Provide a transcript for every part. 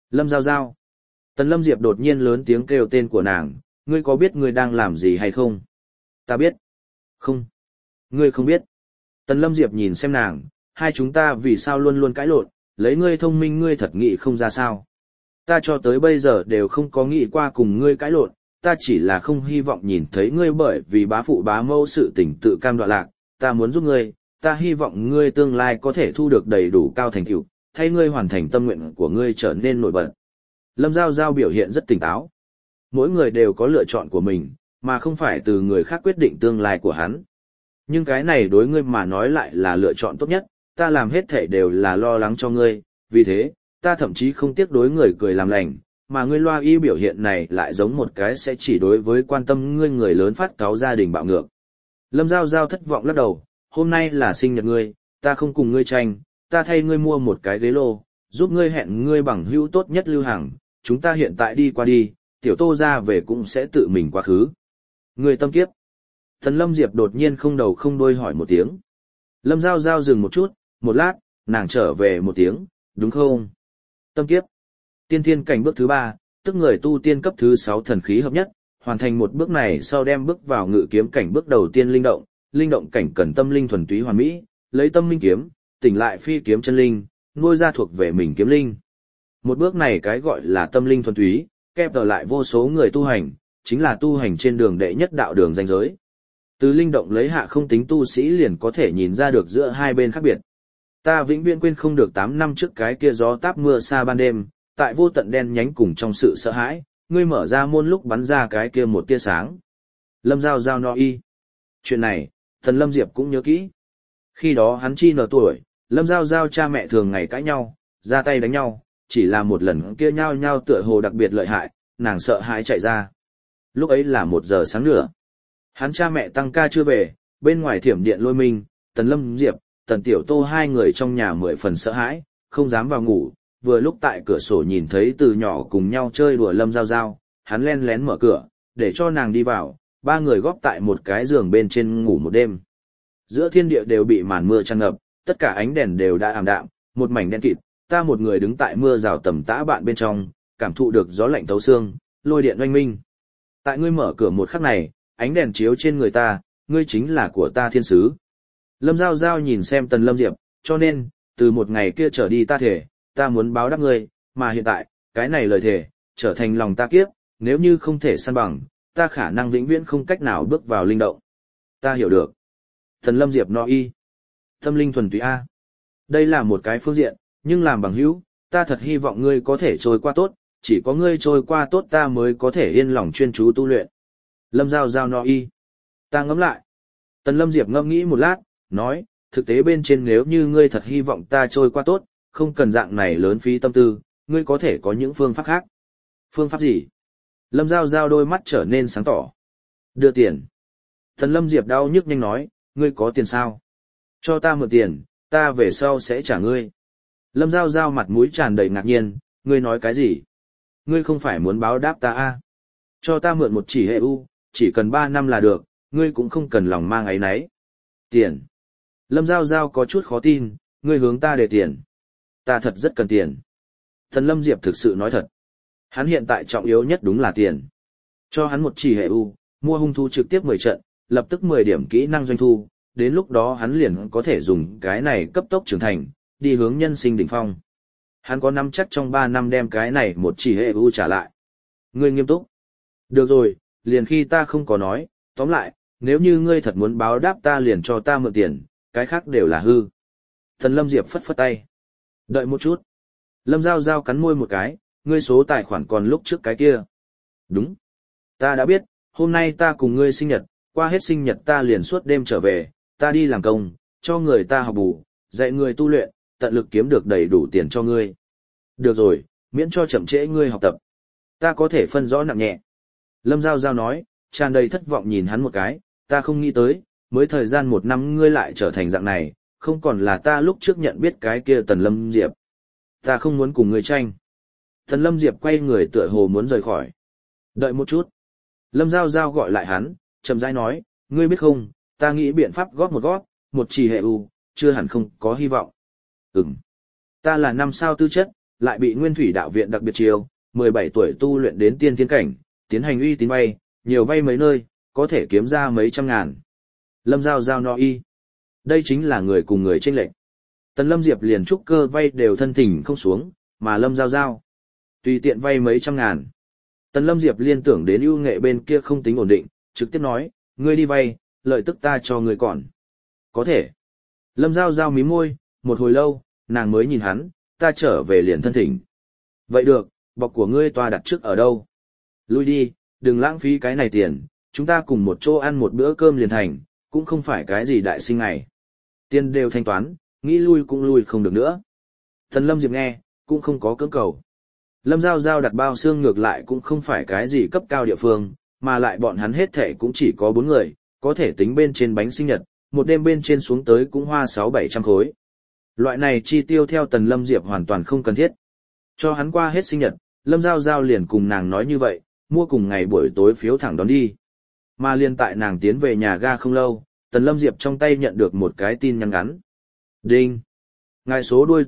Lâm Giao Giao. Tần Lâm Diệp đột nhiên lớn tiếng kêu tên của nàng, ngươi có biết ngươi đang làm gì hay không? Ta biết. Không. Ngươi không biết. Tần Lâm Diệp nhìn xem nàng, hai chúng ta vì sao luôn luôn cãi lộn, lấy ngươi thông minh ngươi thật nghĩ không ra sao. Ta cho tới bây giờ đều không có nghĩ qua cùng ngươi cãi lộn, ta chỉ là không hy vọng nhìn thấy ngươi bởi vì bá phụ bá mẫu sự tình tự cam đoạn lạc, ta muốn giúp ngươi, ta hy vọng ngươi tương lai có thể thu được đầy đủ cao thành tựu, thay ngươi hoàn thành tâm nguyện của ngươi trở nên nổi bật. Lâm Giao Giao biểu hiện rất tỉnh táo. Mỗi người đều có lựa chọn của mình, mà không phải từ người khác quyết định tương lai của hắn. Nhưng cái này đối ngươi mà nói lại là lựa chọn tốt nhất, ta làm hết thể đều là lo lắng cho ngươi, vì thế, ta thậm chí không tiếc đối người cười làm lành, mà ngươi loa y biểu hiện này lại giống một cái sẽ chỉ đối với quan tâm ngươi người lớn phát cáo gia đình bạo ngược. Lâm Giao Giao thất vọng lắc đầu, hôm nay là sinh nhật ngươi, ta không cùng ngươi tranh, ta thay ngươi mua một cái ghế lô, giúp ngươi hẹn ngươi bằng hữu tốt nhất Lưu Hằng, chúng ta hiện tại đi qua đi, tiểu Tô ra về cũng sẽ tự mình quá khứ. Ngươi tâm kiếp. Tần Lâm Diệp đột nhiên không đầu không đuôi hỏi một tiếng. Lâm Giao Giao dừng một chút, một lát, nàng trở về một tiếng, đúng không? Tâm kiếp. Tiên thiên cảnh bước thứ 3, tức người tu tiên cấp thứ 6 thần khí hợp nhất, hoàn thành một bước này sau đem bước vào ngự kiếm cảnh bước đầu tiên linh động cảnh cần tâm linh thuần túy hoàn mỹ, lấy tâm minh kiếm, tỉnh lại phi kiếm chân linh, nuôi ra thuộc về mình kiếm linh. Một bước này cái gọi là tâm linh thuần túy, kẹp tờ lại vô số người tu hành, chính là tu hành trên đường đệ nhất đạo đường danh giới. Từ linh động lấy hạ không tính tu sĩ liền có thể nhìn ra được giữa hai bên khác biệt. Ta vĩnh viễn quên không được 8 năm trước cái kia gió táp mưa xa ban đêm, tại vô tận đen nhánh cùng trong sự sợ hãi, ngươi mở ra môn lúc bắn ra cái kia một tia sáng. Lâm Giao Giao no y. Chuyện này, thần Lâm Diệp cũng nhớ kỹ. Khi đó hắn chi nở tuổi, Lâm Giao Giao cha mẹ thường ngày cãi nhau, ra tay đánh nhau, chỉ là một lần kia nhao nhao tựa hồ đặc biệt lợi hại, nàng sợ hãi chạy ra. Lúc ấy là 1 giờ sáng nữa. Hắn cha mẹ tăng ca chưa về, bên ngoài thiểm điện lôi minh, Tần Lâm Diệp, Tần Tiểu Tô hai người trong nhà 10 phần sợ hãi, không dám vào ngủ, vừa lúc tại cửa sổ nhìn thấy từ nhỏ cùng nhau chơi đùa Lâm Giao Giao, hắn len lén mở cửa, để cho nàng đi vào, 3 người góp tại một cái giường bên trên ngủ một đêm. Giữa thiên địa đều bị màn mưa tràn ngập, tất cả ánh đèn đều đã ảm đạm, một mảnh đen kịt, ta một người đứng tại mưa rào tầm tã bạn bên trong, cảm thụ được gió lạnh thấu xương, lôi điện oanh minh. Tại ngươi mở cửa một khắc này, ánh đèn chiếu trên người ta, ngươi chính là của ta thiên sứ. Lâm Giao Giao nhìn xem Tần Lâm Diệp, cho nên, từ một ngày kia trở đi ta thể, ta muốn báo đáp ngươi, mà hiện tại, cái này lời thể, trở thành lòng ta kiếp, nếu như không thể săn bằng, ta khả năng vĩnh viễn không cách nào bước vào linh động. Ta hiểu được. Tần Lâm Diệp no y. Tâm linh thuần túy A. Đây là một cái phương diện, nhưng làm bằng hữu, ta thật hy vọng ngươi có thể trôi qua tốt, chỉ có ngươi trôi qua tốt ta mới có thể yên lòng chuyên chú tu luyện. Lâm Giao Giao no y. Ta ngẫm lại. Tần Lâm Diệp ngẫm nghĩ một lát, nói, thực tế bên trên nếu như ngươi thật hy vọng ta trôi qua tốt, không cần dạng này lớn phí tâm tư, ngươi có thể có những phương pháp khác. Phương pháp gì? Lâm Giao Giao đôi mắt trở nên sáng tỏ. Đưa tiền. Tần Lâm Diệp đau nhức nhanh nói, ngươi có tiền sao? Cho ta mượn tiền, ta về sau sẽ trả ngươi. Lâm Giao Giao mặt mũi tràn đầy ngạc nhiên, ngươi nói cái gì? Ngươi không phải muốn báo đáp ta à? Cho ta mượn một chỉ hệ u, chỉ cần 3 năm là được, ngươi cũng không cần lòng mang áy náy. Tiền. Lâm Giao Giao có chút khó tin, ngươi hướng ta để tiền. Ta thật rất cần tiền. Tần Lâm Diệp thực sự nói thật. Hắn hiện tại trọng yếu nhất đúng là tiền. Cho hắn một chỉ hệ u, mua hung thú trực tiếp 10 trận, lập tức 10 điểm kỹ năng doanh thu, đến lúc đó hắn liền có thể dùng cái này cấp tốc trưởng thành, đi hướng nhân sinh đỉnh phong. Hắn có nắm chắc trong 3 năm đem cái này một chỉ hệ u trả lại. Ngươi nghiêm túc. Được rồi, liền khi ta không có nói, tóm lại, nếu như ngươi thật muốn báo đáp ta liền cho ta mượn tiền, cái khác đều là hư. Tần Lâm Diệp phất phất tay. Đợi một chút. Lâm Giao Giao cắn môi một cái, ngươi số tài khoản còn lúc trước cái kia. Đúng. Ta đã biết, hôm nay ta cùng ngươi sinh nhật, qua hết sinh nhật ta liền suốt đêm trở về, ta đi làm công, cho người ta học bù, dạy người tu luyện, tận lực kiếm được đầy đủ tiền cho ngươi. Được rồi, miễn cho chậm trễ ngươi học tập. Ta có thể phân rõ nặng nhẹ. Lâm Giao Giao nói, tràn đầy thất vọng nhìn hắn một cái, ta không nghĩ tới, mới thời gian 1 năm ngươi lại trở thành dạng này, không còn là ta lúc trước nhận biết cái kia Tần Lâm Diệp. Ta không muốn cùng ngươi tranh. Tần Lâm Diệp quay người tựa hồ muốn rời khỏi. Đợi một chút. Lâm Giao Giao gọi lại hắn, chậm rãi nói, ngươi biết không, ta nghĩ biện pháp góp một chỉ hệ u, chưa hẳn không có hy vọng. Ta là 5 sao tư chất, lại bị Nguyên Thủy Đạo Viện đặc biệt chiêu, 17 tuổi tu luyện đến tiên thiên cảnh, tiến hành uy tín vay, nhiều vay mấy nơi, có thể kiếm ra mấy trăm ngàn. Lâm Giao Giao no y. Đây chính là người cùng người chênh lệch. Tần Lâm Diệp liền trúc cơ vay đều thân thỉnh không xuống, mà Lâm Giao Giao tùy tiện vay mấy trăm ngàn. Tần Lâm Diệp liên tưởng đến ưu nghệ bên kia không tính ổn định, trực tiếp nói, ngươi đi vay, lợi tức ta cho ngươi còn. Có thể. Lâm Giao Giao mím môi, một hồi lâu, nàng mới nhìn hắn, ta trở về liền thân thỉnh. Vậy được, bọc của ngươi toa đặt trước ở đâu? Lui đi, đừng lãng phí cái này tiền, chúng ta cùng một chỗ ăn một bữa cơm liền thành, cũng không phải cái gì đại sinh ngày. Tiền đều thanh toán, nghĩ lui cũng lui không được nữa. Tần Lâm Diệp nghe, cũng không có cưỡng cầu. Lâm Giao Giao đặt bao xương ngược lại cũng không phải cái gì cấp cao địa phương, mà lại bọn hắn hết thể cũng chỉ có 4 người, có thể tính bên trên bánh sinh nhật, một đêm bên trên xuống tới cũng hoa 600-700 khối. Loại này chi tiêu theo Tần Lâm Diệp hoàn toàn không cần thiết. Cho hắn qua hết sinh nhật, Lâm Giao Giao liền cùng nàng nói như vậy, mua cùng ngày buổi tối phiếu thẳng đón đi. Mà liên tại nàng tiến về nhà ga không lâu, Tần Lâm Diệp trong tay nhận được một cái tin nhắn ngắn. Đinh! Ngài số đuôi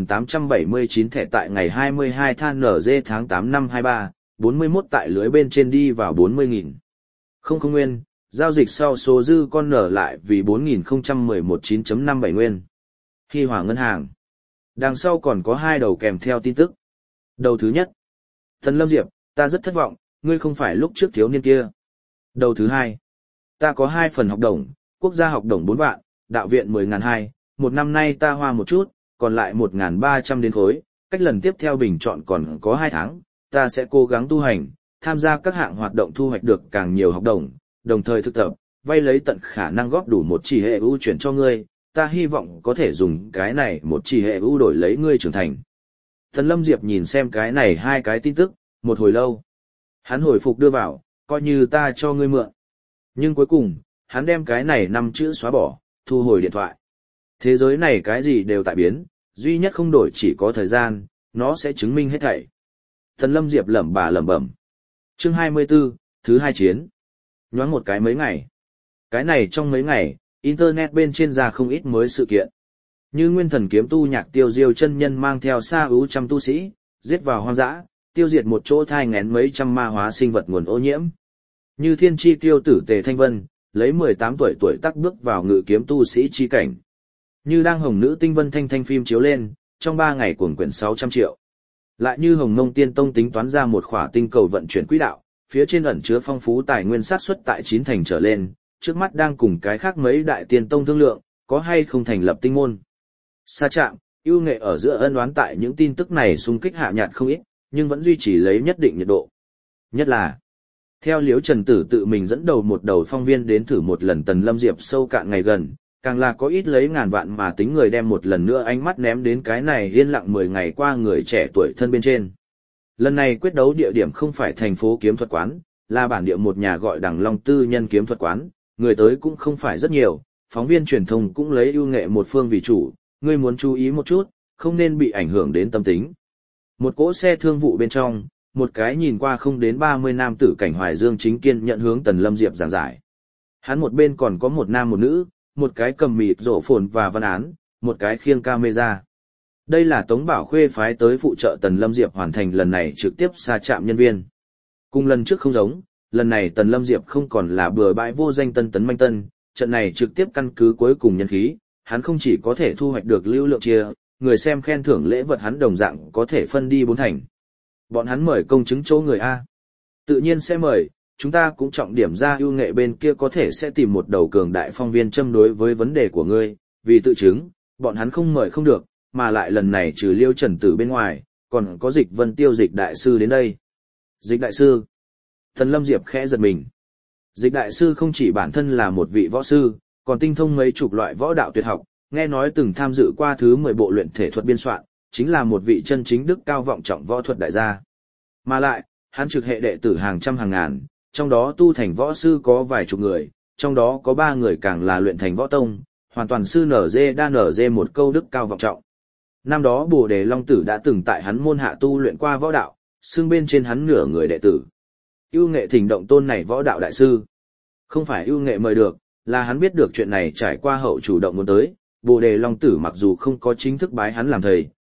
8879 thẻ tại ngày 22 than NG tháng 8 năm 23, 41 tại lưới bên trên đi vào 40.000. Không nguyên, giao dịch sau số dư con nở lại vì 4.011 9.57 nguyên. Hy Hòa Ngân hàng. Đằng sau còn có 2 đầu kèm theo tin tức. Đầu thứ nhất. Tần Lâm Diệp, ta rất thất vọng, ngươi không phải lúc trước thiếu niên kia. Đầu thứ hai. Ta có 2 phần học đồng, quốc gia học đồng 4 vạn, đạo viện 10.200, một năm nay ta hoa một chút, còn lại 1.300 đến khối, cách lần tiếp theo bình chọn còn có 2 tháng, ta sẽ cố gắng tu hành, tham gia các hạng hoạt động thu hoạch được càng nhiều học đồng, đồng thời thực tập, vay lấy tận khả năng góp đủ một chỉ hệ ưu chuyển cho ngươi, ta hy vọng có thể dùng cái này một chỉ hệ ưu đổi lấy ngươi trưởng thành. Tần Lâm Diệp nhìn xem cái này 2 cái tin tức, một hồi lâu. Hắn hồi phục đưa vào, coi như ta cho ngươi mượn. Nhưng cuối cùng, hắn đem cái này 5 chữ xóa bỏ, thu hồi điện thoại. Thế giới này cái gì đều tại biến, duy nhất không đổi chỉ có thời gian, nó sẽ chứng minh hết thảy. Tần Lâm Diệp lẩm bẩm. Chương 24, thứ 2 chiến. Nhoáng một cái mấy ngày. Cái này trong mấy ngày, Internet bên trên ra không ít mới sự kiện. Như Nguyên Thần kiếm tu Nhạc Tiêu Diêu chân nhân mang theo xa ưu trăm tu sĩ, giết vào hoang dã, tiêu diệt một chỗ thai nghén mấy trăm ma hóa sinh vật nguồn ô nhiễm. Như Thiên Chi Tiêu tử Tề Thanh Vân, lấy 18 tuổi tắc bước vào ngự kiếm tu sĩ chi cảnh. Như đang hồng nữ tinh Vân Thanh Thanh phim chiếu lên, trong 3 ngày cuồng quyển 600 triệu. Lại như Hồng Mông Tiên Tông tính toán ra một khỏa tinh cầu vận chuyển quỹ đạo, phía trên ẩn chứa phong phú tài nguyên sát xuất tại 9 thành trở lên, trước mắt đang cùng cái khác mấy đại tiên tông thương lượng, có hay không thành lập tinh môn. Sa chạm, ưu nghệ ở giữa ân oán tại những tin tức này xung kích hạ nhạt không ít, nhưng vẫn duy trì lấy nhất định nhiệt độ. Nhất là, theo Liễu Trần Tử tự mình dẫn đầu một đầu phong viên đến thử một lần Tần Lâm Diệp sâu cạn ngày gần, càng là có ít lấy ngàn vạn mà tính người đem một lần nữa ánh mắt ném đến cái này yên lặng 10 ngày qua người trẻ tuổi thân bên trên. Lần này quyết đấu địa điểm không phải thành phố kiếm thuật quán, là bản địa một nhà gọi Đằng Long tư nhân kiếm thuật quán, người tới cũng không phải rất nhiều, phóng viên truyền thông cũng lấy ưu nghệ một phương vì chủ, ngươi muốn chú ý một chút, không nên bị ảnh hưởng đến tâm tính. Một cỗ xe thương vụ bên trong, một cái nhìn qua không đến 30 nam tử Cảnh Hoài Dương chính kiên nhận hướng Tần Lâm Diệp giảng giải. Hắn một bên còn có một nam một nữ, một cái cầm mịt rổ phồn và văn án, một cái khiêng camera. Đây là Tống Bảo Khuê phái tới phụ trợ Tần Lâm Diệp hoàn thành lần này trực tiếp sa chạm nhân viên. Cùng lần trước không giống, lần này Tần Lâm Diệp không còn là bừa bãi vô danh tân tấn manh tân, trận này trực tiếp căn cứ cuối cùng nhân khí, hắn không chỉ có thể thu hoạch được lưu lượng chia, người xem khen thưởng lễ vật hắn đồng dạng có thể phân đi 4 thành. Bọn hắn mời công chứng chỗ người A. Tự nhiên sẽ mời, chúng ta cũng trọng điểm ra ưu nghệ bên kia có thể sẽ tìm một đầu cường đại phong viên châm đối với vấn đề của ngươi, vì tự chứng, bọn hắn không mời không được, mà lại lần này trừ Liêu Trần Tử bên ngoài, còn có Dịch Vân Tiêu Dịch Đại Sư đến đây. Dịch Đại Sư. Tần Lâm Diệp khẽ giật mình. Dịch Đại Sư không chỉ bản thân là một vị võ sư, còn tinh thông mấy chục loại võ đạo tuyệt học, nghe nói từng tham dự qua thứ 10 bộ luyện thể thuật biên soạn, chính là một vị chân chính đức cao vọng trọng võ thuật đại gia. Mà lại, hắn trực hệ đệ tử hàng trăm hàng ngàn, trong đó tu thành võ sư có vài chục người, trong đó có 3 người càng là luyện thành võ tông, hoàn toàn sư nở dê đa nở dê một câu đức cao vọng trọng. Năm đó Bồ Đề Long Tử đã từng tại hắn môn hạ tu luyện qua võ đạo, xương bên trên hắn nửa người đệ tử. Ưu nghệ thỉnh động tôn này võ đạo đại sư. Không phải ưu nghệ mời được, là hắn biết được chuyện này trải qua hậu chủ động muốn tới. Bồ Đề Long Tử mặc dù không có chính thức bái hắn làm thầy,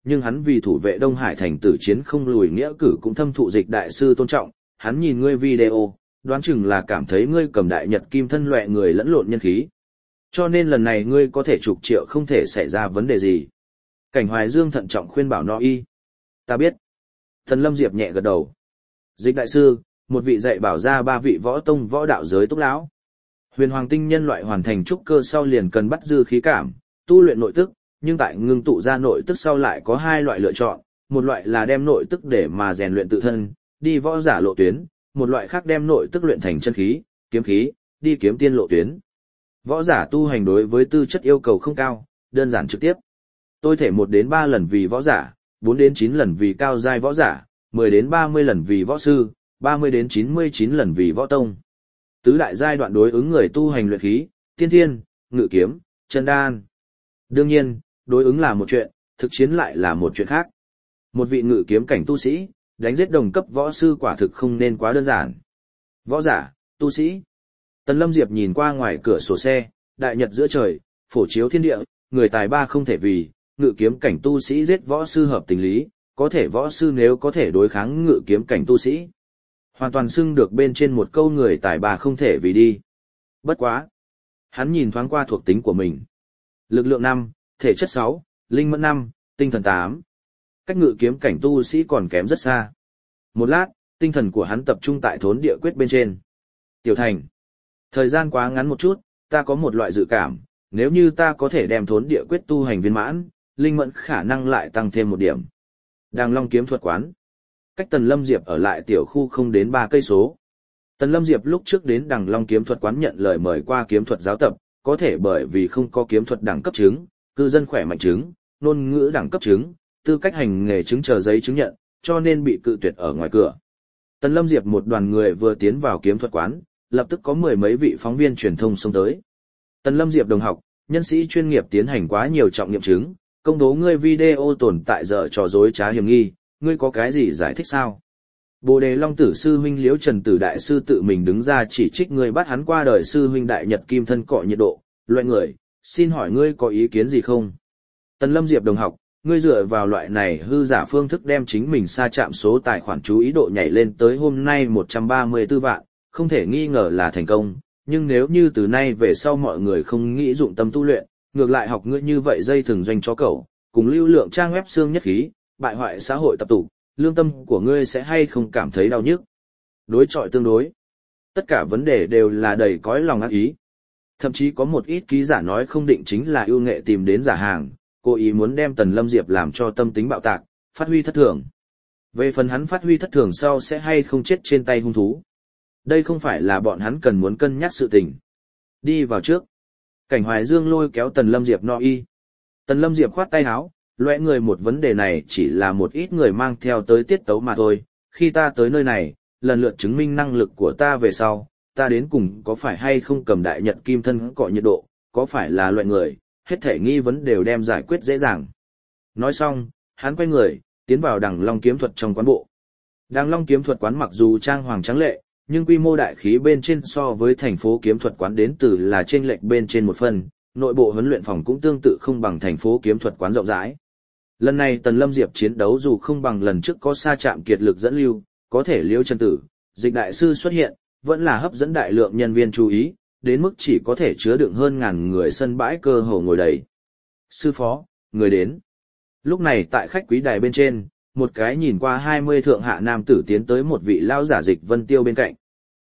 nhưng hắn vì thủ vệ Đông Hải thành tử chiến không lùi nghĩa cử cũng thâm thụ Dịch đại sư tôn trọng, hắn nhìn ngươi video, đoán chừng là cảm thấy ngươi cầm đại nhật kim thân loẹ người lẫn lộn nhân khí. Cho nên lần này ngươi có thể chục triệu không thể xảy ra vấn đề gì. Cảnh Hoài Dương thận trọng khuyên bảo No Y. Ta biết. Tần Lâm Diệp nhẹ gật đầu. Dịch đại sư, một vị dạy bảo ra 3 vị võ tông võ đạo giới túc lão. Huyền Hoàng tinh nhân loại hoàn thành trúc cơ sau liền cần bắt dư khí cảm, tu luyện nội tức, nhưng tại ngưng tụ ra nội tức sau lại có 2 loại lựa chọn, một loại là đem nội tức để mà rèn luyện tự thân, đi võ giả lộ tuyến, một loại khác đem nội tức luyện thành chân khí, kiếm khí, đi kiếm tiên lộ tuyến. Võ giả tu hành đối với tư chất yêu cầu không cao, đơn giản trực tiếp. Tôi thể 1 đến 3 lần vì võ giả, 4 đến 9 lần vì cao giai võ giả, 10 đến 30 lần vì võ sư, 30 đến 99 lần vì võ tông. Tứ đại giai đoạn đối ứng người tu hành luyện khí, tiên thiên, ngự kiếm, chân đan. Đương nhiên, đối ứng là một chuyện, thực chiến lại là một chuyện khác. Một vị ngự kiếm cảnh tu sĩ, đánh giết đồng cấp võ sư quả thực không nên quá đơn giản. Võ giả, tu sĩ. Tần Lâm Diệp nhìn qua ngoài cửa sổ xe, đại nhật giữa trời, phổ chiếu thiên địa, người tài ba không thể vì, ngự kiếm cảnh tu sĩ giết võ sư hợp tình lý, có thể võ sư nếu có thể đối kháng ngự kiếm cảnh tu sĩ. Hoàn toàn xưng được bên trên một câu người tài ba không thể vì đi. Bất quá. Hắn nhìn thoáng qua thuộc tính của mình. Lực lượng 5, thể chất 6, linh mẫn 5, tinh thần 8. Cách ngự kiếm cảnh tu sĩ còn kém rất xa. Một lát, tinh thần của hắn tập trung tại thốn địa quyết bên trên. Tiểu Thành. Thời gian quá ngắn một chút, ta có một loại dự cảm, nếu như ta có thể đem thốn địa quyết tu hành viên mãn, linh mẫn khả năng lại tăng thêm một điểm. Đàng Long kiếm thuật quán. Cách Tần Lâm Diệp ở lại tiểu khu không đến 3 cây số. Tần Lâm Diệp lúc trước đến Đàng Long kiếm thuật quán nhận lời mời qua kiếm thuật giáo tập, có thể bởi vì không có kiếm thuật đẳng cấp chứng, cư dân khỏe mạnh chứng, ngôn ngữ đẳng cấp chứng, tư cách hành nghề chứng chờ giấy chứng nhận, cho nên bị cự tuyệt ở ngoài cửa. Tần Lâm Diệp một đoàn người vừa tiến vào kiếm thuật quán, lập tức có 10 mấy vị phóng viên truyền thông xông tới. Tần Lâm Diệp đồng học, nhân sĩ chuyên nghiệp tiến hành quá nhiều trọng nghiệm chứng, công bố ngươi video tồn tại dở trò dối trá hiểm nghi, ngươi có cái gì giải thích sao? Bồ Đề Long Tử sư huynh Liễu Trần Tử đại sư tự mình đứng ra chỉ trích ngươi bắt hắn qua đời sư huynh đại nhật kim thân cọ nhiệt độ, loại người, xin hỏi ngươi có ý kiến gì không? Tần Lâm Diệp đồng học, ngươi dựa vào loại này hư giả phương thức đem chính mình sa chạm số tài khoản chú ý độ nhảy lên tới hôm nay 134 vạn, không thể nghi ngờ là thành công, nhưng nếu như từ nay về sau mọi người không nghĩ dụng tâm tu luyện, ngược lại học ngươi như vậy dây thường doanh chó cẩu, cùng lưu lượng trang web xương nhất khí, bại hoại xã hội tập tụ, lương tâm của ngươi sẽ hay không cảm thấy đau nhức. Đối chọi tương đối. Tất cả vấn đề đều là đầy cõi lòng ác ý. Thậm chí có một ít ký giả nói không định chính là ưu nghệ tìm đến giả hàng, cố ý muốn đem Tần Lâm Diệp làm cho tâm tính bạo tạc, phát huy thất thường. Về phần hắn phát huy thất thường sau sẽ hay không chết trên tay hung thú. Đây không phải là bọn hắn cần muốn cân nhắc sự tình. Đi vào trước. Cảnh Hoài Dương lôi kéo Tần Lâm Diệp No Y. Tần Lâm Diệp khoát tay áo, loại người một vấn đề này chỉ là một ít người mang theo tới tiết tấu mà thôi. Khi ta tới nơi này, lần lượt chứng minh năng lực của ta về sau, ta đến cùng có phải hay không cầm đại nhật kim thân cọ nhiệt độ, có phải là loại người, hết thể nghi vấn đều đem giải quyết dễ dàng. Nói xong, hắn quay người, tiến vào Đàng Long kiếm thuật trong quán bộ. Đàng Long kiếm thuật quán mặc dù trang hoàng trắng lệ, nhưng quy mô đại khí bên trên so với thành phố kiếm thuật quán đến từ là chênh lệch bên trên một phần, nội bộ huấn luyện phòng cũng tương tự không bằng thành phố kiếm thuật quán rộng rãi. Lần này Tần Lâm Diệp chiến đấu dù không bằng lần trước có sa chạm kiệt lực dẫn lưu, có thể Liễu Trần Tử, Dịch đại sư xuất hiện, vẫn là hấp dẫn đại lượng nhân viên chú ý, đến mức chỉ có thể chứa đựng hơn ngàn người sân bãi cơ hồ ngồi đầy. Sư phó, người đến. Lúc này tại khách quý đài bên trên, một cái nhìn qua 20 thượng hạ nam tử tiến tới một vị lao giả Dịch Vân Tiêu bên cạnh.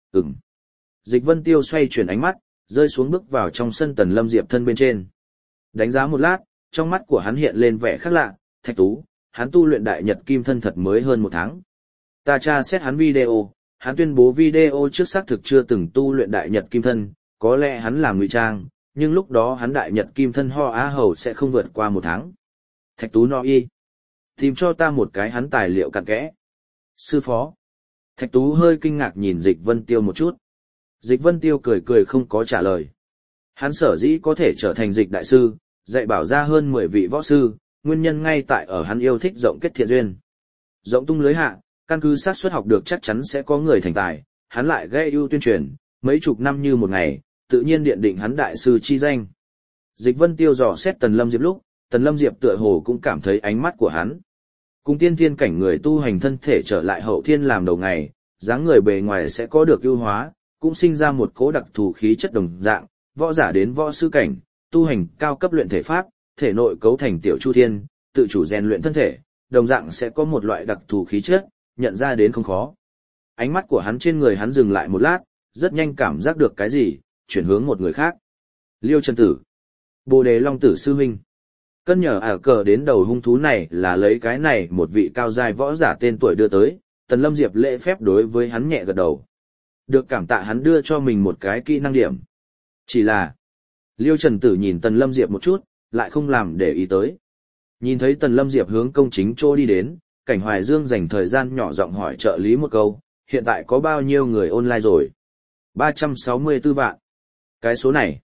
Dịch Vân Tiêu xoay chuyển ánh mắt, rơi xuống bước vào trong sân Tần Lâm Diệp thân bên trên. Đánh giá một lát, trong mắt của hắn hiện lên vẻ khác lạ, Thạch Tú, hắn tu luyện đại nhật kim thân thật mới hơn 1 tháng. Ta tra xét hắn video, hắn tuyên bố video trước xác thực chưa từng tu luyện đại nhật kim thân, có lẽ hắn làm ngụy trang, nhưng lúc đó hắn đại nhật kim thân ho á hầu sẽ không vượt qua 1 tháng. Thạch Tú no y. Tìm cho ta một cái hắn tài liệu cặn kẽ. Sư phó. Thạch Tú hơi kinh ngạc nhìn Dịch Vân Tiêu một chút. Dịch Vân Tiêu cười cười không có trả lời. Hắn sở dĩ có thể trở thành Dịch đại sư, dạy bảo ra hơn 10 vị võ sư, nguyên nhân ngay tại ở hắn yêu thích rộng kết thiện duyên. Rộng tung lưới hạ, căn cứ xác suất học được chắc chắn sẽ có người thành tài, hắn lại gây ưu tuyên truyền, mấy chục năm như một ngày, tự nhiên điện định hắn đại sư chi danh. Dịch Vân Tiêu dò xét Tần Lâm Diệp lúc, Tần Lâm Diệp tựa hồ cũng cảm thấy ánh mắt của hắn. Cùng tiên thiên cảnh người tu hành thân thể trở lại hậu thiên làm đầu ngày, dáng người bề ngoài sẽ có được ưu hóa, cũng sinh ra một cỗ đặc thù khí chất đồng dạng, võ giả đến võ sư cảnh, tu hành cao cấp luyện thể pháp, thể nội cấu thành tiểu chu thiên, tự chủ rèn luyện thân thể, đồng dạng sẽ có một loại đặc thù khí chất, nhận ra đến không khó. Ánh mắt của hắn trên người hắn dừng lại một lát, rất nhanh cảm giác được cái gì, chuyển hướng một người khác. Liêu Trần Tử, Bồ Đề Long Tử sư huynh. Cân nhờ cờ đến đầu hung thú này là lấy cái này một vị cao giai võ giả tên tuổi đưa tới, Tần Lâm Diệp lễ phép đối với hắn nhẹ gật đầu. Được cảm tạ hắn đưa cho mình một cái kỹ năng điểm. Chỉ là, Liêu Trần Tử nhìn Tần Lâm Diệp một chút, lại không làm để ý tới. Nhìn thấy Tần Lâm Diệp hướng công chính chỗ đi đến, Cảnh Hoài Dương dành thời gian nhỏ giọng hỏi trợ lý một câu, hiện tại có bao nhiêu người online rồi? 364 vạn. Cái số này,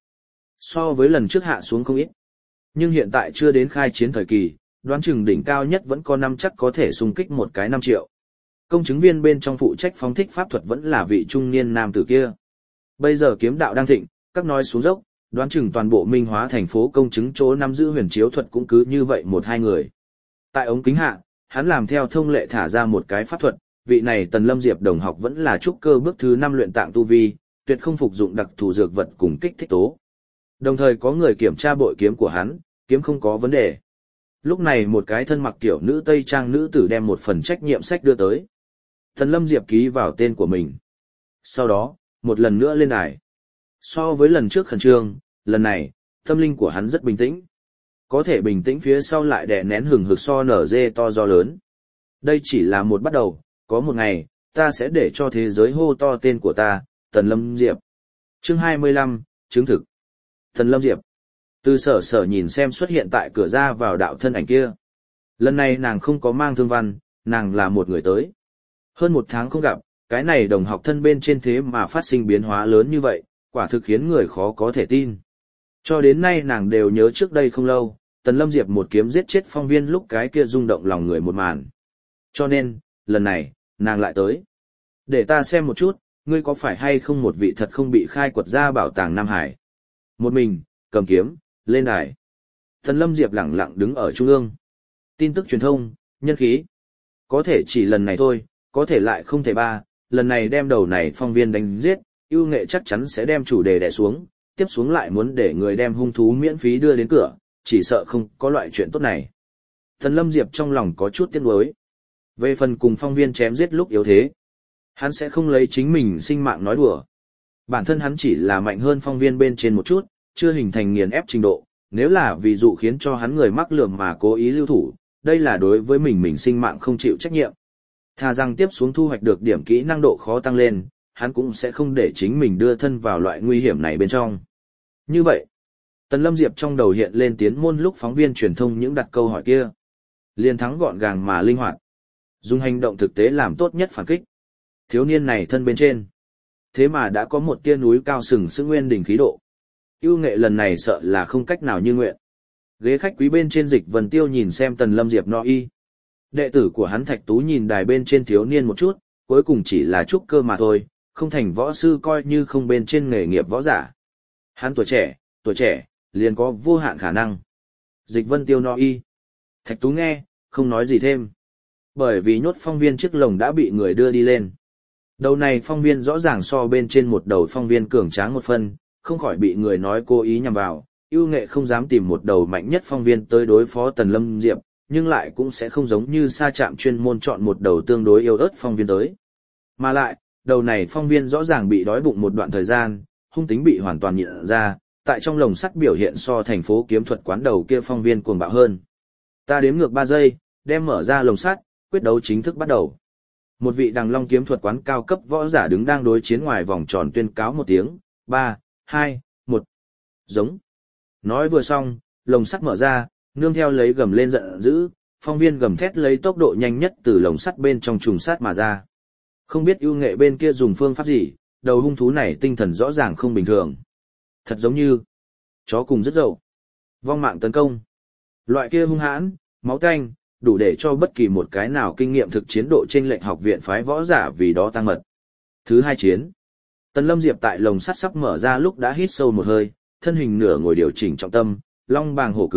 so với lần trước hạ xuống không ít. Nhưng hiện tại chưa đến khai chiến thời kỳ, đoán chừng đỉnh cao nhất vẫn có năm chắc có thể xung kích một cái 5 triệu. Công chứng viên bên trong phụ trách phóng thích pháp thuật vẫn là vị trung niên nam tử kia. Bây giờ kiếm đạo đang thịnh, các nói xuống dốc, đoán chừng toàn bộ Minh Hóa thành phố công chứng chỗ nắm giữ huyền chiếu thuật cũng cứ như vậy một hai người. Tại ống kính hạ, hắn làm theo thông lệ thả ra một cái pháp thuật, vị này Tần Lâm Diệp đồng học vẫn là trúc cơ bước thứ 5 luyện tạng tu vi, tuyệt không phục dụng đặc thù dược vật cùng kích thích tố. Đồng thời có người kiểm tra bội kiếm của hắn, kiếm không có vấn đề. Lúc này một cái thân mặc kiểu nữ tây trang nữ tử đem một phần trách nhiệm sách đưa tới. Tần Lâm Diệp ký vào tên của mình. Sau đó, một lần nữa lên đài. So với lần trước khẩn trương, lần này, tâm linh của hắn rất bình tĩnh. Có thể bình tĩnh phía sau lại đè nén hừng hực so nở dê to do lớn. Đây chỉ là một bắt đầu, có một ngày, ta sẽ để cho thế giới hô to tên của ta, Tần Lâm Diệp. Chương 25, chứng thực. Tần Lâm Diệp. Từ sở nhìn xem xuất hiện tại cửa ra vào đạo thân ảnh kia. Lần này nàng không có mang thương văn, nàng là một người tới. Hơn một tháng không gặp, cái này đồng học thân bên trên thế mà phát sinh biến hóa lớn như vậy, quả thực khiến người khó có thể tin. Cho đến nay nàng đều nhớ trước đây không lâu, Tần Lâm Diệp một kiếm giết chết phong viên lúc cái kia rung động lòng người một màn. Cho nên, lần này, nàng lại tới. Để ta xem một chút, ngươi có phải hay không một vị thật không bị khai quật ra bảo tàng Nam Hải. Một mình, cầm kiếm, lên đài. Tần Lâm Diệp lẳng lặng đứng ở trung ương. Tin tức truyền thông, nhân khí. Có thể chỉ lần này thôi, có thể lại không thể ba, lần này đem đầu này phong viên đánh giết, ưu nghệ chắc chắn sẽ đem chủ đề đè xuống, tiếp xuống lại muốn để người đem hung thú miễn phí đưa đến cửa, chỉ sợ không có loại chuyện tốt này. Tần Lâm Diệp trong lòng có chút tiếc nuối. Về phần cùng phong viên chém giết lúc yếu thế, hắn sẽ không lấy chính mình sinh mạng nói đùa. Bản thân hắn chỉ là mạnh hơn phong viên bên trên một chút, chưa hình thành nghiền ép trình độ, nếu là ví dụ khiến cho hắn người mắc lườm mà cố ý lưu thủ, đây là đối với mình sinh mạng không chịu trách nhiệm. Thà rằng tiếp xuống thu hoạch được điểm kỹ năng độ khó tăng lên, hắn cũng sẽ không để chính mình đưa thân vào loại nguy hiểm này bên trong. Như vậy, Tần Lâm Diệp trong đầu hiện lên tiến môn lúc phóng viên truyền thông những đặt câu hỏi kia. Liên thắng gọn gàng mà linh hoạt. Dùng hành động thực tế làm tốt nhất phản kích. Thiếu niên này thân bên trên. Thế mà đã có một tia núi cao sừng sững nguyên đỉnh khí độ. Ưu nghệ lần này sợ là không cách nào như nguyện. Ghế khách quý bên trên Dịch Vân Tiêu nhìn xem Tần Lâm Diệp no y. Đệ tử của hắn Thạch Tú nhìn đài bên trên thiếu niên một chút, cuối cùng chỉ là trúc cơ mà thôi, không thành võ sư coi như không bên trên nghề nghiệp võ giả. Hắn tuổi trẻ, liền có vô hạn khả năng. Dịch Vân Tiêu no y. Thạch Tú nghe, không nói gì thêm. Bởi vì nhốt phong viên chiếc lồng đã bị người đưa đi lên. Đầu này phong viên rõ ràng so bên trên một đầu phong viên cường tráng một phân, không khỏi bị người nói cố ý nhằm vào. Ưu nghệ không dám tìm một đầu mạnh nhất phong viên tới đối phó Tần Lâm Diệp, nhưng lại cũng sẽ không giống như sa trạm chuyên môn chọn một đầu tương đối yếu ớt phong viên tới. Mà lại, đầu này phong viên rõ ràng bị đói bụng một đoạn thời gian, hung tính bị hoàn toàn nhận ra, tại trong lồng sắt biểu hiện so thành phố kiếm thuật quán đầu kia phong viên cuồng bạo hơn. Ta đếm ngược 3 giây, đem mở ra lồng sắt, quyết đấu chính thức bắt đầu. Một vị Đằng Long kiếm thuật quán cao cấp võ giả đứng đang đối chiến ngoài vòng tròn tuyên cáo một tiếng, 3, 2, 1. Giống. Nói vừa xong, lồng sắt mở ra, nương theo lấy gầm lên giận dữ, phong viên gầm thét lấy tốc độ nhanh nhất từ lồng sắt bên trong trùng sát mà ra. Không biết ưu nghệ bên kia dùng phương pháp gì, đầu hung thú này tinh thần rõ ràng không bình thường. Thật giống như chó cùng rất dậu. Vong mạng tấn công. Loại kia hung hãn, máu tanh, đủ để cho bất kỳ một cái nào kinh nghiệm thực chiến độ trên lệnh học viện phái võ giả vì đó tăng mật. Thứ 2 chiến. Tần Lâm Diệp tại lồng sắt sắp mở ra lúc đã hít sâu một hơi, thân hình nửa ngồi điều chỉnh trọng tâm, long bàng hổ cứ,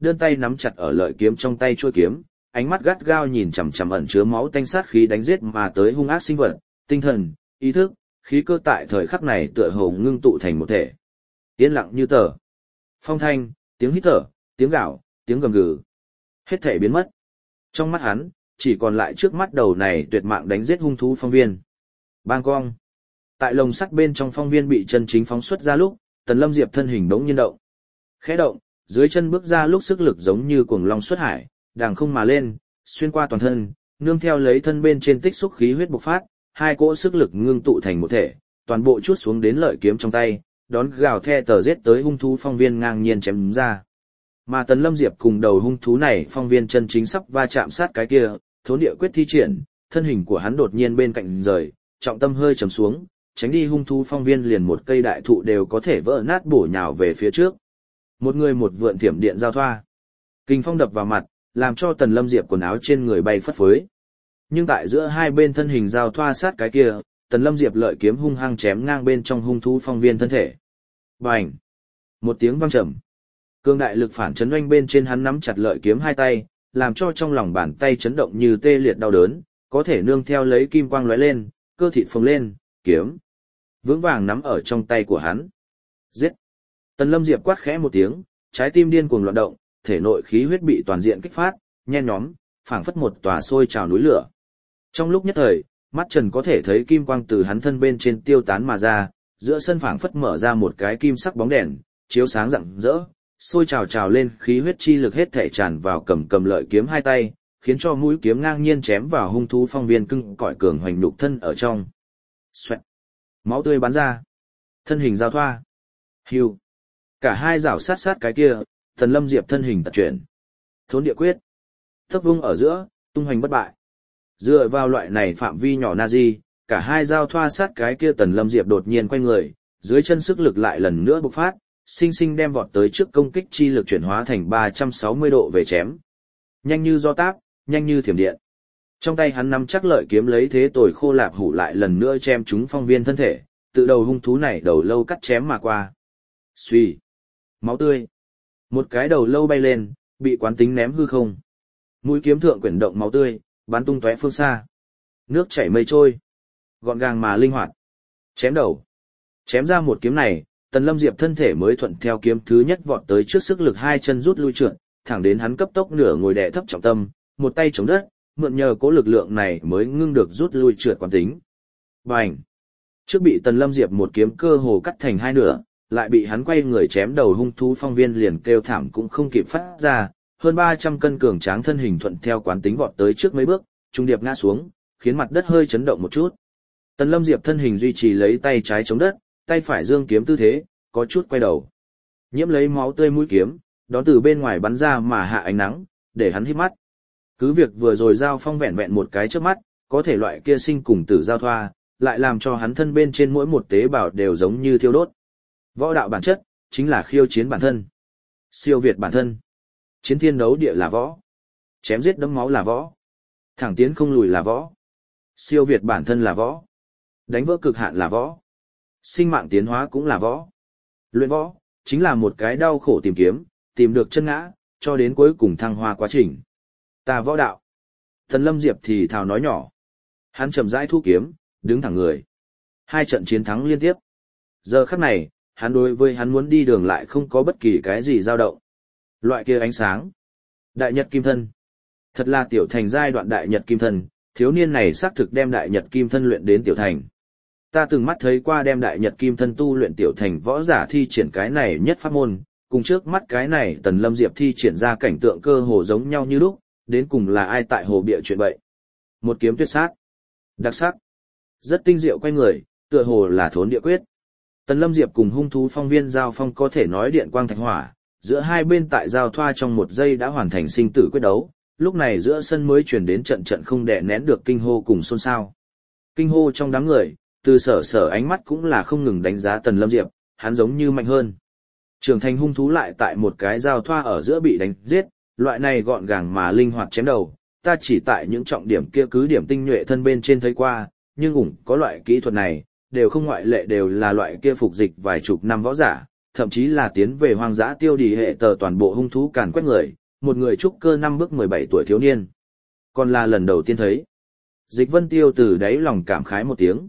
đơn tay nắm chặt ở lợi kiếm trong tay chuôi kiếm, ánh mắt gắt gao nhìn chằm chằm ẩn chứa máu tanh sát khí đánh giết mà tới hung ác sinh vật, tinh thần, ý thức, khí cơ tại thời khắc này tựa hồ ngưng tụ thành một thể. Yên lặng như tờ. Phong thanh, tiếng hít thở, tiếng gạo, tiếng gầm gừ. Hết thể biến mất. Trong mắt hắn, chỉ còn lại trước mắt đầu này tuyệt mạng đánh giết hung thú phong viên. Bang cong. Tại lồng sắt bên trong phong viên bị chân chính phóng xuất ra lúc, Tần Lâm Diệp thân hình bỗng nhiên động. Khẽ động, dưới chân bước ra lúc sức lực giống như cuồng long xuất hải, đàng không mà lên, xuyên qua toàn thân, nương theo lấy thân bên trên tích xúc khí huyết bộc phát, hai cỗ sức lực ngưng tụ thành một thể, toàn bộ chuốt xuống đến lợi kiếm trong tay, đón gào the tờ giết tới hung thú phong viên ngang nhiên chém ra. Mà Tần Lâm Diệp cùng đầu hung thú này phong viên chân chính sắp va chạm sát cái kia, thốn địa quyết thi triển, thân hình của hắn đột nhiên bên cạnh rời, trọng tâm hơi trầm xuống, tránh đi hung thú phong viên liền một cây đại thụ đều có thể vỡ nát bổ nhào về phía trước. Một người một vượn thiểm điện giao thoa. Kình phong đập vào mặt, làm cho Tần Lâm Diệp quần áo trên người bay phất phới. Nhưng tại giữa hai bên thân hình giao thoa sát cái kia, Tần Lâm Diệp lợi kiếm hung hăng chém ngang bên trong hung thú phong viên thân thể. Bành! Một tiếng vang trầm. Cương đại lực phản chấn oanh bên trên hắn nắm chặt lợi kiếm hai tay, làm cho trong lòng bàn tay chấn động như tê liệt đau đớn, có thể nương theo lấy kim quang lóe lên, cơ thịt phồng lên, kiếm vững vàng nắm ở trong tay của hắn. Giết! Tần Lâm Diệp quát khẽ một tiếng, trái tim điên cuồng loạn động, thể nội khí huyết bị toàn diện kích phát, nhen nhóm, phảng phất một tòa sôi trào núi lửa. Trong lúc nhất thời, mắt Trần có thể thấy kim quang từ hắn thân bên trên tiêu tán mà ra, giữa sân phảng phất mở ra một cái kim sắc bóng đèn, chiếu sáng rạng rỡ, sôi trào trào lên, khí huyết chi lực hết thảy tràn vào cầm lợi kiếm hai tay, khiến cho mũi kiếm ngang nhiên chém vào hung thú phong viên cưng cõi cường hoành nhục thân ở trong. Xoẹt. Máu tươi bắn ra. Thân hình giao thoa. Hưu. Cả hai rảo sát cái kia, Tần Lâm Diệp thân hình tật chuyển. Thốn địa quyết. Thấp vung ở giữa, tung hoành bất bại. Dựa vào loại này phạm vi nhỏ Nazi, cả hai giao thoa sát cái kia Tần Lâm Diệp đột nhiên quay người, dưới chân sức lực lại lần nữa bộc phát, sinh sinh đem vọt tới trước công kích chi lực chuyển hóa thành 360 độ về chém. Nhanh như gió táp, nhanh như thiểm điện. Trong tay hắn nắm chắc lợi kiếm lấy thế tồi khô lạp hủ lại lần nữa chém trúng phong viên thân thể, tự đầu hung thú này đầu lâu cắt chém mà qua. Xuy. Máu tươi. Một cái đầu lâu bay lên, bị quán tính ném hư không. Mũi kiếm thượng quyển động máu tươi, bắn tung tóe phương xa. Nước chảy mây trôi. Gọn gàng mà linh hoạt. Chém đầu. Chém ra một kiếm này, Tần Lâm Diệp thân thể mới thuận theo kiếm thứ nhất vọt tới trước, sức lực hai chân rút lui trượt, thẳng đến hắn cấp tốc nửa ngồi đè thấp trọng tâm, một tay chống đất, mượn nhờ cố lực lượng này mới ngưng được rút lui trượt quán tính. Bành! Trước bị Tần Lâm Diệp một kiếm cơ hồ cắt thành hai nửa, lại bị hắn quay người chém đầu hung thú phong viên liền kêu thảm cũng không kịp phát ra, hơn 300 cân cường tráng thân hình thuận theo quán tính vọt tới trước mấy bước, trung điệp ngã xuống, khiến mặt đất hơi chấn động một chút. Tần Lâm Diệp thân hình duy trì lấy tay trái chống đất, tay phải giương kiếm tư thế, có chút quay đầu. Nhiễm lấy máu tươi mũi kiếm, đón từ bên ngoài bắn ra mà hạ ánh nắng, để hắn híp mắt. Cứ việc vừa rồi giao phong vẹn vẹn một cái trước mắt, có thể loại kia sinh cùng tử giao thoa, lại làm cho hắn thân bên trên mỗi một tế bào đều giống như thiêu đốt. Võ đạo bản chất, chính là khiêu chiến bản thân. Siêu việt bản thân. Chiến thiên đấu địa là võ. Chém giết đẫm máu là võ. Thẳng tiến không lùi là võ. Siêu việt bản thân là võ. Đánh vỡ cực hạn là võ. Sinh mạng tiến hóa cũng là võ. Luyện võ, chính là một cái đau khổ tìm kiếm, tìm được chân ngã, cho đến cuối cùng thăng hoa quá trình. Ta võ đạo. Tần Lâm Diệp thì thào nói nhỏ. Hắn chậm rãi thu kiếm, đứng thẳng người. Hai trận chiến thắng liên tiếp. Giờ khắc này, hắn đối với hắn muốn đi đường lại không có bất kỳ cái gì dao động. Loại kia ánh sáng. Đại Nhật Kim Thân. Thật là tiểu thành giai đoạn Đại Nhật Kim Thân, thiếu niên này xác thực đem Đại Nhật Kim Thân luyện đến tiểu thành. Ta từng mắt thấy qua đem Đại Nhật Kim Thân tu luyện tiểu thành võ giả thi triển cái này nhất pháp môn, cùng trước mắt cái này Tần Lâm Diệp thi triển ra cảnh tượng cơ hồ giống nhau như lúc, đến cùng là ai tại hồ bịa chuyện bậy. Một kiếm tuyệt sát. Đặc sắc. Rất tinh diệu quay người, tựa hồ là thốn địa quyết. Tần Lâm Diệp cùng hung thú phong viên giao phong có thể nói điện quang thạch hỏa, giữa hai bên tại giao thoa trong một giây đã hoàn thành sinh tử quyết đấu, lúc này giữa sân mới truyền đến trận trận không đè nén được kinh hô cùng xôn xao. Kinh hô trong đám người, từ sở ánh mắt cũng là không ngừng đánh giá Tần Lâm Diệp, hắn giống như mạnh hơn. Trưởng thành hung thú lại tại một cái giao thoa ở giữa bị đánh giết, loại này gọn gàng mà linh hoạt chém đầu, ta chỉ tại những trọng điểm kia cứ điểm tinh nhuệ thân bên trên thấy qua, nhưng có loại kỹ thuật này, đều không ngoại lệ đều là loại kia phục dịch vài chục năm võ giả, thậm chí là tiến về hoang dã tiêu đi hệ tờ toàn bộ hung thú càn quét người, một người trúc cơ 5 bước 17 tuổi thiếu niên. Còn là lần đầu tiên thấy. Dịch Vân Tiêu từ đáy lòng cảm khái một tiếng.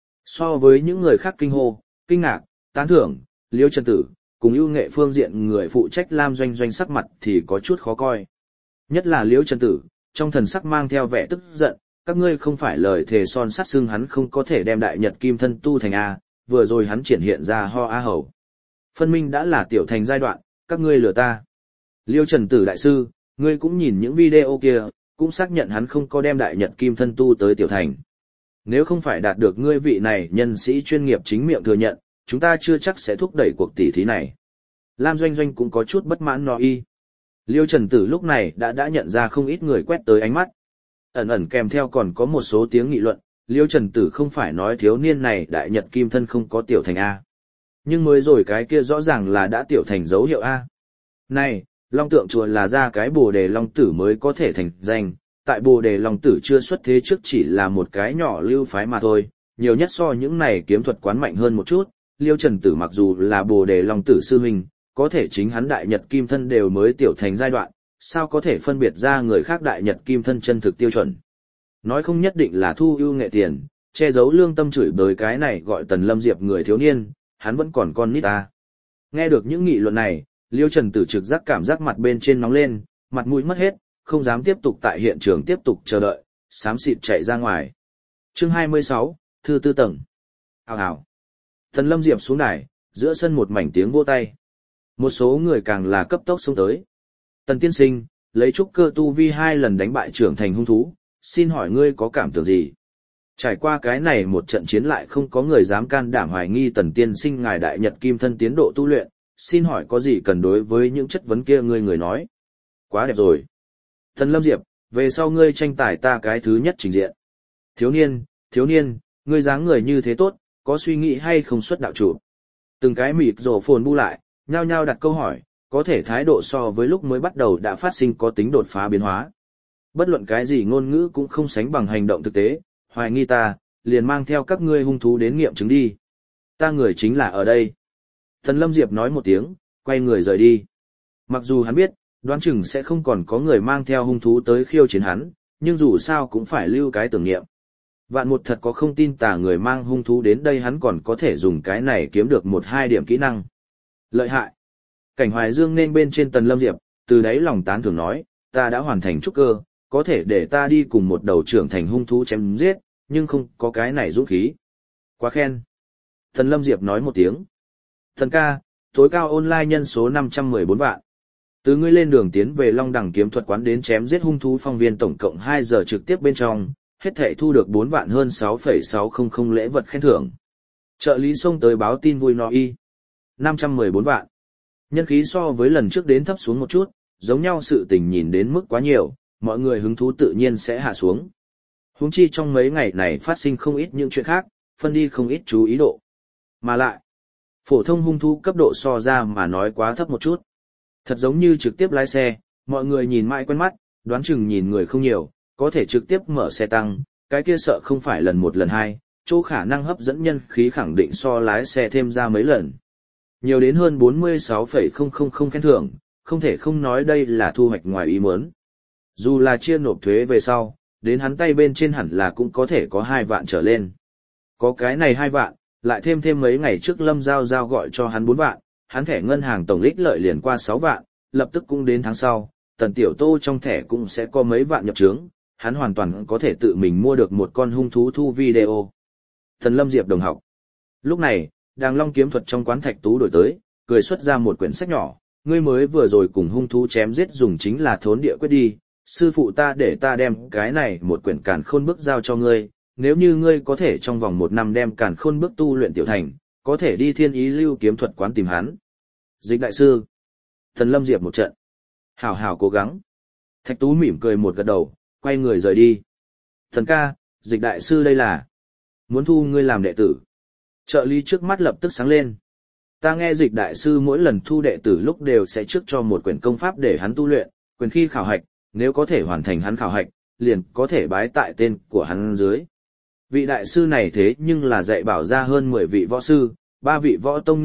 So với những người khác kinh hô, kinh ngạc, tán thưởng, Liêu Trần Tử, cùng ưu nghệ phương diện người phụ trách Lam Doanh Doanh sắc mặt thì có chút khó coi. Nhất là Liêu Trần Tử, trong thần sắc mang theo vẻ tức giận, các ngươi không phải lời thề son sắt xưng hắn không có thể đem đại nhật kim thân tu thành A, vừa rồi hắn triển hiện ra ho A hầu. Phân minh đã là tiểu thành giai đoạn, các ngươi lừa ta. Liêu Trần Tử đại sư, ngươi cũng nhìn những video kia, cũng xác nhận hắn không có đem đại nhật kim thân tu tới tiểu thành. Nếu không phải đạt được ngươi vị này nhân sĩ chuyên nghiệp chính miệng thừa nhận, chúng ta chưa chắc sẽ thúc đẩy cuộc tỷ thí này. Lam Doanh Doanh cũng có chút bất mãn nói. Liêu Trần Tử lúc này đã nhận ra không ít người quét tới ánh mắt. Ẩn ẩn kèm theo còn có một số tiếng nghị luận, Liêu Trần Tử không phải nói thiếu niên này đại nhật kim thân không có tiểu thành A. Nhưng mới rồi cái kia rõ ràng là đã tiểu thành dấu hiệu A. Này, Long Tượng Chùa là ra cái Bồ Đề Long Tử mới có thể thành danh, tại Bồ Đề Long Tử chưa xuất thế trước chỉ là một cái nhỏ lưu phái mà thôi, nhiều nhất so những này kiếm thuật quán mạnh hơn một chút. Liêu Trần Tử mặc dù là Bồ Đề Long Tử sư huynh, có thể chính hắn đại nhật kim thân đều mới tiểu thành giai đoạn, sao có thể phân biệt ra người khác đại nhật kim thân chân thực tiêu chuẩn. Nói không nhất định là thu ưu nghệ tiền, che giấu lương tâm chửi bới cái này gọi Tần Lâm Diệp người thiếu niên, hắn vẫn còn con nít ta. Nghe được những nghị luận này, Liêu Trần Tử trực giác cảm giác mặt bên trên nóng lên, mặt mũi mất hết, không dám tiếp tục tại hiện trường tiếp tục chờ đợi, xám xịt chạy ra ngoài. Chương 26, thư tư tầng. Hào hào. Tần Lâm Diệp xuống đài, giữa sân một mảnh tiếng vỗ tay. Một số người càng là cấp tốc xông tới. Tần tiên sinh, lấy trúc cơ tu vi 2 lần đánh bại trưởng thành hung thú, xin hỏi ngươi có cảm tưởng gì? Trải qua cái này một trận chiến lại không có người dám can đảm hoài nghi Tần tiên sinh ngài đại nhật kim thân tiến độ tu luyện, xin hỏi có gì cần đối với những chất vấn kia người nói? Quá đẹp rồi. Tần Lâm Diệp, về sau ngươi tranh tài ta cái thứ nhất trình diện. Thiếu niên, ngươi dáng người như thế tốt, có suy nghĩ hay không xuất đạo chủ? Từng cái mịt rổ phồn bu lại, nhao nhao đặt câu hỏi, có thể thái độ so với lúc mới bắt đầu đã phát sinh có tính đột phá biến hóa. Bất luận cái gì ngôn ngữ cũng không sánh bằng hành động thực tế, hoài nghi ta, liền mang theo các ngươi hung thú đến nghiệm chứng đi. Ta người chính là ở đây. Tần Lâm Diệp nói một tiếng, quay người rời đi. Mặc dù hắn biết, đoán chừng sẽ không còn có người mang theo hung thú tới khiêu chiến hắn, nhưng dù sao cũng phải lưu cái tưởng niệm. Vạn một thật có không tin tà người mang hung thú đến đây hắn còn có thể dùng cái này kiếm được 1-2 điểm kỹ năng. Lợi hại. Cảnh Hoài Dương nên bên trên Tần Lâm Diệp, từ đấy lòng tán thưởng nói, ta đã hoàn thành trúc cơ, có thể để ta đi cùng một đầu trưởng thành hung thú chém giết, nhưng không có cái này dũng khí. Quá khen. Tần Lâm Diệp nói một tiếng. Thần ca, tối cao online nhân số 514 vạn. Từ ngươi lên đường tiến về Long Đẳng kiếm thuật quán đến chém giết hung thú phong viên tổng cộng 2 giờ trực tiếp bên trong, hết thảy thu được 4 vạn hơn 6,600 lễ vật khen thưởng. Trợ lý xông tới báo tin vui nói 514 vạn. Nhân khí so với lần trước đến thấp xuống một chút, giống nhau sự tình nhìn đến mức quá nhiều, mọi người hứng thú tự nhiên sẽ hạ xuống. Huống chi trong mấy ngày này phát sinh không ít những chuyện khác, phân đi không ít chú ý độ. Mà lại, phổ thông hung thú cấp độ so ra mà nói quá thấp một chút. Thật giống như trực tiếp lái xe, mọi người nhìn mãi quen mắt, đoán chừng nhìn người không nhiều, có thể trực tiếp mở xe tăng, cái kia sợ không phải lần 1 lần 2, chỗ khả năng hấp dẫn nhân khí khẳng định so lái xe thêm ra mấy lần. Nhiều đến hơn 46,000 khen thưởng, không thể không nói đây là thu hoạch ngoài ý muốn. Dù là chia nộp thuế về sau, đến hắn tay bên trên hẳn là cũng có thể có 2 vạn trở lên. Có cái này 2 vạn, lại thêm mấy ngày trước Lâm Giao Giao gọi cho hắn 4 vạn, hắn thẻ ngân hàng tổng ích lợi liền qua 6 vạn, lập tức cũng đến tháng sau, Tần Tiểu Tô trong thẻ cũng sẽ có mấy vạn nhập trướng, hắn hoàn toàn có thể tự mình mua được một con hung thú thu video. Tần Lâm Diệp đồng học. Lúc này, Đàng Long kiếm thuật trong quán Thạch Tú đổi tới, cười xuất ra một quyển sách nhỏ, ngươi mới vừa rồi cùng hung thú chém giết dùng chính là thốn địa quyết đi, sư phụ ta để ta đem cái này một quyển càn khôn bước giao cho ngươi, nếu như ngươi có thể trong vòng 1 năm đem càn khôn bước tu luyện tiểu thành, có thể đi Thiên Ý Lưu kiếm thuật quán tìm hắn. Dịch đại sư. Tần Lâm Diệp một trận. Hảo hảo cố gắng. Thạch Tú mỉm cười một gật đầu, quay người rời đi. Thần ca, Dịch đại sư đây là muốn thu ngươi làm đệ tử. Trợ lý trước mắt lập tức sáng lên. Ta nghe Dịch đại sư mỗi lần thu đệ tử lúc đều sẽ trước cho một quyển công pháp để hắn tu luyện, quyền khi khảo hạch, nếu có thể hoàn thành hắn khảo hạch, liền có thể bái tại tên của hắn dưới. Vị đại sư này thế nhưng là dạy bảo ra hơn 10 vị võ sư, 3 vị võ tông nhân vật,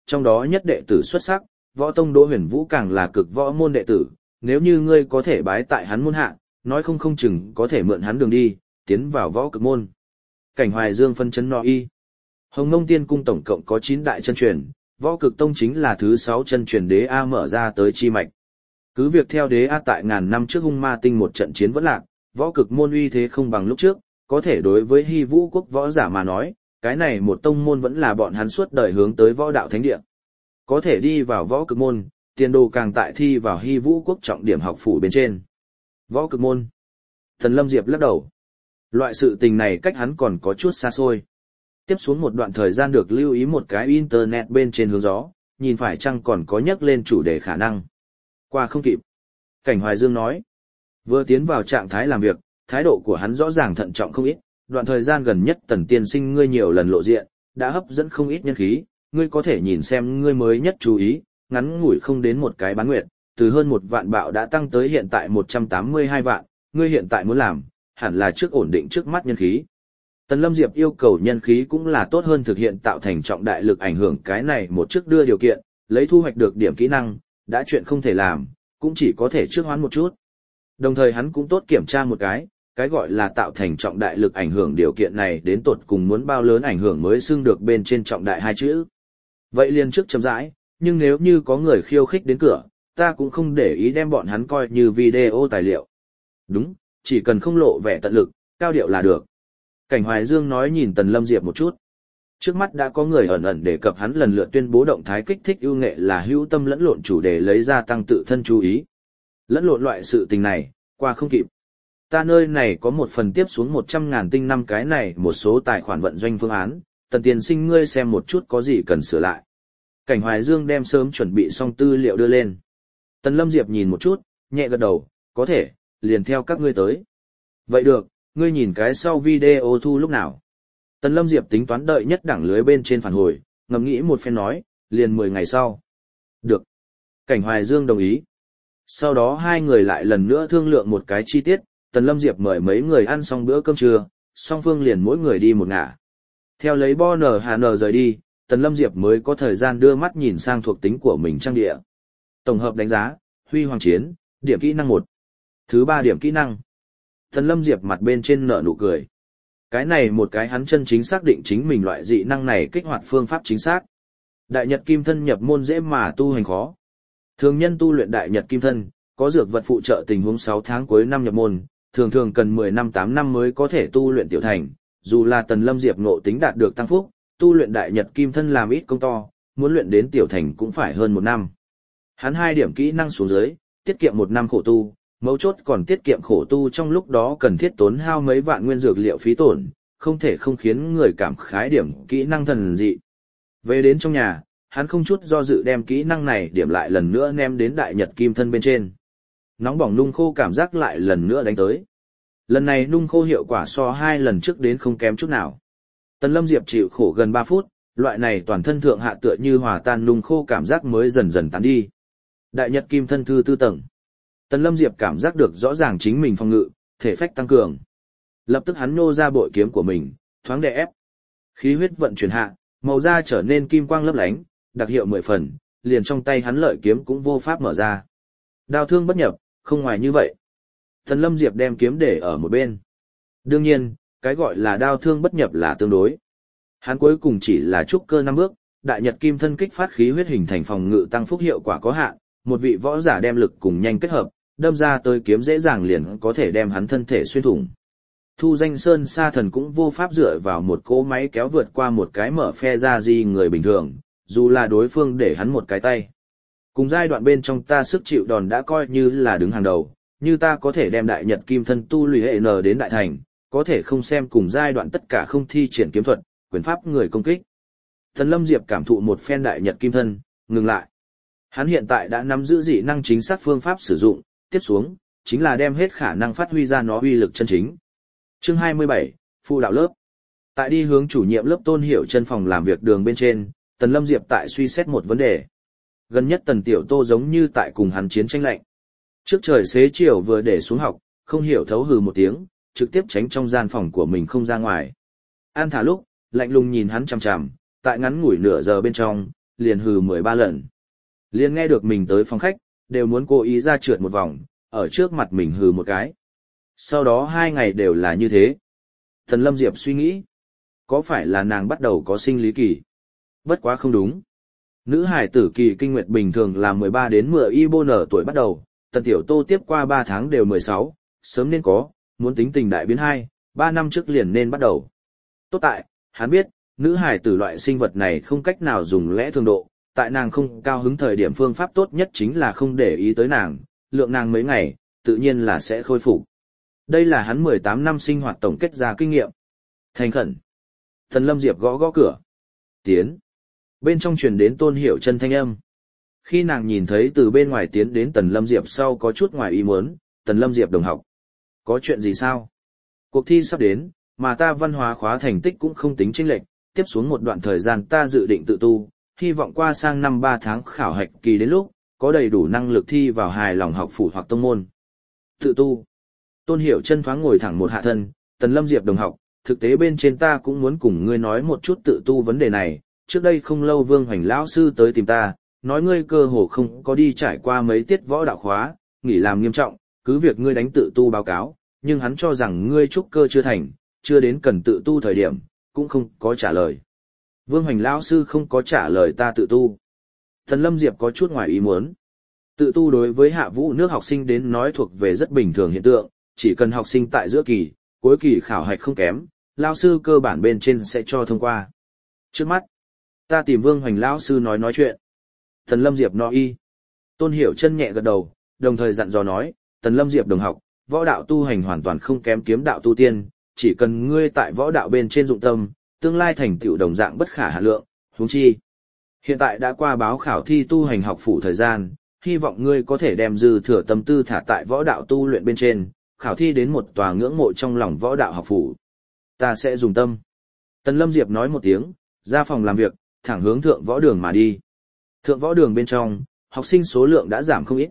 trong đó nhất đệ tử xuất sắc, võ tông Đỗ Huyền Vũ càng là cực võ môn đệ tử, nếu như ngươi có thể bái tại hắn môn hạ, nói không chừng có thể mượn hắn đường đi, tiến vào võ cực môn. Cảnh Hoài Dương phân chấn no y. Hồng Nông Tiên Cung tổng cộng có 9 đại chân truyền, võ cực tông chính là thứ 6 chân truyền đế A mở ra tới chi mạch. Cứ việc theo đế A tại ngàn năm trước hung ma tinh một trận chiến vẫn lạc, võ cực môn uy thế không bằng lúc trước, có thể đối với Hy Vũ quốc võ giả mà nói, cái này một tông môn vẫn là bọn hắn suốt đời hướng tới võ đạo thánh địa. Có thể đi vào võ cực môn, tiền đồ càng tại thi vào Hy Vũ quốc trọng điểm học phủ bên trên. Võ cực môn. Tần Lâm Diệp lắc đầu. Loại sự tình này cách hắn còn có chút xa xôi. Tiếp xuống một đoạn thời gian được lưu ý một cái internet bên trên hướng gió, nhìn phải chăng còn có nhắc lên chủ đề khả năng. Qua không kịp. Cảnh Hoài Dương nói. Vừa tiến vào trạng thái làm việc, thái độ của hắn rõ ràng thận trọng không ít, đoạn thời gian gần nhất Tần tiên sinh ngươi nhiều lần lộ diện, đã hấp dẫn không ít nhân khí, ngươi có thể nhìn xem ngươi mới nhất chú ý, ngắn ngủi không đến một cái bán nguyệt, từ hơn 1 vạn bạo đã tăng tới hiện tại 182 vạn, ngươi hiện tại muốn làm, hẳn là trước ổn định trước mắt nhân khí. Tần Lâm Diệp yêu cầu nhân khí cũng là tốt hơn thực hiện tạo thành trọng đại lực ảnh hưởng cái này một trước đưa điều kiện, lấy thu hoạch được điểm kỹ năng, đã chuyện không thể làm, cũng chỉ có thể trước hoán một chút. Đồng thời hắn cũng tốt kiểm tra một cái gọi là tạo thành trọng đại lực ảnh hưởng điều kiện này đến tột cùng muốn bao lớn ảnh hưởng mới xưng được bên trên trọng đại 2 chữ. Vậy liền trước chậm rãi, nhưng nếu như có người khiêu khích đến cửa, ta cũng không để ý đem bọn hắn coi như video tài liệu. Đúng, chỉ cần không lộ vẻ tận lực, cao điệu là được. Cảnh Hoài Dương nói nhìn Tần Lâm Diệp một chút. Trước mắt đã có người ẩn ẩn đề cập hắn lần lượt tuyên bố động thái kích thích ưu nghệ là hữu tâm lẫn lộn chủ đề lấy ra tăng tự thân chú ý. Lẫn lộn loại sự tình này, qua không kịp. Ta nơi này có một phần tiếp xuống 100.000 tinh năm cái này một số tài khoản vận doanh phương án, Tần tiên sinh ngươi xem một chút có gì cần sửa lại. Cảnh Hoài Dương đem sớm chuẩn bị xong tư liệu đưa lên. Tần Lâm Diệp nhìn một chút, nhẹ gật đầu, có thể, liền theo các ngươi tới. Vậy được, ngươi nhìn cái sau video thu lúc nào. Tần Lâm Diệp tính toán đợi nhất đẳng lưới bên trên phản hồi, ngẫm nghĩ một phen nói, liền 10 ngày sau. Được. Cảnh Hoài Dương đồng ý. Sau đó hai người lại lần nữa thương lượng một cái chi tiết, Tần Lâm Diệp mời mấy người ăn xong bữa cơm trưa, song phương liền mỗi người đi một ngả. Theo lấy Bo NHN rời đi, Tần Lâm Diệp mới có thời gian đưa mắt nhìn sang thuộc tính của mình trang địa. Tổng hợp đánh giá, Huy Hoàng Chiến, điểm kỹ năng 1. Thứ 3 điểm kỹ năng. Tần Lâm Diệp mặt bên trên nở nụ cười. Cái này một cái hắn chân chính xác định chính mình loại dị năng này kích hoạt phương pháp chính xác. Đại Nhật Kim Thân nhập môn dễ mà tu hành khó. Thường nhân tu luyện Đại Nhật Kim Thân, có dược vật phụ trợ tình huống 6 tháng cuối năm nhập môn, thường cần 10 năm 8 năm mới có thể tu luyện tiểu thành, dù là Tần Lâm Diệp ngộ tính đạt được tăng phúc, tu luyện Đại Nhật Kim Thân làm ít công to, muốn luyện đến tiểu thành cũng phải hơn 1 năm. Hắn 2 điểm kỹ năng xuống dưới, tiết kiệm 1 năm khổ tu, mấu chốt còn tiết kiệm khổ tu trong lúc đó cần thiết tốn hao mấy vạn nguyên dược liệu phí tổn, không thể không khiến người cảm khái điểm kỹ năng thần dị. Về đến trong nhà, hắn không chút do dự đem kỹ năng này điểm lại lần nữa ném đến Đại Nhật Kim Thân bên trên. Nóng bỏng nung khô cảm giác lại lần nữa đánh tới. Lần này nung khô hiệu quả so 2 lần trước đến không kém chút nào. Tần Lâm Diệp chịu khổ gần 3 phút, loại này toàn thân thượng hạ tựa như hòa tan nung khô cảm giác mới dần dần tán đi. Đại Nhật Kim Thân thư 4 tầng. Tần Lâm Diệp cảm giác được rõ ràng chính mình phòng ngự, thể phách tăng cường. Lập tức hắn nhô ra bội kiếm của mình, thoáng đè ép. Khí huyết vận chuyển hạ, màu da trở nên kim quang lấp lánh, đặc hiệu 10 phần, liền trong tay hắn lợi kiếm cũng vô pháp mở ra. Đao thương bất nhập, không ngoài như vậy. Tần Lâm Diệp đem kiếm để ở một bên. Đương nhiên, cái gọi là đao thương bất nhập là tương đối. Hắn cuối cùng chỉ là trúc cơ 5 bước, Đại Nhật Kim Thân kích phát khí huyết hình thành phòng ngự tăng phúc hiệu quả có hạn, một vị võ giả đem lực cùng nhanh kết hợp, đâm ra tới kiếm dễ dàng liền có thể đem hắn thân thể xuyên thủng. Thu Danh Sơn Sa Thần cũng vô pháp dựa vào một cỗ máy kéo vượt qua một cái mở phe ra gì người bình thường, dù là đối phương để hắn một cái tay. Cùng giai đoạn bên trong ta sức chịu đòn đã coi như là đứng hàng đầu, như ta có thể đem Đại Nhật Kim Thân tu luyện hệ N đến đại thành, có thể không xem cùng giai đoạn tất cả không thi triển kiếm thuật, quyền pháp người công kích. Tần Lâm Diệp cảm thụ một phen Đại Nhật Kim Thân, ngừng lại. Hắn hiện tại đã nắm giữ dị năng chính xác phương pháp sử dụng, tiếp xuống, chính là đem hết khả năng phát huy ra nó uy lực chân chính. Chương 27, Phụ đạo lớp. Tại đi hướng chủ nhiệm lớp Tôn Hiểu Chân phòng làm việc đường bên trên, Tần Lâm Diệp tại suy xét một vấn đề. Gần nhất Tần Tiểu Tô giống như tại cùng hắn chiến tranh lạnh. Trước trời xế chiều vừa để xuống học, không hiểu thấu hừ một tiếng, trực tiếp tránh trong gian phòng của mình không ra ngoài. An thả lúc, lạnh lùng nhìn hắn chằm chằm, tại ngắn ngủi nửa giờ bên trong, liền hừ 13 lần. Liền nghe được mình tới phòng khách, đều muốn cố ý ra trượt một vòng, ở trước mặt mình hừ một cái. Sau đó 2 ngày đều là như thế. Tần Lâm Diệp suy nghĩ, có phải là nàng bắt đầu có sinh lý kỳ? Bất quá không đúng. Nữ hải tử kỳ kinh nguyệt bình thường là 13 đến 10 y bô nở tuổi bắt đầu, Tần Tiểu Tô tiếp qua 3 tháng đều 16, sớm nên có, muốn tính tình đại biến 2, 3 năm trước liền nên bắt đầu. Tốt tại, hắn biết, nữ hải tử loại sinh vật này không cách nào dùng lẽ thường độ, tại nàng không cao hứng thời điểm phương pháp tốt nhất chính là không để ý tới nàng, lượng nàng mấy ngày, tự nhiên là sẽ khôi phục. Đây là hắn 18 năm sinh hoạt tổng kết ra kinh nghiệm. Thành khẩn. Tần Lâm Diệp gõ gõ cửa. Tiến. Bên trong truyền đến Tôn Hiểu Chân thanh âm. Khi nàng nhìn thấy từ bên ngoài tiến đến Tần Lâm Diệp sau có chút ngoài ý muốn, Tần Lâm Diệp đồng học. Có chuyện gì sao? Cuộc thi sắp đến, mà ta văn hóa khóa thành tích cũng không tính chênh lệch, tiếp xuống một đoạn thời gian ta dự định tự tu, hy vọng qua sang năm 3 tháng khảo hạch kỳ đến lúc, có đầy đủ năng lực thi vào hài lòng học phủ hoặc tông môn. Tự tu. Tôn Hiểu Chân thoáng ngồi thẳng một hạ thân, Tần Lâm Diệp đồng học, thực tế bên trên ta cũng muốn cùng ngươi nói một chút tự tu vấn đề này, trước đây không lâu Vương Hoành lão sư tới tìm ta, nói ngươi cơ hồ không có đi trải qua mấy tiết võ đạo khóa, nghỉ làm nghiêm trọng, cứ việc ngươi đánh tự tu báo cáo, nhưng hắn cho rằng ngươi trúc cơ chưa thành, chưa đến cần tự tu thời điểm, cũng không có trả lời. Vương Hoành lão sư không có trả lời ta tự tu. Tần Lâm Diệp có chút ngoài ý muốn. Tự tu đối với hạ vũ nước học sinh đến nói thuộc về rất bình thường hiện tượng, chỉ cần học sinh tại giữa kỳ, cuối kỳ khảo hạch không kém, lão sư cơ bản bên trên sẽ cho thông qua. Trước mắt, ta tìm Vương Hoành lão sư nói chuyện. Tần Lâm Diệp nói y. Tôn Hiểu Chân nhẹ gật đầu, đồng thời dặn dò nói, Tần Lâm Diệp đồng học, võ đạo tu hành hoàn toàn không kém kiếm đạo tu tiên, chỉ cần ngươi tại võ đạo bên trên dụng tâm, tương lai thành tựu đồng dạng bất khả hạn lượng, huống chi. Hiện tại đã qua báo khảo thi tu hành học phủ thời gian, hy vọng ngươi có thể đem dư thừa tâm tư thả tại võ đạo tu luyện bên trên, khảo thi đến một tòa ngưỡng mộ trong lòng võ đạo học phủ. Ta sẽ dùng tâm. Tần Lâm Diệp nói một tiếng, ra phòng làm việc, thẳng hướng thượng võ đường mà đi. Thượng võ đường bên trong, học sinh số lượng đã giảm không ít.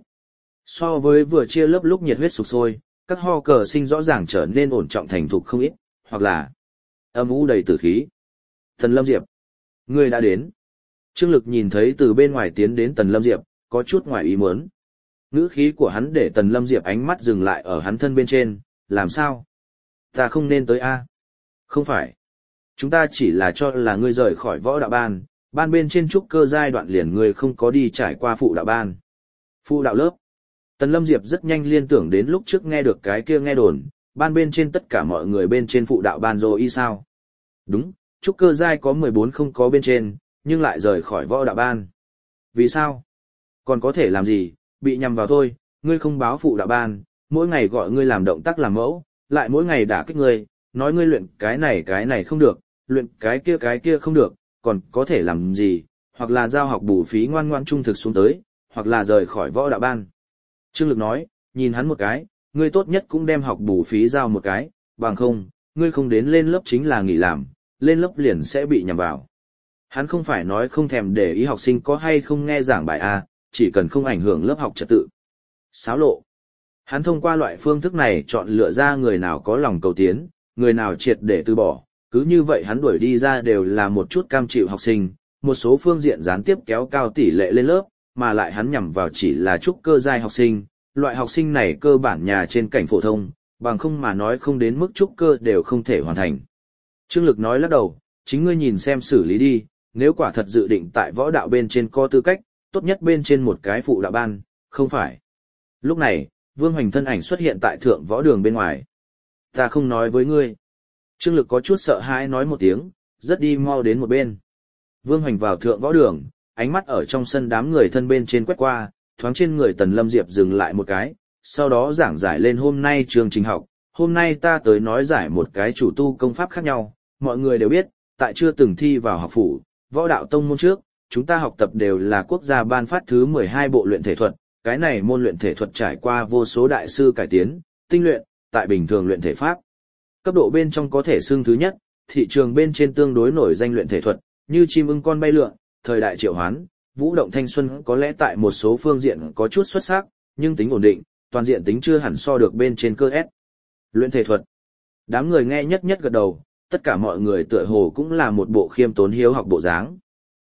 So với vừa chia lớp lúc nhiệt huyết sục sôi, các ho cờ sinh rõ ràng trở nên ổn trọng thành thục không ít, hoặc là âm u đầy tử khí. Tần Lâm Diệp, ngươi đã đến. Trương Lực nhìn thấy từ bên ngoài tiến đến Tần Lâm Diệp, có chút ngoài ý muốn. Ngữ khí của hắn để Tần Lâm Diệp ánh mắt dừng lại ở hắn thân bên trên, làm sao? Ta không nên tới a? Không phải. Chúng ta chỉ là cho là ngươi rời khỏi võ đạo ban, ban bên trên trúc cơ giai đoạn liền ngươi không có đi trải qua phụ đạo ban. Phụ đạo lớp. Tần Lâm Diệp rất nhanh liên tưởng đến lúc trước nghe được cái kia nghe đồn, ban bên trên tất cả mọi người bên trên phụ đạo ban rồi y sao? Đúng, trúc cơ giai có 14 không có bên trên, nhưng lại rời khỏi võ đạo ban. Vì sao? Còn có thể làm gì, bị nhầm vào thôi, ngươi không báo phụ đạo ban, mỗi ngày gọi ngươi làm động tác làm mẫu, lại mỗi ngày đả kích ngươi, nói ngươi luyện cái này không được, luyện cái kia không được, còn có thể làm gì, hoặc là giao học bù phí ngoan ngoãn trung thực xuống tới, hoặc là rời khỏi võ đạo ban. Trương Lực nói, nhìn hắn một cái, ngươi tốt nhất cũng đem học bù phí giao một cái, bằng không, ngươi không đến lên lớp chính là nghỉ làm, lên lớp liền sẽ bị nhầm vào. Hắn không phải nói không thèm để ý học sinh có hay không nghe giảng bài A, chỉ cần không ảnh hưởng lớp học trật tự. Xáo lộ. Hắn thông qua loại phương thức này chọn lựa ra người nào có lòng cầu tiến, người nào triệt để từ bỏ, cứ như vậy hắn đuổi đi ra đều là một chút cam chịu học sinh, một số phương diện gián tiếp kéo cao tỷ lệ lên lớp, mà lại hắn nhằm vào chỉ là trúc cơ giai học sinh, loại học sinh này cơ bản nhà trên cảnh phổ thông, bằng không mà nói không đến mức trúc cơ đều không thể hoàn thành. Trương Lực nói lắc đầu, chính ngươi nhìn xem xử lý đi, nếu quả thật dự định tại võ đạo bên trên có tư cách, tốt nhất bên trên một cái phụ đạo ban, không phải. Lúc này, Vương Hoành thân ảnh xuất hiện tại thượng võ đường bên ngoài. Ta không nói với ngươi. Trương Lực có chút sợ hãi nói một tiếng, rất đi mau đến một bên. Vương Hoành vào thượng võ đường, ánh mắt ở trong sân đám người thân bên trên quét qua, thoáng trên người Tần Lâm Diệp dừng lại một cái, sau đó giảng giải lên hôm nay chương trình học. Hôm nay ta tới nói giải một cái chủ tu công pháp khác nhau, mọi người đều biết, tại chưa từng thi vào học phủ, võ đạo tông môn trước, chúng ta học tập đều là quốc gia ban phát thứ 12 bộ luyện thể thuật, cái này môn luyện thể thuật trải qua vô số đại sư cải tiến, tinh luyện, tại bình thường luyện thể pháp. Cấp độ bên trong có thể xưng thứ nhất, thị trường bên trên tương đối nổi danh luyện thể thuật, như chim ưng con bay lượn, thời đại triệu hoán, vũ động thanh xuân có lẽ tại một số phương diện có chút xuất sắc, nhưng tính ổn định, toàn diện tính chưa hẳn so được bên trên cơ S. Luyện thể thuật. Đám người nghe nhất nhất gật đầu, tất cả mọi người tựa hồ cũng là một bộ khiêm tốn hiếu học bộ dáng.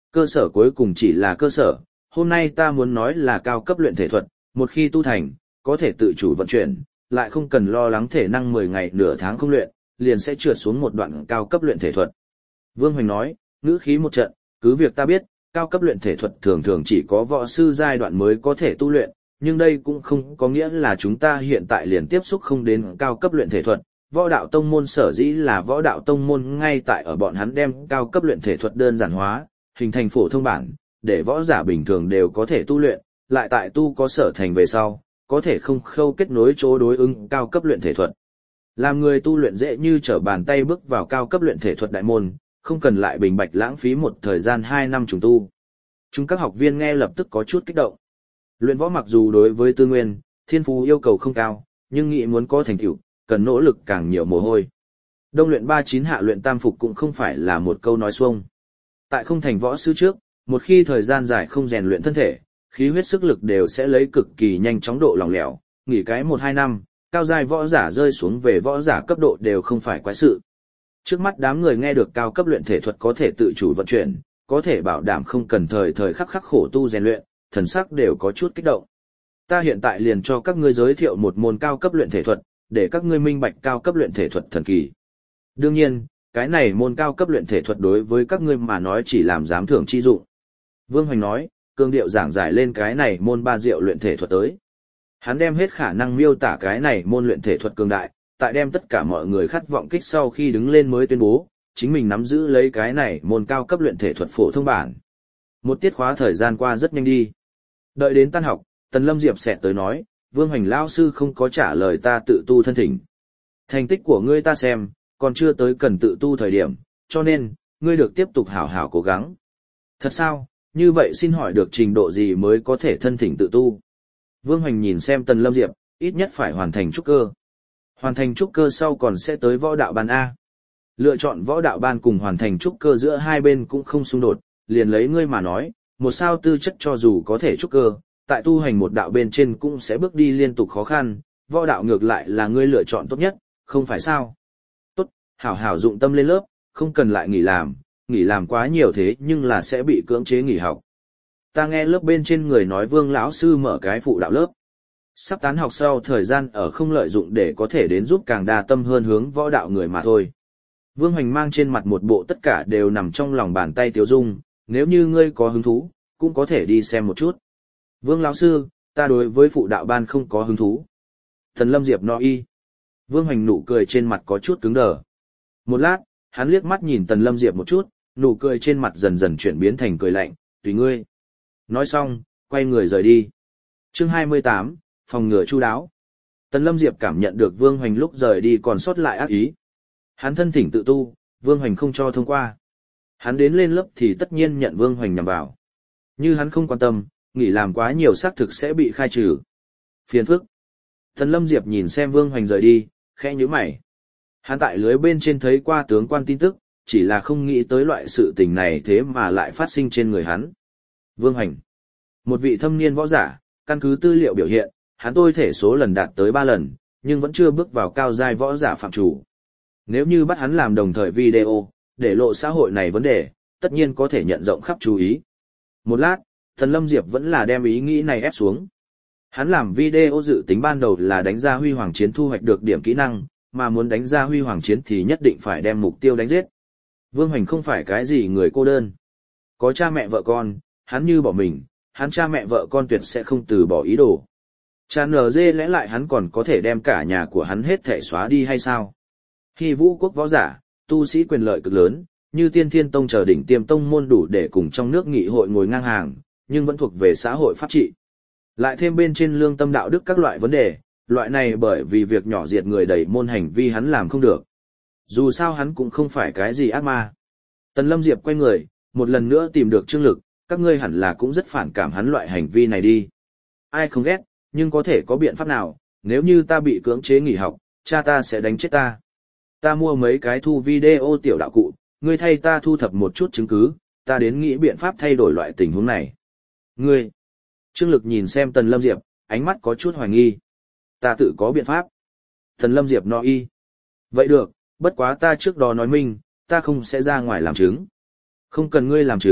Cơ sở cuối cùng chỉ là cơ sở, hôm nay ta muốn nói là cao cấp luyện thể thuật, một khi tu thành, có thể tự chủ vận chuyển, lại không cần lo lắng thể năng 10 ngày nửa tháng không luyện, liền sẽ trượt xuống một đoạn cao cấp luyện thể thuật. Vương Hoành nói, ngữ khí một trận, cứ việc ta biết, cao cấp luyện thể thuật thường thường chỉ có võ sư giai đoạn mới có thể tu luyện, nhưng đây cũng không có nghĩa là chúng ta hiện tại liền tiếp xúc không đến cao cấp luyện thể thuật. Võ đạo tông môn sở dĩ là võ đạo tông môn ngay tại ở bọn hắn đem cao cấp luyện thể thuật đơn giản hóa, hình thành phổ thông bản, để võ giả bình thường đều có thể tu luyện, lại tại tu có sở thành về sau, có thể không khâu kết nối chỗ đối ứng cao cấp luyện thể thuật. Làm người tu luyện dễ như trở bàn tay bước vào cao cấp luyện thể thuật đại môn, không cần lại bình bạch lãng phí một thời gian 2 năm trùng tu. Chúng các học viên nghe lập tức có chút kích động. Luyện võ mặc dù đối với tư nguyên, thiên phú yêu cầu không cao, nhưng nghĩ muốn có thành tựu, cần nỗ lực càng nhiều mồ hôi. Đông luyện 39 hạ luyện tam phục cũng không phải là một câu nói xuông. Tại không thành võ sư trước, một khi thời gian dài không rèn luyện thân thể, khí huyết sức lực đều sẽ lấy cực kỳ nhanh chóng độ lỏng lẻo, nghỉ cái 1-2 năm, cao giai võ giả rơi xuống về võ giả cấp độ đều không phải quái sự. Trước mắt đám người nghe được cao cấp luyện thể thuật có thể tự chủ vận chuyển, có thể bảo đảm không cần thời thời khắc khắc khổ tu rèn luyện, thần sắc đều có chút kích động. Ta hiện tại liền cho các ngươi giới thiệu một môn cao cấp luyện thể thuật, để các ngươi minh bạch cao cấp luyện thể thuật thần kỳ. Đương nhiên, cái này môn cao cấp luyện thể thuật đối với các ngươi mà nói chỉ làm giám thưởng chi dụng. Vương Hoành nói, cương điệu giảng giải lên cái này môn 3 diệu luyện thể thuật tới. Hắn đem hết khả năng miêu tả cái này môn luyện thể thuật cường đại, tại đem tất cả mọi người khát vọng kích sau khi đứng lên mới tuyên bố, chính mình nắm giữ lấy cái này môn cao cấp luyện thể thuật phổ thông bản. Một tiết khóa thời gian qua rất nhanh đi. Đợi đến tan học, Tần Lâm Diệp xẹt tới nói, Vương Hoành lão sư không có trả lời ta tự tu thân thỉnh. Thành tích của ngươi ta xem, còn chưa tới cần tự tu thời điểm, cho nên, ngươi được tiếp tục hảo hảo cố gắng. Thật sao, như vậy xin hỏi được trình độ gì mới có thể thân thỉnh tự tu? Vương Hoành nhìn xem Tần Lâm Diệp, ít nhất phải hoàn thành trúc cơ. Hoàn thành trúc cơ sau còn sẽ tới võ đạo ban A. Lựa chọn võ đạo ban cùng hoàn thành trúc cơ giữa hai bên cũng không xung đột, liền lấy ngươi mà nói, một sao tư chất cho dù có thể trúc cơ, tại tu hành một đạo bên trên cũng sẽ bước đi liên tục khó khăn, võ đạo ngược lại là ngươi lựa chọn tốt nhất, không phải sao? Tốt, hảo hảo dụng tâm lên lớp, không cần lại nghỉ làm quá nhiều thế nhưng là sẽ bị cưỡng chế nghỉ học. Ta nghe lớp bên trên người nói Vương lão sư mở cái phụ đạo lớp. Sắp tán học sau thời gian ở không lợi dụng để có thể đến giúp càng đa tâm hơn hướng võ đạo người mà thôi. Vương Hoành mang trên mặt một bộ tất cả đều nằm trong lòng bàn tay Tiếu Dung, nếu như ngươi có hứng thú, cũng có thể đi xem một chút. Vương lão sư, ta đối với phụ đạo ban không có hứng thú. Thần Lâm Diệp nói. Vương Hoành nụ cười trên mặt có chút cứng đờ. Một lát, hắn liếc mắt nhìn Tần Lâm Diệp một chút, nụ cười trên mặt dần dần chuyển biến thành cười lạnh, tùy ngươi. Nói xong, quay người rời đi. Chương 28, phòng ngừa chu đáo. Tần Lâm Diệp cảm nhận được Vương Hoành lúc rời đi còn sót lại ác ý. Hắn thân thỉnh tự tu, Vương Hoành không cho thông qua. Hắn đến lên lớp thì tất nhiên nhận Vương Hoành nhằm vào. Như hắn không quan tâm, nghỉ làm quá nhiều xác thực sẽ bị khai trừ. Phiền phức. Tần Lâm Diệp nhìn xem Vương Hoành rời đi, khẽ nhíu mày. Hắn tại lưới bên trên thấy qua tướng quan tin tức, chỉ là không nghĩ tới loại sự tình này thế mà lại phát sinh trên người hắn. Vương Hoành, một vị thâm niên võ giả, căn cứ tư liệu biểu hiện, hắn tôi thể số lần đạt tới 3 lần, nhưng vẫn chưa bước vào cao giai võ giả phạm chủ. Nếu như bắt hắn làm đồng thời video, để lộ xã hội này vấn đề, tất nhiên có thể nhận rộng khắp chú ý. Một lát, Tần Lâm Diệp vẫn là đem ý nghĩ này ép xuống. Hắn làm video dự tính ban đầu là đánh ra huy hoàng chiến thu hoạch được điểm kỹ năng, mà muốn đánh ra huy hoàng chiến thì nhất định phải đem mục tiêu đánh giết. Vương Hoành không phải cái gì người cô đơn. Có cha mẹ vợ con, hắn như bỏ mình, hắn cha mẹ vợ con tuyệt sẽ không từ bỏ ý đồ. Cha NG lẽ lại hắn còn có thể đem cả nhà của hắn hết thể xóa đi hay sao? Khi vũ quốc võ giả, tu sĩ quyền lợi cực lớn, như Tiên Thiên Tông chờ đỉnh tiêm tông môn đủ để cùng trong nước nghị hội ngồi ngang hàng, nhưng vẫn thuộc về xã hội pháp trị. Lại thêm bên trên lương tâm đạo đức các loại vấn đề, loại này bởi vì việc nhỏ diệt người đầy môn hành vi hắn làm không được. Dù sao hắn cũng không phải cái gì ác ma. Tần Lâm Diệp quay người, một lần nữa tìm được Trương Lực, các ngươi hẳn là cũng rất phản cảm hắn loại hành vi này đi. Ai không ghét, nhưng có thể có biện pháp nào, nếu như ta bị cưỡng chế nghỉ học, cha ta sẽ đánh chết ta. Ta mua mấy cái thu video tiểu đạo cụ, ngươi thay ta thu thập một chút chứng cứ, ta đến nghĩ biện pháp thay đổi loại tình huống này. Ngươi, Trương Lực nhìn xem Tần Lâm Diệp, ánh mắt có chút hoài nghi. Ta tự có biện pháp. Tần Lâm Diệp nói. Vậy được, bất quá ta trước đó nói minh, ta không sẽ ra ngoài làm chứng. Không cần ngươi làm chứng,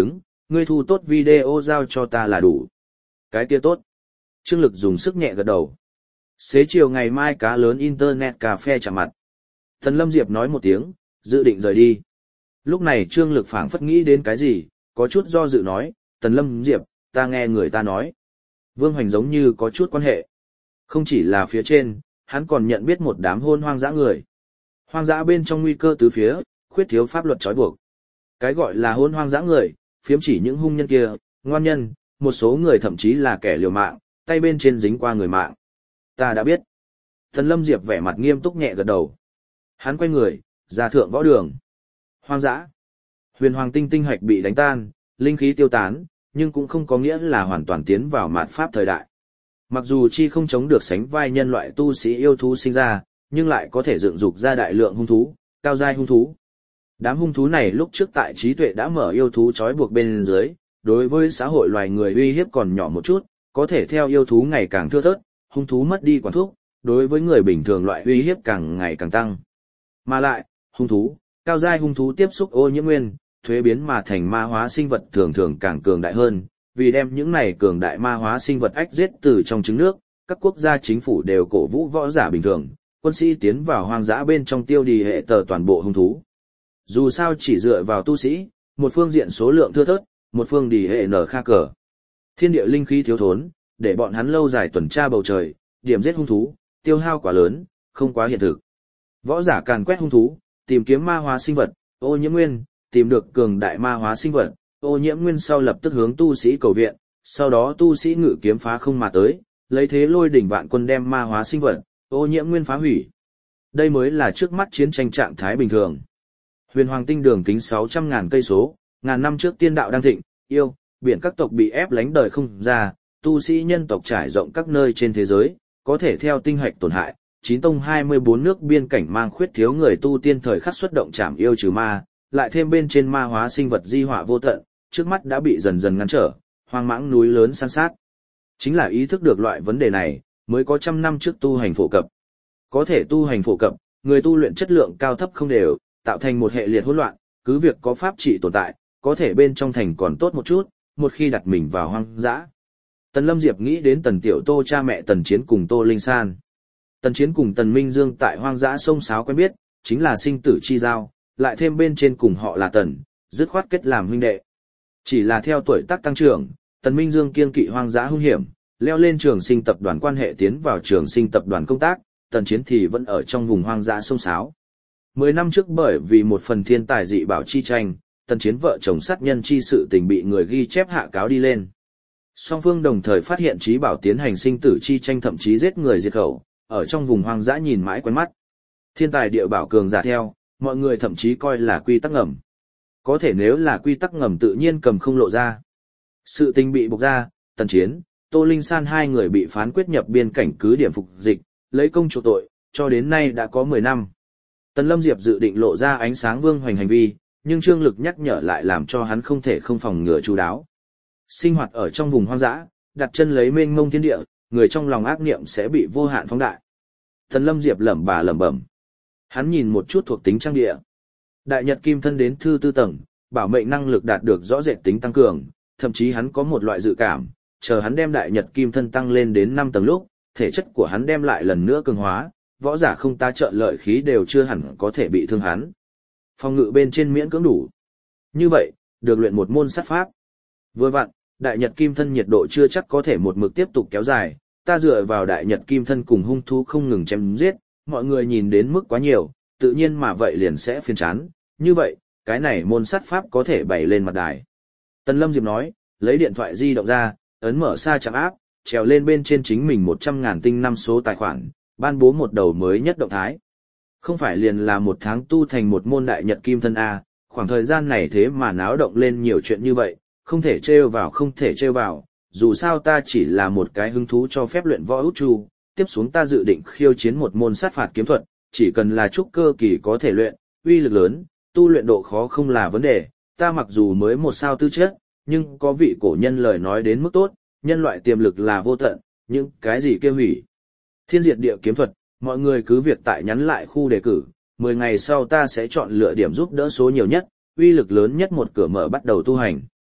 ngươi thu tốt video giao cho ta là đủ. Cái kia tốt. Trương Lực dùng sức nhẹ gật đầu. Xế chiều ngày mai cá lớn internet cà phê chạm mặt. Tần Lâm Diệp nói một tiếng, dự định rời đi. Lúc này Trương Lực phảng phất nghĩ đến cái gì, có chút do dự nói, Tần Lâm Diệp, ta nghe người ta nói. Vương Hoành giống như có chút quan hệ. Không chỉ là phía trên, hắn còn nhận biết một đám hôn hoang dã người. Hoang dã bên trong nguy cơ tứ phía, khuyết thiếu pháp luật trói buộc. Cái gọi là hôn hoang dã người, phiếm chỉ những hung nhân kia, ngoan nhân, một số người thậm chí là kẻ liều mạng, tay bên trên dính qua người mạng. Ta đã biết. Tần Lâm Diệp vẻ mặt nghiêm túc nhẹ gật đầu. Hắn quay người, ra thượng võ đường. Hoang dã. Huyền hoàng tinh tinh hạch bị đánh tan, linh khí tiêu tán, nhưng cũng không có nghĩa là hoàn toàn tiến vào mạt pháp thời đại. Mặc dù chi không chống được sánh vai nhân loại tu sĩ yêu thú sinh ra, nhưng lại có thể dựng dục ra đại lượng hung thú, cao giai hung thú. Đám hung thú này lúc trước tại trí tuệ đã mở yêu thú trói buộc bên dưới, đối với xã hội loài người uy hiếp còn nhỏ một chút, có thể theo yêu thú ngày càng thưa thớt, hung thú mất đi quản thúc, đối với người bình thường loại uy hiếp càng ngày càng tăng. Mà lại, hung thú, cao giai hung thú tiếp xúc ô nhiễm nguyên, thuế biến mà thành ma hóa sinh vật thường thường càng cường đại hơn, vì đem những này cường đại ma hóa sinh vật ách giết từ trong trứng nước, các quốc gia chính phủ đều cổ vũ võ giả bình thường, quân sĩ tiến vào hoang dã bên trong tiêu đi hệ tờ toàn bộ hung thú. Dù sao chỉ dựa vào tu sĩ, một phương diện số lượng thưa thớt, một phương đi hệ nở kha cờ. Thiên địa linh khí thiếu thốn, để bọn hắn lâu dài tuần tra bầu trời, điểm giết hung thú, tiêu hao quá lớn, không quá hiện thực. Võ giả càn quét hung thú, tìm kiếm ma hóa sinh vật, ô nhiễm nguyên, tìm được cường đại ma hóa sinh vật, ô nhiễm nguyên sau lập tức hướng tu sĩ cầu viện, sau đó tu sĩ ngự kiếm phá không mà tới, lấy thế lôi đỉnh vạn quân đem ma hóa sinh vật, ô nhiễm nguyên phá hủy. Đây mới là trước mắt chiến tranh trạng thái bình thường. Huyền Hoàng Tinh đường kính 600.000 cây số, ngàn năm trước tiên đạo đang thịnh, yêu, biển các tộc bị ép lánh đời không ra, tu sĩ nhân tộc trải rộng các nơi trên thế giới, có thể theo tinh hạch tổn hại, 9 tông 24 nước biên cảnh mang khuyết thiếu người tu tiên thời khắc xuất động trảm yêu trừ ma, lại thêm bên trên ma hóa sinh vật di họa vô tận, trước mắt đã bị dần dần ngăn trở, hoang mãng núi lớn san sát. Chính là ý thức được loại vấn đề này, mới có trăm năm trước tu hành phổ cập. Có thể tu hành phổ cập, người tu luyện chất lượng cao thấp không đều, tạo thành một hệ liệt hỗn loạn, cứ việc có pháp trị tồn tại, có thể bên trong thành còn tốt một chút, một khi đặt mình vào hoang dã. Tần Lâm Diệp nghĩ đến Tần Tiểu Tô cha mẹ Tần Chiến cùng Tô Linh San. Tần Chiến cùng Tần Minh Dương tại hoang dã sông Sáo quen biết, chính là sinh tử chi giao, lại thêm bên trên cùng họ là Tần, dứt khoát kết làm huynh đệ. Chỉ là theo tuổi tác tăng trưởng, Tần Minh Dương kiêng kỵ hoang dã hung hiểm, leo lên trường sinh tập đoàn quan hệ tiến vào trường sinh tập đoàn công tác, Tần Chiến thì vẫn ở trong vùng hoang dã sông Sáo. 10 năm trước bởi vì một phần thiên tài dị bảo chi tranh, Tần Chiến vợ chồng sát nhân chi sự tình bị người ghi chép hạ cáo đi lên. Song phương đồng thời phát hiện trí bảo tiến hành sinh tử chi tranh, thậm chí giết người diệt khẩu, ở trong vùng hoang dã nhìn mãi quen mắt. Thiên tài địa bảo cường giả theo, mọi người thậm chí coi là quy tắc ngầm. Có thể nếu là quy tắc ngầm tự nhiên cầm không lộ ra. Sự tình bị bộc ra, Tần Chiến, Tô Linh San hai người bị phán quyết nhập biên cảnh cứ điểm phục dịch, lấy công chuộc tội, cho đến nay đã có 10 năm. Tần Lâm Diệp dự định lộ ra ánh sáng Vương Hoành hành vi, nhưng Trương Lực nhắc nhở lại làm cho hắn không thể không phòng ngừa chú đáo. Sinh hoạt ở trong vùng hoang dã, đặt chân lấy mênh mông thiên địa, người trong lòng ác niệm sẽ bị vô hạn phóng đại. Tần Lâm Diệp lẩm bẩm. Hắn nhìn một chút thuộc tính trang địa. Đại Nhật Kim Thân đến thứ 4 tầng, bảo mệnh năng lực đạt được rõ rệt tính tăng cường, thậm chí hắn có một loại dự cảm, chờ hắn đem Đại Nhật Kim Thân tăng lên đến 5 tầng lúc, thể chất của hắn đem lại lần nữa cường hóa, võ giả không tá trợ lợi khí đều chưa hẳn có thể bị thương hắn. Phòng ngự bên trên miễn cưỡng đủ. Như vậy, được luyện một môn sát pháp. Vừa vặn, Đại Nhật Kim Thân nhiệt độ chưa chắc có thể một mực tiếp tục kéo dài, ta dựa vào Đại Nhật Kim Thân cùng hung thú không ngừng chém giết, mọi người nhìn đến mức quá nhiều, tự nhiên mà vậy liền sẽ phiền chán. Như vậy, cái này môn sát pháp có thể bày lên mặt đài. Tần Lâm Diệp nói, lấy điện thoại di động ra, ấn mở xa chạm áp, trèo lên bên trên chính mình 100.000 tinh năm số tài khoản, ban bố một đầu mới nhất động thái. Không phải liền là một tháng tu thành một môn Đại Nhật Kim Thân A, khoảng thời gian này thế mà náo động lên nhiều chuyện như vậy, không thể trêu vào, dù sao ta chỉ là một cái hứng thú cho phép luyện võ út chu, tiếp xuống ta dự định khiêu chiến một môn sát phạt kiếm thuật, chỉ cần là trúc cơ kỳ có thể luyện, uy lực lớn, tu luyện độ khó không là vấn đề, ta mặc dù mới một sao tư chất, nhưng có vị cổ nhân lời nói đến mức tốt, nhân loại tiềm lực là vô tận, nhưng cái gì kêu hủy. Thiên diệt địa kiếm thuật, mọi người cứ việc tại nhắn lại khu đề cử, 10 ngày sau ta sẽ chọn lựa điểm giúp đỡ số nhiều nhất, uy lực lớn nhất một cửa mở bắt đầu tu hành.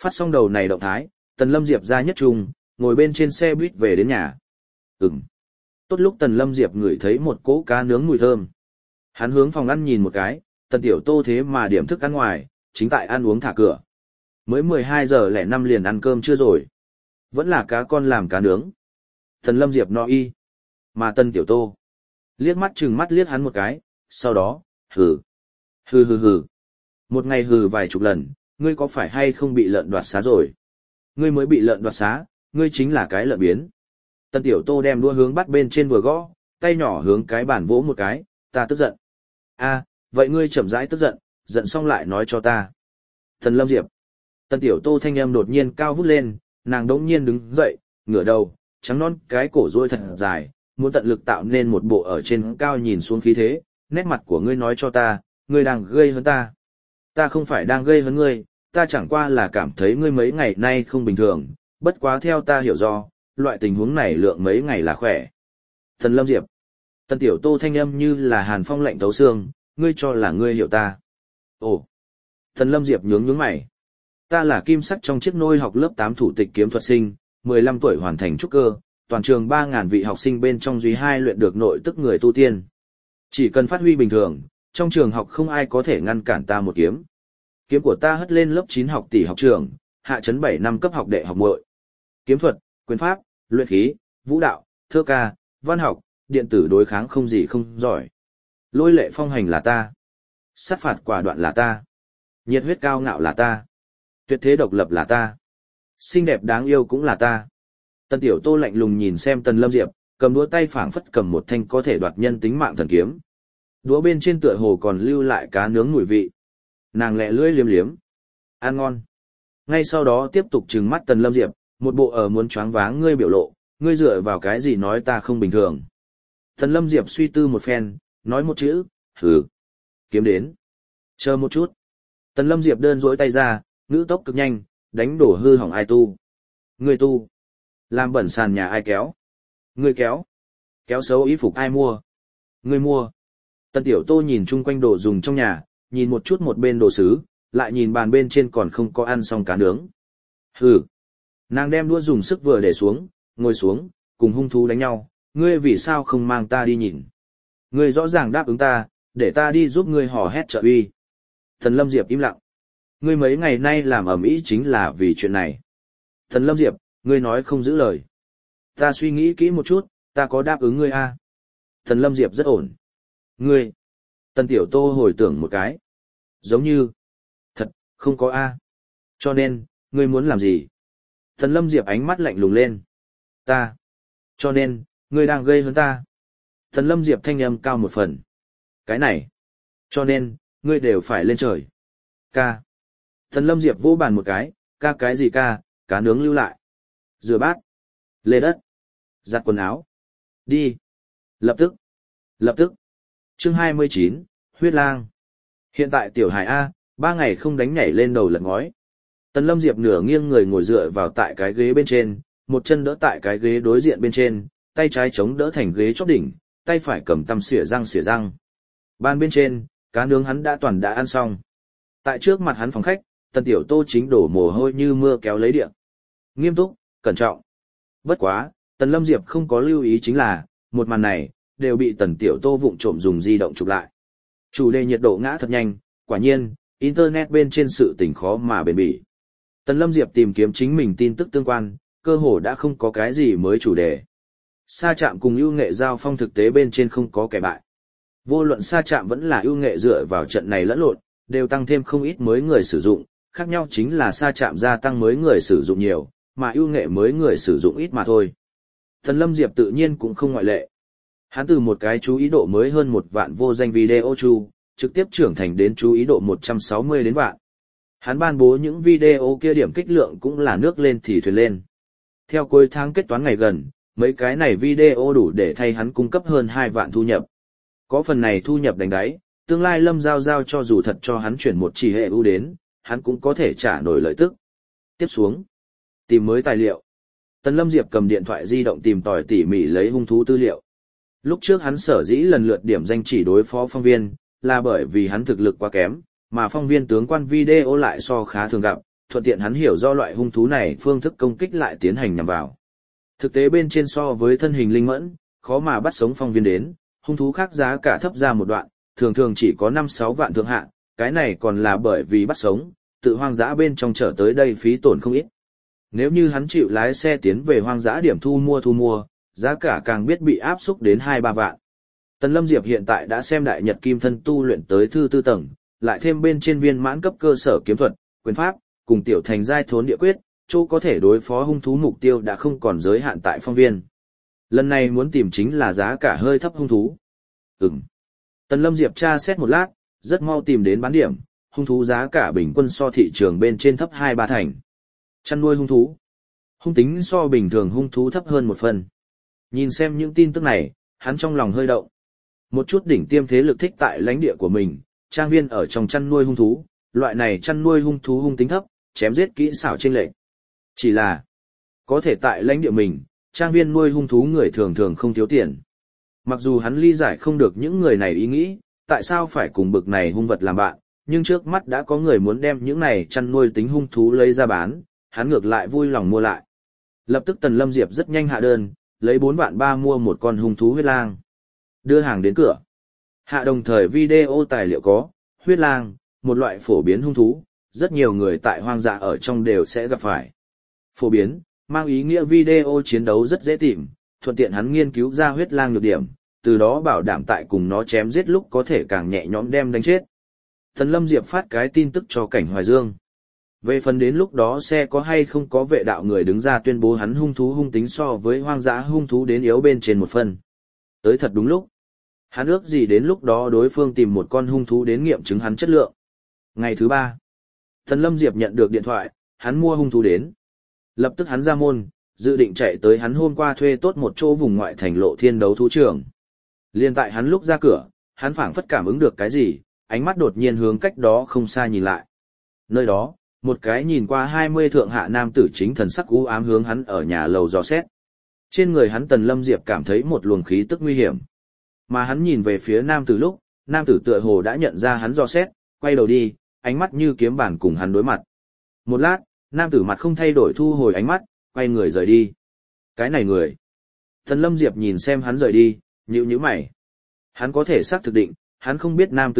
Phát xong đầu này động thái, Tần Lâm Diệp ra nhất trung, ngồi bên trên xe buýt về đến nhà. Tốt lúc Tần Lâm Diệp ngửi thấy một cỗ cá nướng mùi thơm. Hắn hướng phòng ăn nhìn một cái, Tần Tiểu Tô thế mà điểm thức ăn ngoài, chính tại ăn uống thả cửa. Mới 12 giờ lẻ 5 liền ăn cơm chưa rồi. Vẫn là cá con làm cá nướng. Tần Lâm Diệp no y. Mà Tần Tiểu Tô liếc mắt chừng mắt liếc hắn một cái, sau đó, hừ. Hừ hừ hừ. Một ngày hừ vài chục lần, ngươi có phải hay không bị lợn đoạt xá rồi? Ngươi mới bị lợn đoạt xá, ngươi chính là cái lợn biến. Tần Tiểu Tô đem đũa hướng bắt bên trên vừa gõ, tay nhỏ hướng cái bàn vỗ một cái, ta tức giận. A, vậy ngươi chậm rãi tức giận, giận xong lại nói cho ta. Tần Lâm Diệp. Tần Tiểu Tô thanh âm đột nhiên cao vút lên, nàng đống nhiên đứng dậy, ngửa đầu, trắng non cái cổ duỗi thật dài, muốn tận lực tạo nên một bộ ở trên cao nhìn xuống khí thế, nét mặt của ngươi nói cho ta, ngươi đang gây hấn ta. Ta không phải đang gây hấn ngươi, ta chẳng qua là cảm thấy ngươi mấy ngày nay không bình thường, bất quá theo ta hiểu do, loại tình huống này lượng mấy ngày là khỏe. Tần Lâm Diệp. Tần Tiểu Tô thanh âm như là hàn phong lạnh thấu xương, ngươi cho là ngươi hiểu ta. Ồ. Tần Lâm Diệp nhướng mày. Ta là kim sắc trong chiếc nôi học lớp 8 thủ tịch kiếm thuật sinh, 15 tuổi hoàn thành trúc cơ, toàn trường 3.000 vị học sinh bên trong duy 2 luyện được nội tức người tu tiên. Chỉ cần phát huy bình thường, trong trường học không ai có thể ngăn cản ta một kiếm. Kiếm của ta hất lên lớp 9 học tỷ học trường, hạ chấn 7 năm cấp học đệ học muội. Kiếm thuật, quyền pháp, luyện khí, vũ đạo, thơ ca, văn học, điện tử đối kháng không gì không giỏi. Lôi lệ phong hành là ta. Sát phạt quả đoạn là ta. Nhiệt huyết cao ngạo là ta. Tuyệt thế độc lập là ta. Xinh đẹp đáng yêu cũng là ta. Tần Tiểu Tô lạnh lùng nhìn xem Tần Lâm Diệp, cầm đũa tay phảng phất cầm một thanh có thể đoạt nhân tính mạng thần kiếm. Đũa bên trên tựa hồ còn lưu lại cá nướng mùi vị. Nàng lẹ lưỡi liếm liếm. Ăn ngon. Ngay sau đó tiếp tục trừng mắt Tần Lâm Diệp, một bộ ở muốn choáng váng ngươi biểu lộ, ngươi dựa vào cái gì nói ta không bình thường. Tần Lâm Diệp suy tư một phen, nói một chữ, hừ. Kiếm đến. Chờ một chút. Tần Lâm Diệp đơn duỗi tay ra, ngữ tốc cực nhanh, đánh đổ hư hỏng ai tu. Ngươi tu. Làm bẩn sàn nhà ai kéo. Ngươi kéo. Kéo xấu y phục ai mua. Ngươi mua. Tần Tiểu Tô nhìn chung quanh đồ dùng trong nhà, nhìn một chút một bên đồ sứ, lại nhìn bàn bên trên còn không có ăn xong cá nướng. Hừ. Nàng đem đũa dùng sức vừa để xuống, ngồi xuống, cùng hung thú đánh nhau, ngươi vì sao không mang ta đi nhìn. Ngươi rõ ràng đáp ứng ta, để ta đi giúp ngươi hò hét trợ uy. Tần Lâm Diệp im lặng. Ngươi mấy ngày nay làm ầm ĩ chính là vì chuyện này. Tần Lâm Diệp, ngươi nói không giữ lời. Ta suy nghĩ kỹ một chút, ta có đáp ứng ngươi a? Tần Lâm Diệp rất ổn. Ngươi. Tần Tiểu Tô hồi tưởng một cái. Giống như. Thật, không có a. Cho nên, ngươi muốn làm gì? Tần Lâm Diệp ánh mắt lạnh lùng lên. Ta. Cho nên, ngươi đang gây hấn ta. Tần Lâm Diệp thanh âm cao một phần. Cái này. Cho nên, ngươi đều phải lên trời. Ca. Tần Lâm Diệp vỗ bàn một cái gì ca, cá nướng lưu lại. Rửa bát. Lê đất. Giặt quần áo. Đi. Lập tức. Lập tức. Chương 29, huyết lang. Hiện tại tiểu hải A, 3 ngày không đánh nhảy lên đầu lật ngói. Tần Lâm Diệp nửa nghiêng người ngồi dựa vào tại cái ghế bên trên, một chân đỡ tại cái ghế đối diện bên trên, tay trái chống đỡ thành ghế chóp đỉnh, tay phải cầm tăm xỉa răng. Bàn bên trên, cá nướng hắn đã ăn xong. Tại trước mặt hắn phòng khách, Tần Tiểu Tô chính đổ mồ hôi như mưa kéo lấy điện. Nghiêm túc, cẩn trọng. Bất quá, Tần Lâm Diệp không có lưu ý chính là, một màn này, đều bị Tần Tiểu Tô vụng trộm dùng di động chụp lại. Chủ đề nhiệt độ ngã thật nhanh, quả nhiên, Internet bên trên sự tình khó mà bền bỉ. Tần Lâm Diệp tìm kiếm chính mình tin tức tương quan, cơ hồ đã không có cái gì mới chủ đề. Sa Trạm cùng ưu nghệ giao phong thực tế bên trên không có kẻ bại. Vô luận Sa Trạm vẫn là ưu nghệ dựa vào trận này lẫn lộn, đều tăng thêm không ít mới người sử dụng, khác nhau chính là Sa Trạm gia tăng mới người sử dụng nhiều, mà ưu nghệ mới người sử dụng ít mà thôi. Tần Lâm Diệp tự nhiên cũng không ngoại lệ. Hắn từ một cái chú ý độ mới hơn 1 vạn vô danh video chu, trực tiếp trưởng thành đến chú ý độ 160 đến vạn. Hắn ban bố những video kia điểm kích lượng cũng là nước lên thì thuyền lên. Theo cuối tháng kết toán ngày gần, mấy cái này video đủ để thay hắn cung cấp hơn 2 vạn thu nhập. Có phần này thu nhập đánh đáy, tương lai Lâm Giao Giao cho dù thật cho hắn chuyển một chỉ hệ ưu đến, hắn cũng có thể trả nổi lợi tức. Tiếp xuống, tìm mới tài liệu. Tần Lâm Diệp cầm điện thoại di động tìm tòi tỉ mỉ lấy hung thú tư liệu. Lúc trước hắn sở dĩ lần lượt điểm danh chỉ đối phó phong viên, là bởi vì hắn thực lực quá kém, mà phong viên tướng quan video lại so khá thường gặp, thuận tiện hắn hiểu do loại hung thú này phương thức công kích lại tiến hành nhằm vào. Thực tế bên trên so với thân hình linh mẫn, khó mà bắt sống phong viên đến, hung thú khác giá cả thấp ra một đoạn, thường thường chỉ có 5-6 vạn thượng hạ, cái này còn là bởi vì bắt sống, tự hoang dã bên trong trở tới đây phí tổn không ít. Nếu như hắn chịu lái xe tiến về hoang dã điểm thu mua, giá cả càng biết bị áp xúc đến 2-3 vạn. Tần Lâm Diệp hiện tại đã xem Đại Nhật Kim Thân tu luyện tới thứ 4 tầng, lại thêm bên trên viên mãn cấp cơ sở kiếm thuật, quyền pháp, cùng tiểu thành giai thốn địa quyết, chỗ có thể đối phó hung thú mục tiêu đã không còn giới hạn tại phong viên. Lần này muốn tìm chính là giá cả hơi thấp hung thú. Tần Lâm Diệp tra xét một lát, rất mau tìm đến bán điểm, hung thú giá cả bình quân so thị trường bên trên thấp 2-3 thành. Chăn nuôi hung thú. Hung tính so bình thường hung thú thấp hơn một phần. Nhìn xem những tin tức này, hắn trong lòng hơi động. Một chút đỉnh tiêm thế lực thích tại lãnh địa của mình, trang viên ở trong chăn nuôi hung thú, loại này chăn nuôi hung thú hung tính thấp, chém giết kỹ xảo trên lệch. Chỉ là, có thể tại lãnh địa mình, trang viên nuôi hung thú người thường thường không thiếu tiền. Mặc dù hắn ly giải không được những người này ý nghĩ, tại sao phải cùng bực này hung vật làm bạn, nhưng trước mắt đã có người muốn đem những này chăn nuôi tính hung thú lấy ra bán, hắn ngược lại vui lòng mua lại. Lập tức Tần Lâm Diệp rất nhanh hạ đơn, lấy 4 vạn 3 mua một con hung thú huyết lang. Đưa hàng đến cửa. Hạ đồng thời video tài liệu có, huyết lang, một loại phổ biến hung thú, rất nhiều người tại hoang dã ở trong đều sẽ gặp phải. Phổ biến, mang ý nghĩa video chiến đấu rất dễ tìm, thuận tiện hắn nghiên cứu ra huyết lang nhược điểm, từ đó bảo đảm tại cùng nó chém giết lúc có thể càng nhẹ nhõm đem đánh chết. Tần Lâm Diệp phát cái tin tức cho Cảnh Hoài Dương. Về phần đến lúc đó xe có hay không có vệ đạo người đứng ra tuyên bố hắn hung thú hung tính so với hoang dã hung thú đến yếu bên trên một phần. Tới thật đúng lúc. Hắn ước gì đến lúc đó đối phương tìm một con hung thú đến nghiệm chứng hắn chất lượng. Ngày thứ 3, Tần Lâm Diệp nhận được điện thoại, hắn mua hung thú đến. Lập tức hắn ra môn, dự định chạy tới hắn hôm qua thuê tốt một chỗ vùng ngoại thành Lộ Thiên đấu thú trường. Liên tại hắn lúc ra cửa, hắn phảng phất cảm ứng được cái gì, ánh mắt đột nhiên hướng cách đó không xa nhìn lại. Nơi đó, một cái nhìn qua 20 thượng hạ nam tử chính thần sắc u ám hướng hắn ở nhà lầu dò xét. Trên người hắn Tần Lâm Diệp cảm thấy một luồng khí tức nguy hiểm. Mà hắn nhìn về phía nam tử lúc, nam tử tựa hồ đã nhận ra hắn dò xét, quay đầu đi, ánh mắt như kiếm bản cùng hắn đối mặt. Một lát, nam tử mặt không thay đổi thu hồi ánh mắt, quay người rời đi. Cái này người. Tần Lâm Diệp nhìn xem hắn rời đi, nhíu mày. Hắn có thể xác thực định, hắn không biết nam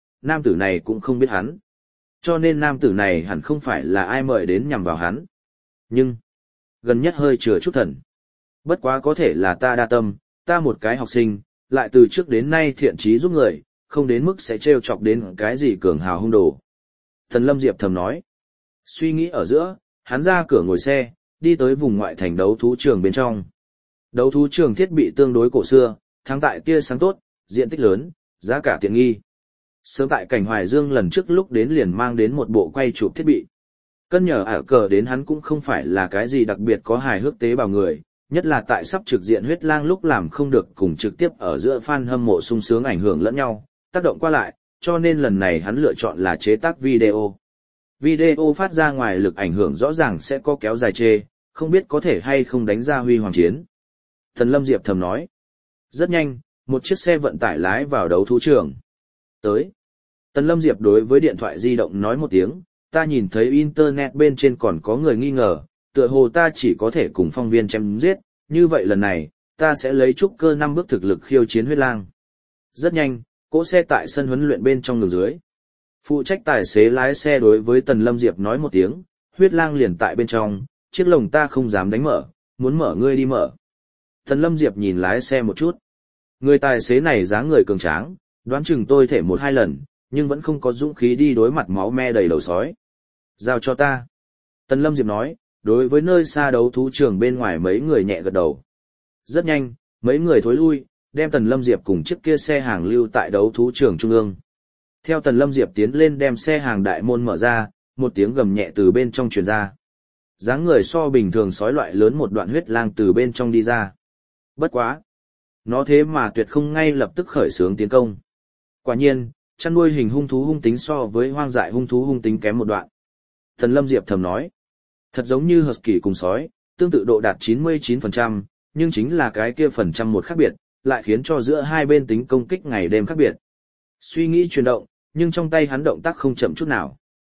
tử này cũng không biết hắn. Cho nên nam tử này hẳn không phải là ai mời đến nhằm vào hắn. Nhưng, gần nhất hơi chừa chút thần. Bất quá có thể là ta đa tâm, ta một cái học sinh, lại từ trước đến nay thiện chí giúp người, không đến mức sẽ trêu chọc đến cái gì cường hào hung đồ. Tần Lâm Diệp thầm nói. Suy nghĩ ở giữa, hắn ra cửa ngồi xe, đi tới vùng ngoại thành đấu thú trường bên trong. Đấu thú trường thiết bị tương đối cổ xưa, thắng tại tia sáng tốt, diện tích lớn, giá cả tiện nghi. Sớm tại Cảnh Hoài Dương lần trước lúc đến liền mang đến một bộ quay chụp thiết bị. Cân nhờ ả cờ đến hắn cũng không phải là cái gì đặc biệt có hài hước tế bào người, nhất là tại sắp trực diện huyết lang lúc làm không được cùng trực tiếp ở giữa fan hâm mộ sung sướng ảnh hưởng lẫn nhau, tác động qua lại, cho nên lần này hắn lựa chọn là chế tác video. Video phát ra ngoài lực ảnh hưởng rõ ràng sẽ có kéo dài chê, không biết có thể hay không đánh ra huy hoàng chiến. Tần Lâm Diệp thầm nói. Rất nhanh, một chiếc xe vận tải lái vào đấu thú trường. Tới. Tần Lâm Diệp đối với điện thoại di động nói một tiếng, ta nhìn thấy internet bên trên còn có người nghi ngờ, tựa hồ ta chỉ có thể cùng phong viên chém giết, như vậy lần này, ta sẽ lấy trúc cơ 5 bước thực lực khiêu chiến huyết lang. Rất nhanh, cỗ xe tại sân huấn luyện bên trong ngừng dưới. Phụ trách tài xế lái xe đối với Tần Lâm Diệp nói một tiếng, huyết lang liền tại bên trong, chiếc lồng ta không dám đánh mở, muốn mở ngươi đi mở. Tần Lâm Diệp nhìn lái xe một chút. Người tài xế này dáng người cường tráng, đoán chừng tôi thể 1-2 lần, nhưng vẫn không có dũng khí đi đối mặt máu me đầy đầu sói. Giao cho ta. Tần Lâm Diệp nói, đối với nơi xa đấu thú trường bên ngoài mấy người nhẹ gật đầu. Rất nhanh, mấy người thối lui, đem Tần Lâm Diệp cùng chiếc kia xe hàng lưu tại đấu thú trường trung ương. Theo Tần Lâm Diệp tiến lên đem xe hàng đại môn mở ra, một tiếng gầm nhẹ từ bên trong truyền ra. Dáng người so bình thường sói loại lớn một đoạn huyết lang từ bên trong đi ra. Bất quá. Nó thế mà tuyệt không ngay lập tức khởi xướng tiến công. Quả nhiên, chăn nuôi hình hung thú hung tính so với hoang dại hung thú hung tính kém một đoạn. Tần Lâm Diệp thầm nói. Thật giống như husky cùng sói, tương tự độ đạt 99%, nhưng chính là cái kia phần trăm một khác biệt, lại khiến cho giữa hai bên tính công kích ngày đêm khác biệt. Suy nghĩ chuyển động, nhưng trong tay hắn động tác không chậm chút nào.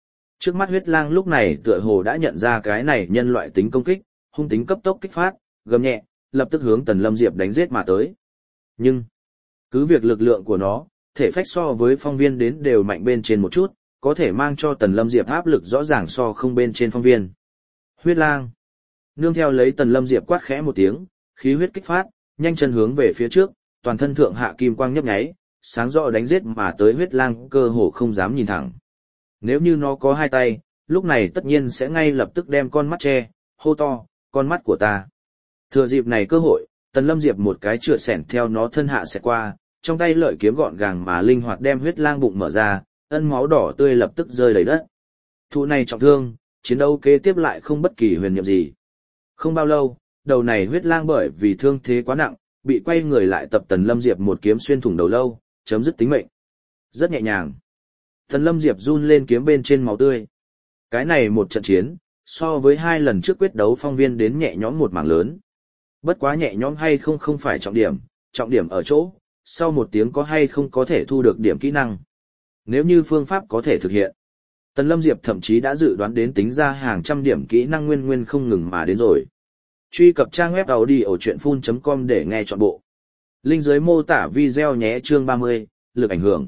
Trước mắt huyết lang lúc này tựa hồ đã nhận ra cái này nhân loại tính công kích, hung tính cấp tốc kích phát, gầm nhẹ, lập tức hướng Tần Lâm Diệp đánh giết mà tới. Nhưng, cứ việc lực lượng của nó, thể phách so với phong viên đến đều mạnh bên trên một chút, có thể mang cho Tần Lâm Diệp áp lực rõ ràng so không bên trên phong viên. Huyết lang. Nương theo lấy Tần Lâm Diệp quát khẽ một tiếng, khí huyết kích phát, nhanh chân hướng về phía trước, toàn thân thượng hạ kim quang nhấp nháy, sáng rõ đánh giết mà tới huyết lang cơ hồ không dám nhìn thẳng. Nếu như nó có hai tay, lúc này tất nhiên sẽ ngay lập tức đem con mắt che, hô to, con mắt của ta. Thừa dịp này cơ hội, Tần Lâm Diệp một cái chữa sẻn theo nó thân hạ sẽ qua, trong tay lợi kiếm gọn gàng mà linh hoạt đem huyết lang bụng mở ra, ân máu đỏ tươi lập tức rơi đầy đất. Thụ này trọng thương, chiến đấu kế tiếp lại không bất kỳ huyền nhiệm gì. Không bao lâu, đầu này huyết lang bởi vì thương thế quá nặng, bị quay người lại tập Tần Lâm Diệp một kiếm xuyên thủng đầu lâu, chấm dứt tính mệnh. Rất nhẹ nhàng. Tần Lâm Diệp run lên kiếm bên trên máu tươi. Cái này một trận chiến, so với 2 lần trước quyết đấu phong viên đến nhẹ nhõm một mảng lớn. Bất quá nhẹ nhõm hay không phải trọng điểm ở chỗ, sau một tiếng có hay không có thể thu được điểm kỹ năng. Nếu như phương pháp có thể thực hiện, Tần Lâm Diệp thậm chí đã dự đoán đến tính ra hàng trăm điểm kỹ năng nguyên không ngừng mà đến rồi. Truy cập trang web audiochuyenphun.com để nghe trọn bộ. Link dưới mô tả video nhé. Chương 30, lực ảnh hưởng.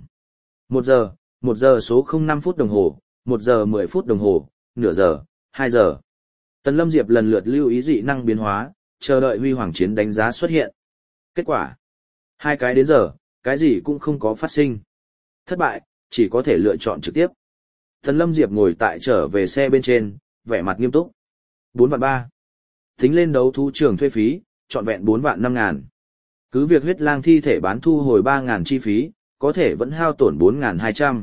1 giờ số 05 phút đồng hồ, 1 giờ 10 phút đồng hồ, nửa giờ, 2 giờ. Tần Lâm Diệp lần lượt lưu ý dị năng biến hóa, chờ đợi huy hoàng chiến đánh giá xuất hiện. Kết quả, 2 cái đến giờ, cái gì cũng không có phát sinh. Thất bại, chỉ có thể lựa chọn trực tiếp. Tần Lâm Diệp ngồi tại trở về xe bên trên, vẻ mặt nghiêm túc. 4 vạn 3. Tính lên đấu thú trường thuê phí, trọn vẹn 4 vạn 5 ngàn. Cứ việc huyết lang thi thể bán thu hồi 3 ngàn chi phí, có thể vẫn hao tổn 4.200.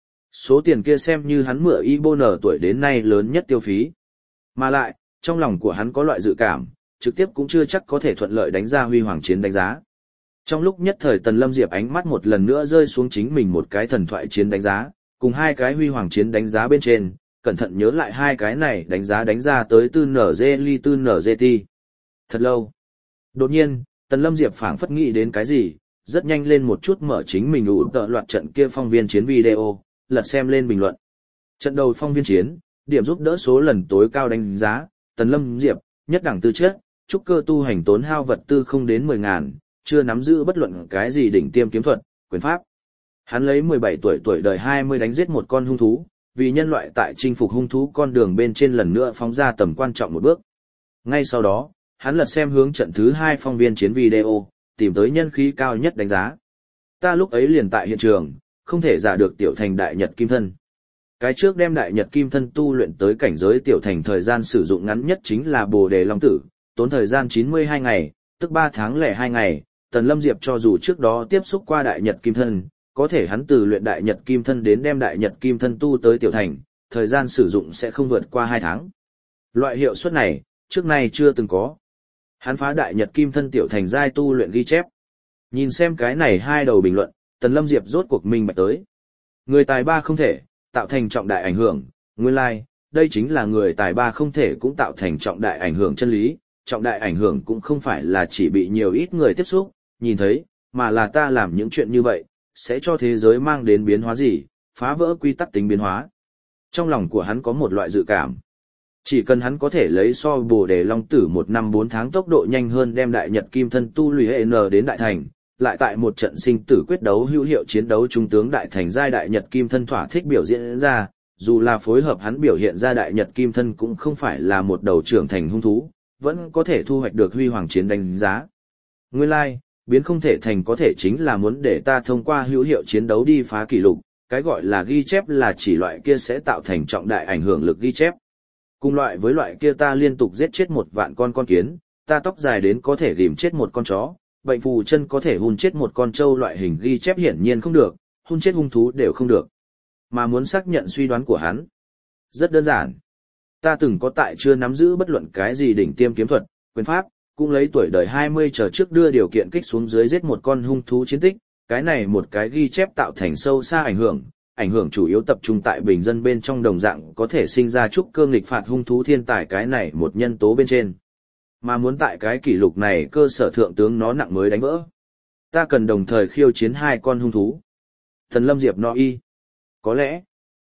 Số tiền kia xem như hắn mượn Ibon tuổi đến nay lớn nhất tiêu phí. Mà lại, trong lòng của hắn có loại dự cảm, trực tiếp cũng chưa chắc có thể thuận lợi đánh ra huy hoàng chiến đánh giá. Trong lúc nhất thời Tần Lâm Diệp ánh mắt một lần nữa rơi xuống chính mình một cái thần thoại chiến đánh giá, cùng 2 cái huy hoàng chiến đánh giá bên trên, cẩn thận nhớ lại 2 cái này đánh ra tới tư NG ly tư NGT. Thật lâu. Đột nhiên, Tần Lâm Diệp phảng phất nghĩ đến cái gì, rất nhanh lên một chút mở chính mình ủ tợ loạt trận kia phong viên chiến video, lật xem lên bình luận. Trận đầu phong viên chiến, điểm giúp đỡ số lần tối cao đánh giá, Tần Lâm Diệp, nhất đẳng tư chất, trúc cơ tu hành tốn hao vật tư không đến 10.000, chưa nắm giữ bất luận cái gì đỉnh tiêm kiếm thuật, quyền pháp. Hắn lấy 17 tuổi đời 20 đánh giết một con hung thú, vì nhân loại tại chinh phục hung thú con đường bên trên lần nữa phóng ra tầm quan trọng một bước. Ngay sau đó, hắn lật xem hướng trận thứ 2 phong viên chiến video, tìm tới nhân khí cao nhất đánh giá. Ta lúc ấy liền tại hiện trường, không thể giả được tiểu thành đại nhật kim thân. Cái trước đem đại nhật kim thân tu luyện tới cảnh giới tiểu thành thời gian sử dụng ngắn nhất chính là Bồ Đề Long Tử, tốn thời gian 92 ngày, tức 3 tháng lẻ 2 ngày. Tần Lâm Diệp cho dù trước đó tiếp xúc qua đại nhật kim thân, có thể hắn từ luyện đại nhật kim thân đến đem đại nhật kim thân tu tới tiểu thành, thời gian sử dụng sẽ không vượt qua 2 tháng. Loại hiệu suất này, trước nay chưa từng có. Hắn phá đại nhật kim thân tiểu thành giai tu luyện ghi chép. Nhìn xem cái này 2 đầu bình luận, Tần Lâm Diệp rốt cuộc minh bạch tới. Người tài ba không thể, tạo thành trọng đại ảnh hưởng, nguyên lai, đây chính là người tài ba không thể cũng tạo thành trọng đại ảnh hưởng chân lý. Trọng đại ảnh hưởng cũng không phải là chỉ bị nhiều ít người tiếp xúc, nhìn thấy, mà là ta làm những chuyện như vậy, sẽ cho thế giới mang đến biến hóa gì, phá vỡ quy tắc tính biến hóa. Trong lòng của hắn có một loại dự cảm. Chỉ cần hắn có thể lấy so Bồ Đề Long Tử 1 năm 4 tháng tốc độ nhanh hơn đem đại nhật kim thân tu luyện hệ N đến đại thành, lại tại một trận sinh tử quyết đấu hữu hiệu chiến đấu trung tướng đại thành giai đại nhật kim thân thỏa thích biểu diễn ra, dù là phối hợp hắn biểu hiện ra đại nhật kim thân cũng không phải là một đầu trưởng thành hung thú, vẫn có thể thu hoạch được huy hoàng chiến đánh giá. Nguyên lai, biến không thể thành có thể chính là muốn để ta thông qua hữu hiệu chiến đấu đi phá kỷ lục, cái gọi là ghi chép là chỉ loại kia sẽ tạo thành trọng đại ảnh hưởng lực ghi chép. Cùng loại với loại kia ta liên tục giết chết 1 vạn con kiến, ta tóc dài đến có thể ghim chết một con chó, bệnh phù chân có thể hun chết một con trâu loại hình ghi chép hiển nhiên không được, hun chết hung thú đều không được. Mà muốn xác nhận suy đoán của hắn, rất đơn giản. Ta từng có tại chưa nắm giữ bất luận cái gì đỉnh tiêm kiếm thuật, quyền pháp, cũng lấy tuổi đời 20 trở trước đưa điều kiện kích xuống dưới giết một con hung thú chiến tích, cái này một cái ghi chép tạo thành sâu xa ảnh hưởng chủ yếu tập trung tại bình dân bên trong đồng dạng có thể sinh ra trúc cơ nghịch phạt hung thú thiên tài cái này một nhân tố bên trên. Mà muốn tại cái kỷ lục này cơ sở thượng tướng nó nặng mới đánh vỡ. Ta cần đồng thời khiêu chiến 2 con hung thú. Tần Lâm Diệp nói y. Có lẽ,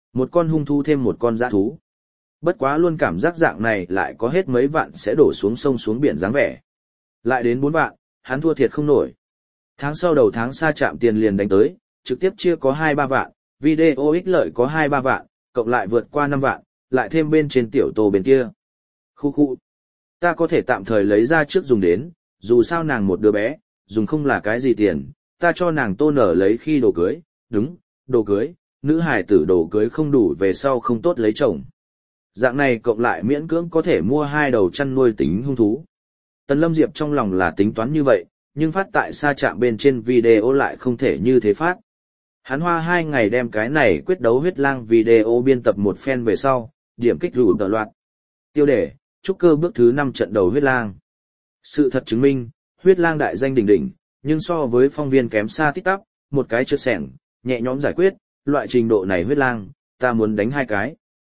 Một con hung thú thêm một con dã thú. Bất quá luôn cảm giác dạng này lại có hết mấy vạn sẽ đổ xuống sông xuống biển dáng vẻ. Lại đến 4 vạn, hắn thua thiệt không nổi. Tháng sau đầu tháng sa trạm tiền liền đánh tới, trực tiếp chia có 2-3 vạn, video ích lợi có 2-3 vạn, cộng lại vượt qua 5 vạn, lại thêm bên trên tiểu tô bên kia. Khu khu. Ta có thể tạm thời lấy ra trước dùng đến, dù sao nàng một đứa bé, dùng không là cái gì tiền, ta cho nàng tô nở lấy khi đồ cưới, đúng, đồ cưới, nữ hài tử đồ cưới không đủ về sau không tốt lấy chồng. Dạng này cộng lại miễn cưỡng có thể mua 2 đầu chăn nuôi tính hung thú. Tần Lâm Diệp trong lòng là tính toán như vậy, nhưng phát tại sa trạm bên trên video lại không thể như thế phát. Hắn hoa 2 ngày đem cái này quyết đấu huyết lang video biên tập một phen về sau, điểm kích rủ tờ loạt. Tiêu đề, trúc cơ bước thứ 5 trận đầu huyết lang. Sự thật chứng minh, huyết lang đại danh đỉnh đỉnh, nhưng so với phong viên kém xa tít tắp, một cái trượt sẻng, nhẹ nhõm giải quyết, loại trình độ này huyết lang, ta muốn đánh 2 cái.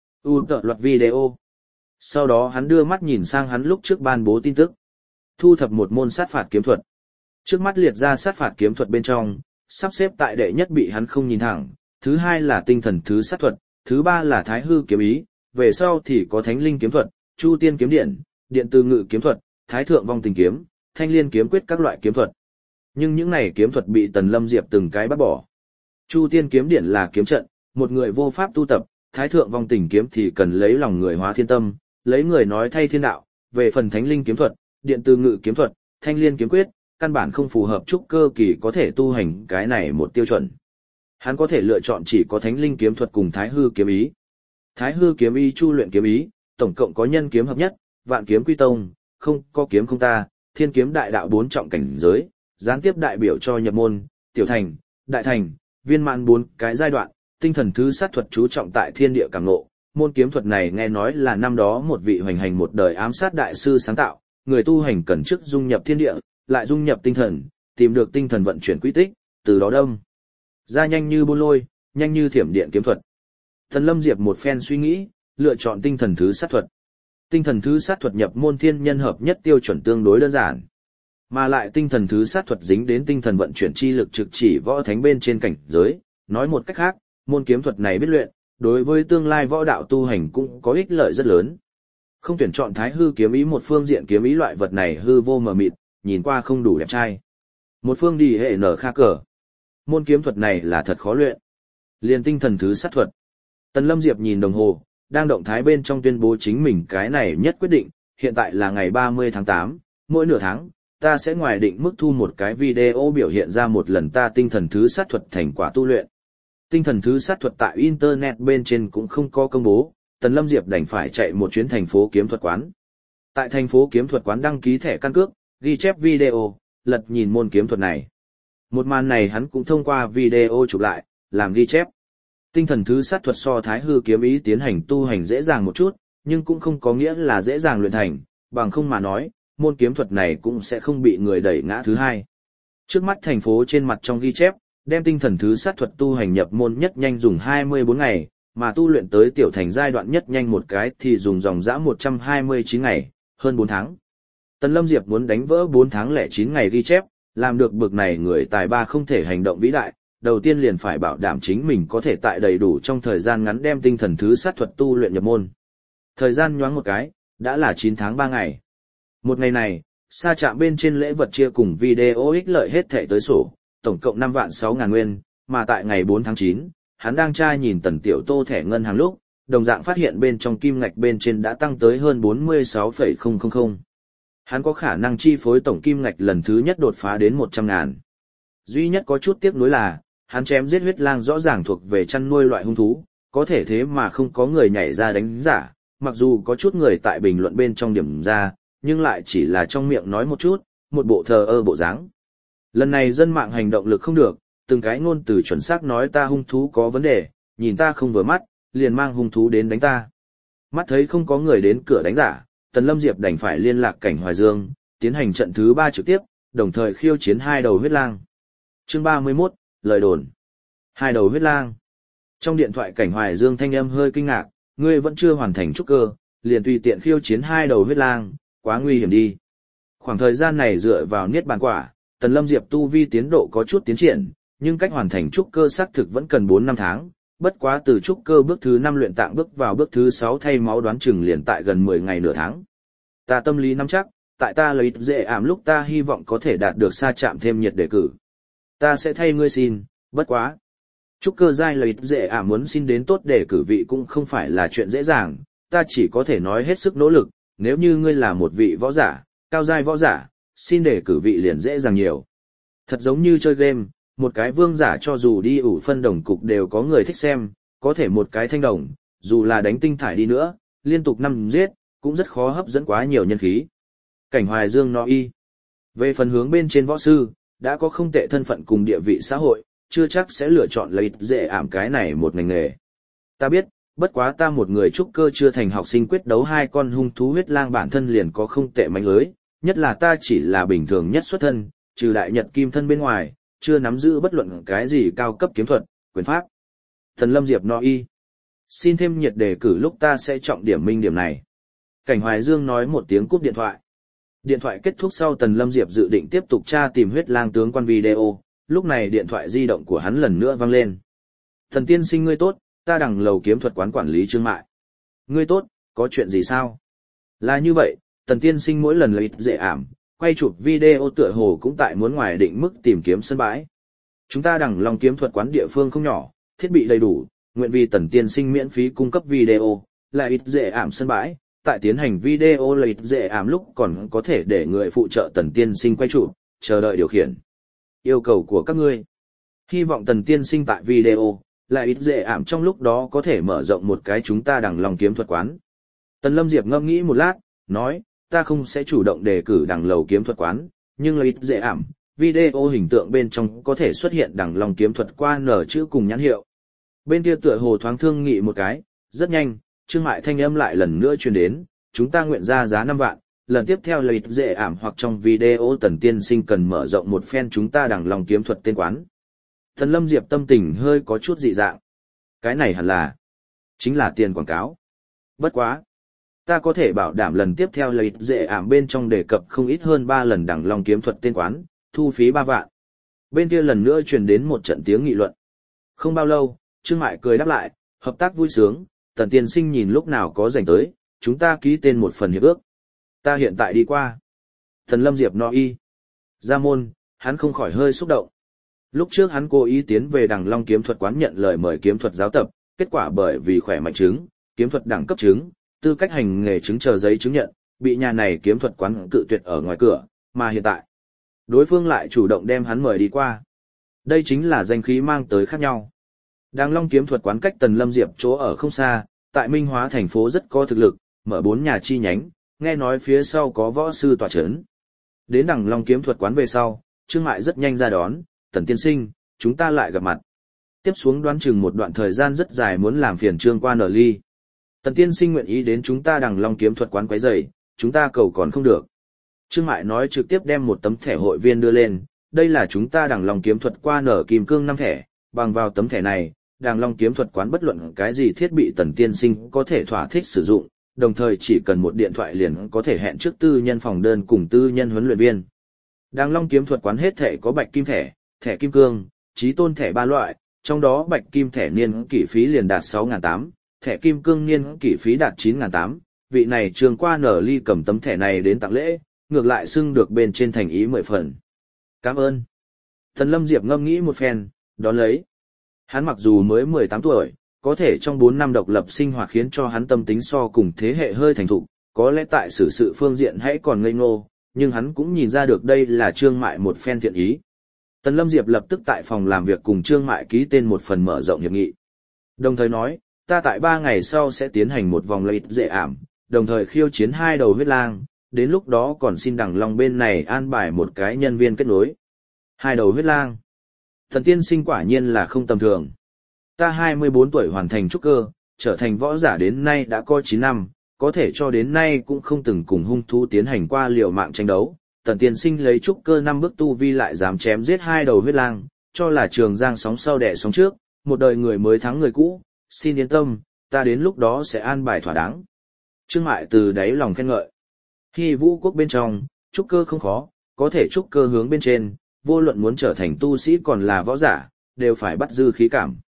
Tờ loạt video. Sau đó hắn đưa mắt nhìn sang hắn lúc trước ban bố tin tức. Thu thập một môn sát phạt kiếm thuật. Trước mắt liệt ra sát phạt kiếm thuật bên trong, sắp xếp tại đệ nhất bị hắn không nhìn thẳng, thứ hai là tinh thần thứ sát thuật, thứ ba là thái hư kiếm ý, về sau thì có thánh linh kiếm thuật, chu tiên kiếm điện, điện từ ngự kiếm thuật, thái thượng vong tình kiếm, thanh liên kiếm quyết các loại kiếm thuật. Nhưng những này kiếm thuật bị Tần Lâm Diệp từng cái bắt bỏ. Chu tiên kiếm điện là kiếm trận, một người vô pháp tu tập, thái thượng vong tình kiếm thì cần lấy lòng người hóa thiên tâm, lấy người nói thay thiên đạo, về phần thánh linh kiếm thuật, điện từ ngự kiếm thuật, thanh liên kiếm quyết, căn bản không phù hợp trúc cơ kỳ có thể tu hành cái này một tiêu chuẩn. Hắn có thể lựa chọn chỉ có thánh linh kiếm thuật cùng thái hư kiếm ý. Thái hư kiếm ý chu luyện kiếm ý, tổng cộng có nhân kiếm hợp nhất, vạn kiếm quy tông, không có kiếm không ta, thiên kiếm đại đạo 4 trọng cảnh giới, gián tiếp đại biểu cho nhập môn, tiểu thành, đại thành, viên mãn 4 cái giai đoạn, tinh thần thứ sát thuật chú trọng tại thiên địa cảm ngộ. Môn kiếm thuật này nghe nói là năm đó một vị hoành hành một đời ám sát đại sư sáng tạo, người tu hành cần trước dung nhập thiên địa, lại dung nhập tinh thần, tìm được tinh thần vận chuyển quy tích, từ đó đâm ra nhanh như bôn lôi, nhanh như thiểm điện kiếm thuật. Tần Lâm Diệp một phen suy nghĩ, lựa chọn tinh thần thứ sát thuật. Tinh thần thứ sát thuật nhập môn thiên nhân hợp nhất tiêu chuẩn tương đối đơn giản, mà lại tinh thần thứ sát thuật dính đến tinh thần vận chuyển chi lực trực chỉ võ thánh bên trên cảnh giới, nói một cách khác, môn kiếm thuật này biết luyện, đối với tương lai võ đạo tu hành cũng có ích lợi rất lớn. Không tuyển chọn thái hư kiếm ý, một phương diện kiếm ý loại vật này hư vô mờ mịt, nhìn qua không đủ đẹp trai. Một phương đi hệ nở kha cờ. Môn kiếm thuật này là thật khó luyện. Liên tinh thần thứ sát thuật. Tần Lâm Diệp nhìn đồng hồ, đang động thái bên trong tuyên bố chính mình cái này nhất quyết định, hiện tại là ngày 30 tháng 8, mỗi nửa tháng, ta sẽ ngoài định mức thu một cái video biểu hiện ra một lần ta tinh thần thứ sát thuật thành quả tu luyện. Tinh thần thứ sát thuật tại Internet bên trên cũng không có công bố, Tần Lâm Diệp đành phải chạy một chuyến thành phố kiếm thuật quán. Tại thành phố kiếm thuật quán đăng ký thẻ căn cước, ghi chép video, lật nhìn môn kiếm thuật này. Một màn này hắn cũng thông qua video chụp lại, làm ghi chép. Tinh thần thứ sát thuật so thái hư kiếm ý tiến hành tu hành dễ dàng một chút, nhưng cũng không có nghĩa là dễ dàng luyện thành, bằng không mà nói, môn kiếm thuật này cũng sẽ không bị người đẩy ngã thứ hai. Trước mắt thành phố trên mặt trong ghi chép, đem tinh thần thứ sát thuật tu hành nhập môn nhất nhanh dùng 24 ngày, mà tu luyện tới tiểu thành giai đoạn nhất nhanh một cái thì dùng dòng dã 129 ngày, hơn 4 tháng. Tần Lâm Diệp muốn đánh vỡ 4 tháng lẻ 9 ngày ghi chép, làm được bực này người tài ba không thể hành động vĩ đại, đầu tiên liền phải bảo đảm chính mình có thể tại đầy đủ trong thời gian ngắn đem tinh thần thứ sát thuật tu luyện nhập môn. Thời gian nhoáng một cái, đã là 9 tháng 3 ngày. Một ngày này, sa trạm bên trên lễ vật chia cùng video ích lợi hết thảy tới sổ, tổng cộng 5 vạn 6 ngàn nguyên, mà tại ngày 4 tháng 9, hắn đang tra nhìn Tần Tiểu Tô thẻ ngân hàng lúc, đồng dạng phát hiện bên trong kim ngạch bên trên đã tăng tới hơn 46,000. Hắn có khả năng chi phối tổng kim ngạch lần thứ nhất đột phá đến 100 ngàn. Duy nhất có chút tiếc nuối là, hắn chém giết huyết lang rõ ràng thuộc về chăn nuôi loại hung thú, có thể thế mà không có người nhảy ra đánh giả, mặc dù có chút người tại bình luận bên trong điểm ra, nhưng lại chỉ là trong miệng nói một chút, một bộ thờ ơ bộ dáng. Lần này dân mạng hành động lực không được, từng cái ngôn từ chuẩn xác nói ta hung thú có vấn đề, nhìn ta không vừa mắt, liền mang hung thú đến đánh ta. Mắt thấy không có người đến cửa đánh giả, Tần Lâm Diệp đành phải liên lạc Cảnh Hoài Dương, tiến hành trận thứ 3 trực tiếp, đồng thời khiêu chiến 2 đầu huyết lang. Chương 31, lời đồn. 2 đầu huyết lang. Trong điện thoại Cảnh Hoài Dương thanh âm hơi kinh ngạc, ngươi vẫn chưa hoàn thành trúc cơ, liền tùy tiện khiêu chiến 2 đầu huyết lang, quá nguy hiểm đi. Khoảng thời gian này dựa vào niết bàn quả, Tần Lâm Diệp tu vi tiến độ có chút tiến triển, nhưng cách hoàn thành trúc cơ xác thực vẫn cần 4 năm tháng, bất quá từ trúc cơ bước thứ 5 luyện tạng bước vào bước thứ 6 thay máu đoán chừng liền tại gần 10 ngày nửa tháng. Ta tâm lý nắm chắc, tại ta lấy dễ ảm lúc ta hy vọng có thể đạt được sa chạm thêm nhiệt đề cử. Ta sẽ thay ngươi xin, bất quá. Trúc cơ giai lấy dễ ảm muốn xin đến tốt đề cử vị cũng không phải là chuyện dễ dàng, ta chỉ có thể nói hết sức nỗ lực, nếu như ngươi là một vị võ giả, cao giai võ giả, xin đề cử vị liền dễ dàng nhiều. Thật giống như chơi game, một cái vương giả cho dù đi ủ phân đồng cục đều có người thích xem, có thể một cái thanh đồng, dù là đánh tinh thải đi nữa, liên tục 5 giết, cũng rất khó hấp dẫn quá nhiều nhân khí. Cảnh Hoài Dương nói y. Về phần hướng bên trên võ sư, đã có không tệ thân phận cùng địa vị xã hội, chưa chắc sẽ lựa chọn lấy dễ ảm cái này một ngành nghề. Ta biết, bất quá ta một người trúc cơ chưa thành học sinh quyết đấu 2 con hung thú huyết lang bản thân liền có không tệ mánh lưới, nhất là ta chỉ là bình thường nhất xuất thân, trừ đại nhật kim thân bên ngoài, chưa nắm giữ bất luận cái gì cao cấp kiếm thuật, quyền pháp. Thần Lâm Diệp nói y. Xin thêm nhiệt đề cử lúc ta sẽ trọng điểm minh điểm này. Cảnh Hoài Dương nói một tiếng cúp điện thoại. Điện thoại kết thúc sau Tần Lâm Diệp dự định tiếp tục tra tìm huyết lang tướng quan video, lúc này điện thoại di động của hắn lần nữa vang lên. Thần tiên sinh ngươi tốt, ta Đằng Lầu kiếm thuật quán quản lý Trương Mại. Ngươi tốt, có chuyện gì sao? Là như vậy, Tần tiên sinh mỗi lần lấy dễ ảm, quay chụp video tựa hồ cũng tại muốn ngoài định mức tìm kiếm sân bãi. Chúng ta Đằng Long kiếm thuật quán địa phương không nhỏ, thiết bị đầy đủ, nguyện vì Tần tiên sinh miễn phí cung cấp video, lại ít dễ ảm sân bãi. Tại tiến hành video lợi dễ ảm lúc còn có thể để người phụ trợ Tần tiên sinh quay chụp, chờ đợi điều khiển. Yêu cầu của các ngươi. Hy vọng Tần tiên sinh tại video, lại ít dễ ảm trong lúc đó có thể mở rộng một cái chúng ta Đằng Long kiếm thuật quán. Tần Lâm Diệp ngẫm nghĩ một lát, nói, ta không sẽ chủ động đề cử Đằng Lầu kiếm thuật quán, nhưng lợi ít dễ ảm, video hình tượng bên trong có thể xuất hiện Đằng Long kiếm thuật qua nở chữ cùng nhãn hiệu. Bên kia tựa hồ thoáng thương nghị một cái, rất nhanh. Trương Mại thanh âm lại lần nữa truyền đến, chúng ta nguyện ra giá 5 vạn, lần tiếp theo lợi dễ ảm hoặc trong video Tần tiên sinh cần mở rộng một phen chúng ta Đằng Long kiếm thuật tên quán. Thần Lâm Diệp tâm tình hơi có chút dị dạng. Cái này hẳn là, chính là tiền quảng cáo. Bất quá. Ta có thể bảo đảm lần tiếp theo lợi dễ ảm bên trong đề cập không ít hơn 3 lần Đằng Long kiếm thuật tên quán, thu phí 3 vạn. Bên kia lần nữa truyền đến một trận tiếng nghị luận. Không bao lâu, Trương Mại cười đáp lại, hợp tác vui sướng. Tần tiên sinh nhìn lúc nào có rảnh tới, chúng ta ký tên một phần hiệp ước. Ta hiện tại đi qua. Thần Lâm Diệp nói y. Ra môn, hắn không khỏi hơi xúc động. Lúc trước hắn cố ý tiến về Đằng Long kiếm thuật quán nhận lời mời kiếm thuật giáo tập, kết quả bởi vì khỏe mạnh chứng, kiếm thuật đẳng cấp chứng, tư cách hành nghề chứng chờ giấy chứng nhận, bị nhà này kiếm thuật quán cự tuyệt ở ngoài cửa, mà hiện tại, đối phương lại chủ động đem hắn mời đi qua. Đây chính là danh khí mang tới khác nhau. Đằng Long kiếm thuật quán cách Tần Lâm Diệp chỗ ở không xa, tại Minh Hóa thành phố rất có thực lực, mở 4 nhà chi nhánh, nghe nói phía sau có võ sư tọa chấn. Đến Đằng Long kiếm thuật quán về sau, Trương Mại rất nhanh ra đón, Tần tiên sinh, chúng ta lại gặp mặt. Tiếp xuống đoán chừng một đoạn thời gian rất dài muốn làm phiền Trương qua nở ly. Tần tiên sinh nguyện ý đến chúng ta Đằng Long kiếm thuật quán quấy rầy, chúng ta cầu còn không được. Trương Mại nói trực tiếp đem một tấm thẻ hội viên đưa lên, đây là chúng ta Đằng Long kiếm thuật qua nở kim cương 5 thẻ, bằng vào tấm thẻ này, Đằng Long kiếm thuật quán bất luận cái gì thiết bị Tần tiên sinh có thể thỏa thích sử dụng, đồng thời chỉ cần một điện thoại liền có thể hẹn trước tư nhân phòng đơn cùng tư nhân huấn luyện viên. Đằng Long kiếm thuật quán hết thẻ có bạch kim thẻ, thẻ kim cương, chí tôn thẻ 3 loại, trong đó bạch kim thẻ niên kỷ phí liền đạt 6.800, thẻ kim cương niên kỷ phí đạt 9.800, vị này Trường qua nở ly cầm tấm thẻ này đến tặng lễ, ngược lại xưng được bên trên thành ý 10 phần. Cảm ơn. Tần Lâm Diệp ngâm nghĩ một phen, đón lấy. Hắn mặc dù mới 18 tuổi, có thể trong 4 năm độc lập sinh hoạt khiến cho hắn tâm tính so cùng thế hệ hơi thành thục, có lẽ tại xử sự phương diện hãy còn ngây ngô, nhưng hắn cũng nhìn ra được đây là Trương Mại một phen thiện ý. Tần Lâm Diệp lập tức tại phòng làm việc cùng Trương Mại ký tên một phần mở rộng hiệp nghị. Đồng thời nói, ta tại 3 ngày sau sẽ tiến hành một vòng lợi dễ ảm, đồng thời khiêu chiến 2 đầu huyết lang, đến lúc đó còn xin Đằng Long bên này an bài một cái nhân viên kết nối. 2 đầu huyết lang. Thần tiên sinh quả nhiên là không tầm thường. Ta 24 tuổi hoàn thành trúc cơ, trở thành võ giả đến nay đã có 9 năm, có thể cho đến nay cũng không từng cùng hung thú tiến hành qua liều mạng tranh đấu. Tần tiên sinh lấy trúc cơ 5 bước tu vi lại dám chém giết 2 đầu huyết lang, cho là Trường Giang sóng sau đẻ sóng trước, một đời người mới thắng người cũ, xin yên tâm, ta đến lúc đó sẽ an bài thỏa đáng. Trương Mại từ đáy lòng khen ngợi. Khi vũ quốc bên trong, trúc cơ không khó, có thể trúc cơ hướng bên trên, vô luận muốn trở thành tu sĩ còn là võ giả, đều phải bắt dư khí cảm.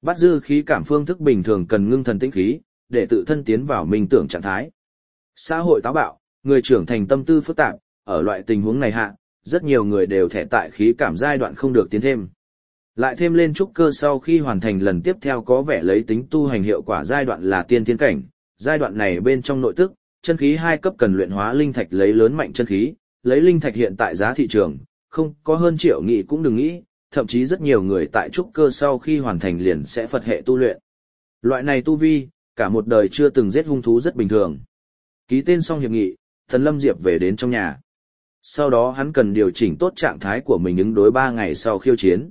Bắt dư khí cảm phương thức bình thường cần ngưng thần tĩnh khí, để tự thân tiến vào minh tưởng trạng thái. Xã hội táo bạo, người trưởng thành tâm tư phức tạp, ở loại tình huống này hạ, rất nhiều người đều thẻ tại khí cảm giai đoạn không được tiến thêm. Lại thêm lên trúc cơ sau khi hoàn thành lần tiếp theo có vẻ lấy tính tu hành hiệu quả giai đoạn là tiên thiên cảnh, giai đoạn này bên trong nội tức, chân khí 2 cấp cần luyện hóa linh thạch lấy lớn mạnh chân khí, lấy linh thạch hiện tại giá thị trường, không có hơn triệu nghị cũng đừng nghĩ, thậm chí rất nhiều người tại trúc cơ sau khi hoàn thành liền sẽ Phật hệ tu luyện. Loại này tu vi, cả một đời chưa từng giết hung thú rất bình thường. Ký tên xong hiệp nghị, Tần Lâm Diệp về đến trong nhà. Sau đó hắn cần điều chỉnh tốt trạng thái của mình ứng đối 3 ngày sau khiêu chiến.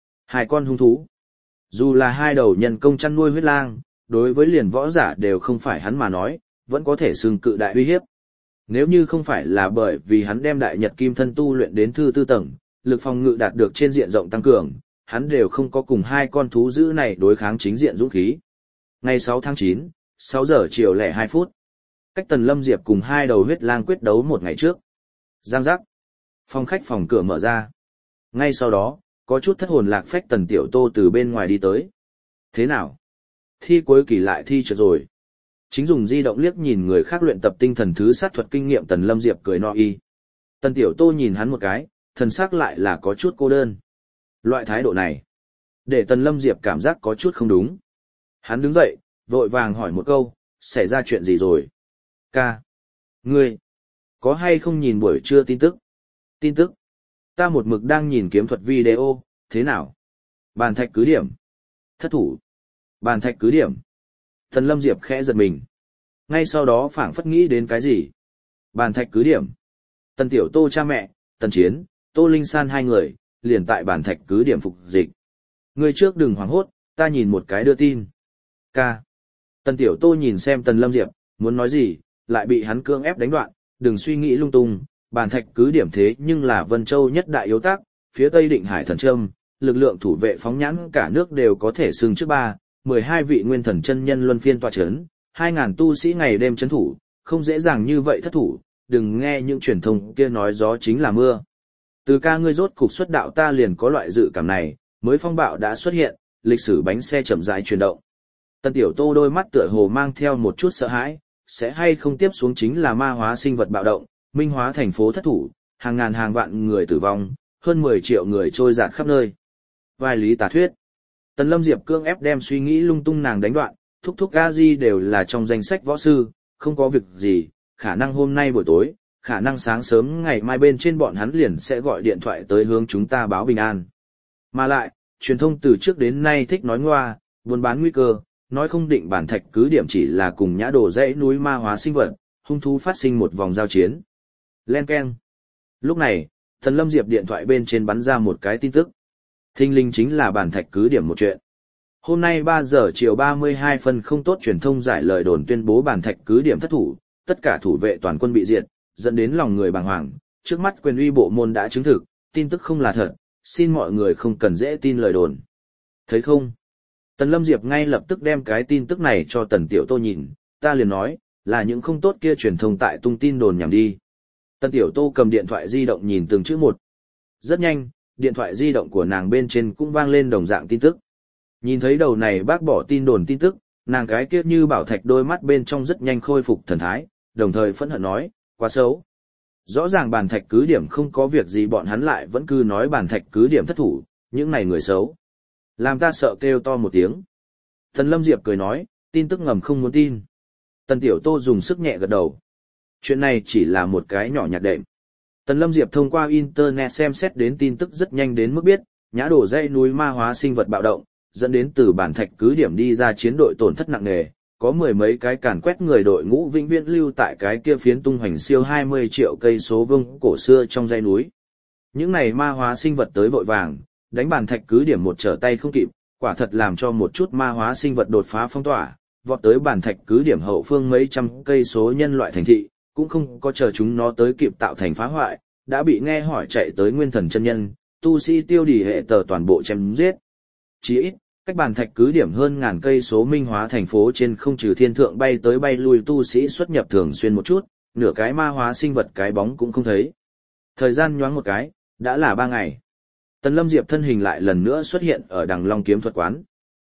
2 con hung thú. Dù là 2 đầu nhân công chăn nuôi huyết lang, đối với liền võ giả đều không phải hắn mà nói, vẫn có thể xưng cự đại uy hiếp. Nếu như không phải là bởi vì hắn đem đại nhật kim thân tu luyện đến thứ 4 tầng, lực phòng ngự đạt được trên diện rộng tăng cường, hắn đều không có cùng 2 con thú dữ này đối kháng chính diện dũng khí. Ngày 6 tháng 9, 6 giờ chiều lẻ 2 phút. Cách Tần Lâm Diệp cùng 2 đầu huyết lang quyết đấu một ngày trước. Giang giác. Phòng khách phòng cửa mở ra. Ngay sau đó, có chút thất hồn lạc phách Tần Tiểu Tô từ bên ngoài đi tới. Thế nào? Thi cuối kỳ lại thi trượt rồi. Chính dùng di động liếc nhìn người khác luyện tập tinh thần thứ sát thuật kinh nghiệm Tần Lâm Diệp cười no y. Tần Tiểu Tô nhìn hắn một cái, thần sắc lại là có chút cô đơn. Loại thái độ này, để Tần Lâm Diệp cảm giác có chút không đúng. Hắn đứng dậy, vội vàng hỏi một câu, xảy ra chuyện gì rồi? Ca. Ngươi. Có hay không nhìn buổi trưa tin tức? Tin tức. Ta một mực đang nhìn kiếm thuật video, thế nào? Bàn thạch cứ điểm. Thất thủ. Bàn thạch cứ điểm. Tần Lâm Diệp khẽ giật mình. Ngay sau đó phảng phất nghĩ đến cái gì? Bàn thạch cứ điểm. Tần Tiểu Tô cha mẹ, Tần Chiến, Tô Linh San 2 người, liền tại bàn thạch cứ điểm phục dịch. Ngươi trước đừng hoảng hốt, ta nhìn một cái đưa tin. Ca. Tần Tiểu Tô nhìn xem Tần Lâm Diệp, muốn nói gì, lại bị hắn cưỡng ép đánh đoạn, đừng suy nghĩ lung tung, bàn thạch cứ điểm thế nhưng là Vân Châu nhất đại yếu tác, phía Tây Định Hải Thần Trâm, lực lượng thủ vệ phóng nhãn cả nước đều có thể xưng trước 12 vị nguyên thần chân nhân luân phiên tọa chấn, 2.000 tu sĩ ngày đêm chấn thủ, không dễ dàng như vậy thất thủ, đừng nghe những truyền thông kia nói gió chính là mưa. Từ ca ngươi rốt cục xuất đạo ta liền có loại dự cảm này, mới phong bạo đã xuất hiện, lịch sử bánh xe chậm rãi chuyển động. Tần Tiểu Tô đôi mắt tựa hồ mang theo một chút sợ hãi, sẽ hay không tiếp xuống chính là ma hóa sinh vật bạo động, minh hóa thành phố thất thủ, hàng ngàn hàng vạn người tử vong, hơn 10 triệu người trôi dạt khắp nơi. Vai lý tà thuyết. Tần Lâm Diệp cương ép đem suy nghĩ lung tung nàng đánh đoạn, thúc thúc A-di đều là trong danh sách võ sư, không có việc gì, khả năng hôm nay buổi tối, khả năng sáng sớm ngày mai bên trên bọn hắn liền sẽ gọi điện thoại tới hướng chúng ta báo bình an. Mà lại, truyền thông từ trước đến nay thích nói ngoa, buôn bán nguy cơ, nói không định bản thạch cứ điểm chỉ là cùng nhã đồ dãy núi ma hóa sinh vật, hung thú phát sinh một vòng giao chiến. Len keng. Lúc này, Tần Lâm Diệp điện thoại bên trên bắn ra một cái tin tức. Thinh linh chính là bản thạch cứ điểm một chuyện. Hôm nay 3 giờ chiều 32 phân không tốt truyền thông giải lời đồn tuyên bố bản thạch cứ điểm thất thủ, tất cả thủ vệ toàn quân bị diệt, dẫn đến lòng người bàng hoàng. Trước mắt quyền uy bộ môn đã chứng thực, tin tức không là thật, xin mọi người không cần dễ tin lời đồn. Thấy không? Tần Lâm Diệp ngay lập tức đem cái tin tức này cho Tần Tiểu Tô nhìn, ta liền nói, là những không tốt kia truyền thông tại tung tin đồn nhảm đi. Tần Tiểu Tô cầm điện thoại di động nhìn từng chữ một. Rất nhanh, điện thoại di động của nàng bên trên cũng vang lên đồng dạng tin tức. Nhìn thấy đầu này bác bỏ tin đồn tin tức, nàng cái kia như bảo thạch đôi mắt bên trong rất nhanh khôi phục thần thái, đồng thời phẫn hận nói, quá xấu. Rõ ràng bàn thạch cứ điểm không có việc gì bọn hắn lại vẫn cứ nói bàn thạch cứ điểm thất thủ, những này người xấu. Làm ta sợ kêu to một tiếng. Tần Lâm Diệp cười nói, tin tức ngầm không muốn tin. Tần Tiểu Tô dùng sức nhẹ gật đầu. Chuyện này chỉ là một cái nhỏ nhặt đệm. Tần Lâm Diệp thông qua Internet xem xét đến tin tức rất nhanh đến mức biết, nhã đổ dãy núi ma hóa sinh vật bạo động, dẫn đến từ bản thạch cứ điểm đi ra chiến đội tổn thất nặng nề, có 10 mấy cái càn quét người đội ngũ vĩnh viễn lưu tại cái kia phiến tung hoành siêu 20 triệu cây số vuông cổ xưa trong dãy núi. Những này ma hóa sinh vật tới vội vàng, đánh bản thạch cứ điểm một trở tay không kịp, quả thật làm cho một chút ma hóa sinh vật đột phá phong tỏa, vọt tới bản thạch cứ điểm hậu phương mấy trăm cây số nhân loại thành thị, cũng không có chờ chúng nó tới kịp tạo thành phá hoại, đã bị nghe hỏi chạy tới nguyên thần chân nhân, tu sĩ tiêu đỉ hệ tờ toàn bộ chém giết. Chỉ ít, cách bản thạch cứ điểm hơn ngàn cây số minh hóa thành phố trên không trừ thiên thượng bay tới bay lui tu sĩ xuất nhập thường xuyên một chút, nửa cái ma hóa sinh vật cái bóng cũng không thấy. Thời gian nhoáng một cái, đã là 3 ngày. Tần Lâm Diệp thân hình lại lần nữa xuất hiện ở Đằng Long kiếm thuật quán.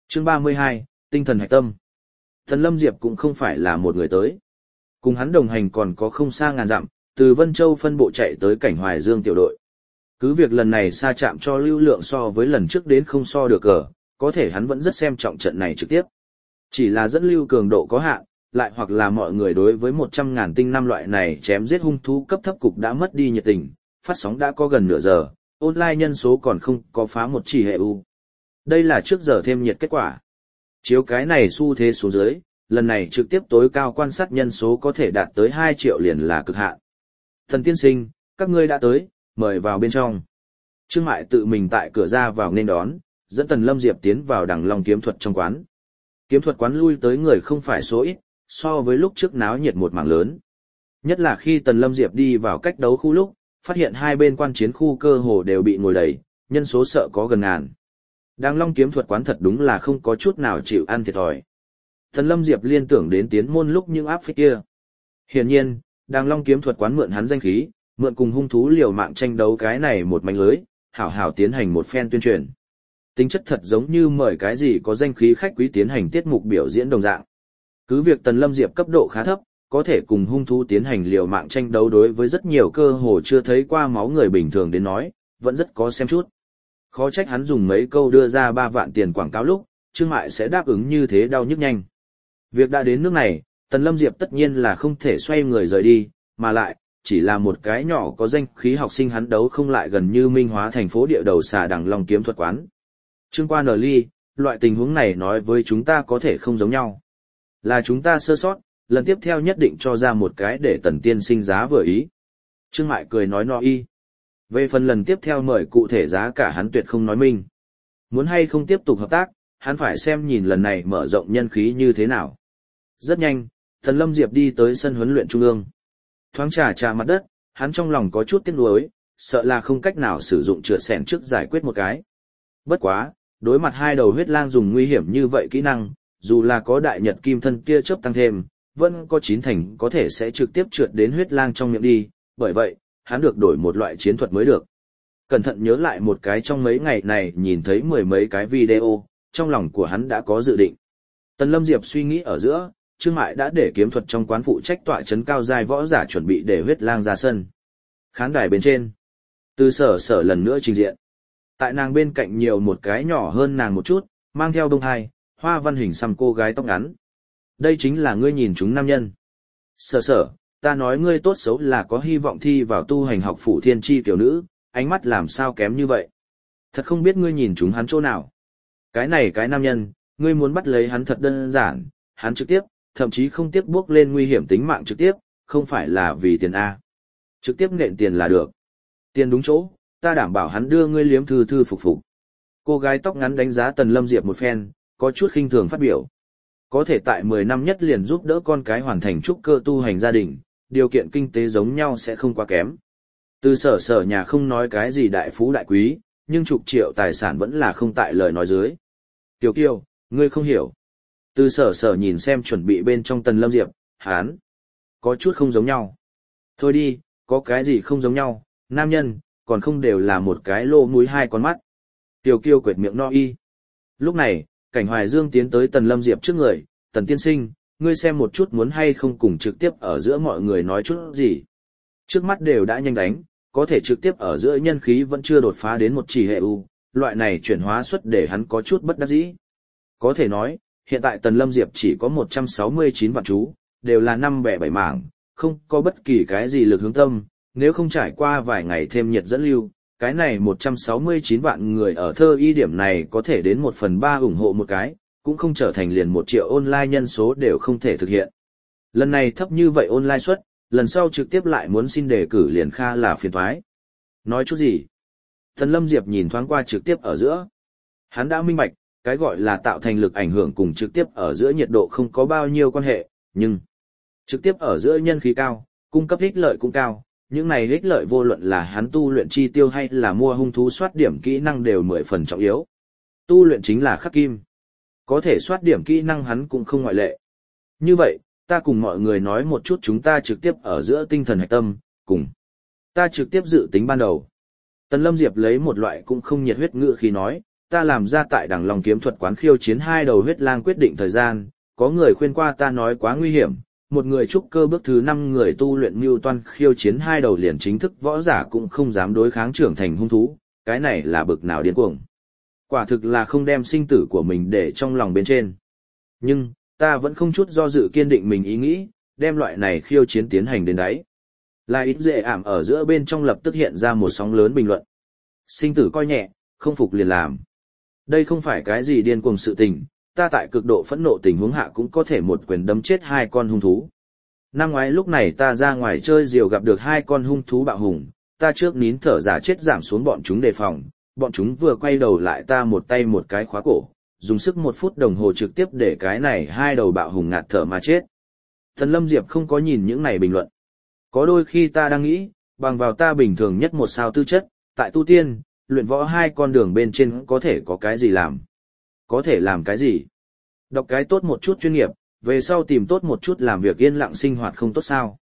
Chương 32, tinh thần hạch tâm. Tần Lâm Diệp cũng không phải là một người tới. Cùng hắn đồng hành còn có không xa ngàn dặm, từ Vân Châu phân bộ chạy tới Cảnh Hoài Dương tiểu đội. Cứ việc lần này xa chạm cho lưu lượng so với lần trước đến không so được cờ, có thể hắn vẫn rất xem trọng trận này trực tiếp. Chỉ là dẫn lưu cường độ có hạn, lại hoặc là mọi người đối với 100.000 tinh năm loại này chém giết hung thú cấp thấp cục đã mất đi nhiệt tình, phát sóng đã có gần nửa giờ, online nhân số còn không có phá một chỉ hệ u. Đây là trước giờ thêm nhiệt kết quả. Chiếu cái này xu thế xuống dưới, lần này trực tiếp tối cao quan sát nhân số có thể đạt tới 2 triệu liền là cực hạn. Thần tiên sinh, các ngươi đã tới, mời vào bên trong. Trương Mại tự mình tại cửa ra vào nên đón, dẫn Tần Lâm Diệp tiến vào Đằng Long kiếm thuật trong quán. Kiếm thuật quán lui tới người không phải số ít, so với lúc trước náo nhiệt một mảng lớn. Nhất là khi Tần Lâm Diệp đi vào cách đấu khu lúc, phát hiện hai bên quan chiến khu cơ hồ đều bị ngồi đầy, nhân số sợ có gần ngàn. Đằng Long kiếm thuật quán thật đúng là không có chút nào chịu ăn thiệt thòi. Tần Lâm Diệp liên tưởng đến tiến môn lúc những áp phích kia. Hiển nhiên, Đằng Long kiếm thuật quán mượn hắn danh khí, mượn cùng hung thú liều mạng tranh đấu cái này một mảnh lưới, hảo hảo tiến hành một phen tuyên truyền. Tính chất thật giống như mời cái gì có danh khí khách quý tiến hành tiết mục biểu diễn đồng dạng. Cứ việc Tần Lâm Diệp cấp độ khá thấp, có thể cùng hung thú tiến hành liều mạng tranh đấu đối với rất nhiều cơ hồ chưa thấy qua máu người bình thường đến nói, vẫn rất có xem chút. Khó trách hắn dùng mấy câu đưa ra 3 vạn tiền quảng cáo lúc, Trương Mại sẽ đáp ứng như thế đau nhức nhanh. Việc đã đến nước này, Tần Lâm Diệp tất nhiên là không thể xoay người rời đi, mà lại, chỉ là một cái nhỏ có danh khí học sinh hắn đấu không lại gần như minh hóa thành phố địa đầu xà Đằng Long kiếm thuật quán. Trương Quan ở ly, loại tình huống này nói với chúng ta có thể không giống nhau. Là chúng ta sơ sót, lần tiếp theo nhất định cho ra một cái để Tần tiên sinh giá vừa ý. Trương Mại cười nói no y. Về phần lần tiếp theo mời cụ thể giá cả hắn tuyệt không nói minh. Muốn hay không tiếp tục hợp tác, hắn phải xem nhìn lần này mở rộng nhân khí như thế nào. Rất nhanh, Tần Lâm Diệp đi tới sân huấn luyện trung ương. Thoáng trà mặt đất, hắn trong lòng có chút tiếc nuối, sợ là không cách nào sử dụng trượt xẻng trước giải quyết một cái. Bất quá, đối mặt hai đầu huyết lang dùng nguy hiểm như vậy kỹ năng, dù là có đại nhật kim thân tia chớp tăng thêm, vẫn có 9 thành có thể sẽ trực tiếp trượt đến huyết lang trong miệng đi, bởi vậy, hắn được đổi một loại chiến thuật mới được. Cẩn thận nhớ lại một cái trong mấy ngày này nhìn thấy 10 mấy cái video, trong lòng của hắn đã có dự định. Tần Lâm Diệp suy nghĩ ở giữa, Trương Mại đã để kiếm thuật trong quán phụ trách tọa trấn cao giai võ giả chuẩn bị để huyết lang ra sân. Khán đài bên trên, Từ Sở lần nữa trình diện. Tại nàng bên cạnh nhiều một cái nhỏ hơn nàng một chút, mang theo bông hai, hoa văn hình xăm cô gái tóc ngắn. Đây chính là ngươi nhìn chúng nam nhân. Sở, ta nói ngươi tốt xấu là có hy vọng thi vào tu hành học phủ thiên chi tiểu nữ, ánh mắt làm sao kém như vậy. Thật không biết ngươi nhìn chúng hắn chỗ nào. Cái này cái nam nhân, ngươi muốn bắt lấy hắn thật đơn giản, hắn trực tiếp, thậm chí không tiếc bước lên nguy hiểm tính mạng trực tiếp, không phải là vì tiền A. Trực tiếp nện tiền là được. Tiền đúng chỗ, ta đảm bảo hắn đưa ngươi liếm thư phục phục. Cô gái tóc ngắn đánh giá Tần Lâm Diệp một phen, có chút khinh thường phát biểu. Có thể tại 10 năm nhất liền giúp đỡ con cái hoàn thành trúc cơ tu hành gia đình, điều kiện kinh tế giống nhau sẽ không quá kém. Từ Sở nhà không nói cái gì đại phú đại quý, nhưng chục triệu tài sản vẫn là không tại lời nói dưới. Tiểu Kiều, ngươi không hiểu. Từ Sở nhìn xem chuẩn bị bên trong Tần Lâm Diệp, hán, có chút không giống nhau. Thôi đi, có cái gì không giống nhau, nam nhân, còn không đều là một cái lô mũi hai con mắt. Tiểu Kiều quệt miệng no y. Lúc này, Cảnh Hoài Dương tiến tới Tần Lâm Diệp trước người, Tần tiên sinh, ngươi xem một chút muốn hay không cùng trực tiếp ở giữa mọi người nói chút gì. Trước mắt đều đã nhanh đánh, có thể trực tiếp ở giữa nhân khí vẫn chưa đột phá đến một chỉ hệ u, loại này chuyển hóa suất để hắn có chút bất đắc dĩ. Có thể nói, hiện tại Tần Lâm Diệp chỉ có 169 vạn chú, đều là 5 bẻ 7 mảng, không có bất kỳ cái gì lực hướng tâm, nếu không trải qua vài ngày thêm nhiệt dẫn lưu, cái này 169 vạn người ở thơ y điểm này có thể đến 1/3 ủng hộ một cái, cũng không trở thành liền 1 triệu online nhân số đều không thể thực hiện. Lần này thấp như vậy online suất, lần sau trực tiếp lại muốn xin đề cử liền kha là phiền toái. Nói chút gì? Tần Lâm Diệp nhìn thoáng qua trực tiếp ở giữa. Hắn đã minh bạch, cái gọi là tạo thành lực ảnh hưởng cùng trực tiếp ở giữa nhiệt độ không có bao nhiêu quan hệ, nhưng trực tiếp ở giữa nhân khí cao, cung cấp ích lợi cũng cao, những này ích lợi vô luận là hắn tu luyện chi tiêu hay là mua hung thú soát điểm kỹ năng đều 10 phần trọng yếu. Tu luyện chính là khắc kim. Có thể soát điểm kỹ năng hắn cũng không ngoại lệ. Như vậy, ta cùng mọi người nói một chút chúng ta trực tiếp ở giữa tinh thần hạch tâm, cùng ta trực tiếp dự tính ban đầu. Tần Lâm Diệp lấy một loại cũng không nhiệt huyết ngữ khi nói, ta làm ra tại Đằng Long kiếm thuật quán khiêu chiến hai đầu huyết lang quyết định thời gian, có người khuyên qua ta nói quá nguy hiểm, một người trúc cơ bước thứ 5 người tu luyện mưu toan khiêu chiến hai đầu liền chính thức võ giả cũng không dám đối kháng trưởng thành hung thú, cái này là bực nào điên cuồng. Quả thực là không đem sinh tử của mình để trong lòng bên trên. Nhưng, ta vẫn không chút do dự kiên định mình ý nghĩ, đem loại này khiêu chiến tiến hành đến đáy. Là ít dễ ảm ở giữa bên trong lập tức hiện ra một sóng lớn bình luận. Sinh tử coi nhẹ, không phục liền làm. Đây không phải cái gì điên cuồng sự tình, ta tại cực độ phẫn nộ tình huống hạ cũng có thể một quyền đấm chết hai con hung thú. Năm ngoái lúc này ta ra ngoài chơi diều gặp được hai con hung thú bạo hùng, ta trước nín thở giả chết giảm xuống bọn chúng đề phòng, bọn chúng vừa quay đầu lại ta một tay một cái khóa cổ, dùng sức 1 phút đồng hồ trực tiếp để cái này hai đầu bạo hùng ngạt thở mà chết. Tần Lâm Diệp không có nhìn những này bình luận. Có đôi khi ta đang nghĩ, bằng vào ta bình thường nhất 1 sao tư chất, tại tu tiên, luyện võ 2 con đường bên trên có thể có cái gì làm? Có thể làm cái gì? Đọc cái tốt một chút chuyên nghiệp, về sau tìm tốt một chút làm việc yên lặng sinh hoạt không tốt sao?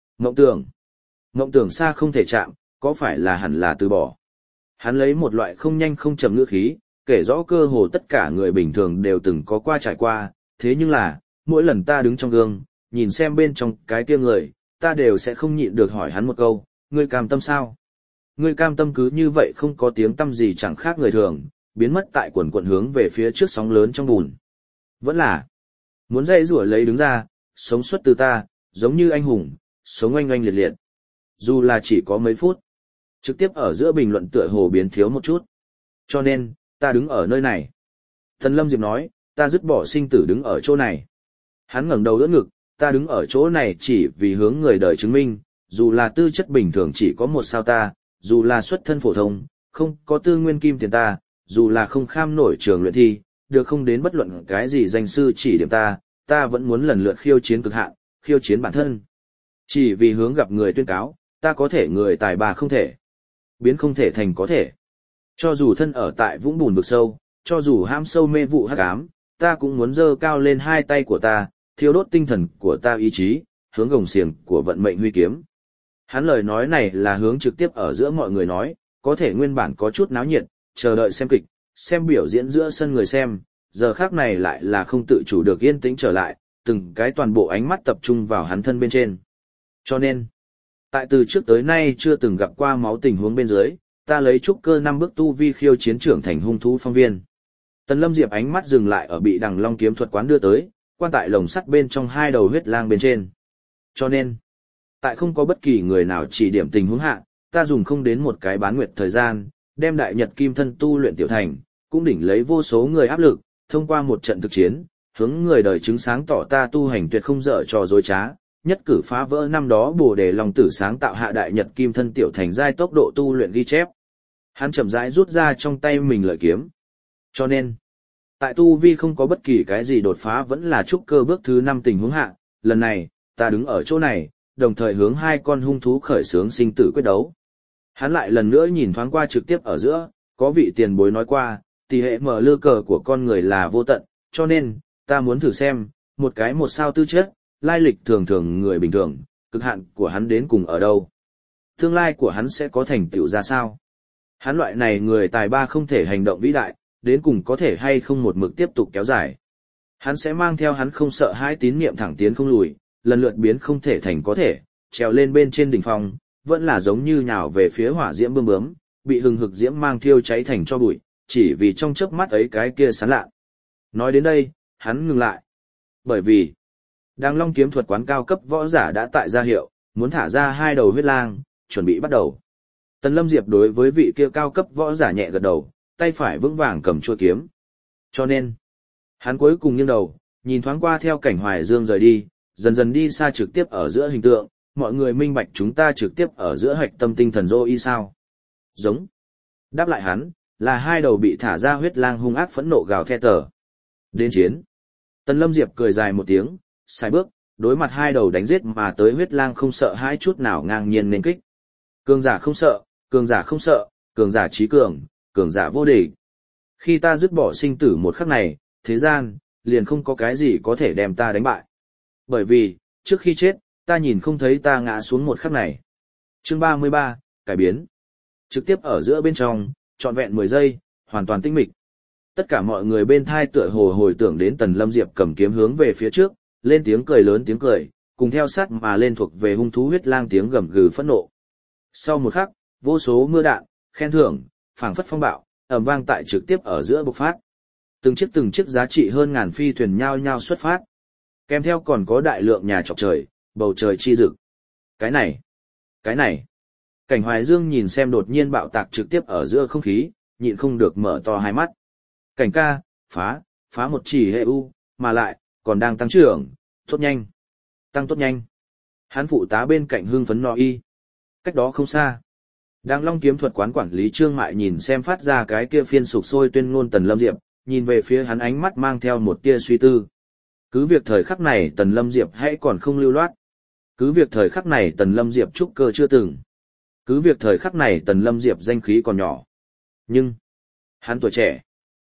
Mộng tưởng xa không thể chạm, có phải là hẳn là từ bỏ? Hắn lấy một loại không nhanh không chậm ngữ khí, kể rõ cơ hồ tất cả người bình thường đều từng có qua trải qua, thế nhưng là, mỗi lần ta đứng trong gương, nhìn xem bên trong cái kia người, ta đều sẽ không nhịn được hỏi hắn một câu, ngươi cam tâm sao? Ngươi cam tâm cứ như vậy không có tiếng tâm gì chẳng khác người thường, biến mất tại quần quận hướng về phía trước sóng lớn trong bùn. Vẫn là, muốn dây rủa lấy đứng ra, sống xuất từ ta, giống như anh hùng, sống oanh oanh liệt liệt. Dù là chỉ có mấy phút, trực tiếp ở giữa bình luận tựa hồ biến thiếu một chút. Cho nên, ta đứng ở nơi này. Thần Lâm Diệp nói, ta dứt bỏ sinh tử đứng ở chỗ này. Hắn ngẩng đầu đỡ ngực, ta đứng ở chỗ này chỉ vì hướng người đời chứng minh, dù là tư chất bình thường chỉ có 1 sao ta, dù là xuất thân phổ thông, không có tư nguyên kim tiền ta, dù là không kham nổi trường luyện thi, được không đến bất luận cái gì danh sư chỉ điểm ta vẫn muốn lần lượt khiêu chiến cực hạn, khiêu chiến bản thân. Chỉ vì hướng gặp người tuyên cáo, ta có thể người tài ba không thể, biến không thể thành có thể. Cho dù thân ở tại vũng bùn vực sâu, cho dù hãm sâu mê vụ hắc ám, ta cũng muốn giơ cao lên 2 tay của ta, thiêu đốt tinh thần của ta ý chí, hướng gồng xiềng của vận mệnh huy kiếm. Hắn lời nói này là hướng trực tiếp ở giữa mọi người nói, có thể nguyên bản có chút náo nhiệt, chờ đợi xem kịch, xem biểu diễn giữa sân người xem, giờ khác này lại là không tự chủ được yên tĩnh trở lại, từng cái toàn bộ ánh mắt tập trung vào hắn thân bên trên. Cho nên, tại từ trước tới nay chưa từng gặp qua máu tình huống bên dưới, ta lấy trúc cơ 5 bước tu vi khiêu chiến trưởng thành hung thú phong viên. Tần Lâm Diệp ánh mắt dừng lại ở bị Đằng Long kiếm thuật quán đưa tới, quan tại lồng sắt bên trong 2 đầu huyết lang bên trên. Cho nên, tại không có bất kỳ người nào chỉ điểm tình huống hạ, ta dùng không đến một cái bán nguyệt thời gian, đem đại nhật kim thân tu luyện tiểu thành, cũng đỉnh lấy vô số người áp lực, thông qua một trận thực chiến, hướng người đời chứng sáng tỏ ta tu hành tuyệt không dở trò dối trá, nhất cử phá vỡ năm đó Bồ Đề Long Tử sáng tạo hạ đại nhật kim thân tiểu thành giai tốc độ tu luyện ghi chép. Hắn chậm rãi rút ra trong tay mình lợi kiếm. Cho nên, tại tu vi không có bất kỳ cái gì đột phá vẫn là trúc cơ bước thứ 5 tình huống hạ, lần này, ta đứng ở chỗ này, đồng thời hướng 2 con hung thú khởi xướng sinh tử quyết đấu. Hắn lại lần nữa nhìn thoáng qua trực tiếp ở giữa, có vị tiền bối nói qua, tỷ hệ mở lư cờ của con người là vô tận, cho nên, ta muốn thử xem, một cái 1 sao tư chất, lai lịch thường thường người bình thường, cực hạn của hắn đến cùng ở đâu. Tương lai của hắn sẽ có thành tựu ra sao. Hắn loại này người tài ba không thể hành động vĩ đại, đến cùng có thể hay không một mực tiếp tục kéo dài. Hắn sẽ mang theo hắn không sợ hãi tín niệm thẳng tiến không lùi, lần lượt biến không thể thành có thể, trèo lên bên trên đỉnh phong, vẫn là giống như nhào về phía hỏa diễm bươm bướm, bị hừng hực diễm mang thiêu cháy thành cho bụi, chỉ vì trong chớp mắt ấy cái kia sáng lạ. Nói đến đây, hắn ngừng lại. Bởi vì, Đằng Long kiếm thuật quán cao cấp võ giả đã tại ra hiệu, muốn thả ra 2 đầu huyết lang, chuẩn bị bắt đầu. Tần Lâm Diệp đối với vị kia cao cấp võ giả nhẹ gật đầu, tay phải vững vàng cầm chuôi kiếm. Cho nên, hắn cuối cùng nghiêng đầu, nhìn thoáng qua theo cảnh Hoài Dương rời đi, dần dần đi xa trực tiếp ở giữa hình tượng, mọi người minh bạch chúng ta trực tiếp ở giữa hạch tâm tinh thần y sao. Giống. Đáp lại hắn, là 2 đầu bị thả ra huyết lang hung ác phẫn nộ gào thét tờ. Đến chiến. Tần Lâm Diệp cười dài một tiếng, sai bước, đối mặt 2 đầu đánh giết mà tới huyết lang không sợ hãi chút nào ngang nhiên nên kích. Cường giả không sợ, cường giả không sợ, cường giả trí cường, cường giả vô địch. Khi ta dứt bỏ sinh tử một khắc này, thế gian, liền không có cái gì có thể đem ta đánh bại. Bởi vì, trước khi chết, ta nhìn không thấy ta ngã xuống một khắc này. Chương 33, cải biến. Trực tiếp ở giữa bên trong, trọn vẹn 10 giây, hoàn toàn tinh mịch, Tất cả mọi người bên thai tựa hồ hồi tưởng đến Tần Lâm Diệp cầm kiếm hướng về phía trước, lên tiếng cười lớn tiếng cười, cùng theo sát mà lên thuộc về hung thú huyết lang tiếng gầm gừ phẫn nộ. Sau một khắc, vô số mưa đạn, khen thưởng, phảng phất phong bạo, ầm vang tại trực tiếp ở giữa bộc phát. Từng chiếc giá trị hơn ngàn phi thuyền nhao nhao xuất phát. Kèm theo còn có đại lượng nhà chọc trời, bầu trời chi rực. Cái này. Cảnh Hoài Dương nhìn xem đột nhiên bạo tạc trực tiếp ở giữa không khí, nhịn không được mở to hai mắt. Cảnh ca, phá một chỉ hệ u, mà lại, còn đang tăng trưởng, tốt nhanh. Tăng tốt nhanh. Hắn phụ tá bên cạnh hưng phấn nói y. Cách đó không xa. Đang Long kiếm thuật quán quản lý Trương Mại nhìn xem phát ra cái kia phiên sục sôi tuyên ngôn Tần Lâm Diệp, nhìn về phía hắn ánh mắt mang theo một tia suy tư. Cứ việc thời khắc này Tần Lâm Diệp hãy còn không lưu loát. Cứ việc thời khắc này Tần Lâm Diệp trúc cơ chưa từng. Cứ việc thời khắc này Tần Lâm Diệp danh khí còn nhỏ. Nhưng, hắn tuổi trẻ.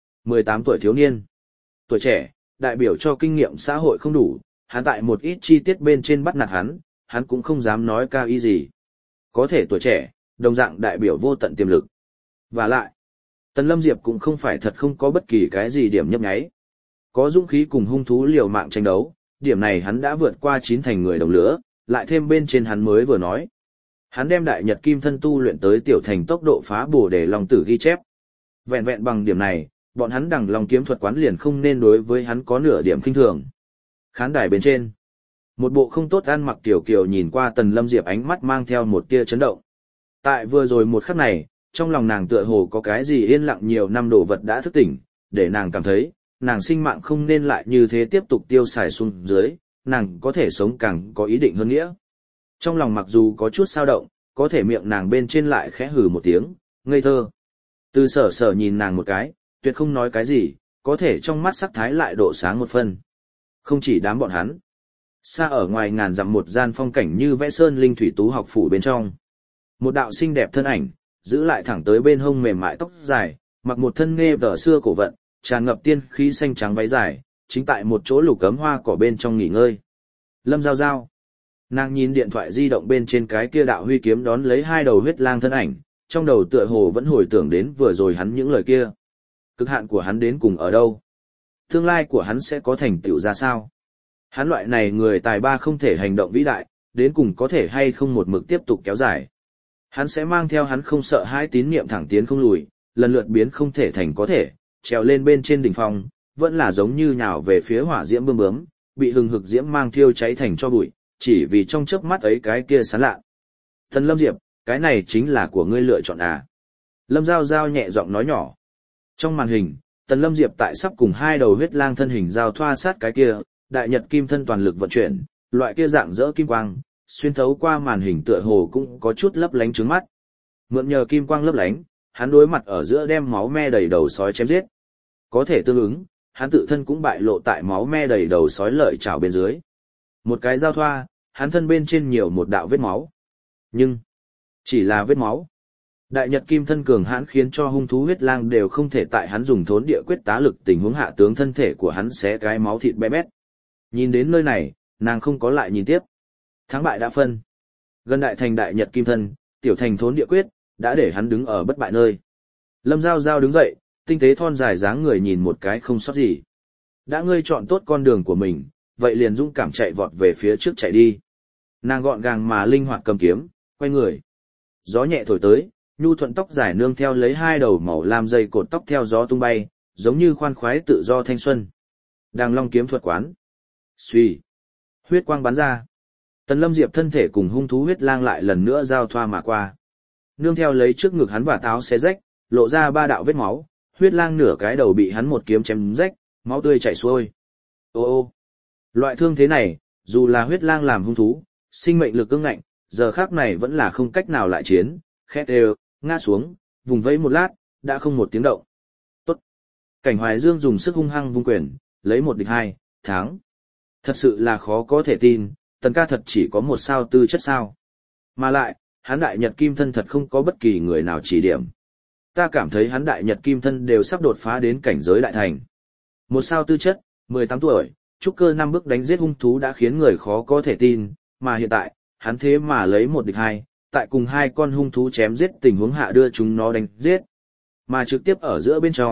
18 tuổi thiếu niên. Tuổi trẻ, đại biểu cho kinh nghiệm xã hội không đủ, hắn tại một ít chi tiết bên trên bắt nạt hắn cũng không dám nói cao ý gì. Có thể tuổi trẻ, đồng dạng đại biểu vô tận tiềm lực. Và lại, Tần Lâm Diệp cũng không phải thật không có bất kỳ cái gì điểm nhấp nháy. Có dũng khí cùng hung thú liều mạng tranh đấu, điểm này hắn đã vượt qua 9 thành người đồng lứa, lại thêm bên trên hắn mới vừa nói. Hắn đem đại nhật kim thân tu luyện tới tiểu thành tốc độ phá bổ để Long Tử ghi chép. Vẹn vẹn bằng điểm này, bọn hắn Đằng Long kiếm thuật quán liền không nên đối với hắn có nửa điểm khinh thường. Khán đài bên trên, một bộ không tốt ăn mặc tiểu kiều nhìn qua Tần Lâm Diệp ánh mắt mang theo một tia chấn động. Tại vừa rồi một khắc này, trong lòng nàng tựa hồ có cái gì yên lặng nhiều năm đồ vật đã thức tỉnh, để nàng cảm thấy, nàng sinh mạng không nên lại như thế tiếp tục tiêu xài xuống dưới, nàng có thể sống càng có ý định hơn nghĩa. Trong lòng mặc dù có chút dao động, có thể miệng nàng bên trên lại khẽ hừ một tiếng, ngây thơ. Từ sở sở nhìn nàng một cái, tuyệt không nói cái gì, có thể trong mắt sắc thái lại độ sáng một phân. Không chỉ đám bọn hắn. Xa ở ngoài ngàn dặm một gian phong cảnh như vẽ sơn linh thủy tú học phủ bên trong. Một đạo xinh đẹp thân ảnh, giữ lại thẳng tới bên hông mềm mại tóc dài, mặc một thân nghe vở xưa cổ vận, tràn ngập tiên khí xanh trắng váy dài, chính tại một chỗ lục cấm hoa cỏ bên trong nghỉ ngơi. Lâm Giao Giao. Nàng nhìn điện thoại di động bên trên cái kia đạo huy kiếm đón lấy hai đầu huyết lang thân ảnh, trong đầu tựa hồ vẫn hồi tưởng đến vừa rồi hắn những lời kia. Cực hạn của hắn đến cùng ở đâu? Tương lai của hắn sẽ có thành tựu ra sao? Hắn loại này người tài ba không thể hành động vĩ đại, đến cùng có thể hay không một mực tiếp tục kéo dài. Hắn sẽ mang theo hắn không sợ hãi tín niệm thẳng tiến không lùi, lần lượt biến không thể thành có thể, trèo lên bên trên đỉnh phong, vẫn là giống như nhào về phía hỏa diễm bươm bướm, bị hừng hực diễm mang thiêu cháy thành cho bụi, chỉ vì trong chớp mắt ấy cái kia sáng lạ. Tần Lâm Diệp, cái này chính là của ngươi lựa chọn à? Lâm Giao Giao nhẹ giọng nói nhỏ. Trong màn hình, Tần Lâm Diệp tại sắp cùng hai đầu huyết lang thân hình giao thoa sát cái kia, đại nhật kim thân toàn lực vận chuyển, loại kia dạng dỡ kim quang, xuyên thấu qua màn hình tựa hồ cũng có chút lấp lánh trướng mắt. Mượn nhờ kim quang lấp lánh, hắn đối mặt ở giữa đem máu me đầy đầu sói chém giết. Có thể tương ứng, hắn tự thân cũng bại lộ tại máu me đầy đầu sói lợi chảo bên dưới. Một cái giao thoa, hắn thân bên trên nhiều một đạo vết máu. Nhưng, chỉ là vết máu. Đại nhật kim thân cường hãn khiến cho hung thú huyết lang đều không thể tại hắn dùng thốn địa quyết tá lực tình huống hạ tướng thân thể của hắn xé cái máu thịt bé bét. Nhìn đến nơi này, nàng không có lại nhìn tiếp. Thắng bại đã phân. Gần đại thành đại nhật kim thân, tiểu thành thốn địa quyết, đã để hắn đứng ở bất bại nơi. Lâm Giao Giao đứng dậy, tinh tế thon dài dáng người nhìn một cái không sót gì. Đã ngươi chọn tốt con đường của mình, vậy liền dũng cảm chạy vọt về phía trước chạy đi. Nàng gọn gàng mà linh hoạt cầm kiếm, quay người. Gió nhẹ thổi tới, nhu thuận tóc dài nương theo lấy hai đầu màu lam dây cột tóc theo gió tung bay, giống như khoan khoái tự do thanh xuân. Đàng Long kiếm thuật quán. Xuy. Huyết quang bắn ra. Tần Lâm Diệp thân thể cùng hung thú huyết lang lại lần nữa giao thoa mà qua. Nương theo lấy trước ngực hắn và táo xé rách, lộ ra ba đạo vết máu, huyết lang nửa cái đầu bị hắn một kiếm chém rách, máu tươi chảy xuôi. Ô ô. Loại thương thế này, dù là huyết lang làm hung thú, sinh mệnh lực ương ngạnh, giờ khác này vẫn là không cách nào lại chiến, khét đều, ngã xuống, vùng vẫy một lát, đã không một tiếng động. Tốt. Cảnh Hoài Dương dùng sức hung hăng vung quyền, lấy 1-2, thắng. Thật sự là khó có thể tin, Tần ca thật chỉ có một sao tư chất sao. Mà lại, hắn đại nhật kim thân thật không có bất kỳ người nào chỉ điểm. Ta cảm thấy hắn đại nhật kim thân đều sắp đột phá đến cảnh giới đại thành. Một sao tư chất, 18 tuổi, trúc cơ 5 bước đánh giết hung thú đã khiến người khó có thể tin, mà hiện tại, hắn thế mà lấy 1-2, tại cùng hai con hung thú chém giết tình huống hạ đưa chúng nó đánh giết. Mà trực tiếp ở giữa bên trong,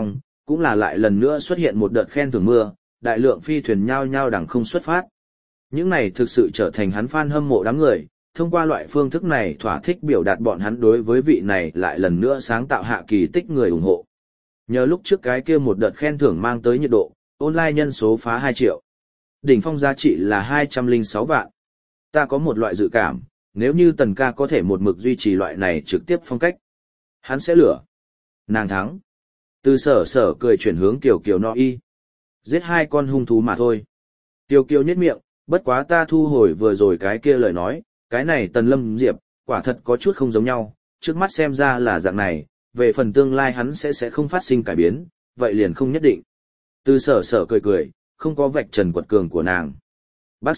cũng là lại lần nữa xuất hiện một đợt khen thưởng mưa, đại lượng phi thuyền nhao nhao đằng không xuất phát. Những này thực sự trở thành hắn fan hâm mộ đám người, thông qua loại phương thức này thỏa thích biểu đạt bọn hắn đối với vị này lại lần nữa sáng tạo hạ kỳ tích người ủng hộ. Nhờ lúc trước cái kia một đợt khen thưởng mang tới nhiệt độ, online nhân số phá 2 triệu. Đỉnh phong giá trị là 206 vạn. Ta có một loại dự cảm, nếu như Tần ca có thể một mực duy trì loại này trực tiếp phong cách, hắn sẽ lửa. Nàng thắng. Từ sở cười chuyển hướng Kiều Kiều no y. Giết 2 con hung thú mà thôi. Kiều Kiều nhếch miệng, bất quá ta thu hồi vừa rồi cái kia lời nói, cái này Tần Lâm Diệp, quả thật có chút không giống nhau, trước mắt xem ra là dạng này, về phần tương lai hắn sẽ không phát sinh cải biến, vậy liền không nhất định. Từ sở cười, không có vạch trần quật cường của nàng. Bác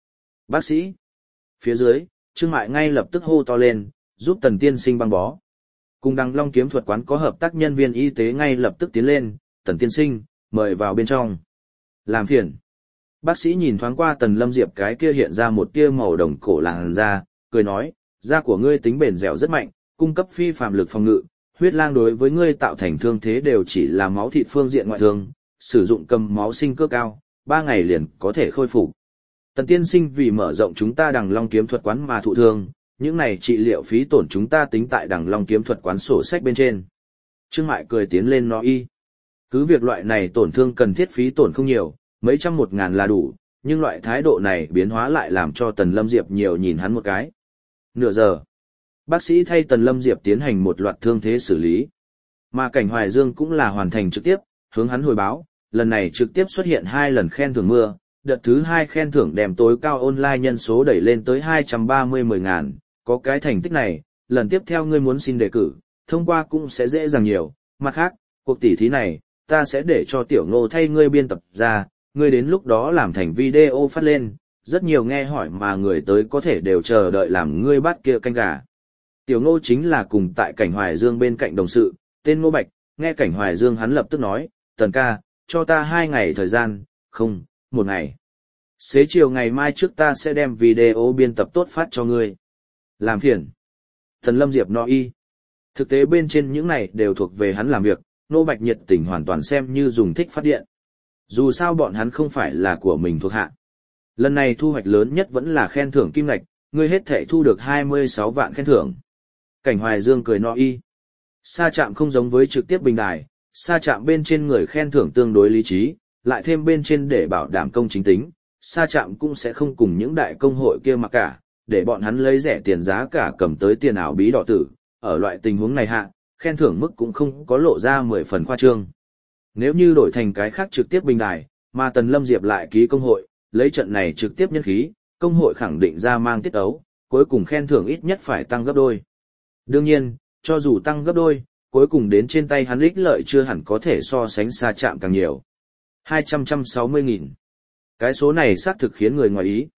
sĩ. Phía dưới, Trương Mại ngay lập tức hô to lên, giúp Tần tiên sinh băng bó. Cùng Đằng Long kiếm thuật quán có hợp tác nhân viên y tế ngay lập tức tiến lên, Tần tiên sinh, mời vào bên trong. Làm phiền. Bác sĩ nhìn thoáng qua Tần Lâm Diệp cái kia hiện ra một tia màu đồng cổ làn da, cười nói, da của ngươi tính bền dẻo rất mạnh, cung cấp phi phàm lực phòng ngự, huyết lang đối với ngươi tạo thành thương thế đều chỉ là máu thịt phương diện ngoại thương, sử dụng cầm máu sinh cơ cao, 3 ngày liền có thể khôi phục. Tần tiên sinh vì mở rộng chúng ta Đằng Long kiếm thuật quán mà thụ thương, những này trị liệu phí tổn chúng ta tính tại Đằng Long kiếm thuật quán sổ sách bên trên. Trương Mại cười tiến lên nói y. Cứ việc loại này tổn thương cần thiết phí tổn không nhiều, mấy trăm 1.000 là đủ, nhưng loại thái độ này biến hóa lại làm cho Tần Lâm Diệp nhiều nhìn hắn một cái. Nửa giờ, bác sĩ thay Tần Lâm Diệp tiến hành một loạt thương thế xử lý. Mà Cảnh Hoài Dương cũng là hoàn thành trực tiếp, hướng hắn hồi báo, lần này trực tiếp xuất hiện 2 lần khen thưởng mưa, đợt thứ 2 khen thưởng đem tối cao online nhân số đẩy lên tới 230.000, có cái thành tích này, lần tiếp theo ngươi muốn xin đề cử, thông qua cũng sẽ dễ dàng nhiều. Mặt khác, cuộc tỉ thí này, ta sẽ để cho Tiểu Ngô thay ngươi biên tập ra, ngươi đến lúc đó làm thành video phát lên, rất nhiều nghe hỏi mà người tới có thể đều chờ đợi làm ngươi bắt kia canh gà. Tiểu Ngô chính là cùng tại Cảnh Hoài Dương bên cạnh đồng sự, tên Ngô Bạch, nghe Cảnh Hoài Dương hắn lập tức nói, Tần ca, cho ta 2 ngày thời gian, không, 1 ngày. Xế chiều ngày mai trước ta sẽ đem video biên tập tốt phát cho ngươi. Làm phiền. Tần Lâm Diệp no y. Thực tế bên trên những này đều thuộc về hắn làm việc, Ngô Bạch nhiệt tình hoàn toàn xem như dùng thích phát điện. Dù sao bọn hắn không phải là của mình thuộc hạ. Lần này thu hoạch lớn nhất vẫn là khen thưởng kim ngạch, ngươi hết thể thu được 26 vạn khen thưởng. Cảnh Hoài Dương cười no y. Sa Trạm không giống với trực tiếp bình đài, Sa Trạm bên trên người khen thưởng tương đối lý trí, lại thêm bên trên để bảo đảm công chính tính, Sa Trạm cũng sẽ không cùng những đại công hội kia mà cả, để bọn hắn lấy rẻ tiền giá cả cầm tới tiền ảo bí đỏ tử. Ở loại tình huống này hạ, khen thưởng mức cũng không có lộ ra 10 phần khoa trương. Nếu như đổi thành cái khác trực tiếp bình đài, mà Tần Lâm Diệp lại ký công hội, lấy trận này trực tiếp nhân khí, công hội khẳng định ra mang tiết ấu, cuối cùng khen thưởng ít nhất phải tăng gấp đôi. Đương nhiên, cho dù tăng gấp đôi, cuối cùng đến trên tay hắn ích lợi chưa hẳn có thể so sánh Sa Trạm càng nhiều. 260.000. Cái số này xác thực khiến người ngoài ý.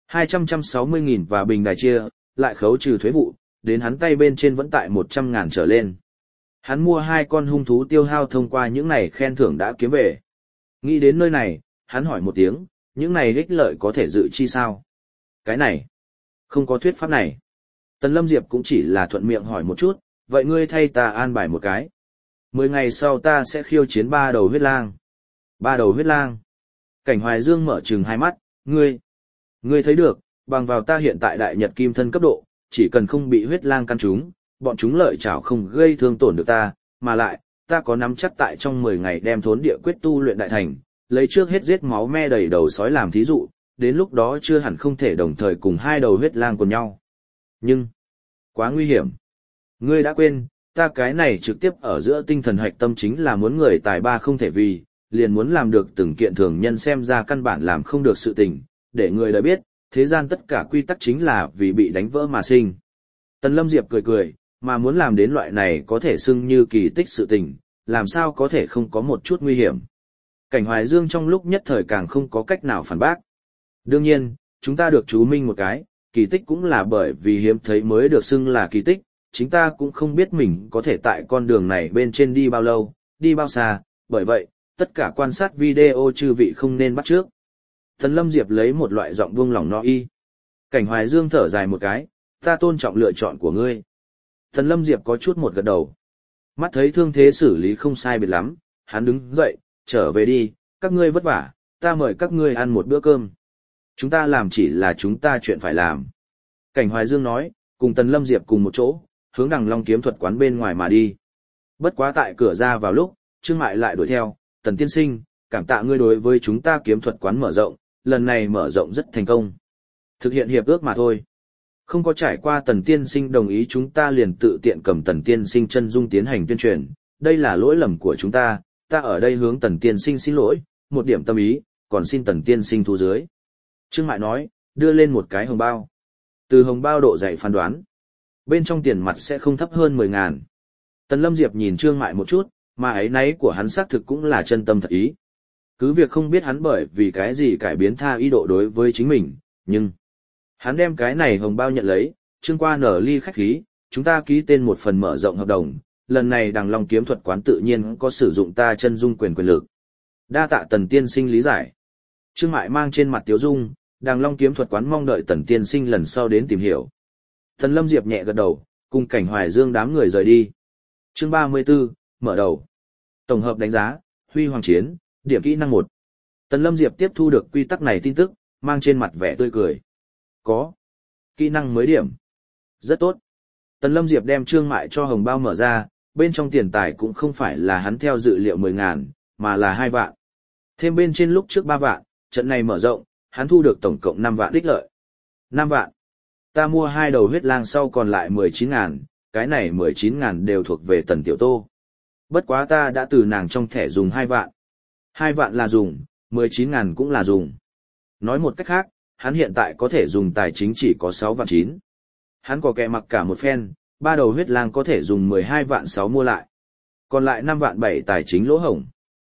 260.000 và bình đài chia, lại khấu trừ thuế vụ, đến hắn tay bên trên vẫn tại 100.000 trở lên. Hắn mua 2 con hung thú tiêu hao thông qua những này khen thưởng đã kiếm về. Nghĩ đến nơi này, hắn hỏi một tiếng, những này ích lợi có thể dự chi sao? Cái này, không có thuyết pháp này. Tần Lâm Diệp cũng chỉ là thuận miệng hỏi một chút, vậy ngươi thay ta an bài một cái. 10 ngày sau ta sẽ khiêu chiến 3 đầu huyết lang. 3 đầu huyết lang. Cảnh Hoài Dương mở trừng hai mắt, ngươi thấy được, bằng vào ta hiện tại đại nhật kim thân cấp độ, chỉ cần không bị huyết lang căn trúng, bọn chúng lợi chảo không gây thương tổn được ta, mà lại, ta có nắm chắc tại trong 10 ngày đem thốn địa quyết tu luyện đại thành, lấy trước hết giết máu me đầy đầu sói làm thí dụ, đến lúc đó chưa hẳn không thể đồng thời cùng 2 đầu huyết lang cùng nhau. Nhưng, quá nguy hiểm. Ngươi đã quên, ta cái này trực tiếp ở giữa tinh thần hạch tâm chính là muốn người tài ba không thể vì, liền muốn làm được từng kiện thường nhân xem ra căn bản làm không được sự tình, để người đã biết, thế gian tất cả quy tắc chính là vì bị đánh vỡ mà sinh. Tần Lâm Diệp cười, mà muốn làm đến loại này có thể xưng như kỳ tích sự tình, làm sao có thể không có một chút nguy hiểm. Cảnh Hoài Dương trong lúc nhất thời càng không có cách nào phản bác. Đương nhiên, chúng ta được chú minh một cái, kỳ tích cũng là bởi vì hiếm thấy mới được xưng là kỳ tích, chính ta cũng không biết mình có thể tại con đường này bên trên đi bao lâu, đi bao xa, bởi vậy, tất cả quan sát video chư vị không nên bắt trước. Tần Lâm Diệp lấy một loại giọng buông lỏng no y. Cảnh Hoài Dương thở dài một cái, ta tôn trọng lựa chọn của ngươi. Tần Lâm Diệp có chút một gật đầu. Mắt thấy thương thế xử lý không sai biệt lắm, hắn đứng dậy, trở về đi, các ngươi vất vả, ta mời các ngươi ăn một bữa cơm. Chúng ta làm chỉ là chúng ta chuyện phải làm. Cảnh Hoài Dương nói, cùng Tần Lâm Diệp cùng một chỗ, hướng Đằng Long kiếm thuật quán bên ngoài mà đi. Bất quá tại cửa ra vào lúc, Trương Mại lại đuổi theo, Tần tiên sinh, cảm tạ ngươi đối với chúng ta kiếm thuật quán mở rộng, lần này mở rộng rất thành công. Thực hiện hiệp ước mà thôi. Không có trải qua Tần tiên sinh đồng ý chúng ta liền tự tiện cầm Tần tiên sinh chân dung tiến hành tuyên truyền, đây là lỗi lầm của chúng ta ở đây hướng Tần tiên sinh xin lỗi, một điểm tâm ý, còn xin Tần tiên sinh thu dưới. Trương Mại nói, đưa lên một cái hồng bao. Từ hồng bao độ dày phán đoán, bên trong tiền mặt sẽ không thấp hơn 10.000. Tần Lâm Diệp nhìn Trương Mại một chút, mà ấy náy của hắn xác thực cũng là chân tâm thật ý. Cứ việc không biết hắn bởi vì cái gì cải biến tha ý độ đối với chính mình, nhưng hắn đem cái này hồng bao nhận lấy, Trương qua nở ly khách khí, chúng ta ký tên một phần mở rộng hợp đồng, lần này Đằng Long kiếm thuật quán tự nhiên có sử dụng ta chân dung quyền lực. Đa tạ Tần tiên sinh lý giải. Trương Mại mang trên mặt tiếu dung, Đằng Long kiếm thuật quán mong đợi Tần tiên sinh lần sau đến tìm hiểu. Tần Lâm Diệp nhẹ gật đầu, cùng Cảnh Hoài Dương đám người rời đi. Chương 34, mở đầu. Tổng hợp đánh giá, Huy Hoàng Chiến, điểm kỹ năng 1. Tần Lâm Diệp tiếp thu được quy tắc này tin tức, mang trên mặt vẻ tươi cười. Có. Kỹ năng mới điểm. Rất tốt. Tần Lâm Diệp đem Trương Mại cho hồng bao mở ra, bên trong tiền tài cũng không phải là hắn theo dự liệu 10.000, mà là 2 vạn. Thêm bên trên lúc trước 3 vạn, trận này mở rộng, hắn thu được tổng cộng 5 vạn đích lợi. 5 vạn. Ta mua 2 đầu huyết lang sau còn lại 19.000, cái này 19.000 đều thuộc về Tần Tiểu Tô. Bất quá ta đã từ nàng trong thẻ dùng 2 vạn. 2 vạn là dùng, 19.000 cũng là dùng. Nói một cách khác, hắn hiện tại có thể dùng tài chính chỉ có 6 vạn 9. Hắn có kẻ mặc cả một phen, 3 đầu huyết lang có thể dùng 12 vạn 6 mua lại. Còn lại 5 vạn 7 tài chính lỗ hổng.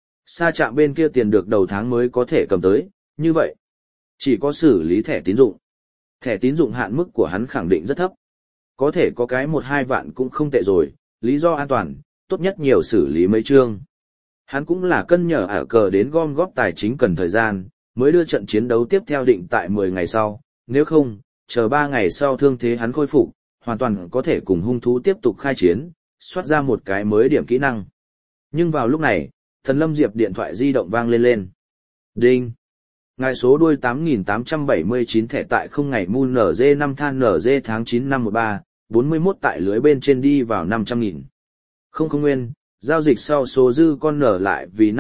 Sa trạm bên kia tiền được đầu tháng mới có thể cầm tới, như vậy. Chỉ có xử lý thẻ tín dụng. Thẻ tín dụng hạn mức của hắn khẳng định rất thấp. Có thể có cái 1-2 vạn cũng không tệ rồi, lý do an toàn, tốt nhất nhiều xử lý mấy chương. Hắn cũng là cân nhờ ở cờ đến gom góp tài chính cần thời gian, mới đưa trận chiến đấu tiếp theo định tại 10 ngày sau, nếu không, chờ 3 ngày sau thương thế hắn khôi phục, hoàn toàn có thể cùng hung thú tiếp tục khai chiến, soát ra một cái mới điểm kỹ năng. Nhưng vào lúc này, Tần Lâm Diệp điện thoại di động vang lên. Đinh! Ngài số đuôi 8879 thẻ tại 0 ngày mu NG 5 than NG tháng 9 năm 13, 41 tại lưới bên trên đi vào 500.000. Không nguyên, giao dịch sau số dư con nở lại vì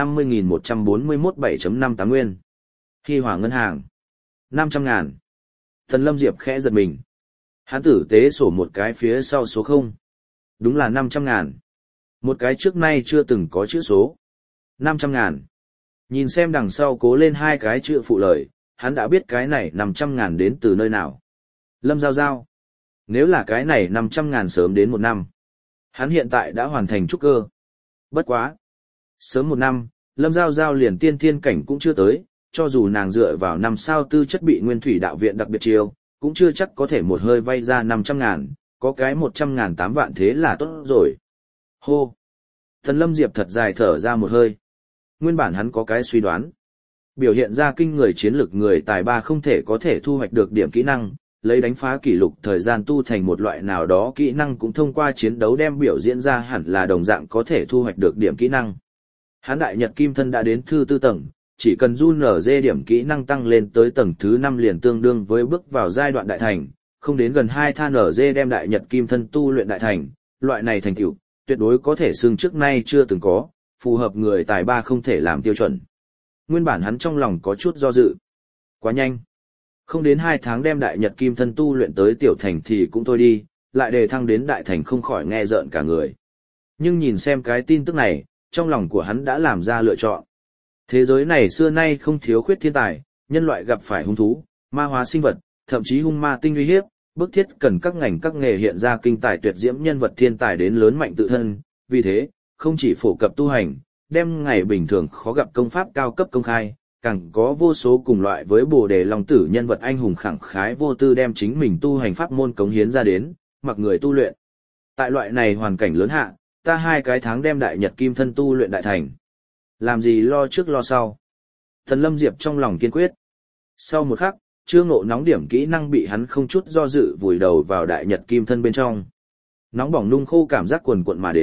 50.141 7.58 nguyên. Hy Hòa ngân hàng. 500.000. Tần Lâm Diệp khẽ giật mình. Hắn tử tế sổ một cái phía sau số 0. Đúng là 500.000. Một cái trước nay chưa từng có chữ số. 500.000. Nhìn xem đằng sau cố lên 2 cái chữ phụ lời, hắn đã biết cái này 500.000 đến từ nơi nào. Lâm Giao Giao. Nếu là cái này 500.000 sớm đến 1 năm. Hắn hiện tại đã hoàn thành trúc cơ. Bất quá. Sớm 1 năm, Lâm Giao Giao liền tiên thiên cảnh cũng chưa tới, cho dù nàng dựa vào 5 sao tư chất bị Nguyên Thủy đạo viện đặc biệt chiêu, cũng chưa chắc có thể một hơi vay ra 500.000, có cái 100.000 8 vạn thế là tốt rồi. Hô! Tần Lâm Diệp thật dài thở ra một hơi. Nguyên bản hắn có cái suy đoán. Biểu hiện ra kinh người chiến lực người tài ba không thể có thể thu hoạch được điểm kỹ năng, lấy đánh phá kỷ lục thời gian tu thành một loại nào đó kỹ năng cũng thông qua chiến đấu đem biểu diễn ra hẳn là đồng dạng có thể thu hoạch được điểm kỹ năng. Hắn đại nhật kim thân đã đến thứ 4 tầng, chỉ cần run nở dê điểm kỹ năng tăng lên tới tầng thứ 5 liền tương đương với bước vào giai đoạn đại thành, không đến gần 2 than nở dê đem đại nhật kim thân tu luyện đại thành, loại này thành tựu tuyệt đối có thể xưng trước nay chưa từng có, phù hợp người tài ba không thể làm tiêu chuẩn. Nguyên bản hắn trong lòng có chút do dự. Quá nhanh. Không đến 2 tháng đem đại nhật kim thân tu luyện tới tiểu thành thì cũng thôi đi, lại đề thăng đến đại thành không khỏi nghe rợn cả người. Nhưng nhìn xem cái tin tức này, trong lòng của hắn đã làm ra lựa chọn. Thế giới này xưa nay không thiếu khuyết thiên tài, nhân loại gặp phải hung thú, ma hóa sinh vật, thậm chí hung ma tinh uy hiếp, bức thiết cần các ngành các nghề hiện ra kinh tài tuyệt diễm nhân vật thiên tài đến lớn mạnh tự thân, vì thế, không chỉ phổ cập tu hành, đem ngày bình thường khó gặp công pháp cao cấp công khai, càng có vô số cùng loại với Bồ Đề Long Tử nhân vật anh hùng khẳng khái vô tư đem chính mình tu hành pháp môn cống hiến ra đến, mặc người tu luyện. Tại loại này hoàn cảnh lớn hạ, ta 2 cái tháng đem đại nhật kim thân tu luyện đại thành. Làm gì lo trước lo sau. Tần Lâm Diệp trong lòng kiên quyết. Sau một khắc, Trương Ngộ nóng điểm kỹ năng bị hắn không chút do dự vùi đầu vào đại nhật kim thân bên trong. Nóng bỏng nung khô cảm giác cuồn cuộn mà đến,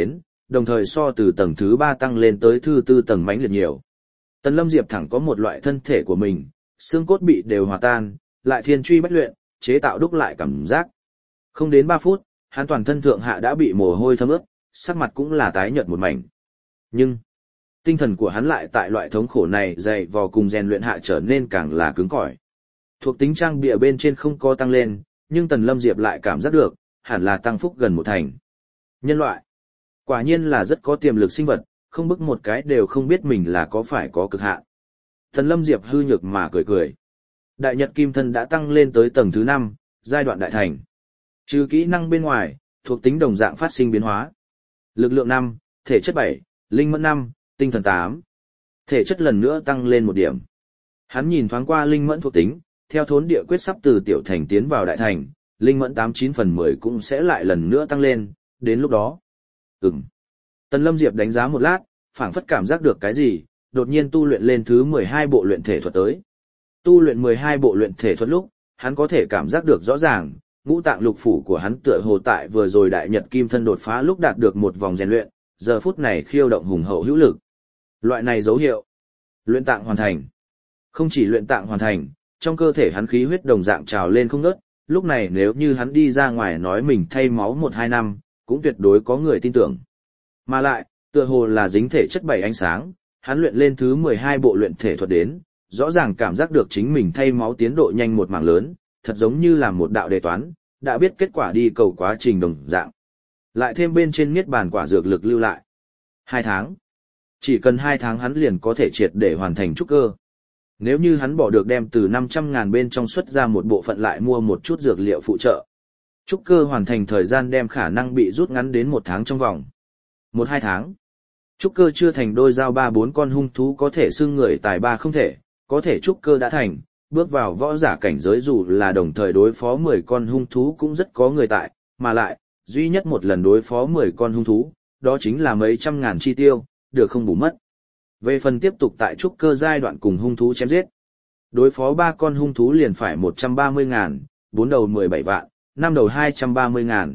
đồng thời so từ tầng thứ 3 tăng lên tới thứ 4 tầng mãnh liệt nhiều. Tần Lâm Diệp thẳng có một loại thân thể của mình, xương cốt bị đều hòa tan, lại thiên truy bách luyện, chế tạo đúc lại cảm giác. Không đến 3 phút, hắn toàn thân thượng hạ đã bị mồ hôi thấm ướt, sắc mặt cũng là tái nhợt một mảnh. Nhưng, tinh thần của hắn lại tại loại thống khổ này dày vò cùng rèn luyện hạ trở nên càng là cứng cỏi. Thuộc tính trang bìa bên trên không có tăng lên, nhưng Tần Lâm Diệp lại cảm giác được, hẳn là tăng phúc gần một thành. Nhân loại, quả nhiên là rất có tiềm lực sinh vật, không bức một cái đều không biết mình là có phải có cực hạn. Tần Lâm Diệp hư nhược mà cười cười. Đại Nhật Kim Thân đã tăng lên tới tầng thứ 5, giai đoạn đại thành. Trừ kỹ năng bên ngoài, thuộc tính đồng dạng phát sinh biến hóa. Lực lượng 5, thể chất 7, linh mẫn 5, tinh thần 8. Thể chất lần nữa tăng lên một điểm. Hắn nhìn thoáng qua linh mẫn thuộc tính, theo thốn địa quyết sắp từ tiểu thành tiến vào đại thành, linh mẫn 89/10 cũng sẽ lại lần nữa tăng lên, đến lúc đó. Tần Lâm Diệp đánh giá một lát, phảng phất cảm giác được cái gì, đột nhiên tu luyện lên thứ 12 bộ luyện thể thuật tới. Tu luyện 12 bộ luyện thể thuật lúc, hắn có thể cảm giác được rõ ràng, ngũ tạng lục phủ của hắn tựa hồ tại vừa rồi đại nhật kim thân đột phá lúc đạt được một vòng rèn luyện, giờ phút này khiêu động hùng hậu hữu lực. Loại này dấu hiệu, luyện tạng hoàn thành. Không chỉ luyện tạng hoàn thành, trong cơ thể hắn khí huyết đồng dạng trào lên không ngớt, lúc này nếu như hắn đi ra ngoài nói mình thay máu 1-2 năm, cũng tuyệt đối có người tin tưởng. Mà lại, tựa hồ là dính thể chất 7 ánh sáng, hắn luyện lên thứ 12 bộ luyện thể thuật đến, rõ ràng cảm giác được chính mình thay máu tiến độ nhanh một mảng lớn, thật giống như là một đạo đề toán, đã biết kết quả đi cầu quá trình đồng dạng. Lại thêm bên trên niết bàn quả dược lực lưu lại. 2 tháng. Chỉ cần 2 tháng hắn liền có thể triệt để hoàn thành trúc cơ. Nếu như hắn bỏ được đem từ 500.000 bên trong xuất ra một bộ phận lại mua một chút dược liệu phụ trợ. Trúc cơ hoàn thành thời gian đem khả năng bị rút ngắn đến 1 tháng trong vòng. 1-2 tháng. Trúc cơ chưa thành đôi giao 3-4 con hung thú có thể xưng người tài ba không thể, có thể trúc cơ đã thành, bước vào võ giả cảnh giới dù là đồng thời đối phó 10 con hung thú cũng rất có người tại, mà lại, duy nhất một lần đối phó 10 con hung thú, đó chính là mấy trăm ngàn chi tiêu, được không bù mất. Về phần tiếp tục tại trúc cơ giai đoạn cùng hung thú chém giết, đối phó 3 con hung thú liền phải 130.000, 4 đầu 17 vạn, 5 đầu 230.000.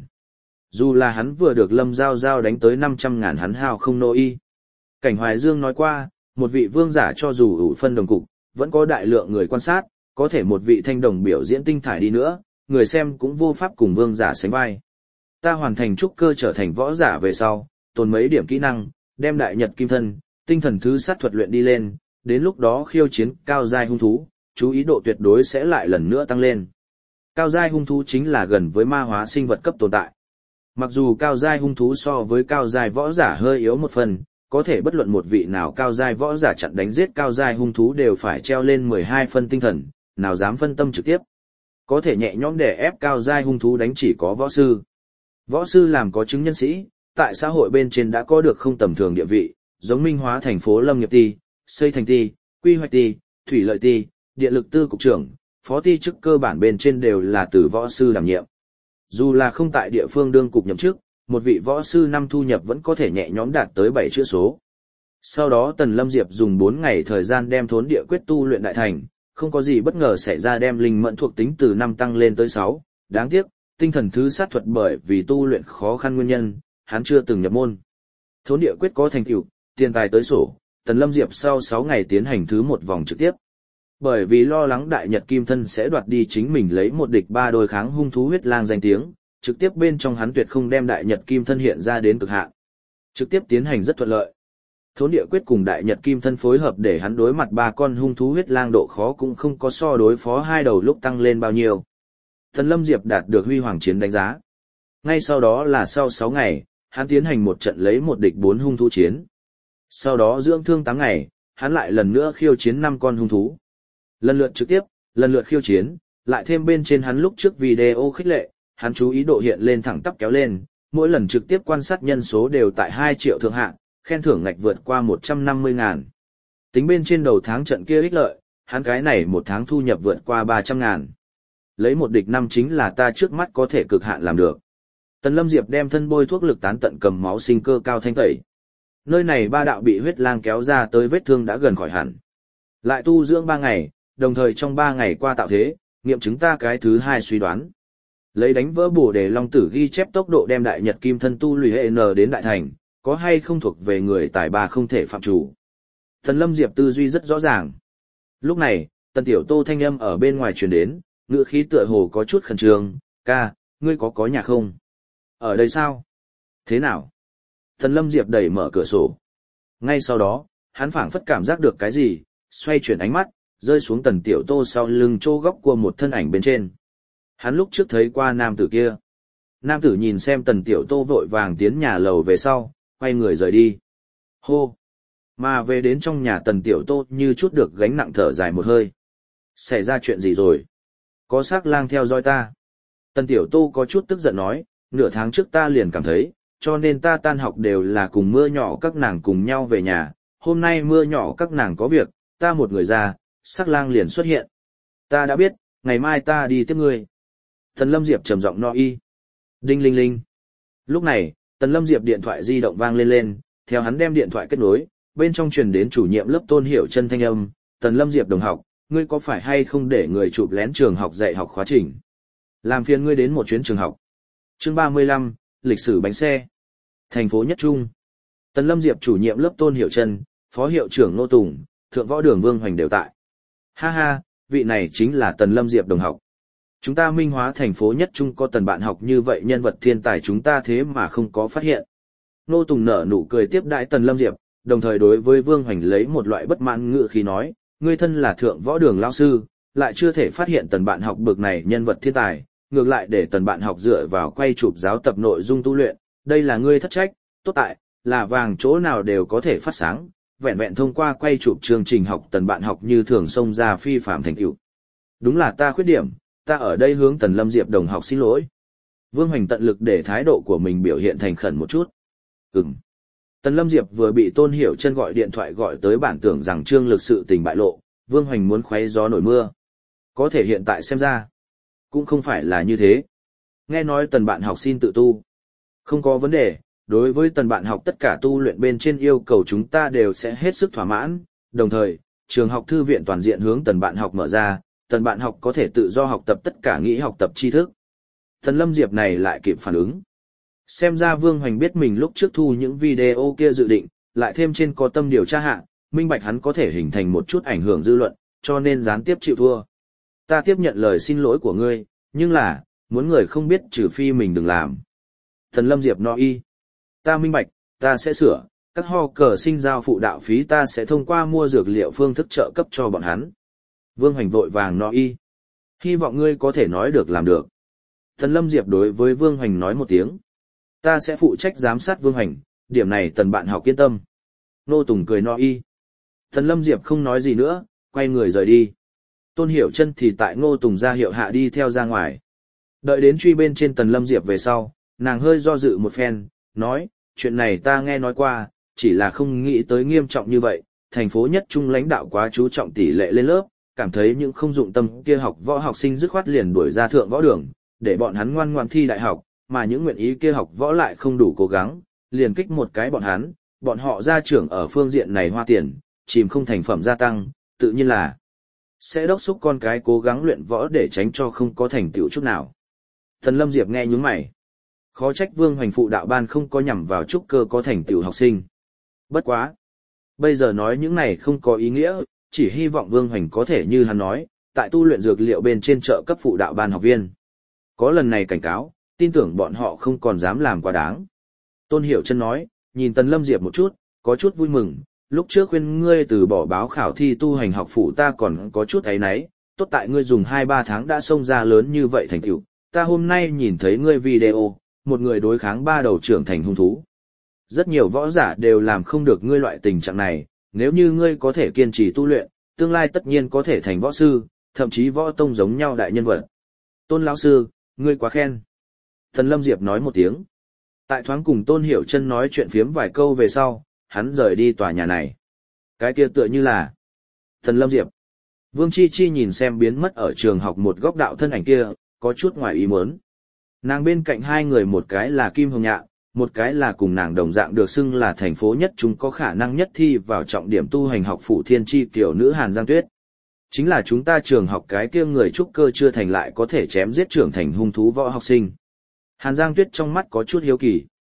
Dù là hắn vừa được Lâm Giao Giao đánh tới 500.000 hắn hao không nô y. Cảnh Hoài Dương nói qua, một vị vương giả cho dù ủ phân đồng cục, vẫn có đại lượng người quan sát, có thể một vị thanh đồng biểu diễn tinh thải đi nữa, người xem cũng vô pháp cùng vương giả sánh vai. Ta hoàn thành trúc cơ trở thành võ giả về sau, tồn mấy điểm kỹ năng, đem đại nhật kim thân, tinh thần thứ sát thuật luyện đi lên, đến lúc đó khiêu chiến cao giai hung thú, chú ý độ tuyệt đối sẽ lại lần nữa tăng lên. Cao giai hung thú chính là gần với ma hóa sinh vật cấp tồn tại. Mặc dù cao giai hung thú so với cao giai võ giả hơi yếu một phần, có thể bất luận một vị nào cao giai võ giả chặn đánh giết cao giai hung thú đều phải treo lên 12 phân tinh thần, nào dám phân tâm trực tiếp. Có thể nhẹ nhõm để ép cao giai hung thú đánh chỉ có võ sư. Võ sư làm có chứng nhân sĩ, tại xã hội bên trên đã có được không tầm thường địa vị, giống Minh Hóa thành phố Lâm nghiệp ty, xây thành ty, quy hoạch ty, thủy lợi ty, điện lực tư cục trưởng, phó ty chức cơ bản bên trên đều là từ võ sư đảm nhiệm. Dù là không tại địa phương đương cục nhậm chức, một vị võ sư năm thu nhập vẫn có thể nhẹ nhõm đạt tới 7 chữ số. Sau đó Tần Lâm Diệp dùng 4 ngày thời gian đem thốn địa quyết tu luyện đại thành, không có gì bất ngờ xảy ra đem linh mẫn thuộc tính từ 5 tăng lên tới 6, đáng tiếc, tinh thần thứ sát thuật bởi vì tu luyện khó khăn nguyên nhân, hắn chưa từng nhập môn. Thốn địa quyết có thành tựu, tiền tài tới sổ, Tần Lâm Diệp sau 6 ngày tiến hành thứ một vòng trực tiếp. Bởi vì lo lắng đại nhật kim thân sẽ đoạt đi chính mình lấy một địch 3 đôi kháng hung thú huyết lang danh tiếng, trực tiếp bên trong hắn tuyệt không đem đại nhật kim thân hiện ra đến cực hạn. Trực tiếp tiến hành rất thuận lợi. Thốn địa quyết cùng đại nhật kim thân phối hợp để hắn đối mặt 3 con hung thú huyết lang độ khó cũng không có so đối phó 2 đầu lúc tăng lên bao nhiêu. Tần Lâm Diệp đạt được huy hoàng chiến đánh giá. Ngay sau đó là sau 6 ngày, hắn tiến hành một trận lấy một địch 4 hung thú chiến. Sau đó dưỡng thương 8 ngày, hắn lại lần nữa khiêu chiến 5 con hung thú. Lần lượt trực tiếp, lần lượt khiêu chiến, lại thêm bên trên hắn lúc trước video khích lệ, hắn chú ý độ hiện lên thẳng tắp kéo lên, mỗi lần trực tiếp quan sát nhân số đều tại 2 triệu thượng hạng, khen thưởng ngạch vượt qua 150.000. Tính bên trên đầu tháng trận kia ích lợi, hắn cái này một tháng thu nhập vượt qua 300.000. Lấy một địch 5 chính là ta trước mắt có thể cực hạn làm được. Tần Lâm Diệp đem thân bôi thuốc lực tán tận cầm máu sinh cơ cao thanh tẩy. Nơi này 3 đạo bị huyết lang kéo ra tới vết thương đã gần khỏi hẳn. Lại tu dưỡng 3 ngày, đồng thời trong 3 ngày qua tạo thế, nghiệm chứng ta cái thứ 2 suy đoán. Lấy đánh vỡ bổ để long tử ghi chép tốc độ đem đại nhật kim thân tu lùi hệ n đến đại thành, có hay không thuộc về người tài ba không thể phạm chủ. Tần Lâm Diệp tư duy rất rõ ràng. Lúc này, Tần Tiểu Tô thanh âm ở bên ngoài truyền đến, ngữ khí tựa hồ có chút khẩn trương, ca, ngươi có nhà không? Ở đây sao? Thế nào? Tần Lâm Diệp đẩy mở cửa sổ. Ngay sau đó, hắn phảng phất cảm giác được cái gì, xoay chuyển ánh mắt, rơi xuống Tần Tiểu Tô sau lưng chỗ góc của một thân ảnh bên trên. Hắn lúc trước thấy qua nam tử kia. Nam tử nhìn xem Tần Tiểu Tô vội vàng tiến nhà lầu về sau, quay người rời đi. Hô! Mà về đến trong nhà Tần Tiểu Tô như chút được gánh nặng thở dài một hơi. Xảy ra chuyện gì rồi? Có xác lang theo dõi ta. Tần Tiểu Tô có chút tức giận nói, nửa tháng trước ta liền cảm thấy, cho nên ta tan học đều là cùng mưa nhỏ các nàng cùng nhau về nhà. Hôm nay mưa nhỏ các nàng có việc, ta một người ra, sắc lang liền xuất hiện. Ta đã biết, ngày mai ta đi tiếp ngươi. Tần Lâm Diệp trầm giọng no y. Đinh linh linh. Lúc này, Tần Lâm Diệp điện thoại di động vang lên, theo hắn đem điện thoại kết nối, bên trong truyền đến chủ nhiệm lớp Tôn Hiểu Chân thanh âm, Tần Lâm Diệp đồng học, ngươi có phải hay không để người chụp lén trường học dạy học khóa trình? Làm phiền ngươi đến một chuyến trường học. Chương 35, lịch sử bánh xe. Thành phố Nhất Trung. Tần Lâm Diệp chủ nhiệm lớp Tôn Hiểu Chân, phó hiệu trưởng Ngô Tùng, thượng võ đường Vương Hoành đều tại. Ha ha, vị này chính là Tần Lâm Diệp đồng học. Chúng ta Minh Hóa thành phố Nhất Trung có Tần bạn học như vậy nhân vật thiên tài chúng ta thế mà không có phát hiện. Ngô Tùng nở nụ cười tiếp đãi Tần Lâm Diệp, đồng thời đối với Vương Hoành lấy một loại bất mãn ngữ khí nói, ngươi thân là thượng võ đường lao sư, lại chưa thể phát hiện Tần bạn học bực này nhân vật thiên tài, ngược lại để Tần bạn học dựa vào quay chụp giáo tập nội dung tu luyện, đây là ngươi thất trách, tốt tại, là vàng chỗ nào đều có thể phát sáng, vẹn vẹn thông qua quay chụp chương trình học Tần bạn học như thường xông ra phi phạm thành tựu. Đúng là ta khuyết điểm, ta ở đây hướng Tần Lâm Diệp đồng học xin lỗi. Vương Hoành tận lực để thái độ của mình biểu hiện thành khẩn một chút. Tần Lâm Diệp vừa bị Tôn Hiểu Chân gọi điện thoại gọi tới bản tưởng rằng Trương Lực sự tình bại lộ, Vương Hoành muốn khoé gió nổi mưa. Có thể hiện tại xem ra, cũng không phải là như thế. Nghe nói Tần bạn học xin tự tu. Không có vấn đề, đối với Tần bạn học tất cả tu luyện bên trên yêu cầu chúng ta đều sẽ hết sức thỏa mãn, đồng thời, trường học thư viện toàn diện hướng Tần bạn học mở ra, Tần bạn học có thể tự do học tập tất cả nghĩ học tập tri thức. Tần Lâm Diệp này lại kịp phản ứng. Xem ra Vương Hoành biết mình lúc trước thu những video kia dự định, lại thêm trên có tâm điều tra hạ, minh bạch hắn có thể hình thành một chút ảnh hưởng dư luận, cho nên gián tiếp chịu thua. Ta tiếp nhận lời xin lỗi của ngươi, nhưng là, muốn người không biết trừ phi mình đừng làm. Tần Lâm Diệp no y. Ta minh bạch, ta sẽ sửa, các ho cờ sinh giao phụ đạo phí ta sẽ thông qua mua dược liệu phương thức trợ cấp cho bọn hắn. Vương Hoành vội vàng no y. Hy vọng ngươi có thể nói được làm được. Tần Lâm Diệp đối với Vương Hoành nói một tiếng. Ta sẽ phụ trách giám sát Vương Hoành, điểm này Tần bạn học yên tâm. Ngô Tùng cười no y. Tần Lâm Diệp không nói gì nữa, quay người rời đi. Tôn Hiểu Chân thì tại Ngô Tùng ra hiệu hạ đi theo ra ngoài. Đợi đến truy bên trên Tần Lâm Diệp về sau, nàng hơi do dự một phen, nói, chuyện này ta nghe nói qua, chỉ là không nghĩ tới nghiêm trọng như vậy, thành phố Nhất Trung lãnh đạo quá chú trọng tỷ lệ lên lớp, cảm thấy những không dụng tâm kia học võ học sinh dứt khoát liền đuổi ra thượng võ đường, để bọn hắn ngoan ngoãn thi đại học, mà những nguyện ý kia học võ lại không đủ cố gắng, liền kích một cái bọn họ gia trưởng ở phương diện này hoa tiền, chìm không thành phẩm gia tăng, tự nhiên là sẽ đốc xúc con cái cố gắng luyện võ để tránh cho không có thành tựu chút nào. Tần Lâm Diệp nghe nhướng mày. Khó trách Vương Hoành phụ đạo ban không có nhằm vào trúc cơ có thành tựu học sinh. Bất quá. Bây giờ nói những này không có ý nghĩa, chỉ hy vọng Vương Hoành có thể như hắn nói, tại tu luyện dược liệu bên trên trợ cấp phụ đạo ban học viên. Có lần này cảnh cáo, tin tưởng bọn họ không còn dám làm quá đáng. Tôn Hiểu Chân nói, nhìn Tần Lâm Diệp một chút, có chút vui mừng, lúc trước khuyên ngươi từ bỏ báo khảo thi tu hành học phụ ta còn có chút ấy nấy, tốt tại ngươi dùng 2-3 tháng đã xông ra lớn như vậy thành tựu, ta hôm nay nhìn thấy ngươi video, một người đối kháng 3 đầu trưởng thành hung thú. Rất nhiều võ giả đều làm không được ngươi loại tình trạng này, nếu như ngươi có thể kiên trì tu luyện, tương lai tất nhiên có thể thành võ sư, thậm chí võ tông giống nhau đại nhân vật. Tôn lão sư, ngươi quá khen. Tần Lâm Diệp nói một tiếng. Tại thoáng cùng Tôn Hiểu Chân nói chuyện phiếm vài câu về sau, hắn rời đi tòa nhà này. Cái kia tựa như là Tần Lâm Diệp. Vương Chi Chi nhìn xem biến mất ở trường học một góc đạo thân ảnh kia, có chút ngoài ý muốn. Nàng bên cạnh hai người một cái là Kim Hồng Nhạn, một cái là cùng nàng đồng dạng được xưng là thành phố Nhất Trung có khả năng nhất thi vào trọng điểm tu hành học phủ thiên chi tiểu nữ Hàn Giang Tuyết. Chính là chúng ta trường học cái kia người trúc cơ chưa thành lại có thể chém giết trưởng thành hung thú võ học sinh. Hàn Giang Tuyết trong mắt có chút hiếu kỳ.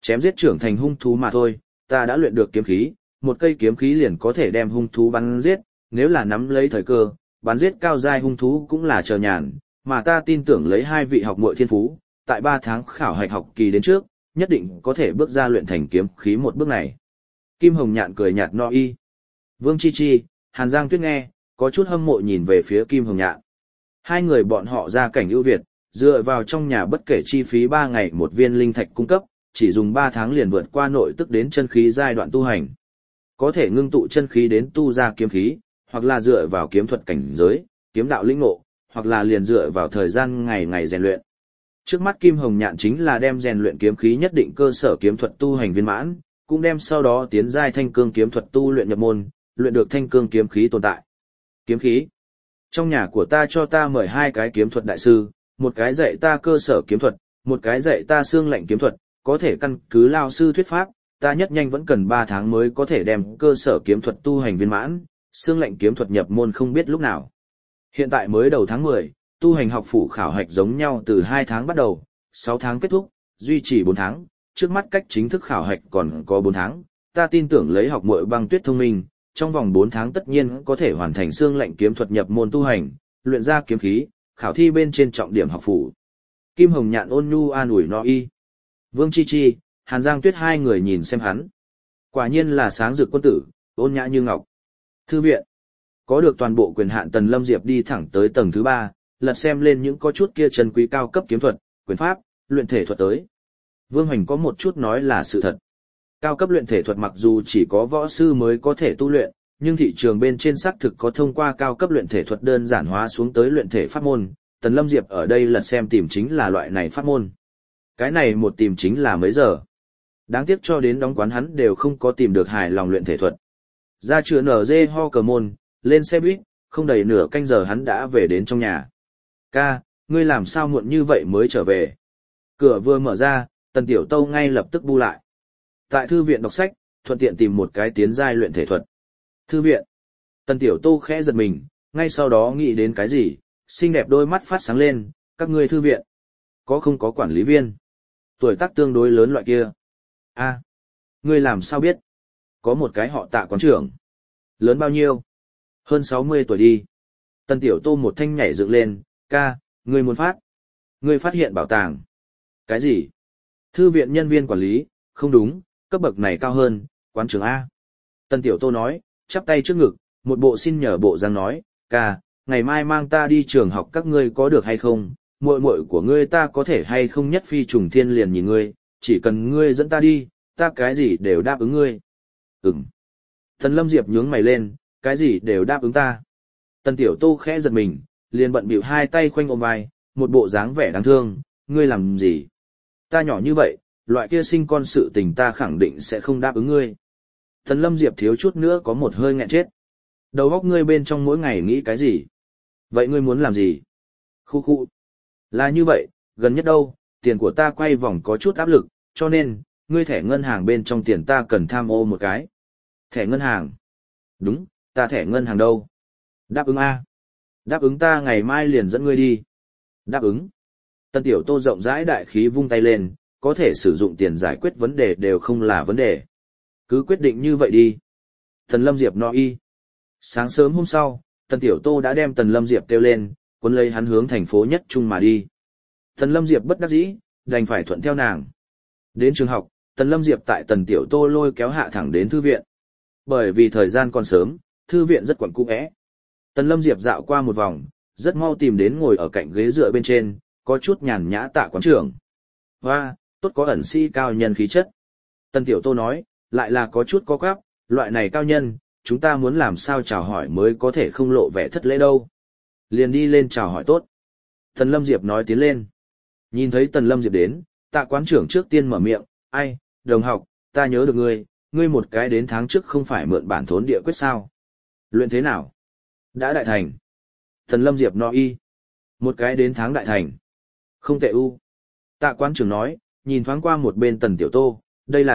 Chém giết trưởng thành hung thú mà thôi, ta đã luyện được kiếm khí, một cây kiếm khí liền có thể đem hung thú bắn giết, nếu là nắm lấy thời cơ, bắn giết cao giai hung thú cũng là chờ nhàn, mà ta tin tưởng lấy hai vị học muội thiên phú, tại 3 tháng khảo hạch học kỳ đến trước, nhất định có thể bước ra luyện thành kiếm khí một bước này. Kim Hồng Nhạn cười nhạt no y. Vương Chi Chi, Hàn Giang Tuyết nghe, có chút hâm mộ nhìn về phía Kim Hồng Nhạn. Hai người bọn họ gia cảnh ưu việt, dựa vào trong nhà bất kể chi phí 3 ngày một viên linh thạch cung cấp, chỉ dùng 3 tháng liền vượt qua nội tức đến chân khí giai đoạn tu hành. Có thể ngưng tụ chân khí đến tu ra kiếm khí, hoặc là dựa vào kiếm thuật cảnh giới, kiếm đạo lĩnh ngộ, hoặc là liền dựa vào thời gian ngày ngày rèn luyện. Trước mắt Kim Hồng Nhạn chính là đem rèn luyện kiếm khí nhất định cơ sở kiếm thuật tu hành viên mãn, cũng đem sau đó tiến giai thanh cương kiếm thuật tu luyện nhập môn, luyện được thanh cương kiếm khí tồn tại. Kiếm khí. Trong nhà của ta cho ta mời 2 cái kiếm thuật đại sư, một cái dạy ta cơ sở kiếm thuật, một cái dạy ta xương lạnh kiếm thuật, có thể căn cứ lao sư thuyết pháp, ta nhất nhanh vẫn cần 3 tháng mới có thể đem cơ sở kiếm thuật tu hành viên mãn, xương lạnh kiếm thuật nhập môn không biết lúc nào. Hiện tại mới đầu tháng 10, tu hành học phủ khảo hạch giống nhau từ 2 tháng bắt đầu, 6 tháng kết thúc, duy trì 4 tháng, trước mắt cách chính thức khảo hạch còn có 4 tháng, ta tin tưởng lấy học muội Băng Tuyết thông minh, trong vòng 4 tháng tất nhiên có thể hoàn thành xương lạnh kiếm thuật nhập môn tu hành, luyện ra kiếm khí, khảo thi bên trên trọng điểm học phủ. Kim Hồng Nhạn ôn nhu an ủi no y. Vương Chi Chi, Hàn Giang Tuyết hai người nhìn xem hắn. Quả nhiên là sáng rực quân tử, ôn nhã như ngọc. Thư viện. Có được toàn bộ quyền hạn Tần Lâm Diệp đi thẳng tới tầng thứ 3, lật xem lên những có chút kia chân quý cao cấp kiếm thuật, quyền pháp, luyện thể thuật tới. Vương Hoành có một chút nói là sự thật. Cao cấp luyện thể thuật mặc dù chỉ có võ sư mới có thể tu luyện, nhưng thị trường bên trên xác thực có thông qua cao cấp luyện thể thuật đơn giản hóa xuống tới luyện thể pháp môn, Tần Lâm Diệp ở đây lật xem tìm chính là loại này pháp môn. Cái này một tìm chính là mấy giờ. Đáng tiếc cho đến đóng quán hắn đều không có tìm được hài lòng luyện thể thuật. Ra chữa nở dê ho cờ môn, lên xe buýt, không đầy nửa canh giờ hắn đã về đến trong nhà. Ca, ngươi làm sao muộn như vậy mới trở về? Cửa vừa mở ra, Tần Tiểu Tâu ngay lập tức bu lại. Tại thư viện đọc sách, thuận tiện tìm một cái tiến giai luyện thể thuật. Thư viện. Tần Tiểu Tô khẽ giật mình, ngay sau đó nghĩ đến cái gì, xinh đẹp đôi mắt phát sáng lên, các ngươi thư viện. Có không có quản lý viên? Tuổi tác tương đối lớn loại kia. A, ngươi làm sao biết? Có một cái họ Tạ quán trưởng. Lớn bao nhiêu? Hơn 60 tuổi đi. Tần Tiểu Tô một thanh nhảy dựng lên, ca, ngươi muốn phát. Ngươi phát hiện bảo tàng. Cái gì? Thư viện nhân viên quản lý, không đúng, cấp bậc này cao hơn, quán trưởng A. Tần Tiểu Tô nói, chắp tay trước ngực, một bộ xin nhờ bộ dáng nói, ca, ngày mai mang ta đi trường học các ngươi có được hay không? Muội muội của ngươi ta có thể hay không nhất phi trùng thiên liền nhìn ngươi, chỉ cần ngươi dẫn ta đi, ta cái gì đều đáp ứng ngươi. Ừm. Tần Lâm Diệp nhướng mày lên, cái gì đều đáp ứng ta. Tần Tiểu Tô khẽ giật mình, liền bận bịu hai tay khoanh ôm vai, một bộ dáng vẻ đáng thương, ngươi làm gì? Ta nhỏ như vậy, loại kia sinh con sự tình ta khẳng định sẽ không đáp ứng ngươi. Tần Lâm Diệp thiếu chút nữa có một hơi nghẹn chết. Đầu óc ngươi bên trong mỗi ngày nghĩ cái gì? Vậy ngươi muốn làm gì? Khu khu. Là như vậy, gần nhất đâu, tiền của ta quay vòng có chút áp lực, cho nên, ngươi thẻ ngân hàng bên trong tiền ta cần tham ô một cái. Thẻ ngân hàng? Đúng, ta thẻ ngân hàng đâu? Đáp ứng A. Đáp ứng ta ngày mai liền dẫn ngươi đi. Đáp ứng. Tần Tiểu Tô rộng rãi đại khí vung tay lên, có thể sử dụng tiền giải quyết vấn đề đều không là vấn đề. Cứ quyết định như vậy đi. Tần Lâm Diệp nói y. Sáng sớm hôm sau, Tần Tiểu Tô đã đem Tần Lâm Diệp kêu lên, cuốn lấy hắn hướng thành phố Nhất Trung mà đi. Tần Lâm Diệp bất đắc dĩ, đành phải thuận theo nàng. Đến trường học, Tần Lâm Diệp tại Tần Tiểu Tô lôi kéo hạ thẳng đến thư viện. Bởi vì thời gian còn sớm, thư viện rất quẩn cung ẽ. Tần Lâm Diệp dạo qua một vòng, rất mau tìm đến ngồi ở cạnh ghế dựa bên trên, có chút nhàn nhã Tạ quán trưởng. Hoa, tốt có ẩn sĩ cao nhân khí chất. Tần Tiểu Tô nói, lại là có chút có quáp, loại này cao nhân, chúng ta muốn làm sao chào hỏi mới có thể không lộ vẻ thất lễ đâu. Liền đi lên chào hỏi tốt. Tần Lâm Diệp nói tiến lên. Nhìn thấy Tần Lâm Diệp đến, Tạ quán trưởng trước tiên mở miệng, ai, đồng học, ta nhớ được ngươi một cái đến tháng trước không phải mượn bản thốn địa quyết sao. Luyện thế nào? Đã đại thành. Tần Lâm Diệp nói y. Một cái đến tháng đại thành. Không tệ u. Tạ quán trưởng nói, nhìn thoáng qua một bên Tần Tiểu Tô, đây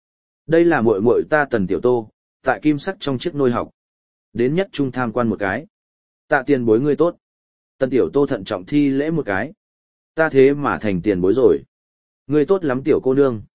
là muội muội ta Tần Tiểu Tô, tại kim sắc trong chiếc nôi học. Đến Nhất Trung tham quan một cái. Tạ tiền bối ngươi tốt. Tần Tiểu Tô thận trọng thi lễ một cái. Ta thế mà thành tiền bối rồi. Ngươi tốt lắm tiểu cô nương.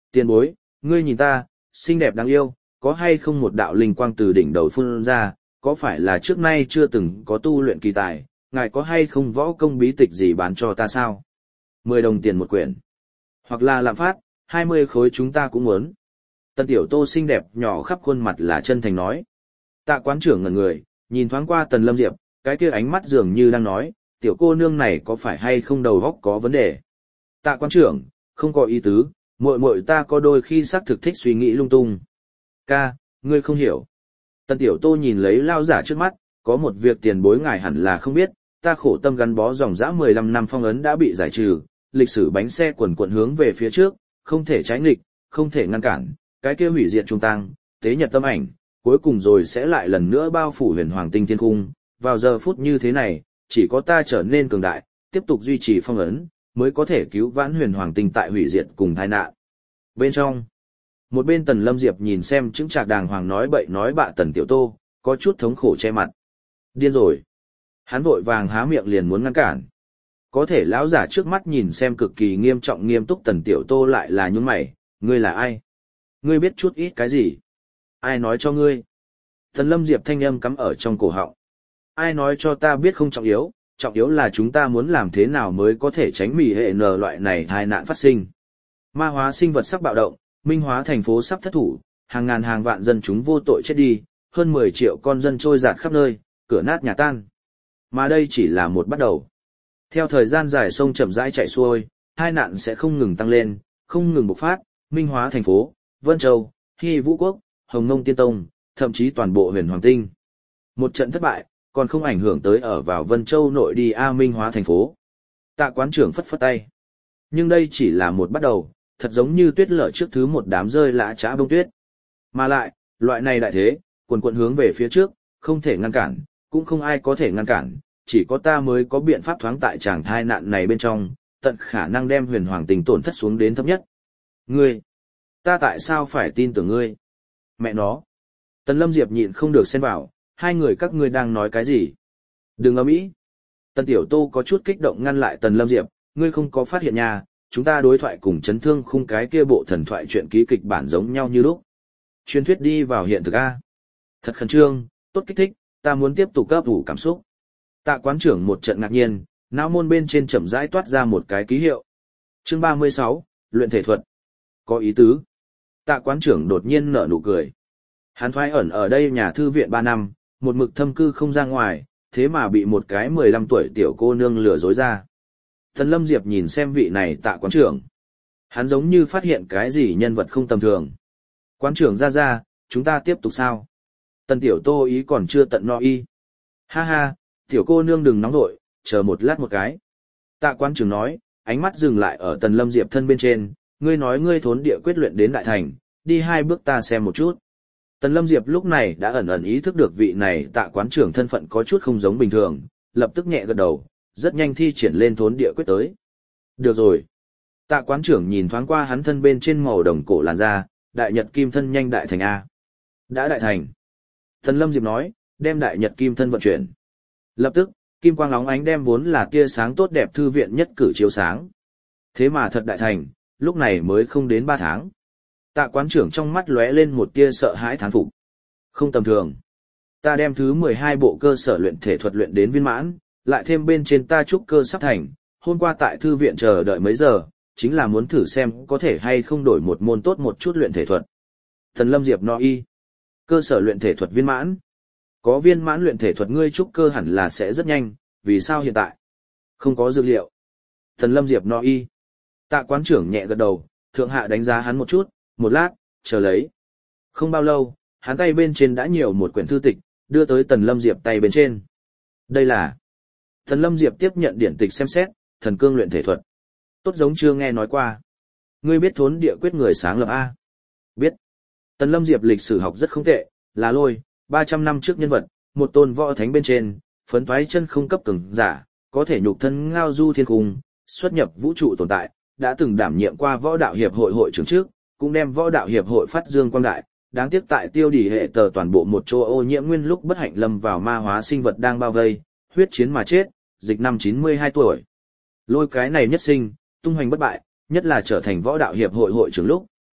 Tiền bối, ngươi nhìn ta, xinh đẹp đáng yêu, có hay không một đạo linh quang từ đỉnh đầu phun ra, có phải là trước nay chưa từng có tu luyện kỳ tài, ngài có hay không võ công bí tịch gì bán cho ta sao? 10 đồng tiền một quyển. Hoặc là lạm phát, 20 khối chúng ta cũng muốn. Tần Tiểu Tô xinh đẹp nhỏ khắp khuôn mặt là chân thành nói. Tạ quán trưởng ngẩn người, nhìn thoáng qua Tần Lâm Diệp, cái kia ánh mắt dường như đang nói, tiểu cô nương này có phải hay không đầu óc có vấn đề. Tạ quán trưởng, không có ý tứ, muội muội ta có đôi khi xác thực thích suy nghĩ lung tung. Ca, ngươi không hiểu. Tần Tiểu Tô nhìn lấy lao giả trước mắt, có một việc tiền bối ngài hẳn là không biết, ta khổ tâm gắn bó dòng dã 15 năm phong ấn đã bị giải trừ, lịch sử bánh xe quần quần hướng về phía trước, không thể trái nghịch, không thể ngăn cản, cái kia hủy diệt trung tăng, tế nhật tâm ảnh, cuối cùng rồi sẽ lại lần nữa bao phủ huyền hoàng tinh thiên cung, vào giờ phút như thế này, chỉ có ta trở nên cường đại, tiếp tục duy trì phong ấn, mới có thể cứu vãn huyền hoàng tinh tại hủy diệt cùng tai nạn. Bên trong, một bên Tần Lâm Diệp nhìn xem chứng trạc đàng hoàng nói bậy nói bạ Tần Tiểu Tô, có chút thống khổ che mặt. Điên rồi. Hắn vội vàng há miệng liền muốn ngăn cản. Có thể lão giả trước mắt nhìn xem cực kỳ nghiêm trọng nghiêm túc Tần Tiểu Tô lại là nhún mày, ngươi là ai? Ngươi biết chút ít cái gì? Ai nói cho ngươi? Tần Lâm Diệp thanh âm cắm ở trong cổ họng. Ai nói cho ta biết không trọng yếu là chúng ta muốn làm thế nào mới có thể tránh mỉ hệ nờ loại này tai nạn phát sinh. Ma hóa sinh vật sắp bạo động, minh hóa thành phố sắp thất thủ, hàng ngàn hàng vạn dân chúng vô tội chết đi, hơn 10 triệu con dân trôi dạt khắp nơi, cửa nát nhà tan. Mà đây chỉ là một bắt đầu. Theo thời gian dài sông chậm rãi chảy xuôi, tai nạn sẽ không ngừng tăng lên, không ngừng bộc phát, minh hóa thành phố, Vân Châu, Hy Vũ Quốc, Hồng Mông Tiên Tông, thậm chí toàn bộ huyền hoàng tinh. Một trận thất bại, còn không ảnh hưởng tới ở vào Vân Châu nội đi minh hóa thành phố. Tạ quán trưởng phất phất tay. Nhưng đây chỉ là một bắt đầu, thật giống như tuyết lở trước thứ một đám rơi lã chã bông tuyết. Mà lại, loại này đại thế, quần quần hướng về phía trước, không thể ngăn cản, cũng không ai có thể ngăn cản, chỉ có ta mới có biện pháp thoáng tại tràng thai nạn này bên trong, tận khả năng đem huyền hoàng tình tổn thất xuống đến thấp nhất. Ngươi, ta tại sao phải tin tưởng ngươi? Mẹ nó. Tần Lâm Diệp nhịn không được xen vào, hai người các ngươi đang nói cái gì? Đừng ầm ĩ. Tần Tiểu Tô có chút kích động ngăn lại Tần Lâm Diệp, ngươi không có phát hiện nha, chúng ta đối thoại cùng chấn thương khung cái kia bộ thần thoại truyện ký kịch bản giống nhau như lúc. Truyền thuyết đi vào hiện thực a. Thật khẩn trương, tốt kích thích, ta muốn tiếp tục cấp đủ cảm xúc. Tạ quán trưởng một trận ngạc nhiên, não môn bên trên chậm rãi toát ra một cái ký hiệu. Chương 36, luyện thể thuật. Có ý tứ. Tạ quán trưởng đột nhiên nở nụ cười. Hắn thoái ẩn ở đây nhà thư viện 3 năm, một mực thâm cư không ra ngoài, thế mà bị một cái 15 tuổi tiểu cô nương lừa dối ra. Tần Lâm Diệp nhìn xem vị này Tạ quán trưởng. Hắn giống như phát hiện cái gì nhân vật không tầm thường. Quán trưởng ra, chúng ta tiếp tục sao? Tần Tiểu Tô ý còn chưa tận no y. Ha ha, tiểu cô nương đừng nóng vội, chờ một lát một cái. Tạ quán trưởng nói, ánh mắt dừng lại ở Tần Lâm Diệp thân bên trên, ngươi nói ngươi thốn địa quyết luyện đến đại thành, đi 2 bước ta xem một chút. Tần Lâm Diệp lúc này đã ẩn ẩn ý thức được vị này Tạ quán trưởng thân phận có chút không giống bình thường, lập tức nhẹ gật đầu, rất nhanh thi triển lên thốn địa quyết tới. Được rồi. Tạ quán trưởng nhìn thoáng qua hắn thân bên trên màu đồng cổ làn da, đại nhật kim thân nhanh đại thành A. Đã đại thành. Tần Lâm Diệp nói, đem đại nhật kim thân vận chuyển. Lập tức, kim quang óng ánh đem vốn là tia sáng tốt đẹp thư viện nhất cử chiếu sáng. Thế mà thật đại thành, lúc này mới không đến 3 tháng. Tạ quán trưởng trong mắt lóe lên một tia sợ hãi thán phục. Không tầm thường. Ta đem thứ 12 bộ cơ sở luyện thể thuật luyện đến viên mãn, lại thêm bên trên ta trúc cơ sắp thành, hôm qua tại thư viện chờ đợi mấy giờ, chính là muốn thử xem có thể hay không đổi một môn tốt một chút luyện thể thuật. Tần Lâm Diệp no y. Cơ sở luyện thể thuật viên mãn. Có viên mãn luyện thể thuật ngươi trúc cơ hẳn là sẽ rất nhanh, vì sao hiện tại? Không có dược liệu. Tần Lâm Diệp no y. Tạ quán trưởng nhẹ gật đầu, thượng hạ đánh giá hắn một chút, một lát, chờ lấy. Không bao lâu, hắn tay bên trên đã nhiều một quyển thư tịch, đưa tới Tần Lâm Diệp tay bên trên. Đây là... Tần Lâm Diệp tiếp nhận điển tịch xem xét, thần cương luyện thể thuật. Tốt giống chưa nghe nói qua. Ngươi biết thốn địa quyết người sáng lập A? Biết. Tần Lâm Diệp lịch sử học rất không tệ, là lôi, 300 năm trước nhân vật, một tôn võ thánh bên trên, phấn thoái chân không cấp cường giả, có thể nhục thân ngao du thiên cung, xuất nhập vũ trụ tồn tại, đã từng đảm nhiệm qua võ đạo hiệp hội hội trưởng trước, cũng đem võ đạo hiệp hội phát dương quang đại, đáng tiếc tại tiêu đỉ hệ tờ toàn bộ một chỗ ô nhiễm nguyên lúc bất hạnh lâm vào ma hóa sinh vật đang bao vây, huyết chiến mà chết, dịch năm 92 tuổi. Lôi cái này nhất sinh, tung hoành bất bại, nhất là trở thành võ đạo hiệp hội hội trưởng lúc,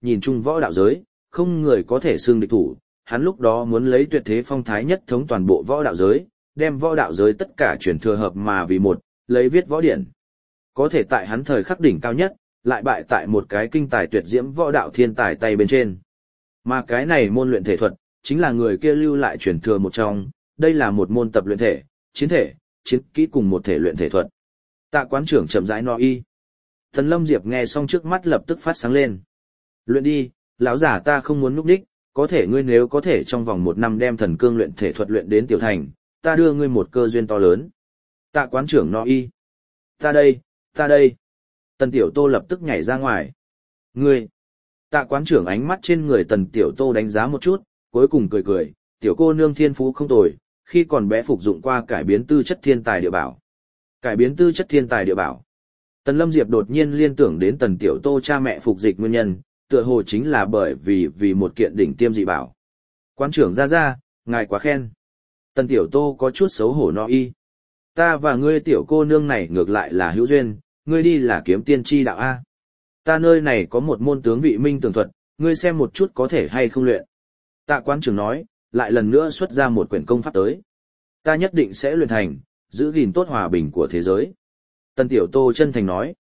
nhìn chung võ đạo giới, không người có thể xưng địch thủ, hắn lúc đó muốn lấy tuyệt thế phong thái nhất thống toàn bộ võ đạo giới, đem võ đạo giới tất cả chuyển thừa hợp mà vì một, lấy viết võ điển. Có thể tại hắn thời khắc đỉnh cao nhất, lại bại tại một cái kinh tài tuyệt diễm võ đạo thiên tài tay bên trên. Mà cái này môn luyện thể thuật, chính là người kia lưu lại truyền thừa một trong, đây là một môn tập luyện thể, chiến kỹ cùng một thể luyện thể thuật. Tạ quán trưởng chậm rãi nói. Tần Lâm Diệp nghe xong trước mắt lập tức phát sáng lên. Luyện đi, lão giả ta không muốn núp đích, có thể ngươi nếu có thể trong vòng 1 năm đem thần cương luyện thể thuật luyện đến tiểu thành, ta đưa ngươi một cơ duyên to lớn. Tạ quán trưởng nói. Ta đây. Tần Tiểu Tô lập tức nhảy ra ngoài. Ngươi. Tạ quán trưởng ánh mắt trên người Tần Tiểu Tô đánh giá một chút, cuối cùng cười, tiểu cô nương thiên phú không tồi, khi còn bé phục dụng qua cải biến tư chất thiên tài địa bảo. Cải biến tư chất thiên tài địa bảo. Tần Lâm Diệp đột nhiên liên tưởng đến Tần Tiểu Tô cha mẹ phục dịch nguyên nhân, tựa hồ chính là bởi vì một kiện đỉnh tiêm dị bảo. Quán trưởng ra, ngài quá khen. Tần Tiểu Tô có chút xấu hổ nói. Ta và ngươi tiểu cô nương này ngược lại là hữu duyên, ngươi đi là kiếm tiên tri đạo A. Ta nơi này có một môn tướng vị minh tường thuật, ngươi xem một chút có thể hay không luyện. Tạ quán trưởng nói, lại lần nữa xuất ra một quyển công pháp tới. Ta nhất định sẽ luyện thành, giữ gìn tốt hòa bình của thế giới. Tần Tiểu Tô chân thành nói.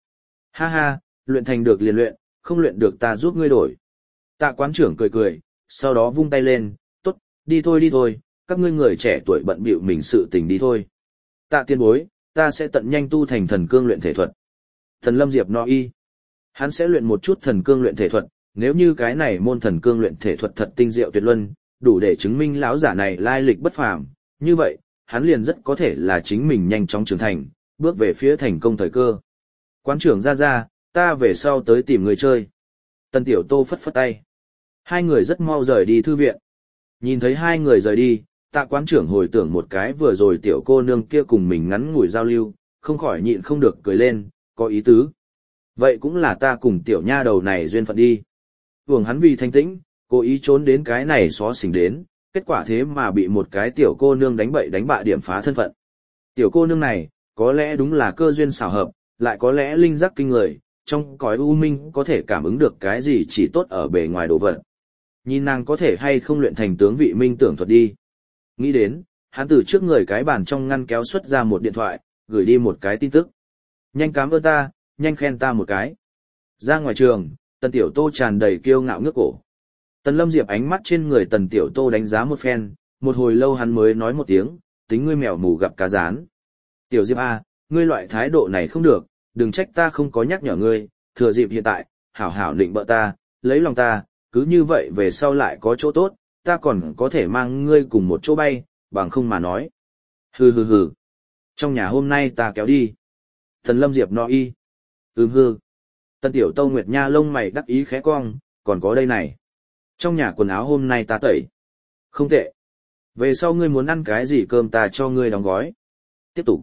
Ha, luyện thành được liền luyện, không luyện được ta giúp ngươi đổi. Tạ quán trưởng cười, sau đó vung tay lên, tốt, đi thôi, các ngươi người trẻ tuổi bận bịu mình sự tình đi thôi. Tạ tiên bối, ta sẽ tận nhanh tu thành thần cương luyện thể thuật. Thần Lâm Diệp nói. Hắn sẽ luyện một chút thần cương luyện thể thuật, nếu như cái này môn thần cương luyện thể thuật thật tinh diệu tuyệt luân, đủ để chứng minh lão giả này lai lịch bất phàm, như vậy, hắn liền rất có thể là chính mình nhanh chóng trưởng thành, bước về phía thành công thời cơ. Quán trưởng ra, ta về sau tới tìm người chơi. Tần Tiểu Tô phất phất tay. Hai người rất mau rời đi thư viện. Nhìn thấy hai người rời đi, Tạ quán trưởng hồi tưởng một cái vừa rồi tiểu cô nương kia cùng mình ngắn ngủi giao lưu, không khỏi nhịn không được cười lên, có ý tứ. Vậy cũng là ta cùng tiểu nha đầu này duyên phận đi. Hưởng hắn vì thanh tĩnh, cố ý trốn đến cái này xó xỉnh đến, kết quả thế mà bị một cái tiểu cô nương đánh bậy đánh bạ điểm phá thân phận. Tiểu cô nương này, có lẽ đúng là cơ duyên xảo hợp, lại có lẽ linh giác kinh người, trong cõi u minh có thể cảm ứng được cái gì chỉ tốt ở bề ngoài đồ vật. Nhìn nàng có thể hay không luyện thành tướng vị minh tưởng thuật đi. Nghĩ đến, hắn từ trước người cái bàn trong ngăn kéo xuất ra một điện thoại, gửi đi một cái tin tức. Nhanh cảm ơn ta, nhanh khen ta một cái. Ra ngoài trường, Tần Tiểu Tô tràn đầy kiêu ngạo ngước cổ. Tần Lâm Diệp ánh mắt trên người Tần Tiểu Tô đánh giá một phen, một hồi lâu hắn mới nói một tiếng, tính ngươi mèo mù gặp cá rán. Tiểu Diệp A, ngươi loại thái độ này không được, đừng trách ta không có nhắc nhở ngươi, thừa dịp hiện tại, hảo hảo định bợ ta, lấy lòng ta, cứ như vậy về sau lại có chỗ tốt, ta còn có thể mang ngươi cùng một chỗ bay, bằng không mà nói. Hừ. Trong nhà hôm nay ta kéo đi. Tần Lâm Diệp nói. Hừ. Tần Tiểu Tô Nguyệt Nha lông mày đắc ý khẽ cong, còn có đây này. Trong nhà quần áo hôm nay ta tẩy. Không tệ. Về sau ngươi muốn ăn cái gì cơm ta cho ngươi đóng gói. Tiếp tục.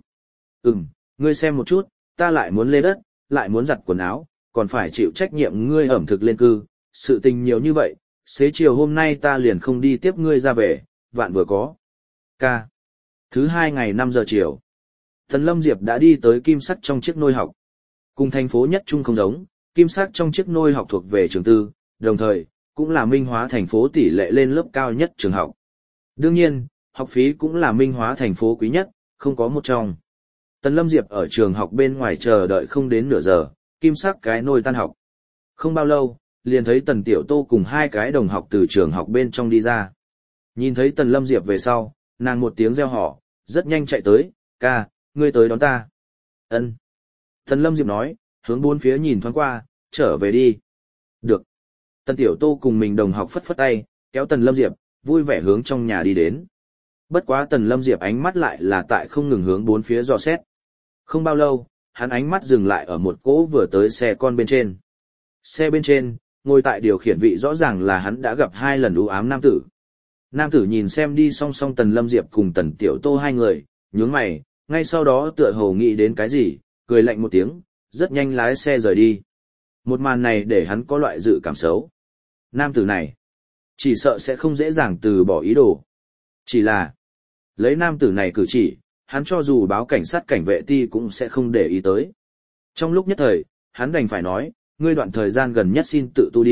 Ngươi xem một chút, ta lại muốn lê đất, lại muốn giặt quần áo, còn phải chịu trách nhiệm ngươi ẩm thực lên cư, sự tình nhiều như vậy, xế chiều hôm nay ta liền không đi tiếp ngươi ra về, vạn vừa có. Ca. Thứ 2 ngày 5 giờ chiều. Tần Lâm Diệp đã đi tới Kim Sắc trong chiếc nôi học. Cùng thành phố nhất trung không giống, Kim Sắc trong chiếc nôi học thuộc về trường tư, đồng thời, cũng là minh hóa thành phố tỷ lệ lên lớp cao nhất trường học. Đương nhiên, học phí cũng là minh hóa thành phố quý nhất, không có một trong. Tần Lâm Diệp ở trường học bên ngoài chờ đợi không đến nửa giờ, Kim Sắc cái nôi tan học. Không bao lâu, liền thấy Tần Tiểu Tô cùng 2 cái đồng học từ trường học bên trong đi ra. Nhìn thấy Tần Lâm Diệp về sau, nàng một tiếng reo hò, rất nhanh chạy tới, ca, ngươi tới đón ta. Ân. Tần Lâm Diệp nói, hướng bốn phía nhìn thoáng qua, trở về đi. Được. Tần Tiểu Tô cùng mình đồng học phất phất tay, kéo Tần Lâm Diệp, vui vẻ hướng trong nhà đi đến. Bất quá Tần Lâm Diệp ánh mắt lại là tại không ngừng hướng bốn phía dò xét. Không bao lâu, hắn ánh mắt dừng lại ở một cỗ vừa tới xe con bên trên. Xe bên trên, ngồi tại điều khiển vị rõ ràng là hắn đã gặp 2 lần u ám nam tử. Nam tử nhìn xem đi song song Tần Lâm Diệp cùng Tần Tiểu Tô 2 người, nhướng mày, ngay sau đó tựa hồ nghĩ đến cái gì, cười lạnh một tiếng, rất nhanh lái xe rời đi. Một màn này để hắn có loại dự cảm xấu. Nam tử này, chỉ sợ sẽ không dễ dàng từ bỏ ý đồ. Chỉ là, lấy nam tử này cử chỉ, hắn cho dù báo cảnh sát cảnh vệ ti cũng sẽ không để ý tới. Trong lúc nhất thời, hắn đành phải nói, ngươi đoạn thời gian gần nhất xin tự tu đi,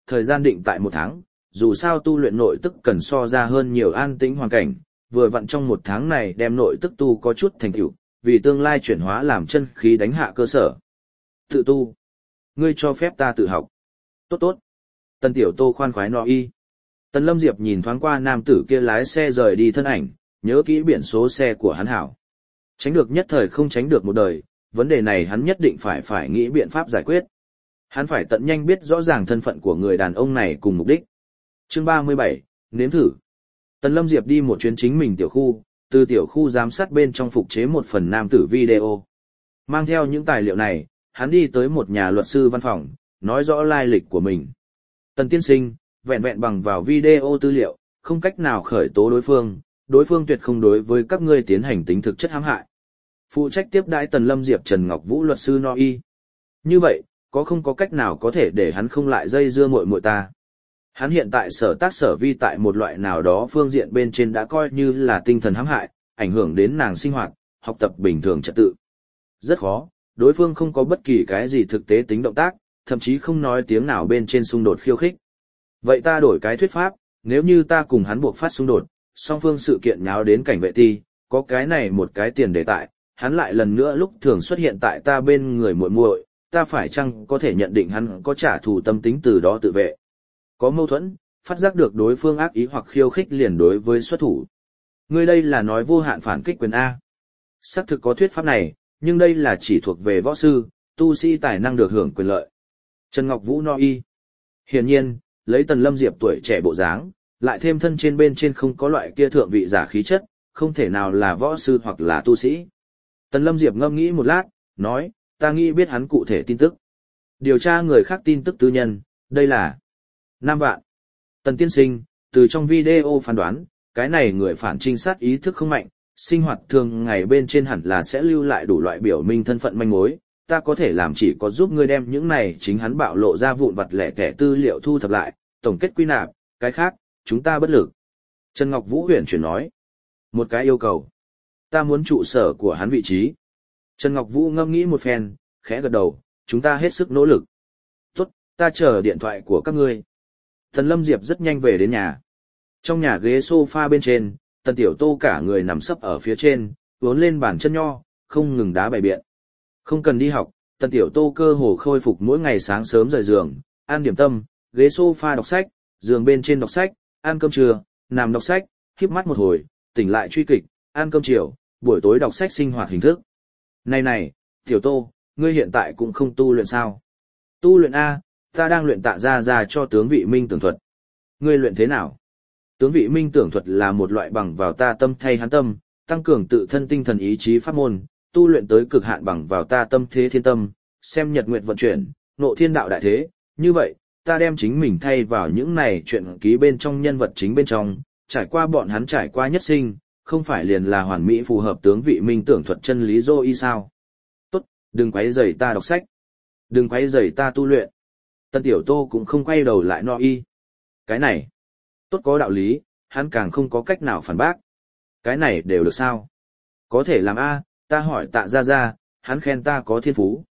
thời gian định tại 1 tháng, dù sao tu luyện nội tức cần so ra hơn nhiều an tĩnh hoàn cảnh, vừa vặn trong 1 tháng này đem nội tức tu có chút thành tựu, vì tương lai chuyển hóa làm chân khí đánh hạ cơ sở. Tự tu. Ngươi cho phép ta tự học. Tốt tốt. Tần Tiểu Tô khoan khoái no y. Tần Lâm Diệp nhìn thoáng qua nam tử kia lái xe rời đi thân ảnh, nhớ kỹ biển số xe của hắn hảo. Tránh được nhất thời không tránh được một đời, vấn đề này hắn nhất định phải nghĩ biện pháp giải quyết. Hắn phải tận nhanh biết rõ ràng thân phận của người đàn ông này cùng mục đích. Chương 37, nếm thử. Tần Lâm Diệp đi một chuyến chính mình tiểu khu, từ tiểu khu giám sát bên trong phục chế một phần nam tử video. Mang theo những tài liệu này, hắn đi tới một nhà luật sư văn phòng, nói rõ lai lịch của mình. Tần tiên sinh, vẹn vẹn bằng vào video tư liệu, không cách nào khởi tố đối phương tuyệt không đối với các ngươi tiến hành tính thực chất hãm hại. Phụ trách tiếp đãi Tần Lâm Diệp Trần Ngọc Vũ luật sư no y. Như vậy, có không có cách nào có thể để hắn không lại dây dưa muội muội ta? Hắn hiện tại sở tác sở vi tại một loại nào đó phương diện bên trên đã coi như là tinh thần hãm hại, ảnh hưởng đến nàng sinh hoạt, học tập bình thường trật tự. Rất khó, đối phương không có bất kỳ cái gì thực tế tính động tác, thậm chí không nói tiếng nào bên trên xung đột khiêu khích. Vậy ta đổi cái thuyết pháp, nếu như ta cùng hắn buộc phát xung đột, song phương sự kiện nháo đến cảnh vệ ti, có cái này một cái tiền đề tại, hắn lại lần nữa lúc thường xuất hiện tại ta bên người muội muội, ta phải chăng có thể nhận định hắn có trả thù tâm tính từ đó tự vệ. Có mâu thuẫn, phát giác được đối phương ác ý hoặc khiêu khích liền đối với xuất thủ. Ngươi đây là nói vô hạn phản kích quyền A. Xác thực có thuyết pháp này, nhưng đây là chỉ thuộc về võ sư, tu sĩ tài năng được hưởng quyền lợi. Trần Ngọc Vũ no y. Hiển nhiên, lấy Tần Lâm Diệp tuổi trẻ bộ dáng, lại thêm thân trên bên trên không có loại kia thượng vị giả khí chất, không thể nào là võ sư hoặc là tu sĩ. Tần Lâm Diệp ngâm nghĩ một lát, nói, ta nghĩ biết hắn cụ thể tin tức. Điều tra người khác tin tức tư nhân, đây là 5 vạn. Tần tiên sinh, từ trong video phán đoán, cái này người phản trinh sát ý thức không mạnh, sinh hoạt thường ngày bên trên hẳn là sẽ lưu lại đủ loại biểu minh thân phận manh mối, ta có thể làm chỉ có giúp ngươi đem những này chính hắn bạo lộ ra vụn vặt lẻ tẻ tư liệu thu thập lại, tổng kết quy nạp, cái khác, chúng ta bất lực. Trần Ngọc Vũ huyền chuyển nói, một cái yêu cầu, ta muốn trụ sở của hắn vị trí. Trần Ngọc Vũ ngâm nghĩ một phen, khẽ gật đầu, chúng ta hết sức nỗ lực. Tốt, ta chờ điện thoại của các ngươi. Tần Lâm Diệp rất nhanh về đến nhà. Trong nhà ghế sofa bên trên, Tần Tiểu Tô cả người nằm sấp ở phía trên, vốn lên bàn chân nho, không ngừng đá bày biện. Không cần đi học, Tần Tiểu Tô cơ hồ khôi phục mỗi ngày sáng sớm rời giường, ăn điểm tâm, ghế sofa đọc sách, giường bên trên đọc sách, ăn cơm trưa, nằm đọc sách, híp mắt một hồi, tỉnh lại truy kịch, ăn cơm chiều, buổi tối đọc sách sinh hoạt hình thức. Này, Tiểu Tô, ngươi hiện tại cũng không tu luyện sao? Tu luyện A, ta đang luyện tạ ra cho tướng vị minh tưởng thuật. Ngươi luyện thế nào? Tướng vị minh tưởng thuật là một loại bằng vào ta tâm thay hắn tâm, tăng cường tự thân tinh thần ý chí pháp môn, tu luyện tới cực hạn bằng vào ta tâm thế thiên tâm, xem nhật nguyệt vận chuyển, nộ thiên đạo đại thế, như vậy, ta đem chính mình thay vào những này chuyện ký bên trong nhân vật chính bên trong, trải qua bọn hắn trải qua nhất sinh, không phải liền là hoàn mỹ phù hợp tướng vị minh tưởng thuật chân lý dô y sao? Tốt, đừng quấy rầy ta đọc sách, đừng quấy rầy ta tu luyện. Tần Tiểu Tô cũng không quay đầu lại no y. Cái này, tốt có đạo lý, hắn càng không có cách nào phản bác. Cái này đều được sao? Có thể làm A, ta hỏi tạ ra, hắn khen ta có thiên phú.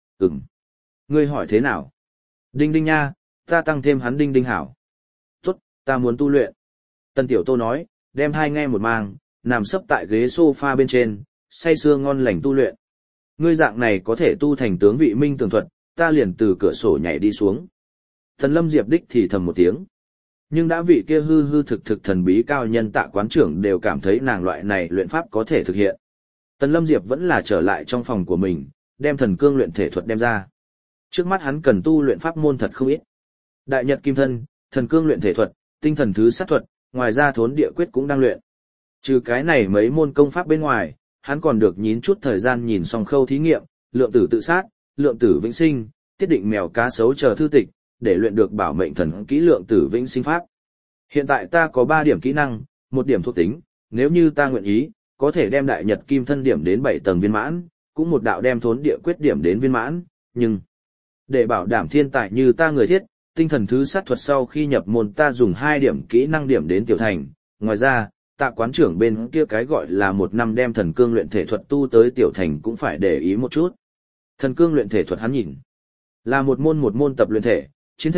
Ngươi hỏi thế nào? Đinh đinh nha, ta tăng thêm hắn đinh đinh hảo. Tốt, ta muốn tu luyện. Tần Tiểu Tô nói, đem hai nghe một mang, nằm sấp tại ghế sofa bên trên, say sưa ngon lành tu luyện. Ngươi dạng này có thể tu thành tướng vị minh tường thuật, ta liền từ cửa sổ nhảy đi xuống. Tần Lâm Diệp đích thì thầm một tiếng. Nhưng đã vị kia hư hư thực thần bí cao nhân Tạ quán trưởng đều cảm thấy nàng loại này luyện pháp có thể thực hiện. Tần Lâm Diệp vẫn là trở lại trong phòng của mình, đem thần cương luyện thể thuật đem ra. Trước mắt hắn cần tu luyện pháp môn thật không ít. Đại Nhật Kim Thân, thần cương luyện thể thuật, tinh thần thứ sát thuật, ngoài ra thốn địa quyết cũng đang luyện. Trừ cái này mấy môn công pháp bên ngoài, hắn còn được nhín chút thời gian nhìn xong khâu thí nghiệm, lượng tử tự sát, lượng tử vĩnh sinh, tiết định mèo cá sấu chờ thư tịch, để luyện được bảo mệnh thần kỹ lượng tử vĩnh sinh pháp. Hiện tại ta có 3 điểm kỹ năng, 1 điểm thuộc tính, nếu như ta nguyện ý, có thể đem Đại Nhật Kim Thân điểm đến 7 tầng viên mãn, cũng một đạo đem thốn địa quyết điểm đến viên mãn, nhưng để bảo đảm thiên tài như ta người thiết, tinh thần thứ sát thuật sau khi nhập môn ta dùng 2 điểm kỹ năng điểm đến tiểu thành, ngoài ra, Tạ quán trưởng bên kia cái gọi là 1 năm đem thần cương luyện thể thuật tu tới tiểu thành cũng phải để ý một chút. Thần cương luyện thể thuật hắn nhìn là một môn tập luyện thể, chiến thể,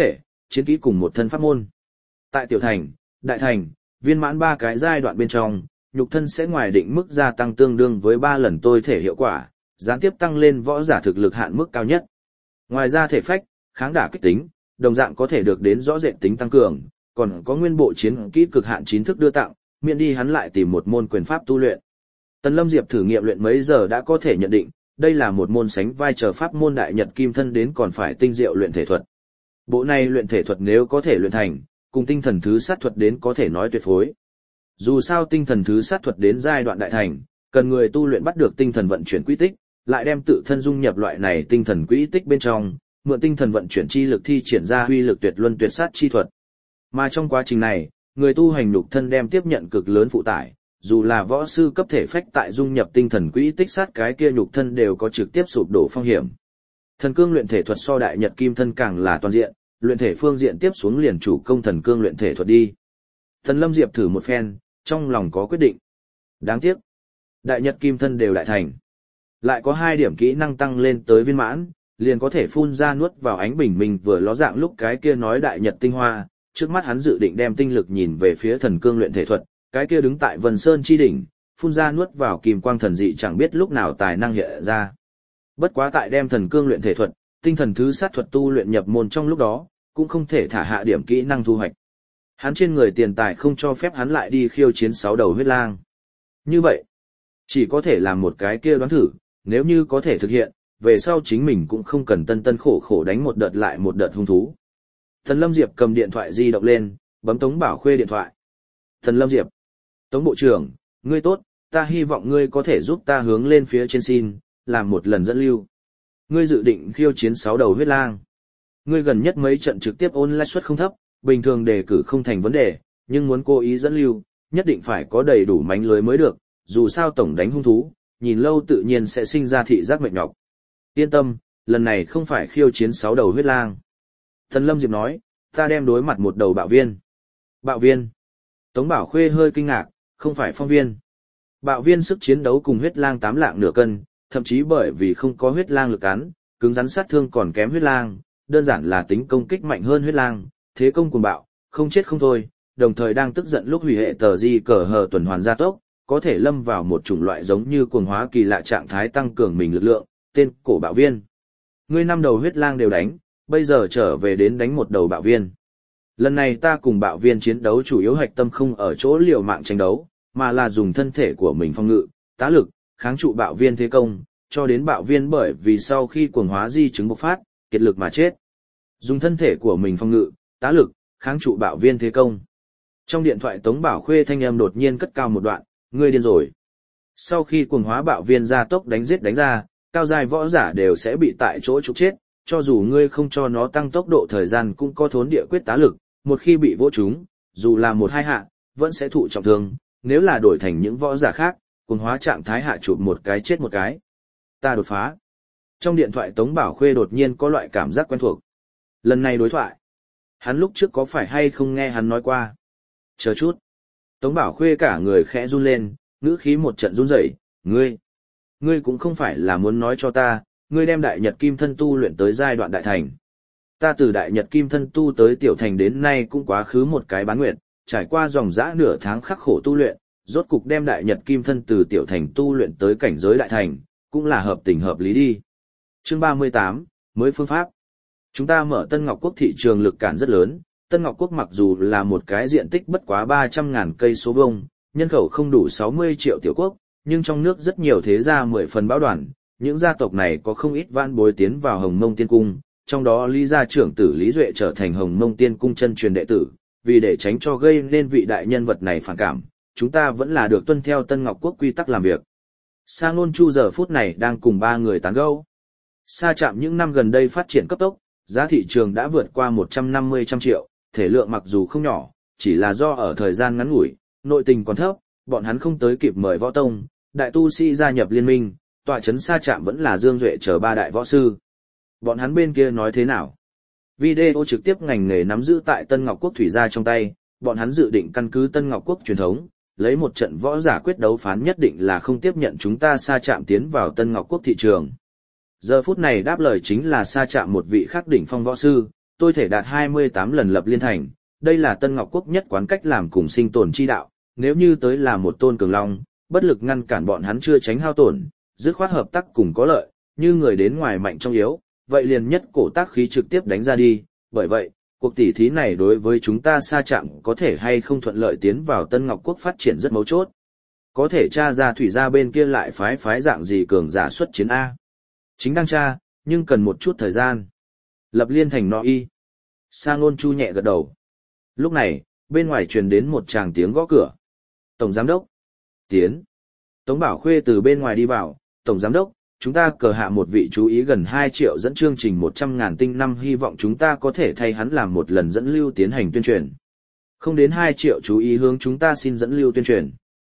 chiến kỹ cùng một thân pháp môn. Tại tiểu thành, đại thành, viên mãn 3 cái giai đoạn bên trong, nhục thân sẽ ngoài định mức gia tăng tương đương với 3 lần tôi thể hiệu quả, gián tiếp tăng lên võ giả thực lực hạn mức cao nhất. Ngoài ra thể phách, kháng đả kích tính, đồng dạng có thể được đến rõ rệt tính tăng cường, còn có nguyên bộ chiến kỹ cực hạn 9 thức đưa tặng, miễn đi hắn lại tìm một môn quyền pháp tu luyện. Tần Lâm Diệp thử nghiệm luyện mấy giờ đã có thể nhận định, đây là một môn sánh vai trò pháp môn đại nhật kim thân đến còn phải tinh diệu luyện thể thuật. Bộ này luyện thể thuật nếu có thể luyện thành, cùng tinh thần thứ sát thuật đến có thể nói tuyệt phối. Dù sao tinh thần thứ sát thuật đến giai đoạn đại thành, cần người tu luyện bắt được tinh thần vận chuyển quỹ tích, lại đem tự thân dung nhập loại này tinh thần quỹ tích bên trong, mượn tinh thần vận chuyển chi lực thi triển ra huy lực tuyệt luân tuyệt sát chi thuật. Mà trong quá trình này, người tu hành nhục thân đem tiếp nhận cực lớn phụ tải, dù là võ sư cấp thể phách tại dung nhập tinh thần quỹ tích sát cái kia nhục thân đều có trực tiếp sụp đổ phong hiểm. Thần cương luyện thể thuật so đại nhật kim thân càng là toàn diện, luyện thể phương diện tiếp xuống liền chủ công thần cương luyện thể thuật đi. Tần Lâm Diệp thử một phen, trong lòng có quyết định. Đáng tiếc, đại nhật kim thân đều đại thành. Lại có 2 điểm kỹ năng tăng lên tới viên mãn, liền có thể phun ra nuốt vào ánh bình minh vừa ló dạng lúc cái kia nói đại nhật tinh hoa, trước mắt hắn dự định đem tinh lực nhìn về phía thần cương luyện thể thuật, cái kia đứng tại Vân Sơn chi đỉnh, phun ra nuốt vào kim quang thần dị chẳng biết lúc nào tài năng hiện ra. Bất quá tại đem thần cương luyện thể thuật, tinh thần thứ sát thuật tu luyện nhập môn trong lúc đó, cũng không thể thả hạ điểm kỹ năng thu hoạch. Hắn trên người tiền tài không cho phép hắn lại đi khiêu chiến 6 đầu huyết lang. Như vậy, chỉ có thể làm một cái kia đoán thử, nếu như có thể thực hiện, về sau chính mình cũng không cần tân tân khổ khổ đánh một đợt lại một đợt hung thú. Tần Lâm Diệp cầm điện thoại di động lên, bấm Tống Bảo Khuê điện thoại. Tần Lâm Diệp, Tống Bộ trưởng, ngươi tốt, ta hy vọng ngươi có thể giúp ta hướng lên phía trên xin, làm một lần dẫn lưu. Ngươi dự định khiêu chiến 6 đầu huyết lang. Ngươi gần nhất mấy trận trực tiếp ôn lãi suất không thấp, bình thường đề cử không thành vấn đề, nhưng muốn cố ý dẫn lưu, nhất định phải có đầy đủ mánh lưới mới được, dù sao tổng đánh hung thú, nhìn lâu tự nhiên sẽ sinh ra thị giác mệt nhọc. Yên tâm, lần này không phải khiêu chiến 6 đầu huyết lang. Tần Lâm Diệp nói, ta đem đối mặt một đầu bạo viên. Bạo viên? Tống Bảo Khuê hơi kinh ngạc, không phải phong viên. Bạo viên sức chiến đấu cùng huyết lang 8 lạng nửa cân, thậm chí bởi vì không có huyết lang lực cắn, cứng rắn sát thương còn kém huyết lang, đơn giản là tính công kích mạnh hơn huyết lang, thế công cuồng bạo, không chết không thôi, đồng thời đang tức giận lúc hủy hệ tờ di cờ hờ tuần hoàn gia tốc, có thể lâm vào một chủng loại giống như cuồng hóa kỳ lạ trạng thái tăng cường mình lực lượng, tên cổ bạo viên. Ngươi 5 đầu huyết lang đều đánh, bây giờ trở về đến đánh một đầu bạo viên. Lần này ta cùng bạo viên chiến đấu chủ yếu hạch tâm không ở chỗ liều mạng tranh đấu, mà là dùng thân thể của mình phòng ngự, tá lực, kháng trụ bạo viên thế công, cho đến bạo viên bởi vì sau khi cuồng hóa di chứng bộc phát, kiệt lực mà chết. Dùng thân thể của mình phòng ngự, tá lực, kháng trụ bạo viên thế công. Trong điện thoại Tống Bảo Khuê thanh âm đột nhiên cất cao một đoạn, ngươi điên rồi. Sau khi cuồng hóa bạo viên ra tốc đánh giết đánh ra, cao giai võ giả đều sẽ bị tại chỗ trục chết, cho dù ngươi không cho nó tăng tốc độ thời gian cũng có thốn địa quyết tá lực, một khi bị vỗ trúng, dù là 1-2 hạ, vẫn sẽ thụ trọng thương, nếu là đổi thành những võ giả khác, cuồng hóa trạng thái hạ chụp một cái chết một cái. Ta đột phá. Trong điện thoại Tống Bảo Khuê đột nhiên có loại cảm giác quen thuộc. Lần này đối thoại, hắn lúc trước có phải hay không nghe hắn nói qua? Chờ chút. Tống Bảo Khuê cả người khẽ run lên, ngữ khí một trận run rẩy, ngươi cũng không phải là muốn nói cho ta, ngươi đem đại nhật kim thân tu luyện tới giai đoạn đại thành. Ta từ đại nhật kim thân tu tới tiểu thành đến nay cũng quá khứ một cái bán nguyệt, trải qua dòng dã nửa tháng khắc khổ tu luyện, rốt cục đem đại nhật kim thân từ tiểu thành tu luyện tới cảnh giới đại thành, cũng là hợp tình hợp lý đi. Chương 38, mới phương pháp. Chúng ta mở Tân Ngọc Quốc thị trường lực cản rất lớn, Tân Ngọc Quốc mặc dù là một cái diện tích bất quá 300.000 cây số vuông, nhân khẩu không đủ 60 triệu tiểu quốc, nhưng trong nước rất nhiều thế gia 10 phần bão đoàn, những gia tộc này có không ít vãn bối tiến vào Hồng Mông Tiên Cung, trong đó Lý gia trưởng tử Lý Duệ trở thành Hồng Mông Tiên Cung chân truyền đệ tử, vì để tránh cho gây nên vị đại nhân vật này phản cảm, chúng ta vẫn là được tuân theo Tân Ngọc Quốc quy tắc làm việc. Sa Ngôn Chu giờ phút này đang cùng 3 người tán gẫu. Sa Trạm những năm gần đây phát triển cấp tốc, giá thị trường đã vượt qua 150 triệu, thể lượng mặc dù không nhỏ, chỉ là do ở thời gian ngắn ngủi, nội tình còn thấp, bọn hắn không tới kịp mời võ tông, đại tu sĩ gia nhập liên minh, tọa trấn Sa Trạm vẫn là Dương Duệ chờ 3 đại võ sư. Bọn hắn bên kia nói thế nào? Video trực tiếp ngành nghề nắm giữ tại Tân Ngọc Quốc thủy gia trong tay, bọn hắn dự định căn cứ Tân Ngọc Quốc truyền thống, lấy một trận võ giả quyết đấu phán nhất định là không tiếp nhận chúng ta Sa Trạm tiến vào Tân Ngọc Quốc thị trường. Giờ phút này đáp lời chính là Sa Trạm một vị khắc đỉnh phong võ sư, tôi thể đạt 28 lần lập liên thành, đây là Tân Ngọc Quốc nhất quán cách làm cùng sinh tồn chi đạo, nếu như tới là một tôn cường long, bất lực ngăn cản bọn hắn chưa tránh hao tổn, dứt khoát hợp tác cùng có lợi, như người đến ngoài mạnh trong yếu, vậy liền nhất cổ tác khí trực tiếp đánh ra đi, bởi vậy, cuộc tỉ thí này đối với chúng ta xa chạm có thể hay không thuận lợi tiến vào Tân Ngọc Quốc phát triển rất mấu chốt. Có thể tra ra thủy gia bên kia lại phái dạng gì cường giả xuất chiến A. Chính đang tra, nhưng cần một chút thời gian. Lập liên thành no y. Sa Ngôn Chu nhẹ gật đầu. Lúc này, bên ngoài truyền đến một tràng tiếng gõ cửa. Tổng giám đốc. Tiến. Tống Bảo Khuê từ bên ngoài đi vào. Tổng giám đốc, chúng ta cờ hạ một vị chú ý gần 2 triệu dẫn chương trình 100.000 tinh năm, hy vọng chúng ta có thể thay hắn làm một lần dẫn lưu tiến hành tuyên truyền. Không đến 2 triệu chú ý hướng chúng ta xin dẫn lưu tuyên truyền.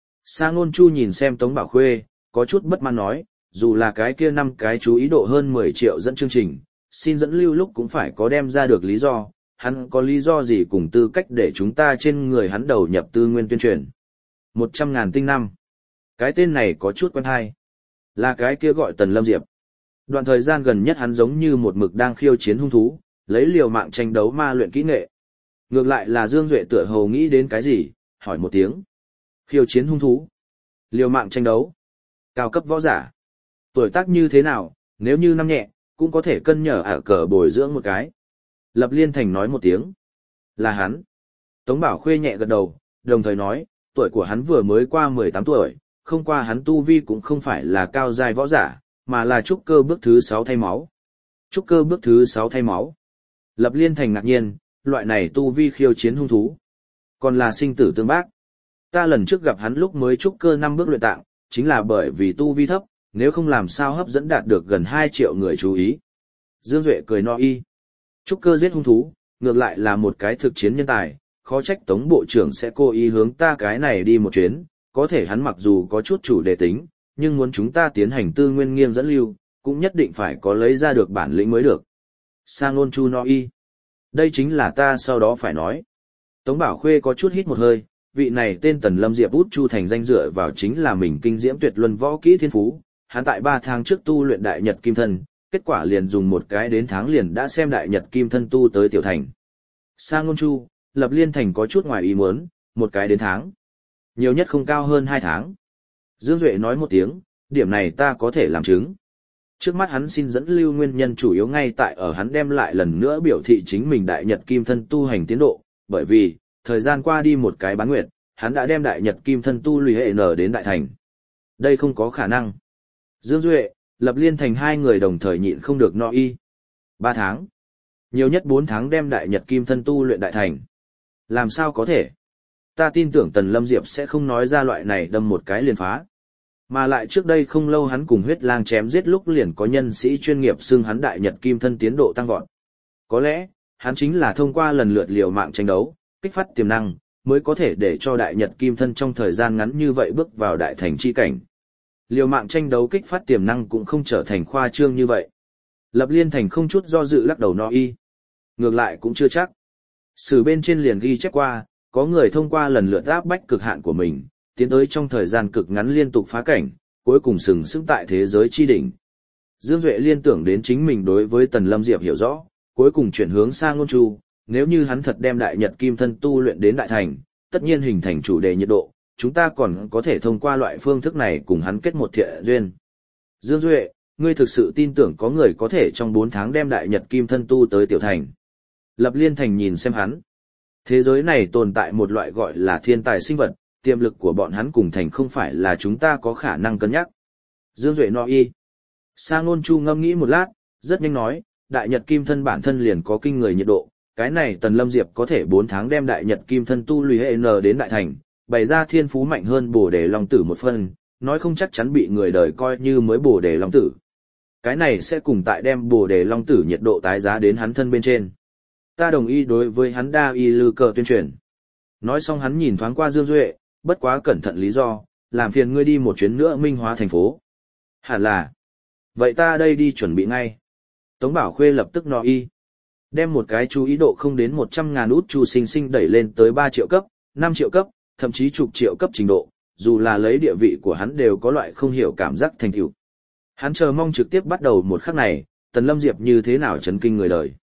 Sa Ngôn Chu nhìn xem Tống Bảo Khuê, có chút bất mãn nói, dù là cái kia 5 cái chú ý độ hơn 10 triệu dẫn chương trình, xin dẫn lưu lúc cũng phải có đem ra được lý do, hắn có lý do gì cùng tư cách để chúng ta trên người hắn đầu nhập tư nguyên tuyên truyền. 100.000 tinh năm. Cái tên này có chút quen hay. Là cái kia gọi Tần Lâm Diệp. Đoạn thời gian gần nhất hắn giống như một mực đang khiêu chiến hung thú, lấy liều mạng tranh đấu ma luyện kỹ nghệ. Ngược lại là Dương Duệ tựa hồ nghĩ đến cái gì, hỏi một tiếng. Khiêu chiến hung thú. Liều mạng tranh đấu. Cao cấp võ giả. Tuổi tác như thế nào, nếu như năm nhẹ, cũng có thể cân nhở ở cờ bồi dưỡng một cái. Lập Liên Thành nói một tiếng. Là hắn. Tống Bảo Khuê nhẹ gật đầu, đồng thời nói, tuổi của hắn vừa mới qua 18 tuổi, không qua hắn tu vi cũng không phải là cao giai võ giả, mà là trúc cơ bước thứ 6 thay máu. Trúc cơ bước thứ 6 thay máu. Lập Liên Thành ngạc nhiên, loại này tu vi khiêu chiến hung thú. Còn là sinh tử tương bác. Ta lần trước gặp hắn lúc mới trúc cơ 5 bước luyện tạng, chính là bởi vì tu vi thấp, nếu không làm sao hấp dẫn đạt được gần 2 triệu người chú ý. Dương Duệ cười no y. Trúc cơ giết hung thú, ngược lại là một cái thực chiến nhân tài, khó trách Tống Bộ trưởng sẽ cố ý hướng ta cái này đi một chuyến, có thể hắn mặc dù có chút chủ đề tính, nhưng muốn chúng ta tiến hành tư nguyên nghiêng dẫn lưu, cũng nhất định phải có lấy ra được bản lĩnh mới được. Sa Ngôn Chu no y. Đây chính là ta sau đó phải nói. Tống Bảo Khuê có chút hít một hơi, vị này tên Tần Lâm Diệp út Chu thành danh dựa vào chính là mình kinh diễm tuyệt luân võ kỹ thiên phú, hắn tại 3 tháng trước tu luyện Đại Nhật Kim Thân, kết quả liền dùng một cái đến tháng liền đã xem Đại Nhật Kim Thân tu tới tiểu thành. Sa Ngôn Chu, Lập Liên Thành có chút ngoài ý muốn, một cái đến tháng. Nhiều nhất không cao hơn 2 tháng. Dương Duệ nói một tiếng, điểm này ta có thể làm chứng. Trước mắt hắn xin dẫn lưu nguyên nhân chủ yếu ngay tại ở hắn đem lại lần nữa biểu thị chính mình Đại Nhật Kim Thân tu hành tiến độ, bởi vì, thời gian qua đi một cái bán nguyệt, hắn đã đem Đại Nhật Kim Thân tu lùi hệ nở đến đại thành. Đây không có khả năng. Dương Duệ, Lập Liên Thành hai người đồng thời nhịn không được no y. 3 tháng. Nhiều nhất 4 tháng đem Đại Nhật Kim Thân tu luyện đại thành. Làm sao có thể? Ta tin tưởng Tần Lâm Diệp sẽ không nói ra loại này đâm một cái liền phá. Mà lại trước đây không lâu hắn cùng huyết lang chém giết lúc liền có nhân sĩ chuyên nghiệp xưng hắn Đại Nhật Kim Thân tiến độ tăng vọt. Có lẽ, hắn chính là thông qua lần lượt liều mạng tranh đấu, kích phát tiềm năng, mới có thể để cho Đại Nhật Kim Thân trong thời gian ngắn như vậy bước vào đại thành chi cảnh. Liều mạng tranh đấu kích phát tiềm năng cũng không trở thành khoa trương như vậy. Lập Liên Thành không chút do dự lắc đầu no y. Ngược lại cũng chưa chắc. Sử bên trên liền ghi chép qua, có người thông qua lần lượt áp bách cực hạn của mình, tiến tới trong thời gian cực ngắn liên tục phá cảnh, cuối cùng sừng sững tại thế giới chi đỉnh. Dương Duệ liên tưởng đến chính mình đối với Tần Lâm Diệp hiểu rõ, cuối cùng chuyển hướng sang Ngôn Chu, nếu như hắn thật đem Đại Nhật Kim Thân tu luyện đến đại thành, tất nhiên hình thành chủ đề nhiệt độ, chúng ta còn có thể thông qua loại phương thức này cùng hắn kết một thiện duyên. Dương Duệ, ngươi thực sự tin tưởng có người có thể trong 4 tháng đem Đại Nhật Kim Thân tu tới tiểu thành. Lập Liên Thành nhìn xem hắn. Thế giới này tồn tại một loại gọi là thiên tài sinh vật, tiềm lực của bọn hắn cùng thành không phải là chúng ta có khả năng cân nhắc. Dương Duệ no y. Sa Ngôn Chu ngâm nghĩ một lát, rất nhanh nói, Đại Nhật Kim Thân bản thân liền có kinh người nhiệt độ, cái này Tần Lâm Diệp có thể 4 tháng đem Đại Nhật Kim Thân tu lùi hệ N đến đại thành, bày ra thiên phú mạnh hơn Bồ Đề Long Tử một phân, nói không chắc chắn bị người đời coi như mới Bồ Đề Long Tử. Cái này sẽ cùng tại đem Bồ Đề Long Tử nhiệt độ tái giá đến hắn thân bên trên. Ta đồng ý đối với hắn đa y lư cờ tuyên truyền. Nói xong hắn nhìn thoáng qua Dương Duệ, bất quá cẩn thận lý do, làm phiền ngươi đi một chuyến nữa Minh Hóa thành phố. Hẳn là. Vậy ta đây đi chuẩn bị ngay. Tống Bảo Khuê lập tức no y. Đem một cái chú ý độ không đến 100.000 út chu sinh sinh đẩy lên tới 3 triệu cấp, 5 triệu cấp, thậm chí chục triệu cấp trình độ, dù là lấy địa vị của hắn đều có loại không hiểu cảm giác thành tựu. Hắn chờ mong trực tiếp bắt đầu một khắc này, Tần Lâm Diệp như thế nào chấn kinh người đời.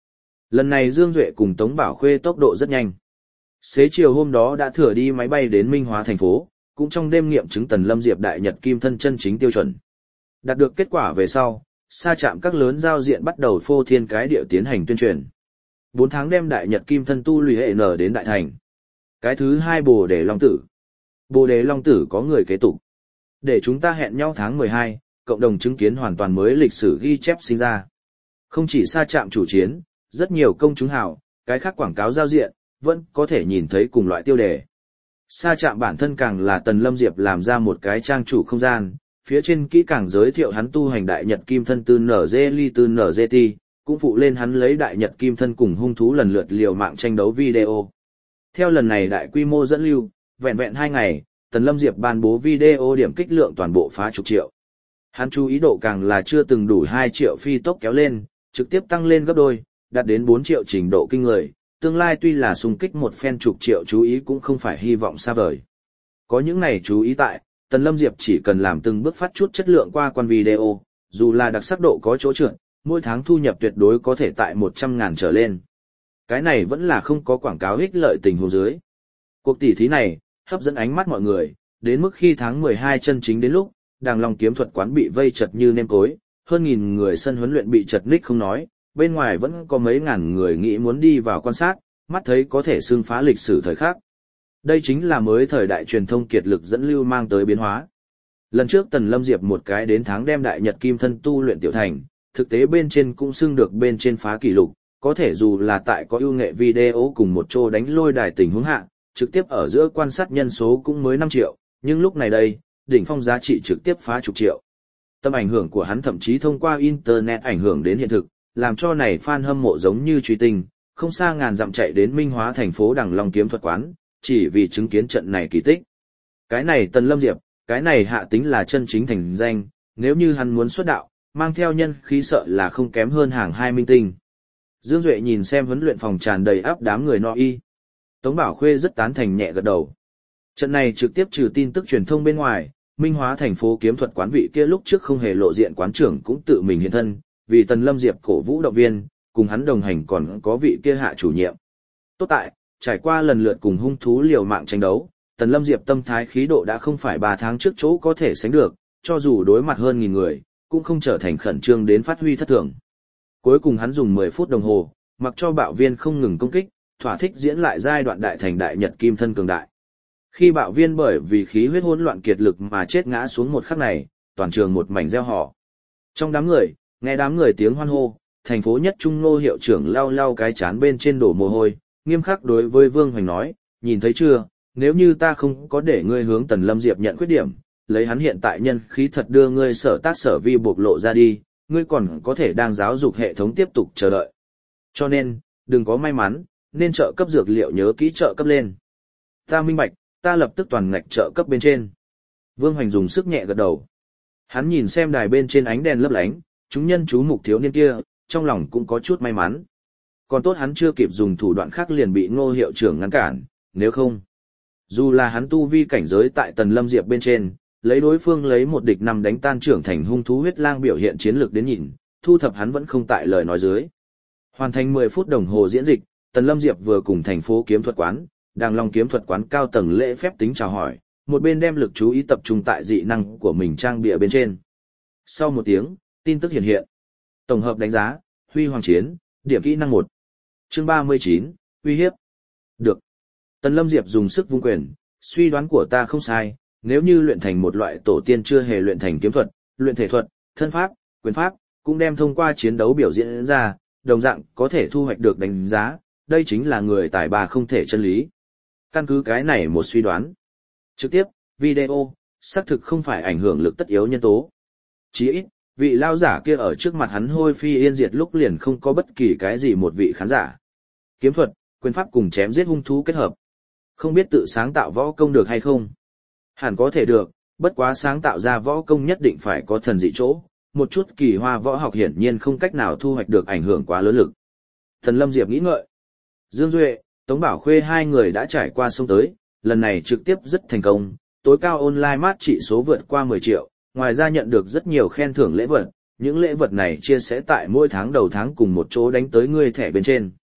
Lần này Dương Duệ cùng Tống Bảo Khuê tốc độ rất nhanh. Xế chiều hôm đó đã thừa đi máy bay đến Minh Hóa thành phố, cũng trong đêm nghiệm chứng Tần Lâm Diệp đại nhật kim thân chân chính tiêu chuẩn. Đạt được kết quả về sau, sa trạm các lớn giao diện bắt đầu phô thiên cái địa tiến hành tuyên truyền. 4 tháng đem đại nhật kim thân tu lùi hệ nở đến đại thành. Cái thứ hai Bồ Đề Long Tử. Bồ Đề Long Tử có người kế tục. Để chúng ta hẹn nhau tháng 12, cộng đồng chứng kiến hoàn toàn mới lịch sử ghi chép sinh ra. Không chỉ sa trạm chủ chiến, rất nhiều công chúng hào, cái khác quảng cáo giao diện, vẫn có thể nhìn thấy cùng loại tiêu đề. Sa trạm bản thân càng là Tần Lâm Diệp làm ra một cái trang chủ không gian, phía trên kỹ càng giới thiệu hắn tu hành đại nhật kim thân tư NG ly tư NGT, cũng phụ lên hắn lấy đại nhật kim thân cùng hung thú lần lượt liều mạng tranh đấu video. Theo lần này đại quy mô dẫn lưu, vẹn vẹn 2 ngày, Tần Lâm Diệp ban bố video điểm kích lượng toàn bộ phá chục triệu. Hắn chú ý độ càng là chưa từng đủ 2 triệu phi tốc kéo lên, trực tiếp tăng lên gấp đôi, đạt đến 4 triệu trình độ kinh người. Tương lai tuy là xung kích một phen chục triệu chú ý cũng không phải hy vọng xa vời. Có những này chú ý tại, Tần Lâm Diệp chỉ cần làm từng bước phát chút chất lượng qua quan video, dù là đặc sắc độ có chỗ trượt, mỗi tháng thu nhập tuyệt đối có thể tại 100.000 trở lên. Cái này vẫn là không có quảng cáo ích lợi tình huống dưới. Cuộc tỷ thí này, hấp dẫn ánh mắt mọi người, đến mức khi tháng 12 chân chính đến lúc, Đàng Long kiếm thuật quán bị vây chật như nêm cối, hơn 1000 người sân huấn luyện bị chật ních không nói, bên ngoài vẫn có mấy ngàn người nghĩ muốn đi vào quan sát, mắt thấy có thể xưng phá lịch sử thời khắc. Đây chính là mới thời đại truyền thông kiệt lực dẫn lưu mang tới biến hóa. Lần trước Tần Lâm Diệp một cái đến tháng đem đại nhật kim thân tu luyện tiểu thành, thực tế bên trên cũng xưng được bên trên phá kỷ lục, có thể dù là tại có ưu nghệ video cùng một chỗ đánh lôi đài tình huống hạ, trực tiếp ở giữa quan sát nhân số cũng mới 5 triệu, nhưng lúc này đây, đỉnh phong giá trị trực tiếp phá chục triệu. Tầm ảnh hưởng của hắn thậm chí thông qua internet ảnh hưởng đến hiện thực, làm cho này fan hâm mộ giống như truy tinh, không xa ngàn dặm chạy đến Minh Hóa thành phố Đằng Long kiếm thuật quán, chỉ vì chứng kiến trận này kỳ tích. Cái này Tần Lâm Diệp, cái này hạ tính là chân chính thành danh, nếu như hắn muốn xuất đạo, mang theo nhân khí sợ là không kém hơn hàng 2 minh tinh. Dương Duệ nhìn xem huấn luyện phòng tràn đầy áp đám người no y. Tống Bảo Khuê rất tán thành nhẹ gật đầu. Trận này trực tiếp trừ tin tức truyền thông bên ngoài, Minh Hóa thành phố kiếm thuật quán vị kia lúc trước không hề lộ diện quán trưởng cũng tự mình hiện thân, vì Tần Lâm Diệp cổ vũ động viên, cùng hắn đồng hành còn có vị kia hạ chủ nhiệm. Tốt tại, trải qua lần lượt cùng hung thú liều mạng tranh đấu, Tần Lâm Diệp tâm thái khí độ đã không phải 3 tháng trước chỗ có thể sánh được, cho dù đối mặt hơn 1000 người, cũng không trở thành khẩn trương đến phát huy thất thường. Cuối cùng hắn dùng 10 phút đồng hồ, mặc cho bạo viên không ngừng công kích, thỏa thích diễn lại giai đoạn đại thành đại nhật kim thân cường đại. Khi bạo viên bởi vì khí huyết hỗn loạn kiệt lực mà chết ngã xuống một khắc này, toàn trường một mảnh reo hò. Trong đám người, nghe đám người tiếng hoan hô, thành phố nhất trung Ngô hiệu trưởng lau lau cái chán bên trên đổ mồ hôi, nghiêm khắc đối với Vương Hoành nói, nhìn thấy chưa, nếu như ta không có để ngươi hướng Tần Lâm Diệp nhận khuyết điểm, lấy hắn hiện tại nhân khí thật đưa ngươi sở tác sở vi bộc lộ ra đi, ngươi còn có thể đang giáo dục hệ thống tiếp tục chờ đợi. Cho nên, đừng có may mắn, nên trợ cấp dược liệu nhớ kỹ trợ cấp lên. Ta minh bạch, ta lập tức toàn ngạch trợ cấp bên trên. Vương Hoành dùng sức nhẹ gật đầu. Hắn nhìn xem đài bên trên ánh đèn lấp lánh, chúng nhân chú mục thiếu niên kia, trong lòng cũng có chút may mắn. Còn tốt hắn chưa kịp dùng thủ đoạn khác liền bị Ngô hiệu trưởng ngăn cản, nếu không. Dù là hắn tu vi cảnh giới tại Tần Lâm Diệp bên trên, lấy đối phương lấy một địch 5 đánh tan trưởng thành hung thú huyết lang biểu hiện chiến lược đến nhìn, thu thập hắn vẫn không tại lời nói dưới. Hoàn thành 10 phút đồng hồ diễn dịch, Tần Lâm Diệp vừa cùng thành phố kiếm thuật quán, Đàng Long kiếm thuật quán cao tầng lễ phép tính chào hỏi, một bên đem lực chú ý tập trung tại dị năng của mình trang bìa bên trên. Sau một tiếng, tin tức hiện. Tổng hợp đánh giá, Huy Hoàng Chiến, điểm kỹ năng 1. Chương 39, uy hiếp. Được. Tần Lâm Diệp dùng sức vung quyền, suy đoán của ta không sai, nếu như luyện thành một loại tổ tiên chưa hề luyện thành kiếm thuật, luyện thể thuật, thân pháp, quyền pháp, cũng đem thông qua chiến đấu biểu diễn ra, đồng dạng có thể thu hoạch được đánh giá, đây chính là người tài ba không thể chân lý. Căn cứ cái này một suy đoán. Trực tiếp, video, xác thực không phải ảnh hưởng lực tất yếu nhân tố. Chỉ ít, vị lao giả kia ở trước mặt hắn hôi phi yên diệt lúc liền không có bất kỳ cái gì một vị khán giả. Kiếm thuật, quyền pháp cùng chém giết hung thú kết hợp. Không biết tự sáng tạo võ công được hay không? Hẳn có thể được, bất quá sáng tạo ra võ công nhất định phải có thần dị chỗ, một chút kỳ hoa võ học hiển nhiên không cách nào thu hoạch được ảnh hưởng quá lớn lực. Tần Lâm Diệp nghĩ ngợi. Dương Duệ, Tống Bảo Khuê hai người đã trải qua sông tới, lần này trực tiếp rất thành công, tối cao online mát trị số vượt qua 10 triệu, ngoài ra nhận được rất nhiều khen thưởng lễ vật, những lễ vật này chia sẻ tại mỗi tháng đầu tháng cùng một chỗ đánh tới ngươi thẻ bên trên.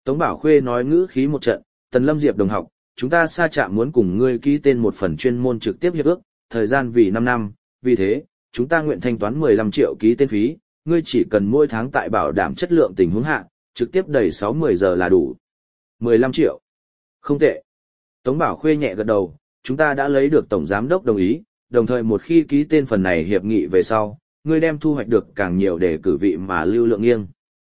Tống Bảo Khuê nói ngữ khí một trận, Tần Lâm Diệp đồng học, chúng ta sa trạm muốn cùng ngươi ký tên một phần chuyên môn trực tiếp hiệp ước, thời gian vì 5 năm, vì thế, chúng ta nguyện thanh toán 15 triệu ký tên phí, ngươi chỉ cần mỗi tháng tại bảo đảm chất lượng tình huống hạ, trực tiếp đầy 6-10 giờ là đủ. 15 triệu. Không tệ. Tống Bảo Khuê nhẹ gật đầu, chúng ta đã lấy được Tổng Giám đốc đồng ý, đồng thời một khi ký tên phần này hiệp nghị về sau, ngươi đem thu hoạch được càng nhiều để cử vị mà lưu lượng nghiêng.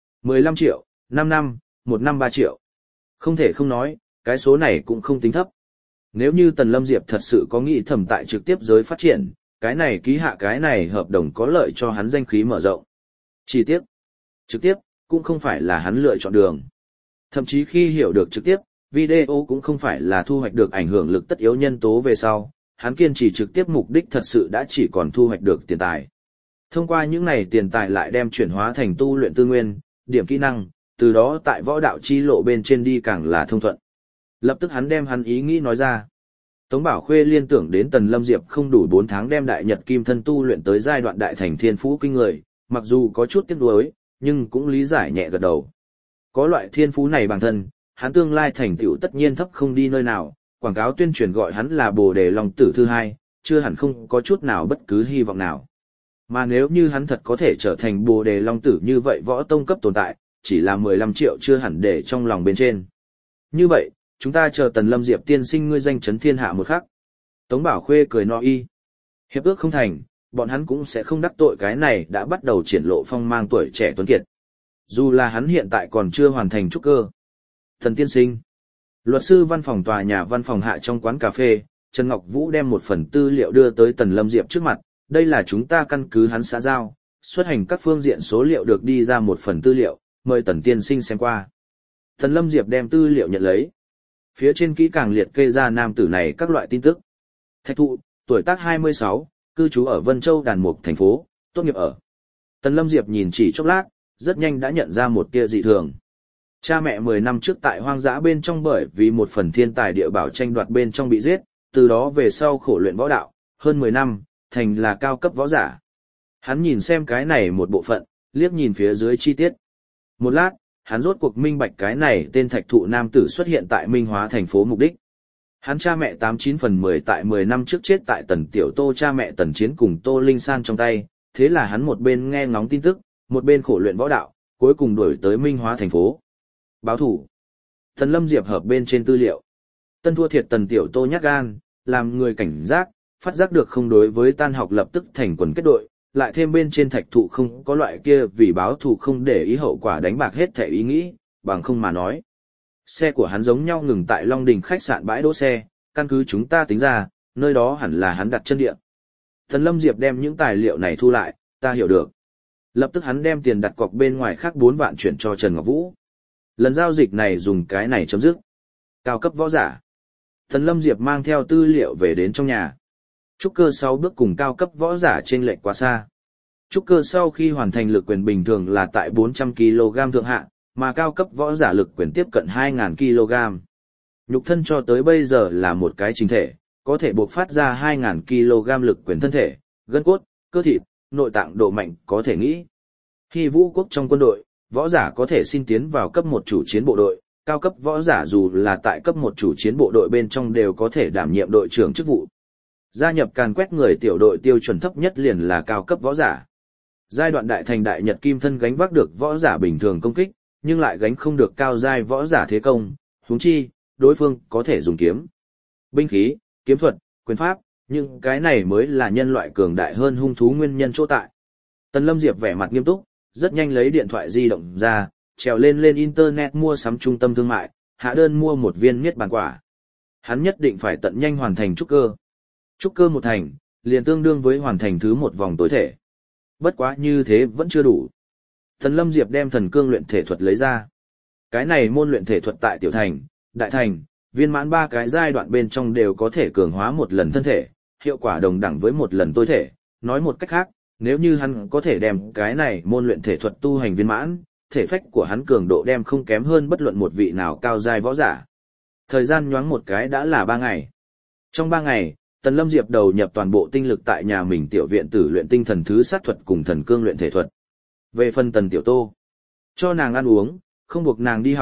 15 triệu, 5 năm, 1 năm 3 triệu. Không thể không nói, cái số này cũng không tính thấp. Nếu như Tần Lâm Diệp thật sự có nghĩ thầm tại trực tiếp giới phát triển, cái này ký hạ cái này hợp đồng có lợi cho hắn danh khí mở rộng. Chỉ tiếc, trực tiếp, cũng không phải là hắn lựa chọn đường. Thậm chí khi hiểu được trực tiếp, video cũng không phải là thu hoạch được ảnh hưởng lực tất yếu nhân tố về sau, hắn kiên trì trực tiếp mục đích thật sự đã chỉ còn thu hoạch được tiền tài. Thông qua những này tiền tài lại đem chuyển hóa thành tu luyện tư nguyên, điểm kỹ năng, từ đó tại võ đạo chi lộ bên trên đi càng là thông thuận. Lập tức hắn đem hắn ý nghĩ nói ra. Tống Bảo Khuê liên tưởng đến Tần Lâm Diệp không đủ 4 tháng đem đại nhật kim thân tu luyện tới giai đoạn đại thành thiên phú kinh người, mặc dù có chút tiếc nuối, nhưng cũng lý giải nhẹ gật đầu. Có loại thiên phú này bản thân, hắn tương lai thành tựu tất nhiên thấp không đi nơi nào, quảng cáo tuyên truyền gọi hắn là Bồ Đề Long Tử thứ hai, chưa hẳn không có chút nào bất cứ hy vọng nào. Mà nếu như hắn thật có thể trở thành Bồ Đề Long Tử như vậy võ tông cấp tồn tại, chỉ là 15 triệu chưa hẳn để trong lòng bên trên. Như vậy, chúng ta chờ Tần Lâm Diệp tiên sinh ngươi danh chấn thiên hạ một khắc. Tống Bảo Khuê cười no y. Hiệp ước không thành, bọn hắn cũng sẽ không đắc tội cái này đã bắt đầu triển lộ phong mang tuổi trẻ tuấn kiệt. Dù là hắn hiện tại còn chưa hoàn thành trúc cơ. Thần tiên sinh. Luật sư văn phòng tòa nhà văn phòng hạ trong quán cà phê, Trần Ngọc Vũ đem một phần tư liệu đưa tới Tần Lâm Diệp trước mặt. Đây là chúng ta căn cứ hắn xã giao, xuất hành các phương diện số liệu được đi ra một phần tư liệu, mời Tần tiên sinh xem qua. Tần Lâm Diệp đem tư liệu nhận lấy. Phía trên kỹ càng liệt kê ra nam tử này các loại tin tức. Thạch Thụ, tuổi tác 26, cư trú ở Vân Châu Đàn Mục thành phố, tốt nghiệp ở. Tần Lâm Diệp nhìn chỉ chốc lát, rất nhanh đã nhận ra một tia dị thường. Cha mẹ 10 năm trước tại hoang dã bên trong bởi vì một phần thiên tài địa bảo tranh đoạt bên trong bị giết, từ đó về sau khổ luyện võ đạo, hơn 10 năm, thành là cao cấp võ giả. Hắn nhìn xem cái này một bộ phận, liếc nhìn phía dưới chi tiết. Một lát, hắn rốt cuộc minh bạch cái này tên Thạch Thụ nam tử xuất hiện tại Minh Hóa thành phố mục đích. Hắn cha mẹ 89 phần 10 tại 10 năm trước chết tại Tần Tiểu Tô cha mẹ Tần Chiến cùng Tô Linh San trong tay, thế là hắn một bên nghe ngóng tin tức, một bên khổ luyện võ đạo, cuối cùng đuổi tới Minh Hóa thành phố. Báo thủ. Tần Lâm Diệp hợp bên trên tư liệu. Tân thua thiệt Tần Tiểu Tô nhát gan, làm người cảnh giác, phát giác được không đối với tan học lập tức thành quần kết đội, lại thêm bên trên Thạch Thụ không có loại kia vì báo thù không để ý hậu quả đánh bạc hết thể ý nghĩ, bằng không mà nói. Xe của hắn giống nhau ngừng tại Long Đình khách sạn bãi đỗ xe, căn cứ chúng ta tính ra, nơi đó hẳn là hắn đặt chân địa. Tần Lâm Diệp đem những tài liệu này thu lại, ta hiểu được. Lập tức hắn đem tiền đặt cọc bên ngoài khác 4 vạn chuyển cho Trần Ngọc Vũ. Lần giao dịch này dùng cái này chấm dứt. Cao cấp võ giả. Tần Lâm Diệp mang theo tư liệu về đến trong nhà. Trúc cơ 6 bước cùng cao cấp võ giả chênh lệch quá xa. Trúc cơ sau khi hoàn thành lực quyền bình thường là tại 400 kg thượng hạ, mà cao cấp võ giả lực quyền tiếp cận 2.000 kg. Nhục thân cho tới bây giờ là một cái chính thể, có thể buộc phát ra 2.000 kg lực quyền thân thể, gân cốt, cơ thịt, nội tạng độ mạnh có thể nghĩ. Khi vũ quốc trong quân đội, võ giả có thể xin tiến vào cấp 1 chủ chiến bộ đội, cao cấp võ giả dù là tại cấp 1 chủ chiến bộ đội bên trong đều có thể đảm nhiệm đội trưởng chức vụ. Gia nhập càn quét người tiểu đội tiêu chuẩn thấp nhất liền là cao cấp võ giả. Giai đoạn đại thành đại nhật kim thân gánh vác được võ giả bình thường công kích, nhưng lại gánh không được cao giai võ giả thế công, huống chi, đối phương có thể dùng kiếm, binh khí, kiếm thuật, quyền pháp, nhưng cái này mới là nhân loại cường đại hơn hung thú nguyên nhân chỗ tại. Tần Lâm Diệp vẻ mặt nghiêm túc, rất nhanh lấy điện thoại di động ra, trèo lên internet mua sắm trung tâm thương mại, hạ đơn mua một viên niết bàn quả. Hắn nhất định phải tận nhanh hoàn thành trúc cơ. Trúc cơ một thành, liền tương đương với hoàn thành thứ một vòng tối thể. Bất quá như thế vẫn chưa đủ. Tần Lâm Diệp đem thần cương luyện thể thuật lấy ra. Cái này môn luyện thể thuật tại tiểu thành, đại thành, viên mãn 3 cái giai đoạn bên trong đều có thể cường hóa một lần thân thể, hiệu quả đồng đẳng với một lần tối thể. Nói một cách khác, nếu như hắn có thể đem cái này môn luyện thể thuật tu hành viên mãn, thể phách của hắn cường độ đem không kém hơn bất luận một vị nào cao giai võ giả. Thời gian nhoáng một cái đã là 3 ngày. Trong 3 ngày, Tần Lâm Diệp đầu nhập toàn bộ tinh lực tại nhà mình tiểu viện tử luyện tinh thần thứ sát thuật cùng thần cương luyện thể thuật. Về phần Tần Tiểu Tô, cho nàng ăn uống, không buộc nàng đi học,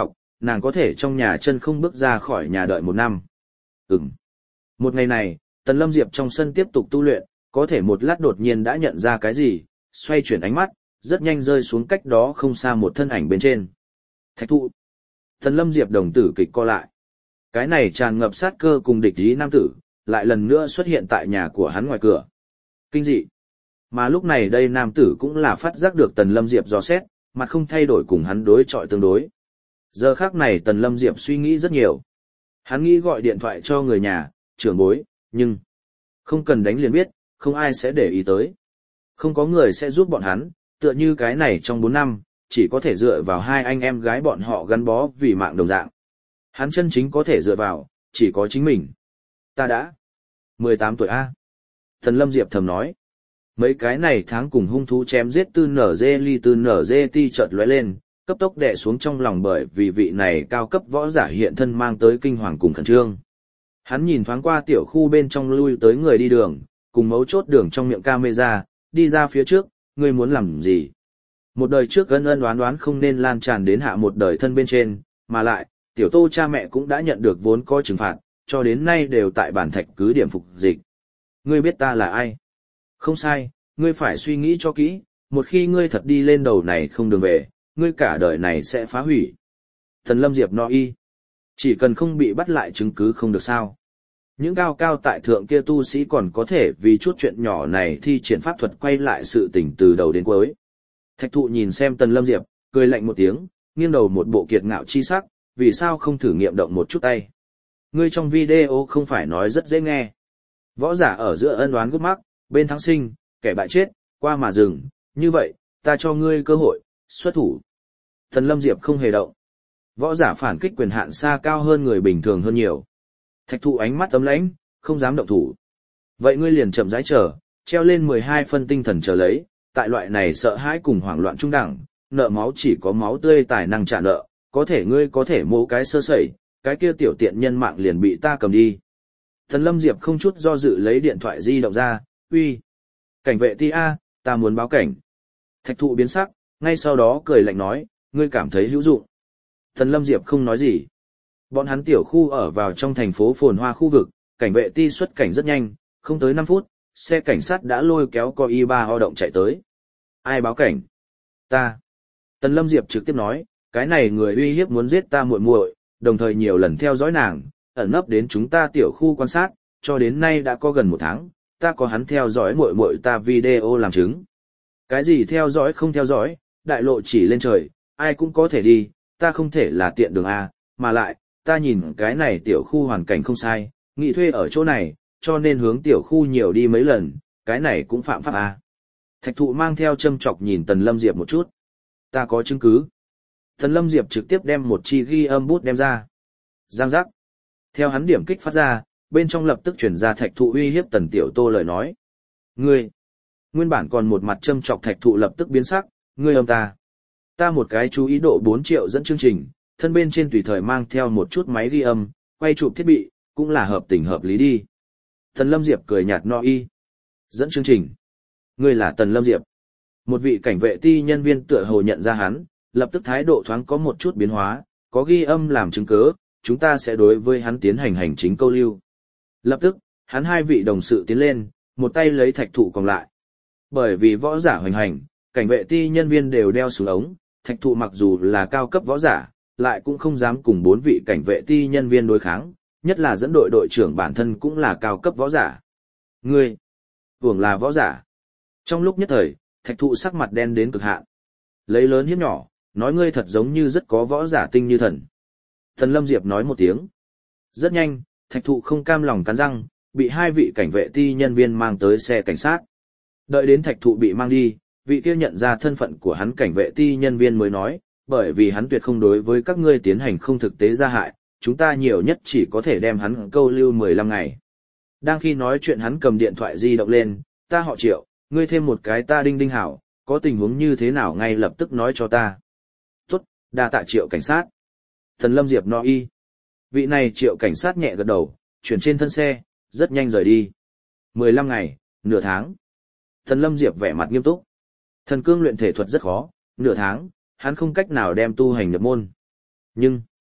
nàng có thể trong nhà chân không bước ra khỏi nhà đợi 1 năm. Một ngày này, Tần Lâm Diệp trong sân tiếp tục tu luyện, có thể một lát đột nhiên đã nhận ra cái gì, xoay chuyển ánh mắt, rất nhanh rơi xuống cách đó không xa một thân ảnh bên trên. Thạch thụ. Tần Lâm Diệp đồng tử kịch co lại. Cái này tràn ngập sát cơ cùng địch ý nam tử, lại lần nữa xuất hiện tại nhà của hắn ngoài cửa. Kinh dị. Mà lúc này đây nam tử cũng là phát giác được Tần Lâm Diệp dò xét, mặt không thay đổi cùng hắn đối chọi tương đối. Giờ khác này Tần Lâm Diệp suy nghĩ rất nhiều. Hắn nghĩ gọi điện thoại cho người nhà, trưởng bối, nhưng không cần đánh liền biết, không ai sẽ để ý tới. Không có người sẽ giúp bọn hắn, tựa như cái này trong 4 năm, chỉ có thể dựa vào hai anh em gái bọn họ gắn bó vì mạng đồng dạng. Hắn chân chính có thể dựa vào, chỉ có chính mình. Ta đã 18 tuổi A. Tần Lâm Diệp thầm nói. Mấy cái này tháng cùng hung thú chém giết tư nở dê ly tư nở dê ti chợt lóe lên, cấp tốc đè xuống trong lòng bởi vì vị này cao cấp võ giả hiện thân mang tới kinh hoàng cùng khẩn trương. Hắn nhìn thoáng qua tiểu khu bên trong lui tới người đi đường, cùng mấu chốt đường trong miệng camera, đi ra phía trước, ngươi muốn làm gì? Một đời trước ân ân đoán đoán không nên lan tràn đến hạ một đời thân bên trên, mà lại, tiểu Tô cha mẹ cũng đã nhận được vốn có trừng phạt, cho đến nay đều tại bản thạch cứ điểm phục dịch. Ngươi biết ta là ai? Không sai, ngươi phải suy nghĩ cho kỹ, một khi ngươi thật đi lên đầu này không đường về, ngươi cả đời này sẽ phá hủy. Tần Lâm Diệp nói chỉ cần không bị bắt lại chứng cứ không được sao. Những cao cao tại thượng kia tu sĩ còn có thể vì chút chuyện nhỏ này thi triển pháp thuật quay lại sự tình từ đầu đến cuối. Thạch thụ nhìn xem Tần Lâm Diệp, cười lạnh một tiếng, nghiêng đầu một bộ kiệt ngạo chi sắc, vì sao không thử nghiệm động một chút tay. Ngươi trong video không phải nói rất dễ nghe. Võ giả ở giữa ân oán gút mắc, bên thắng sinh, kẻ bại chết, qua mà dừng, như vậy, ta cho ngươi cơ hội, xuất thủ. Tần Lâm Diệp không hề động. Võ giả phản kích quyền hạn xa cao hơn người bình thường hơn nhiều. Thạch thụ ánh mắt ấm lãnh, không dám động thủ. Vậy ngươi liền chậm rãi chờ, treo lên 12 phân tinh thần chờ lấy, tại loại này sợ hãi cùng hoảng loạn trung đẳng, nợ máu chỉ có máu tươi tài năng trả nợ, có thể ngươi có thể mổ cái sơ sẩy, cái kia tiểu tiện nhân mạng liền bị ta cầm đi. Tần Lâm Diệp không chút do dự lấy điện thoại di động ra, uy. Cảnh vệ ti A, ta muốn báo cảnh. Thạch thụ biến sắc, ngay sau đó cười lạnh nói, ngươi cảm thấy hữu dụng. Tần Lâm Diệp không nói gì. Bọn hắn tiểu khu ở vào trong thành phố phồn hoa khu vực, cảnh vệ ti xuất cảnh rất nhanh, không tới 5 phút, xe cảnh sát đã lôi kéo co y 3 ho động chạy tới. Ai báo cảnh? Ta. Tần Lâm Diệp trực tiếp nói, cái này người uy hiếp muốn giết ta muội muội, đồng thời nhiều lần theo dõi nàng, ẩn nấp đến chúng ta tiểu khu quan sát, cho đến nay đã có gần 1 tháng, ta có hắn theo dõi muội muội ta video làm chứng. Cái gì theo dõi không theo dõi, đại lộ chỉ lên trời, ai cũng có thể đi, ta không thể là tiện đường A, mà lại, ta nhìn cái này tiểu khu hoàn cảnh không sai, nghị thuê ở chỗ này, cho nên hướng tiểu khu nhiều đi mấy lần, cái này cũng phạm pháp A. Thạch thụ mang theo châm chọc nhìn Tần Lâm Diệp một chút. Ta có chứng cứ. Tần Lâm Diệp trực tiếp đem một chi ghi âm bút đem ra. Giang giác. Theo hắn điểm kích phát ra, bên trong lập tức chuyển ra thạch thụ uy hiếp Tần Tiểu Tô lời nói. Ngươi. Nguyên bản còn một mặt châm chọc thạch thụ lập tức biến sắc, ngươi âm ta. Ta một cái chú ý độ 4 triệu dẫn chương trình, thân bên trên tùy thời mang theo một chút máy ghi âm, quay chụp thiết bị, cũng là hợp tình hợp lý đi. Tần Lâm Diệp cười nhạt dẫn chương trình. Ngươi là Tần Lâm Diệp. Một vị cảnh vệ ti nhân viên tựa hồ nhận ra hắn, lập tức thái độ thoáng có một chút biến hóa, có ghi âm làm chứng cứ, chúng ta sẽ đối với hắn tiến hành hành chính câu lưu. Lập tức, hắn hai vị đồng sự tiến lên, một tay lấy thạch thụ còn lại. Bởi vì võ giả hoành hành, cảnh vệ ti nhân viên đều đeo súng ống, thạch thụ mặc dù là cao cấp võ giả, lại cũng không dám cùng 4 vị cảnh vệ ti nhân viên đối kháng, nhất là dẫn đội đội trưởng bản thân cũng là cao cấp võ giả. Ngươi, hưởng là võ giả. Trong lúc nhất thời, thạch thụ sắc mặt đen đến cực hạn. Lấy lớn hiếp nhỏ, nói ngươi thật giống như rất có võ giả tinh như thần. Tần Lâm Diệp nói một tiếng. Rất nhanh, thạch thụ không cam lòng cắn răng, bị hai vị cảnh vệ ti nhân viên mang tới xe cảnh sát. Đợi đến thạch thụ bị mang đi, vị kia nhận ra thân phận của hắn cảnh vệ ti nhân viên mới nói, bởi vì hắn tuyệt không đối với các ngươi tiến hành không thực tế gia hại, chúng ta nhiều nhất chỉ có thể đem hắn câu lưu 15 ngày. Đang khi nói chuyện hắn cầm điện thoại di động lên, ta họ Triệu, ngươi thêm một cái ta Đinh Đinh hảo, có tình huống như thế nào ngay lập tức nói cho ta. Tốt, đa tạ Triệu cảnh sát. Tần Lâm Diệp nói. Vị này Triệu cảnh sát nhẹ gật đầu, chuyển trên thân xe, rất nhanh rời đi. 15 ngày, nửa tháng. Tần Lâm Diệp vẻ mặt nghiêm túc. Thần cương luyện thể thuật rất khó, nửa tháng, hắn không cách nào đem tu hành nhập môn. Nhưng,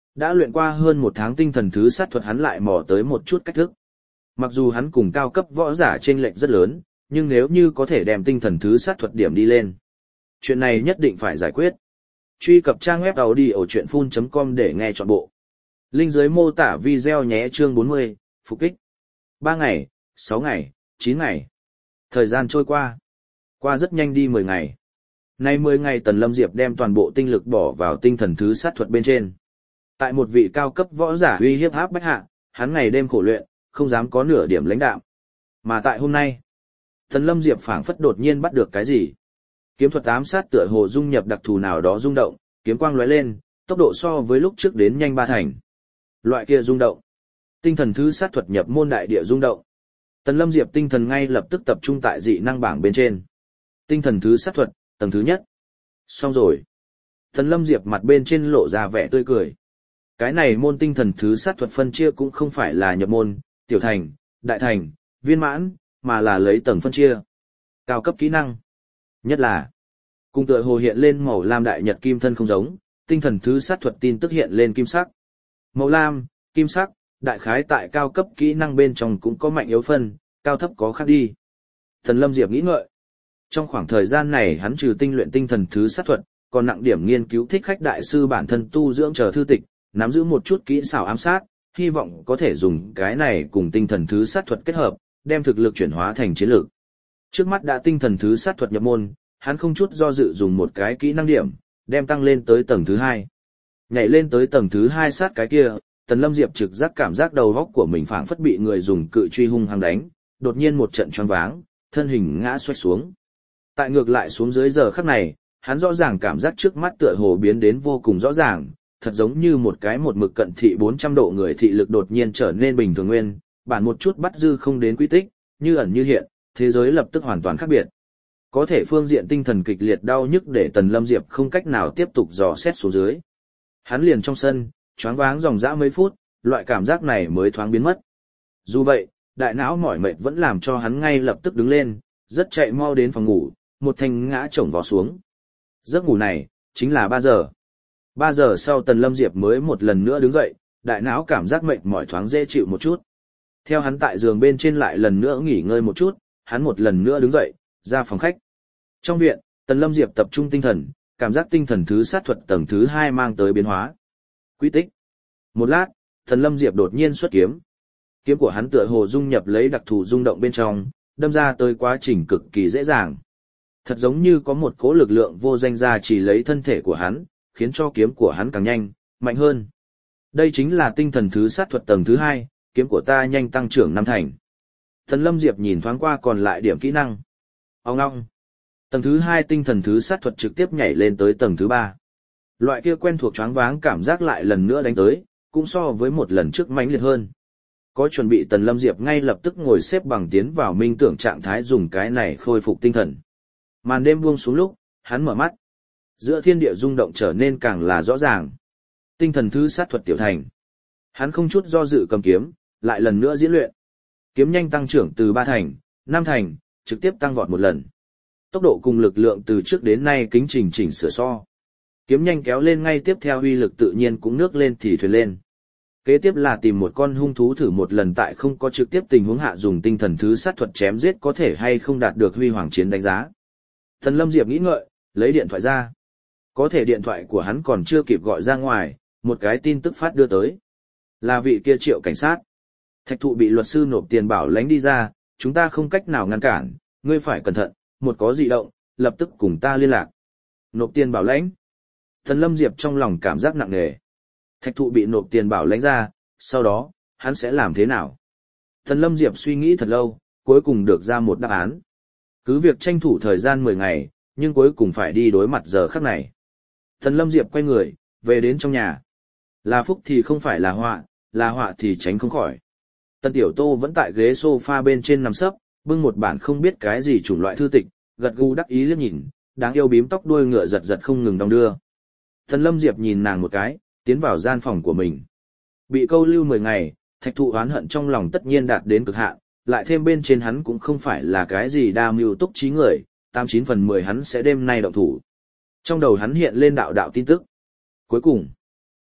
Đã luyện qua hơn 1 tháng tinh thần thứ sát thuật hắn lại mò tới một chút cách thức. Mặc dù hắn cùng cao cấp võ giả chênh lệch rất lớn, nhưng nếu như có thể đem tinh thần thứ sát thuật điểm đi lên, chuyện này nhất định phải giải quyết. Truy cập trang web audiochuyenphun.com để nghe trọn bộ. Link dưới mô tả video nhé. Chương 40, phục kích. 3 ngày, 6 ngày, 9 ngày. Thời gian trôi qua. Qua rất nhanh đi 10 ngày. Nay 10 ngày Tần Lâm Diệp đem toàn bộ tinh lực bỏ vào tinh thần thứ sát thuật bên trên. Tại một vị cao cấp võ giả uy hiếp áp bách hạ, hắn ngày đêm khổ luyện, không dám có nửa điểm lãnh đạm. Mà tại hôm nay, Tần Lâm Diệp phảng phất đột nhiên bắt được cái gì. Kiếm thuật ám sát tựa hồ dung nhập đặc thù nào đó rung động, kiếm quang lóe lên, tốc độ so với lúc trước đến nhanh 3 thành. Loại kia rung động, tinh thần thứ sát thuật nhập môn đại địa rung động. Tần Lâm Diệp tinh thần ngay lập tức tập trung tại dị năng bảng bên trên. Tinh thần thứ sát thuật, tầng thứ nhất. Xong rồi. Tần Lâm Diệp mặt bên trên lộ ra vẻ tươi cười. Cái này môn tinh thần thứ sát thuật phân chia cũng không phải là nhập môn, tiểu thành, đại thành, viên mãn, mà là lấy tầng phân chia. Cao cấp kỹ năng. Nhất là, cùng tựa hồ hiện lên màu lam đại nhật kim thân không giống, tinh thần thứ sát thuật tin tức hiện lên kim sắc. Màu lam, kim sắc, đại khái tại cao cấp kỹ năng bên trong cũng có mạnh yếu phân, cao thấp có khác đi. Tần Lâm Diệp nghĩ ngợi. Trong khoảng thời gian này hắn trừ tinh luyện tinh thần thứ sát thuật, còn nặng điểm nghiên cứu thích khách đại sư bản thân tu dưỡng chờ thư tịch, nắm giữ một chút kỹ xảo ám sát, hy vọng có thể dùng cái này cùng tinh thần thứ sát thuật kết hợp, đem thực lực chuyển hóa thành chiến lược. Trước mắt đã tinh thần thứ sát thuật nhập môn, hắn không chút do dự dùng một cái kỹ năng điểm, đem tăng lên tới tầng thứ 2. Nhảy lên tới tầng thứ 2 sát cái kia, Tần Lâm Diệp trực giác cảm giác đầu óc của mình phảng phất bị người dùng cự truy hung hăng đánh, đột nhiên một trận choáng váng, thân hình ngã xoay xuống. Tại ngược lại xuống dưới giờ khắc này, hắn rõ ràng cảm giác trước mắt tựa hồ biến đến vô cùng rõ ràng, thật giống như một cái một mực cận thị 400 độ người thị lực đột nhiên trở nên bình thường nguyên, bản một chút bắt dư không đến quy tích, như ẩn như hiện, thế giới lập tức hoàn toàn khác biệt. Có thể phương diện tinh thần kịch liệt đau nhức để Tần Lâm Diệp không cách nào tiếp tục dò xét xuống dưới. Hắn liền trong sân, choáng váng dòng dã mấy phút, loại cảm giác này mới thoáng biến mất. Dù vậy, đại não mỏi mệt vẫn làm cho hắn ngay lập tức đứng lên, rất chạy mau đến phòng ngủ, một thanh ngã chồng vó xuống. Giấc ngủ này, chính là 3 giờ. 3 giờ sau Tần Lâm Diệp mới một lần nữa đứng dậy, đại não cảm giác mệt mỏi thoáng dễ chịu một chút. Theo hắn tại giường bên trên lại lần nữa nghỉ ngơi một chút, hắn một lần nữa đứng dậy, ra phòng khách. Trong viện, Tần Lâm Diệp tập trung tinh thần, cảm giác tinh thần thứ sát thuật tầng thứ 2 mang tới biến hóa. Quy tích. Một lát, Tần Lâm Diệp đột nhiên xuất kiếm. Kiếm của hắn tựa hồ dung nhập lấy đặc thù rung động bên trong, đâm ra tới quá trình cực kỳ dễ dàng. Thật giống như có một cỗ lực lượng vô danh ra chỉ lấy thân thể của hắn, khiến cho kiếm của hắn càng nhanh, mạnh hơn. Đây chính là tinh thần thứ sát thuật tầng thứ 2, kiếm của ta nhanh tăng trưởng 5 thành. Tần Lâm Diệp nhìn thoáng qua còn lại điểm kỹ năng. Ong ong. Tầng thứ 2 tinh thần thứ sát thuật trực tiếp nhảy lên tới tầng thứ 3. Loại kia quen thuộc choáng váng cảm giác lại lần nữa đánh tới, cũng so với một lần trước mãnh liệt hơn. Có chuẩn bị Tần Lâm Diệp ngay lập tức ngồi xếp bằng tiến vào minh tưởng trạng thái dùng cái này khôi phục tinh thần. Màn đêm buông xuống lúc, hắn mở mắt. Giữa thiên địa rung động trở nên càng là rõ ràng. Tinh thần thứ sát thuật tiểu thành. Hắn không chút do dự cầm kiếm, lại lần nữa diễn luyện. Kiếm nhanh tăng trưởng từ 3 thành, 5 thành, trực tiếp tăng vọt một lần. Tốc độ cùng lực lượng từ trước đến nay kính chỉnh sửa so. Kiếm nhanh kéo lên ngay tiếp theo uy lực tự nhiên cũng nước lên thì thuyền lên. Kế tiếp là tìm một con hung thú thử một lần tại không có trực tiếp tình huống hạ dùng tinh thần thứ sát thuật chém giết có thể hay không đạt được huy hoàng chiến đánh giá. Tần Lâm Diệp nghĩ ngợi, lấy điện thoại ra. Có thể điện thoại của hắn còn chưa kịp gọi ra ngoài, một cái tin tức phát đưa tới. Là vị kia Triệu cảnh sát. Thạch Thụ bị luật sư nộp tiền bảo lãnh đi ra, chúng ta không cách nào ngăn cản, ngươi phải cẩn thận, một có dị động, lập tức cùng ta liên lạc. Nộp tiền bảo lãnh. Tần Lâm Diệp trong lòng cảm giác nặng nề. Thạch Thụ bị nộp tiền bảo lãnh ra, sau đó, hắn sẽ làm thế nào? Tần Lâm Diệp suy nghĩ thật lâu, cuối cùng được ra một đáp án. Cứ việc tranh thủ thời gian 10 ngày, nhưng cuối cùng phải đi đối mặt giờ khắc này. Tần Lâm Diệp quay người, về đến trong nhà. Là phúc thì không phải là họa thì tránh không khỏi. Tần Tiểu Tô vẫn tại ghế sofa bên trên nằm sấp, bưng một bản không biết cái gì chủng loại thư tịch, gật gù đắc ý liếc nhìn, đáng yêu bím tóc đuôi ngựa giật giật không ngừng đong đưa. Tần Lâm Diệp nhìn nàng một cái, tiến vào gian phòng của mình. Bị câu lưu 10 ngày, Thạch Thụ oán hận trong lòng tất nhiên đạt đến cực hạn, lại thêm bên trên hắn cũng không phải là cái gì đa mưu túc trí người, 89 phần 10 hắn sẽ đêm nay động thủ. Trong đầu hắn hiện lên đạo tin tức. Cuối cùng,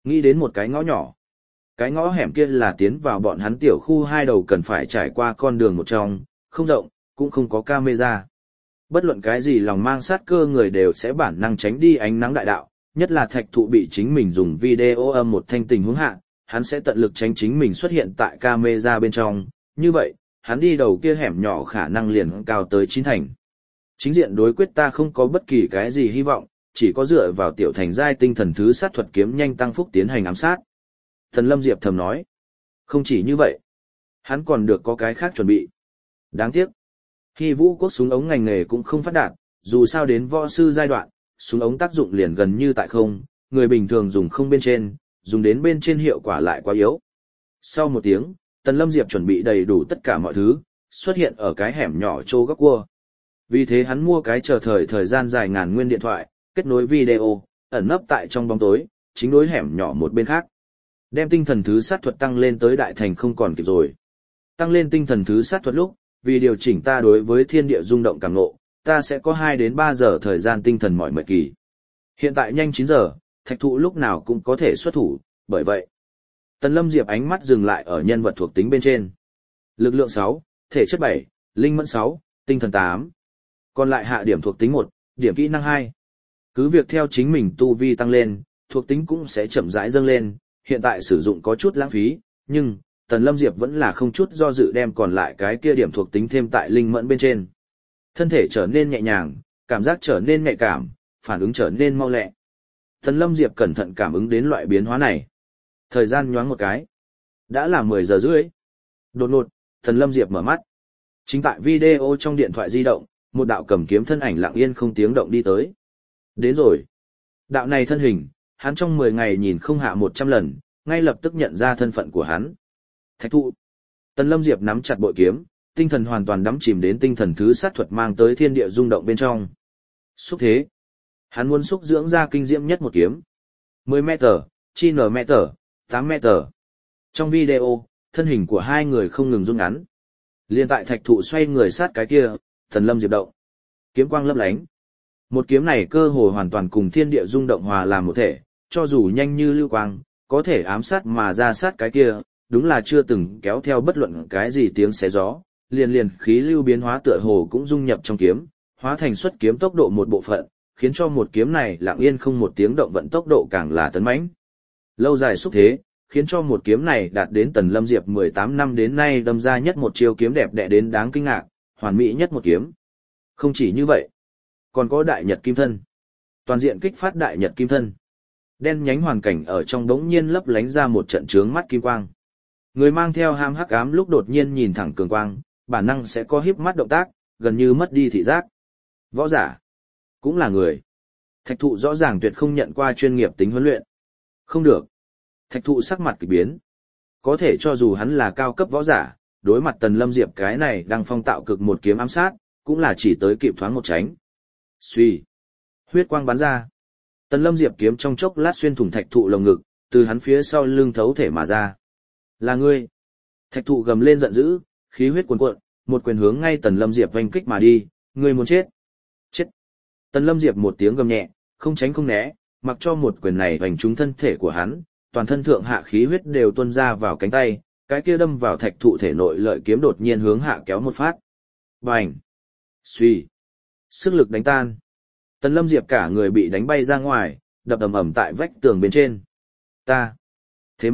Nghĩ đến một cái ngõ nhỏ. Cái ngõ hẻm kia là tiến vào bọn hắn tiểu khu hai đầu cần phải trải qua con đường một trong, không rộng, cũng không có camera. Bất luận cái gì lòng mang sát cơ người đều sẽ bản năng tránh đi ánh nắng đại đạo, nhất là Thạch Thụ bị chính mình dùng video âm một thanh tình huống hạ, hắn sẽ tận lực tránh chính mình xuất hiện tại camera bên trong, như vậy, hắn đi đầu kia hẻm nhỏ khả năng liền cao tới 9 thành. Chính diện đối quyết ta không có bất kỳ cái gì hy vọng, chỉ có dựa vào tiểu thành giai tinh thần thứ sát thuật kiếm nhanh tăng phúc tiến hành ám sát. Thần Lâm Diệp thầm nói, không chỉ như vậy, hắn còn được có cái khác chuẩn bị. Đáng tiếc, Hy Vũ Quốc súng ống ngành nghề cũng không phát đạt, dù sao đến võ sư giai đoạn, súng ống tác dụng liền gần như tại không, người bình thường dùng không bên trên, dùng đến bên trên hiệu quả lại quá yếu. Sau một tiếng, Tần Lâm Diệp chuẩn bị đầy đủ tất cả mọi thứ, xuất hiện ở cái hẻm nhỏ trô góc cua. Vì thế hắn mua cái chờ thời gian dài ngàn nguyên điện thoại, kết nối video, ẩn nấp tại trong bóng tối, chính đối hẻm nhỏ một bên khác. Đem tinh thần thứ sát thuật tăng lên tới đại thành không còn kịp rồi. Tăng lên tinh thần thứ sát thuật lúc, vì điều chỉnh ta đối với thiên địa rung động cảm ngộ, ta sẽ có 2 đến 3 giờ thời gian tinh thần mỏi mệt kỳ. Hiện tại nhanh 9 giờ, Thạch Thụ lúc nào cũng có thể xuất thủ, bởi vậy. Tần Lâm Diệp ánh mắt dừng lại ở nhân vật thuộc tính bên trên. Lực lượng 6, thể chất 7, linh mẫn 6, tinh thần 8. Còn lại hạ điểm thuộc tính 1, điểm kỹ năng 2. Cứ việc theo chính mình tu vi tăng lên, thuộc tính cũng sẽ chậm rãi dâng lên, hiện tại sử dụng có chút lãng phí, nhưng Tần Lâm Diệp vẫn là không chút do dự đem còn lại cái kia điểm thuộc tính thêm tại linh mẫn bên trên. Thân thể trở nên nhẹ nhàng, cảm giác trở nên nhạy cảm, phản ứng trở nên mau lẹ. Tần Lâm Diệp cẩn thận cảm ứng đến loại biến hóa này. Thời gian nhoáng một cái. Đã là 10 giờ rưỡi. Đột ngột, Tần Lâm Diệp mở mắt. Chính tại video trong điện thoại di động, một đạo cầm kiếm thân ảnh lặng yên không tiếng động đi tới. Đến rồi. Đạo này thân hình, hắn trong 10 ngày nhìn không hạ 100 lần, ngay lập tức nhận ra thân phận của hắn. Thạch Thụ. Tần Lâm Diệp nắm chặt bội kiếm, tinh thần hoàn toàn đắm chìm đến tinh thần thứ sát thuật mang tới thiên địa rung động bên trong. Xúc thế. Hắn muốn xúc dưỡng ra kinh diễm nhất một kiếm. 10 m, 9 m, 8 m. Trong video, thân hình của hai người không ngừng rung ngắn. Liên tại Thạch Thụ xoay người sát cái kia, Tần Lâm Diệp động. Kiếm quang lấp lánh. Một kiếm này cơ hồ hoàn toàn cùng thiên địa rung động hòa làm một thể, cho dù nhanh như lưu quang, có thể ám sát mà ra sát cái kia, đúng là chưa từng kéo theo bất luận cái gì tiếng xé gió, liền khí lưu biến hóa tựa hồ cũng dung nhập trong kiếm, hóa thành xuất kiếm tốc độ một bộ phận, khiến cho một kiếm này lặng yên không một tiếng động vận tốc độ càng là tấn mãnh. Lâu dài xúc thế, khiến cho một kiếm này đạt đến Tần Lâm Diệp 18 năm đến nay đâm ra nhất một chiêu kiếm đẹp đẽ đến đáng kinh ngạc, hoàn mỹ nhất một kiếm. Không chỉ như vậy, còn có Đại Nhật Kim Thân. Toàn diện kích phát Đại Nhật Kim Thân. Đen nhánh hoàn cảnh ở trong đống nhiên lấp lánh ra một trận trướng mắt kim quang. Người mang theo ham hắc ám lúc đột nhiên nhìn thẳng cường quang, bản năng sẽ có híp mắt động tác, gần như mất đi thị giác. Võ giả, cũng là người. Thạch Thụ rõ ràng tuyệt không nhận qua chuyên nghiệp tính huấn luyện. Không được. Thạch Thụ sắc mặt kỳ biến. Có thể cho dù hắn là cao cấp võ giả, đối mặt Tần Lâm Diệp cái này đang phong tạo cực một kiếm ám sát, cũng là chỉ tới kịp thoáng một tránh. Xuy. Huyết quang bắn ra. Tần Lâm Diệp kiếm trong chốc lát xuyên thủng Thạch Thụ lồng ngực, từ hắn phía sau lưng thấu thể mà ra. Là ngươi. Thạch Thụ gầm lên giận dữ, khí huyết cuồn cuộn, một quyền hướng ngay Tần Lâm Diệp vành kích mà đi, ngươi muốn chết. Chết. Tần Lâm Diệp một tiếng gầm nhẹ, không tránh không né, mặc cho một quyền này hoành trúng thân thể của hắn, toàn thân thượng hạ khí huyết đều tuôn ra vào cánh tay, cái kia đâm vào Thạch Thụ thể nội lợi kiếm đột nhiên hướng hạ kéo một phát. Bành. Xuy. Sức lực đánh tan. Tần Lâm Diệp cả người bị đánh bay ra ngoài, đập ầm ầm tại vách tường bên trên. Ta. Thế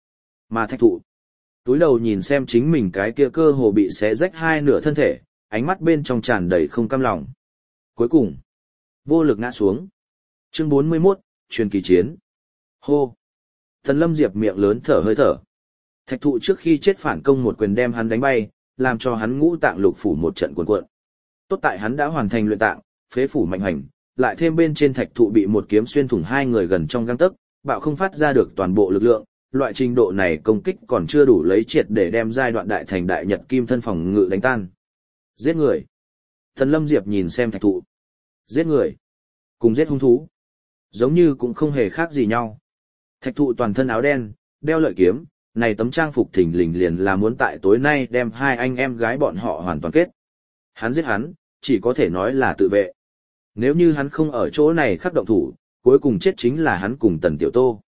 mà Thạch Thụ. Túi đầu nhìn xem chính mình cái kia cơ hồ bị xé rách hai nửa thân thể, ánh mắt bên trong tràn đầy không cam lòng. Cuối cùng, vô lực ngã xuống. Chương 41, truyền kỳ chiến. Hô. Tần Lâm Diệp miệng lớn thở hơi thở. Thạch Thụ trước khi chết phản công một quyền đem hắn đánh bay, làm cho hắn ngũ tạng lục phủ một trận cuồn cuộn. Tốt tại hắn đã hoàn thành luyện tạng, phế phủ mạnh hành, lại thêm bên trên Thạch Thụ bị một kiếm xuyên thủng hai người gần trong gang tấc, bạo không phát ra được toàn bộ lực lượng, loại trình độ này công kích còn chưa đủ lấy triệt để đem giai đoạn đại thành Đại Nhật Kim Thân phòng ngự đánh tan. Giết người. Tần Lâm Diệp nhìn xem Thạch Thụ. Giết người. Cùng giết hung thú. Giống như cũng không hề khác gì nhau. Thạch Thụ toàn thân áo đen, đeo lợi kiếm, này tấm trang phục thình lình liền là muốn tại tối nay đem hai anh em gái bọn họ hoàn toàn kết. Hắn giết hắn, chỉ có thể nói là tự vệ. Nếu như hắn không ở chỗ này khắc động thủ, cuối cùng chết chính là hắn cùng Tần Tiểu Tô.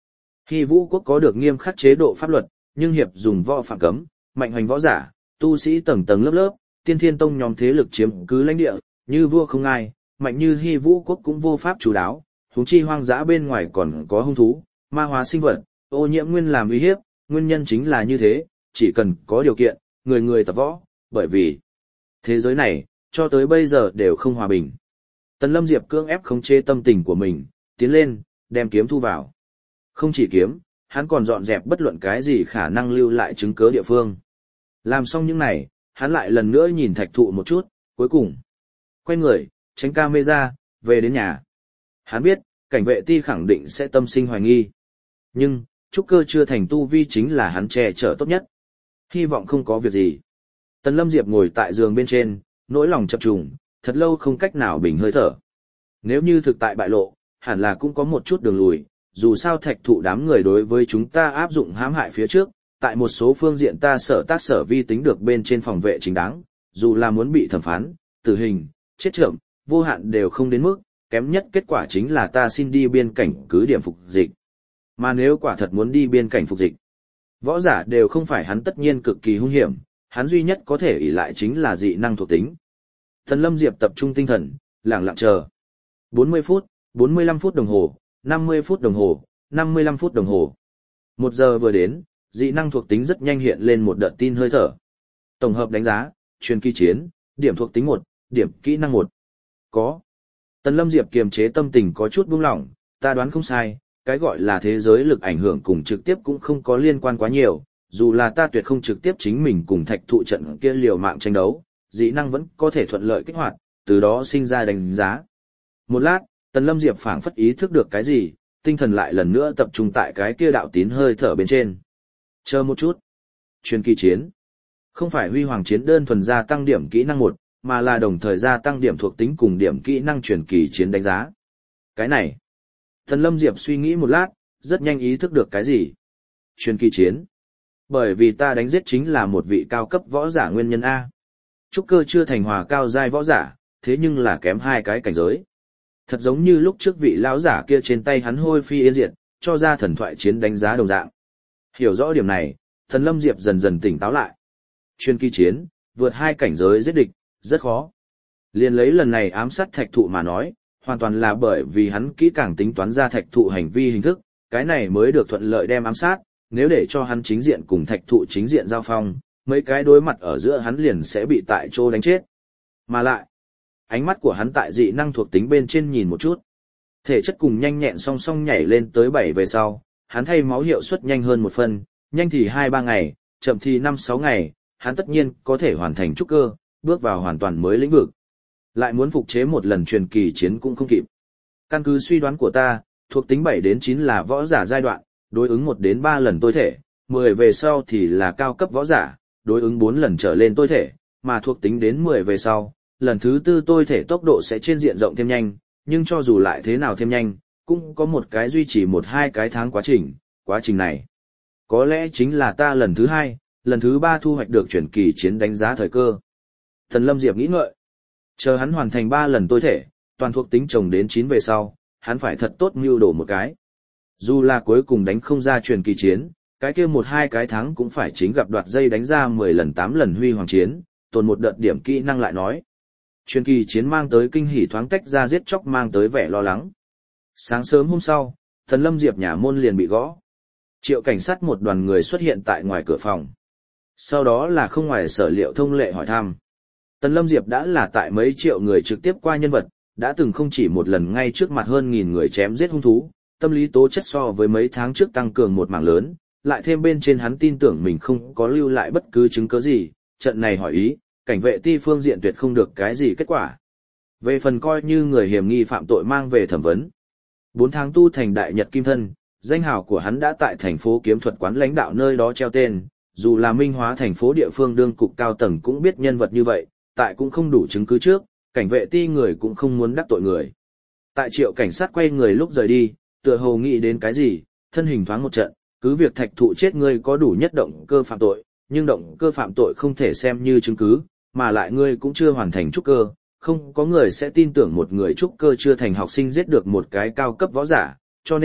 Hy Vũ quốc có được nghiêm khắc chế độ pháp luật, nhưng hiệp dùng võ phạm cấm, mạnh hoành võ giả, tu sĩ tầng tầng lớp lớp, tiên thiên tông nhóm thế lực chiếm cứ lãnh địa, như vua không ai, mạnh như Hy Vũ quốc cũng vô pháp chủ đáo, huống chi hoang dã bên ngoài còn có hung thú, ma hóa sinh vật, ô nhiễm nguyên làm uy hiếp, nguyên nhân chính là như thế, chỉ cần có điều kiện, người người tập võ, bởi vì thế giới này, cho tới bây giờ đều không hòa bình. Tần Lâm Diệp cưỡng ép khống chế tâm tình của mình, tiến lên, đem kiếm thu vào. Không chỉ kiếm, hắn còn dọn dẹp bất luận cái gì khả năng lưu lại chứng cứ địa phương. Làm xong những này, hắn lại lần nữa nhìn thạch thụ một chút, cuối cùng quay người, tránh camera, về đến nhà. Hắn biết, cảnh vệ ti khẳng định sẽ tâm sinh hoài nghi. Nhưng, trúc cơ chưa thành tu vi chính là hắn che chở tốt nhất. Hy vọng không có việc gì. Tần Lâm Diệp ngồi tại giường bên trên, nỗi lòng chập trùng, thật lâu không cách nào bình hơi thở. Nếu như thực tại bại lộ, hẳn là cũng có một chút đường lùi, dù sao thạch thụ đám người đối với chúng ta áp dụng hãm hại phía trước, tại một số phương diện ta sở vi tính được bên trên phòng vệ chính đáng, dù là muốn bị thẩm phán, tử hình, chết chậm, vô hạn đều không đến mức, kém nhất kết quả chính là ta xin đi biên cảnh cứ điểm phục dịch. Mà nếu quả thật muốn đi biên cảnh phục dịch, võ giả đều không phải hắn tất nhiên cực kỳ hung hiểm, hắn duy nhất có thể ỷ lại chính là dị năng thuộc tính. Tần Lâm Diệp tập trung tinh thần, lặng lặng chờ. 40 phút, 45 phút đồng hồ, 50 phút đồng hồ, 55 phút đồng hồ. 1 giờ vừa đến, dị năng thuộc tính rất nhanh hiện lên một đợt tin hơi thở. Tổng hợp đánh giá, truyền kỳ chiến, điểm thuộc tính 1, điểm kỹ năng 1. Có. Tần Lâm Diệp kiềm chế tâm tình có chút buông lỏng, ta đoán không sai, cái gọi là thế giới lực ảnh hưởng cùng trực tiếp cũng không có liên quan quá nhiều, dù là ta tuyệt không trực tiếp chính mình cùng thạch thụ trận kia liều mạng tranh đấu, dị năng vẫn có thể thuận lợi kích hoạt, từ đó sinh ra đánh giá. Một lát, Tần Lâm Diệp phảng phất ý thức được cái gì, tinh thần lại lần nữa tập trung tại cái kia đạo tín hơi thở bên trên. Chờ một chút. Truyền kỳ chiến. Không phải huy hoàng chiến đơn thuần gia tăng điểm kỹ năng 1, mà là đồng thời gia tăng điểm thuộc tính cùng điểm kỹ năng truyền kỳ chiến đánh giá. Cái này. Tần Lâm Diệp suy nghĩ một lát, rất nhanh ý thức được cái gì. Truyền kỳ chiến. Bởi vì ta đánh giết chính là một vị cao cấp võ giả nguyên nhân A. Trúc cơ chưa thành hòa cao giai võ giả, thế nhưng là kém 2 cái cảnh giới. Thật giống như lúc trước vị lão giả kia trên tay hắn hôi phi yên diệt, cho ra thần thoại chiến đánh giá đồng dạng. Hiểu rõ điểm này, Tần Lâm Diệp dần dần tỉnh táo lại. Truyền kỳ chiến, vượt 2 cảnh giới giết địch, rất khó. Liên lấy lần này ám sát thạch thụ mà nói, hoàn toàn là bởi vì hắn kỹ càng tính toán ra thạch thụ hành vi hình thức, cái này mới được thuận lợi đem ám sát, nếu để cho hắn chính diện cùng thạch thụ chính diện giao phong, mấy cái đối mặt ở giữa hắn liền sẽ bị tại chỗ đánh chết. Mà lại, ánh mắt của hắn tại dị năng thuộc tính bên trên nhìn một chút. Thể chất cùng nhanh nhẹn song song nhảy lên tới 7 về sau, hắn thay máu hiệu suất nhanh hơn 1 phần, nhanh thì 2-3 ngày, chậm thì 5-6 ngày, hắn tất nhiên có thể hoàn thành trúc cơ, bước vào hoàn toàn mới lĩnh vực. Lại muốn phục chế một lần truyền kỳ chiến cũng không kịp. Căn cứ suy đoán của ta, thuộc tính 7 đến 9 là võ giả giai đoạn, đối ứng 1 đến 3 lần tối thể, 10 về sau thì là cao cấp võ giả, đối ứng 4 lần trở lên tối thể, mà thuộc tính đến 10 về sau, lần thứ 4 tối thể tốc độ sẽ trên diện rộng thêm nhanh, nhưng cho dù lại thế nào thêm nhanh, cũng có một cái duy trì 1-2 cái tháng quá trình này. Có lẽ chính là ta lần thứ 2, lần thứ 3 thu hoạch được chuyển kỳ chiến đánh giá thời cơ. Tần Lâm Diệp nghĩ ngợi, chờ hắn hoàn thành 3 lần tối thể, toàn thuộc tính chồng đến 9 về sau, hắn phải thật tốt mưu đồ một cái. Dù là cuối cùng đánh không ra truyền kỳ chiến, cái kia 1-2 cái tháng cũng phải chính gặp đoạt dây đánh ra 10 lần 8 lần huy hoàng chiến, tồn một đợt điểm kỹ năng lại nói. Truyền kỳ chiến mang tới kinh hỉ thoáng tách ra giết chóc mang tới vẻ lo lắng. Sáng sớm hôm sau, Tần Lâm Diệp nhà môn liền bị gõ. Triệu cảnh sát một đoàn người xuất hiện tại ngoài cửa phòng. Sau đó là không ngoài sở liệu thông lệ hỏi thăm. Tần Lâm Diệp đã là tại mấy triệu người trực tiếp qua nhân vật, đã từng không chỉ một lần ngay trước mặt hơn 1000 người chém giết hung thú, tâm lý tố chất so với mấy tháng trước tăng cường một mảng lớn, lại thêm bên trên hắn tin tưởng mình không có lưu lại bất cứ chứng cứ gì, trận này hỏi ý, cảnh vệ ti phương diện tuyệt không được cái gì kết quả. Về phần coi như người hiểm nghi phạm tội mang về thẩm vấn. 4 tháng tu thành đại nhật kim thân, danh hào của hắn đã tại thành phố kiếm thuật quán lãnh đạo nơi đó treo tên, dù là minh hóa thành phố địa phương đương cục cao tầng cũng biết nhân vật như vậy, tại cũng không đủ chứng cứ trước, cảnh vệ ti người cũng không muốn đắc tội người. Tại Triệu cảnh sát quay người lúc rời đi, tựa hồ nghĩ đến cái gì, thân hình thoáng một trận, cứ việc thạch thụ chết ngươi có đủ nhất động cơ phạm tội, nhưng động cơ phạm tội không thể xem như chứng cứ, mà lại ngươi cũng chưa hoàn thành trúc cơ, không có người sẽ tin tưởng một người trúc cơ chưa thành học sinh giết được một cái cao cấp võ giả, cho nên,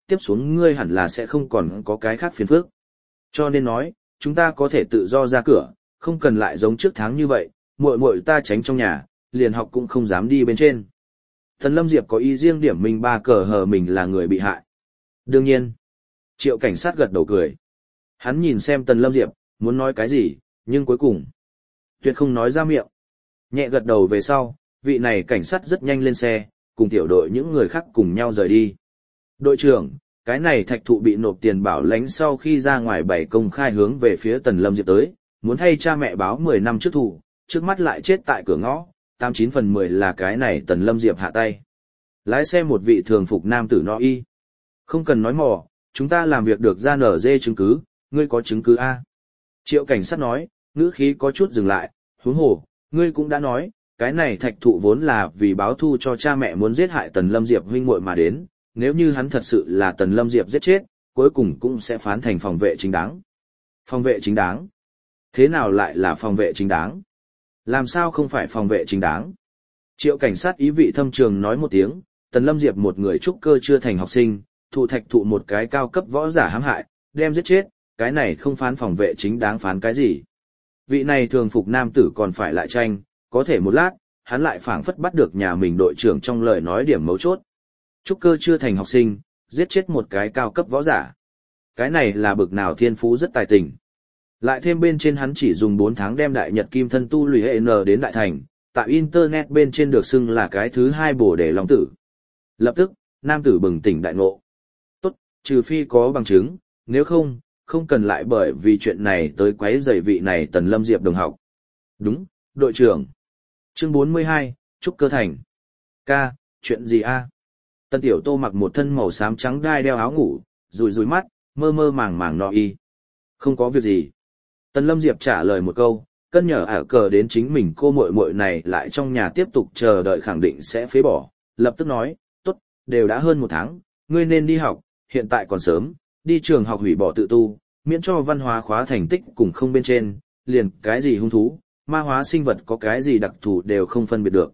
tiếp xuống ngươi hẳn là sẽ không còn có cái khác phiền phức. Cho nên nói, chúng ta có thể tự do ra cửa, không cần lại giống trước tháng như vậy, muội muội ta tránh trong nhà, liền học cũng không dám đi bên trên. Tần Lâm Diệp có ý riêng điểm mình ba cờ hờ mình là người bị hại. Đương nhiên, Triệu cảnh sát gật đầu cười. Hắn nhìn xem Tần Lâm Diệp, muốn nói cái gì, nhưng cuối cùng, tuyệt không nói ra miệng. Nhẹ gật đầu về sau, vị này cảnh sát rất nhanh lên xe, cùng tiểu đội những người khác cùng nhau rời đi. Đội trưởng, cái này thạch thụ bị nộp tiền bảo lãnh sau khi ra ngoài bảy công khai hướng về phía Tần Lâm Diệp tới, muốn thay cha mẹ báo 10 năm trước thủ, trước mắt lại chết tại cửa ngõ, 89 phần 10 là cái này Tần Lâm Diệp hạ tay. Lái xe một vị thường phục nam tử no y. Không cần nói mò, chúng ta làm việc được ra nở dê chứng cứ, ngươi có chứng cứ A. Triệu cảnh sát nói, ngữ khí có chút dừng lại, huống hồ, ngươi cũng đã nói, cái này thạch thụ vốn là vì báo thù cho cha mẹ muốn giết hại Tần Lâm Diệp huynh muội mà đến, nếu như hắn thật sự là Tần Lâm Diệp giết chết, cuối cùng cũng sẽ phán thành phòng vệ chính đáng. Phòng vệ chính đáng? Thế nào lại là phòng vệ chính đáng? Làm sao không phải phòng vệ chính đáng? Triệu cảnh sát ý vị thâm trường nói một tiếng, Tần Lâm Diệp một người trúc cơ chưa thành học sinh, thụ thạch thụ một cái cao cấp võ giả hãm hại, đem giết chết, cái này không phán phòng vệ chính đáng phán cái gì? Vị này thường phục nam tử còn phải lại tranh, có thể một lát, hắn lại phảng phất bắt được nhà mình đội trưởng trong lời nói điểm mấu chốt. Trúc cơ chưa thành học sinh, giết chết một cái cao cấp võ giả. Cái này là bực nào thiên phú rất tài tình. Lại thêm bên trên hắn chỉ dùng 4 tháng đem đại nhật kim thân tu lùi hệ N đến đại thành, tại internet bên trên được xưng là cái thứ 2 bổ để long tử. Lập tức, nam tử bừng tỉnh đại ngộ. Tốt, trừ phi có bằng chứng, nếu không, không cần lại bởi vì chuyện này tới quấy rầy vị này Tần Lâm Diệp đồng học. Đúng, đội trưởng. Chương 42, Trúc cơ thành. Ca, chuyện gì a? Tần Tiểu Tô mặc một thân màu xám trắng đai đeo áo ngủ, rùi rùi mắt, mơ mơ màng màng no y. Không có việc gì. Tần Lâm Diệp trả lời một câu, cân nhở ả cờ đến chính mình cô muội muội này lại trong nhà tiếp tục chờ đợi khẳng định sẽ phế bỏ, lập tức nói, tốt, đều đã hơn 1 tháng, ngươi nên đi học, hiện tại còn sớm, đi trường học hủy bỏ tự tu, miễn cho văn hóa khóa thành tích cùng không bên trên, liền cái gì hung thú, ma hóa sinh vật có cái gì đặc thù đều không phân biệt được.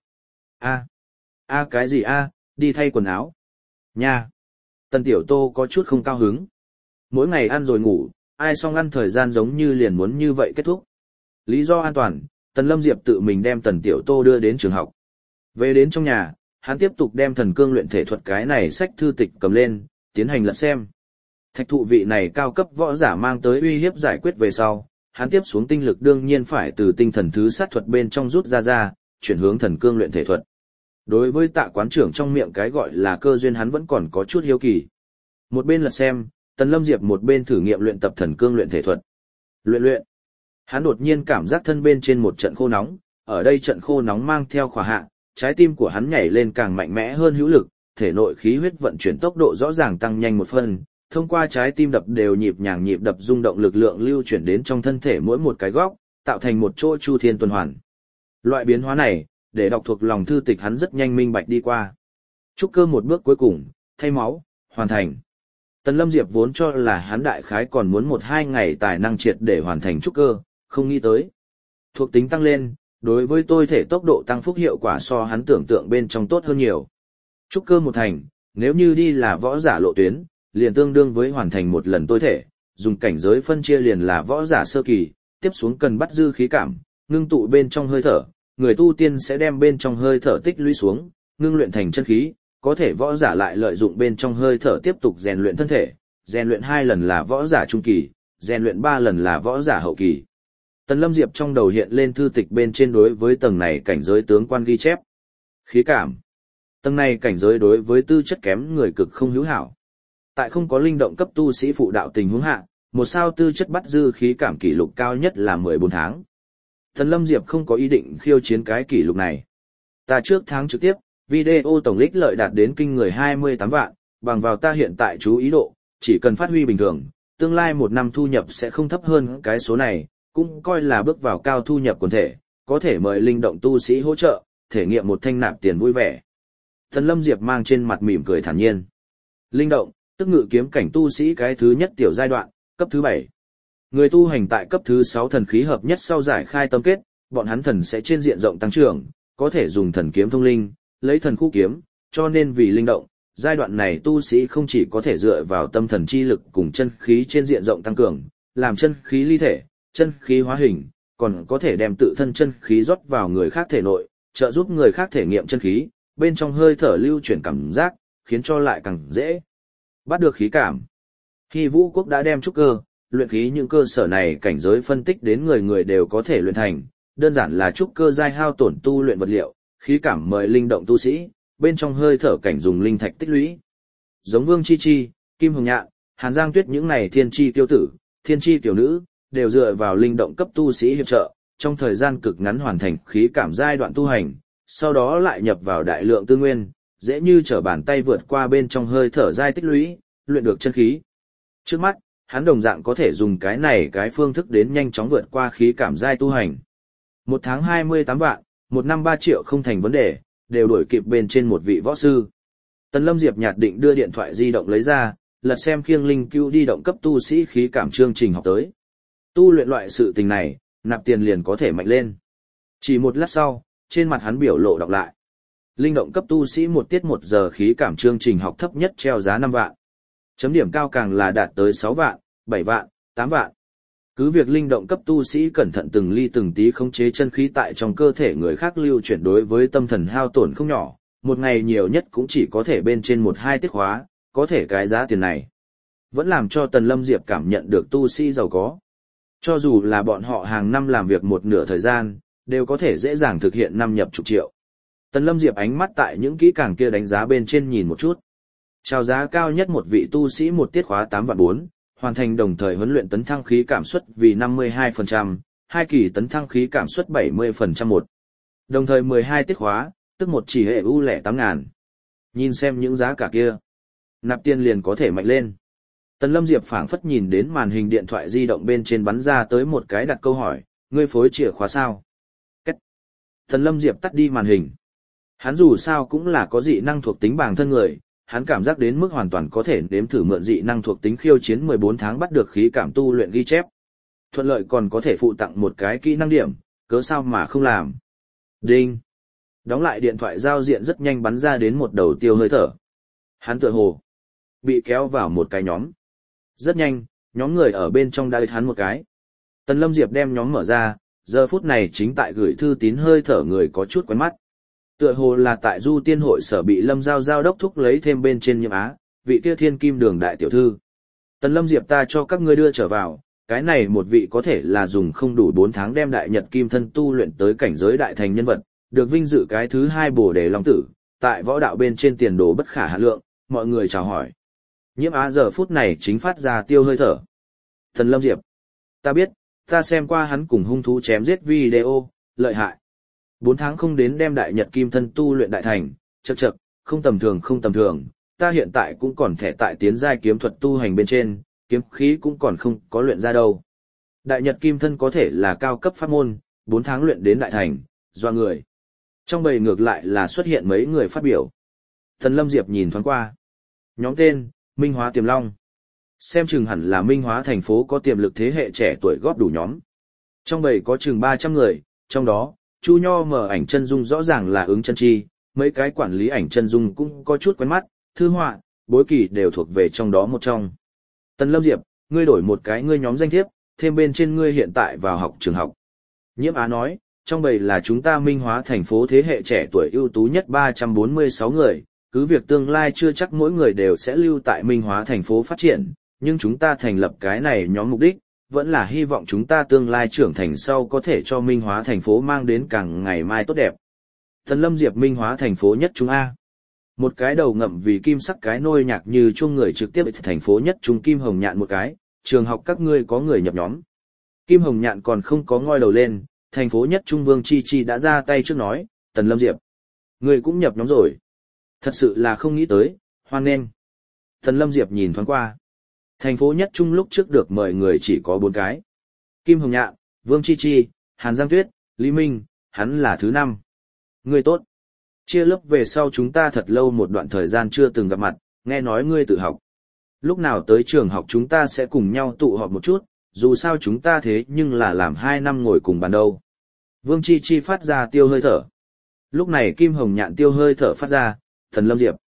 A cái gì a, đi thay quần áo. Nha. Tần Tiểu Tô có chút không cao hứng. Mỗi ngày ăn rồi ngủ, ai xong ăn thời gian giống như liền muốn như vậy kết thúc. Lý do an toàn, Tần Lâm Diệp tự mình đem Tần Tiểu Tô đưa đến trường học. Về đến trong nhà, hắn tiếp tục đem thần cương luyện thể thuật cái này sách thư tịch cầm lên, tiến hành lật xem. Thạch thụ vị này cao cấp võ giả mang tới uy hiếp giải quyết về sau, hắn tiếp xuống tinh lực đương nhiên phải từ tinh thần thứ sát thuật bên trong rút ra, chuyển hướng thần cương luyện thể thuật. Đối với Tạ quán trưởng trong miệng cái gọi là cơ duyên hắn vẫn còn có chút hiếu kỳ. Một bên lật xem, Tần Lâm Diệp một bên thử nghiệm luyện tập thần cương luyện thể thuật. Luyện. Hắn đột nhiên cảm giác thân bên trên một trận khô nóng, ở đây trận khô nóng mang theo khỏa hạ, trái tim của hắn nhảy lên càng mạnh mẽ hơn hữu lực, thể nội khí huyết vận chuyển tốc độ rõ ràng tăng nhanh một phần, thông qua trái tim đập đều nhịp nhàng nhịp đập rung động lực lượng lưu chuyển đến trong thân thể mỗi một cái góc, tạo thành một chỗ chu thiên tuần hoàn. Loại biến hóa này, để đọc thuộc lòng thư tịch hắn rất nhanh minh bạch đi qua. Trúc cơ một bước cuối cùng, thay máu, hoàn thành. Tần Lâm Diệp vốn cho là hắn đại khái còn muốn 1-2 ngày tài năng triệt để hoàn thành trúc cơ, không nghĩ tới. Thuộc tính tăng lên, đối với tôi thể tốc độ tăng phúc hiệu quả so hắn tưởng tượng bên trong tốt hơn nhiều. Trúc cơ một thành, nếu như đi là võ giả lộ tuyến, liền tương đương với hoàn thành một lần tôi thể, dùng cảnh giới phân chia liền là võ giả sơ kỳ, tiếp xuống cần bắt dư khí cảm, ngưng tụ bên trong hơi thở, người tu tiên sẽ đem bên trong hơi thở tích lũy xuống, ngưng luyện thành chân khí, có thể võ giả lại lợi dụng bên trong hơi thở tiếp tục rèn luyện thân thể, rèn luyện 2 lần là võ giả trung kỳ, rèn luyện 3 lần là võ giả hậu kỳ. Tần Lâm Diệp trong đầu hiện lên thư tịch bên trên đối với tầng này cảnh giới tướng quan ghi chép. Khí cảm. Tầng này cảnh giới đối với tư chất kém người cực không hữu hảo. Tại không có linh động cấp tu sĩ phụ đạo tình huống hạ, một sao tư chất bắt dư khí cảm kỷ lục cao nhất là 14 tháng. Tần Lâm Diệp không có ý định khiêu chiến cái kỷ lục này. Ta trước tháng trực tiếp, video tổng lích lợi đạt đến kinh người 28 vạn, bằng vào ta hiện tại chú ý độ, chỉ cần phát huy bình thường, tương lai 1 năm thu nhập sẽ không thấp hơn cái số này, cũng coi là bước vào cao thu nhập quần thể, có thể mời linh động tu sĩ hỗ trợ, thể nghiệm một thanh nạp tiền vui vẻ. Tần Lâm Diệp mang trên mặt mỉm cười thản nhiên. Linh động, tức ngự kiếm cảnh tu sĩ cái thứ nhất tiểu giai đoạn, cấp thứ 7. Người tu hành tại cấp thứ 6 thần khí hợp nhất sau giải khai tâm kết, bọn hắn thần sẽ trên diện rộng tăng trưởng, có thể dùng thần kiếm thông linh, lấy thần khu kiếm, cho nên vì linh động, giai đoạn này tu sĩ không chỉ có thể dựa vào tâm thần chi lực cùng chân khí trên diện rộng tăng cường, làm chân khí ly thể, chân khí hóa hình, còn có thể đem tự thân chân khí rót vào người khác thể nội, trợ giúp người khác thể nghiệm chân khí, bên trong hơi thở lưu chuyển cảm giác, khiến cho lại càng dễ bắt được khí cảm. Khi Vũ Quốc đã đem trúc cơ, luyện khí những cơ sở này cảnh giới phân tích đến người người đều có thể luyện thành, đơn giản là trúc cơ giai hao tổn tu luyện vật liệu, khí cảm mời linh động tu sĩ, bên trong hơi thở cảnh dùng linh thạch tích lũy. Giống Vương Chi Chi, Kim Hồng Nhạn, Hàn Giang Tuyết những này thiên chi tiêu tử, thiên chi tiểu nữ, đều dựa vào linh động cấp tu sĩ hiệp trợ, trong thời gian cực ngắn hoàn thành khí cảm giai đoạn tu hành, sau đó lại nhập vào đại lượng tư nguyên, dễ như trở bàn tay vượt qua bên trong hơi thở giai tích lũy, luyện được chân khí. Trước mắt, hắn đồng dạng có thể dùng cái phương thức đến nhanh chóng vượt qua khí cảm giai tu hành. 1 tháng 28 vạn, 1 năm 3 triệu không thành vấn đề, đều đổi kịp bên trên một vị võ sư. Tần Lâm Diệp nhạt định đưa điện thoại di động lấy ra, lật xem khiêng linh cứu đi động cấp tu sĩ khí cảm chương trình học tới. Tu luyện loại sự tình này, nạp tiền liền có thể mạnh lên. Chỉ một lát sau, trên mặt hắn biểu lộ đọc lại. Linh động cấp tu sĩ 1 tiết 1 giờ khí cảm chương trình học thấp nhất treo giá 5 vạn. Chấm điểm cao càng là đạt tới 6 vạn, 7 vạn, 8 vạn. Cứ việc linh động cấp tu sĩ cẩn thận từng ly từng tí khống chế chân khí tại trong cơ thể người khác lưu chuyển đối với tâm thần hao tổn không nhỏ, một ngày nhiều nhất cũng chỉ có thể bên trên 1-2 tiết khóa, có thể cái giá tiền này vẫn làm cho Tần Lâm Diệp cảm nhận được tu sĩ giàu có. Cho dù là bọn họ hàng năm làm việc một nửa thời gian, đều có thể dễ dàng thực hiện năm nhập chục triệu. Tần Lâm Diệp ánh mắt tại những kỹ càng kia đánh giá bên trên nhìn một chút. Chào giá cao nhất một vị tu sĩ 1 tiết khóa 8 vạn 4, hoàn thành đồng thời huấn luyện tấn thăng khí cảm suất vì 52%, 2 kỳ tấn thăng khí cảm suất 70% 1. Đồng thời 12 tiết khóa, tức một chỉ hệ u lẻ 8.000. Nhìn xem những giá cả kia, nạp tiền liền có thể mạnh lên. Tần Lâm Diệp phảng phất nhìn đến màn hình điện thoại di động bên trên bắn ra tới một cái đặt câu hỏi, ngươi phối chìa khóa sao? Cách. Tần Lâm Diệp tắt đi màn hình. Hắn dù sao cũng là có dị năng thuộc tính bản thân người, hắn cảm giác đến mức hoàn toàn có thể nếm thử mượn dị năng thuộc tính khiêu chiến 14 tháng bắt được khí cảm tu luyện ghi chép. Thuận lợi còn có thể phụ tặng một cái kỹ năng điểm, cớ sao mà không làm. Đinh. Đóng lại điện thoại giao diện rất nhanh bắn ra đến một đầu tiêu hơi thở. Hắn tựa hồ bị kéo vào một cái nhóm. Rất nhanh, nhóm người ở bên trong đã hắn một cái. Tần Lâm Diệp đem nhóm mở ra, giờ phút này chính tại gửi thư tín hơi thở người có chút quen mắt. Tựa hồ là tại Du Tiên hội sở bị Lâm Giao Giao đốc thúc lấy thêm bên trên Nhiệm Á, vị kia Thiên Kim Đường đại tiểu thư. Tần Lâm Diệp ta cho các ngươi đưa trở vào, cái này một vị có thể là dùng không đủ 4 tháng đem đại nhật kim thân tu luyện tới cảnh giới đại thành nhân vật, được vinh dự cái thứ 2 Bồ Đề Long Tử, tại võ đạo bên trên tiền đồ bất khả hạn lượng, mọi người chào hỏi. Nhiễm Á giờ phút này chính phát ra tiêu hơi thở. Tần Lâm Diệp, ta biết, ta xem qua hắn cùng hung thú chém giết video, lợi hại. 4 tháng không đến đem đại nhật kim thân tu luyện đại thành, chậc, không tầm thường, ta hiện tại cũng còn thẻ tại tiến giai kiếm thuật tu hành bên trên, kiếm khí cũng còn không có luyện ra đâu. Đại nhật kim thân có thể là cao cấp pháp môn, 4 tháng luyện đến đại thành, doa người. Trong bầy ngược lại là xuất hiện mấy người phát biểu. Tần Lâm Diệp nhìn thoáng qua. Nhóm tên, Minh Hóa Tiềm Long. Xem chừng hẳn là Minh Hóa thành phố có tiềm lực thế hệ trẻ tuổi góp đủ nhóm. Trong bầy có chừng 300 người, trong đó, Chu Nho mở ảnh chân dung rõ ràng là ứng chân chi, mấy cái quản lý ảnh chân dung cũng có chút quen mắt, thư họa, bối kỳ đều thuộc về trong đó một trong. Tần Lâm Diệp, ngươi đổi một cái ngươi nhóm danh thiếp, thêm bên trên ngươi hiện tại vào học trường học. Nhiễm Á nói, trong bầy là chúng ta Minh Hóa thành phố thế hệ trẻ tuổi ưu tú nhất 346 người, cứ việc tương lai chưa chắc mỗi người đều sẽ lưu tại Minh Hóa thành phố phát triển, nhưng chúng ta thành lập cái này nhóm mục đích, vẫn là hy vọng chúng ta tương lai trưởng thành sau có thể cho Minh Hóa thành phố mang đến càng ngày mai tốt đẹp. Tần Lâm Diệp Minh Hóa thành phố nhất chúng A. Một cái đầu ngậm vì kim sắc cái nôi nhạc như chuông người trực tiếp thành phố nhất chúng Kim Hồng Nhạn một cái, trường học các ngươi có người nhập nhóm. Kim Hồng Nhạn còn không có ngoi đầu lên, thành phố nhất trung Vương Chi Chi đã ra tay trước nói, Tần Lâm Diệp, ngươi cũng nhập nhóm rồi. Thật sự là không nghĩ tới, hoan nghênh. Tần Lâm Diệp nhìn thoáng qua. Thành phố nhất trung lúc trước được mời người chỉ có 4 cái. Kim Hồng Nhạn, Vương Chi Chi, Hàn Giang Tuyết, Lý Minh, hắn là thứ 5. Ngươi tốt. Chia lớp về sau chúng ta thật lâu một đoạn thời gian chưa từng gặp mặt, nghe nói ngươi tự học. Lúc nào tới trường học chúng ta sẽ cùng nhau tụ họp một chút, dù sao chúng ta thế nhưng là làm 2 năm ngồi cùng bàn đâu. Vương Chi Chi phát ra tiêu hơi thở. Lúc này Kim Hồng Nhạn tiêu hơi thở phát ra, Tần Lâm Diệp.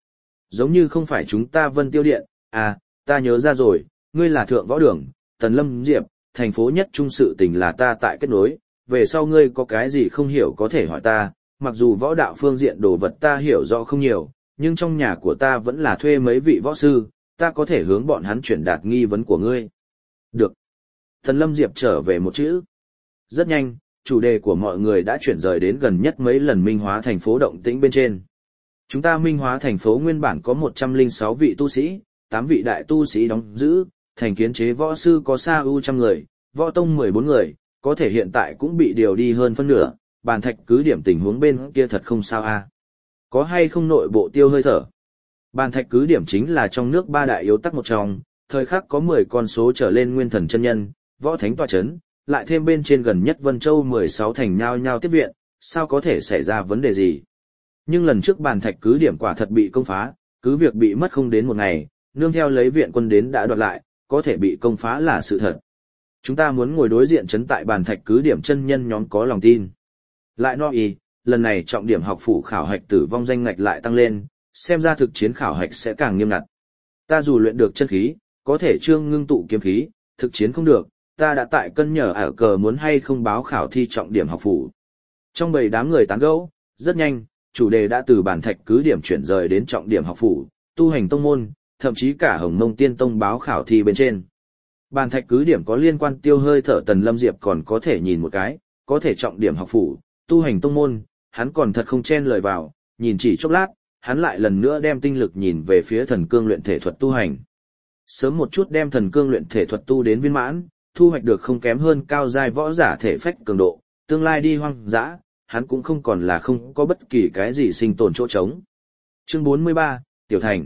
Giống như không phải chúng ta Vân Tiêu Điện, à, ta nhớ ra rồi, ngươi là Thượng Võ Đường, Tần Lâm Diệp, thành phố nhất trung sự tình là ta tại kết nối, về sau ngươi có cái gì không hiểu có thể hỏi ta, mặc dù võ đạo phương diện đồ vật ta hiểu rõ không nhiều, nhưng trong nhà của ta vẫn là thuê mấy vị võ sư, ta có thể hướng bọn hắn chuyển đạt nghi vấn của ngươi. Được. Tần Lâm Diệp trở về một chữ. Rất nhanh, chủ đề của mọi người đã chuyển rời đến gần nhất mấy lần minh hóa thành phố động tĩnh bên trên. Chúng ta minh hóa thành phố nguyên bản có 106 vị tu sĩ, 8 vị đại tu sĩ đóng giữ, thành kiến chế võ sư có xa ưu trăm người, võ tông 14 người, có thể hiện tại cũng bị điều đi hơn phân nửa, bàn thạch cứ điểm tình huống bên kia thật không sao a. Có hay không nội bộ tiêu hơi thở? Bàn thạch cứ điểm chính là trong nước ba đại yếu tắc một trong, thời khắc có 10 con số trở lên nguyên thần chân nhân, võ thánh tọa chấn, lại thêm bên trên gần nhất Vân Châu 16 thành nhao nhao tiếp viện, sao có thể xảy ra vấn đề gì? Nhưng lần trước bàn thạch cứ điểm quả thật bị công phá, cứ việc bị mất không đến một ngày, nương theo lấy viện quân đến đã đoạt lại, có thể bị công phá là sự thật. Chúng ta muốn ngồi đối diện trấn tại bàn thạch cứ điểm chân nhân nhóm có lòng tin. Lại no ý, lần này trọng điểm học phủ khảo hạch tử vong danh ngạch lại tăng lên, xem ra thực chiến khảo hạch sẽ càng nghiêm ngặt. Ta dù luyện được chân khí, có thể trương ngưng tụ kiếm khí, thực chiến không được, ta đã tại cân nhở ở cờ muốn hay không báo khảo thi trọng điểm học phủ. Trong bầy đám người tán gẫu, rất nhanh, chủ đề đã từ bàn thạch cứ điểm chuyển rời đến trọng điểm học phủ, tu hành tông môn, thậm chí cả Hồng Mông Tiên Tông báo khảo thi bên trên. Bàn thạch cứ điểm có liên quan tiêu hơi thở Tần Lâm Diệp còn có thể nhìn một cái, có thể trọng điểm học phủ, tu hành tông môn, hắn còn thật không chen lời vào, nhìn chỉ chốc lát, hắn lại lần nữa đem tinh lực nhìn về phía thần cương luyện thể thuật tu hành. Sớm một chút đem thần cương luyện thể thuật tu đến viên mãn, thu hoạch được không kém hơn cao giai võ giả thể phách cường độ, tương lai đi hoang dã, hắn cũng không còn là không có bất kỳ cái gì sinh tồn chỗ trống. Chương 43, Tiểu Thành.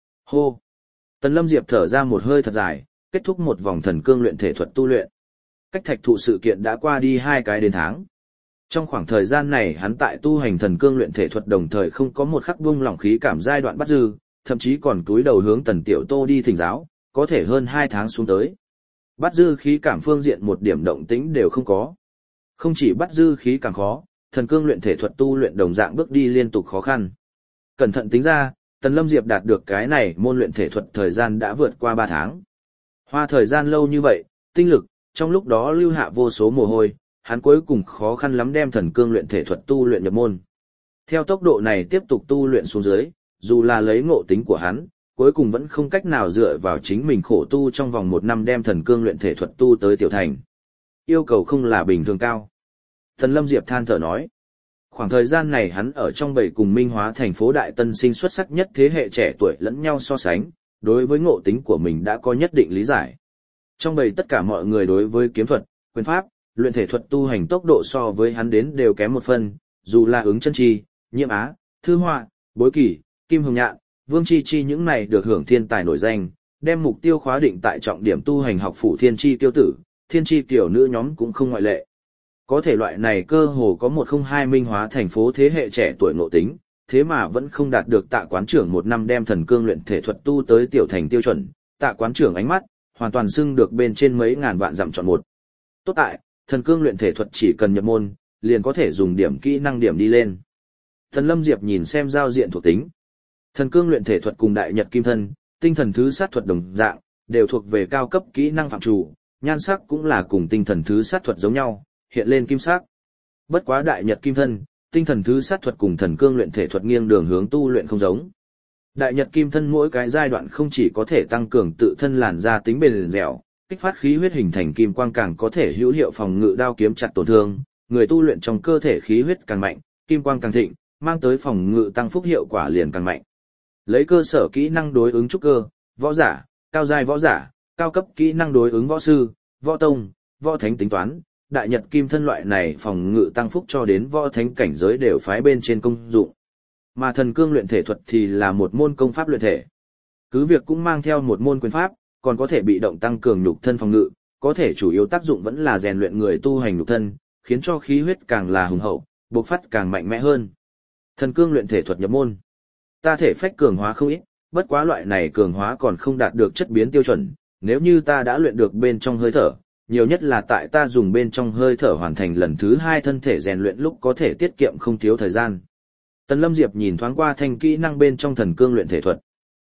Hô. Tần Lâm Diệp thở ra một hơi thật dài, kết thúc một vòng thần cương luyện thể thuật tu luyện. Cách thạch thụ sự kiện đã qua đi 2 cái đến tháng. Trong khoảng thời gian này hắn tại tu hành thần cương luyện thể thuật đồng thời không có một khắc buông lỏng khí cảm giai đoạn bắt dư, thậm chí còn cúi đầu hướng Tần Tiểu Tô đi thỉnh giáo, có thể hơn 2 tháng xuống tới. Bắt dư khí cảm phương diện một điểm động tĩnh đều không có. Không chỉ bắt dư khí cảm khó, thần cương luyện thể thuật tu luyện đồng dạng bước đi liên tục khó khăn. Cẩn thận tính ra, Tần Lâm Diệp đạt được cái này môn luyện thể thuật thời gian đã vượt qua 3 tháng. Hoa thời gian lâu như vậy, tinh lực, trong lúc đó lưu hạ vô số mồ hôi, hắn cuối cùng khó khăn lắm đem thần cương luyện thể thuật tu luyện nhập môn. Theo tốc độ này tiếp tục tu luyện xuống dưới, dù là lấy ngộ tính của hắn, cuối cùng vẫn không cách nào dựa vào chính mình khổ tu trong vòng 1 năm đem thần cương luyện thể thuật tu tới tiểu thành. Yêu cầu không là bình thường cao. Tần Lâm Diệp than thở nói. Khoảng thời gian này hắn ở trong bầy cùng minh hóa thành phố đại tân sinh xuất sắc nhất thế hệ trẻ tuổi lẫn nhau so sánh, đối với ngộ tính của mình đã có nhất định lý giải. Trong bầy tất cả mọi người đối với kiếm thuật, quyền pháp, luyện thể thuật tu hành tốc độ so với hắn đến đều kém một phân, dù là ứng chân chi, nhiễm á, thư họa, bối kỳ, kim hồng nhạn, vương chi chi những này được hưởng thiên tài nổi danh, đem mục tiêu khóa định tại trọng điểm tu hành học phủ thiên chi tiêu tử, thiên chi tiểu nữ nhóm cũng không ngoại lệ. Có thể loại này cơ hồ có 102 minh hóa thành phố thế hệ trẻ tuổi ngộ tính, thế mà vẫn không đạt được Tạ quán trưởng 1 năm đem thần cương luyện thể thuật tu tới tiểu thành tiêu chuẩn, Tạ quán trưởng ánh mắt, hoàn toàn xưng được bên trên mấy ngàn vạn dặm chọn một. Tốt tại, thần cương luyện thể thuật chỉ cần nhập môn, liền có thể dùng điểm kỹ năng điểm đi lên. Tần Lâm Diệp nhìn xem giao diện thuộc tính. Thần cương luyện thể thuật cùng đại nhật kim thân, tinh thần thứ sát thuật đồng dạng, đều thuộc về cao cấp kỹ năng phạm chủ, nhan sắc cũng là cùng tinh thần thứ sát thuật giống nhau, hiện lên kim sắc. Bất quá đại nhật kim thân, tinh thần thứ sát thuật cùng thần cương luyện thể thuật nghiêng đường hướng tu luyện không giống. Đại nhật kim thân mỗi cái giai đoạn không chỉ có thể tăng cường tự thân làn da tính bền dẻo, kích phát khí huyết hình thành kim quang càng có thể hữu hiệu phòng ngự đao kiếm chặt tổn thương, người tu luyện trong cơ thể khí huyết càng mạnh, kim quang càng thịnh, mang tới phòng ngự tăng phúc hiệu quả liền càng mạnh. Lấy cơ sở kỹ năng đối ứng trúc cơ, võ giả, cao giai võ giả, cao cấp kỹ năng đối ứng võ sư, võ tông, võ thánh tính toán, đại nhật kim thân loại này phòng ngự tăng phúc cho đến võ thánh cảnh giới đều phái bên trên công dụng. Mà thần cương luyện thể thuật thì là một môn công pháp luyện thể. Cứ việc cũng mang theo một môn quyền pháp, còn có thể bị động tăng cường nhục thân phòng ngự, có thể chủ yếu tác dụng vẫn là rèn luyện người tu hành nhục thân, khiến cho khí huyết càng là hùng hậu, bộc phát càng mạnh mẽ hơn. Thần cương luyện thể thuật nhập môn. Ta thể phách cường hóa không ít, bất quá loại này cường hóa còn không đạt được chất biến tiêu chuẩn, nếu như ta đã luyện được bên trong hơi thở, nhiều nhất là tại ta dùng bên trong hơi thở hoàn thành lần thứ 2 thân thể rèn luyện lúc có thể tiết kiệm không thiếu thời gian. Tần Lâm Diệp nhìn thoáng qua thanh kỹ năng bên trong thần cương luyện thể thuật.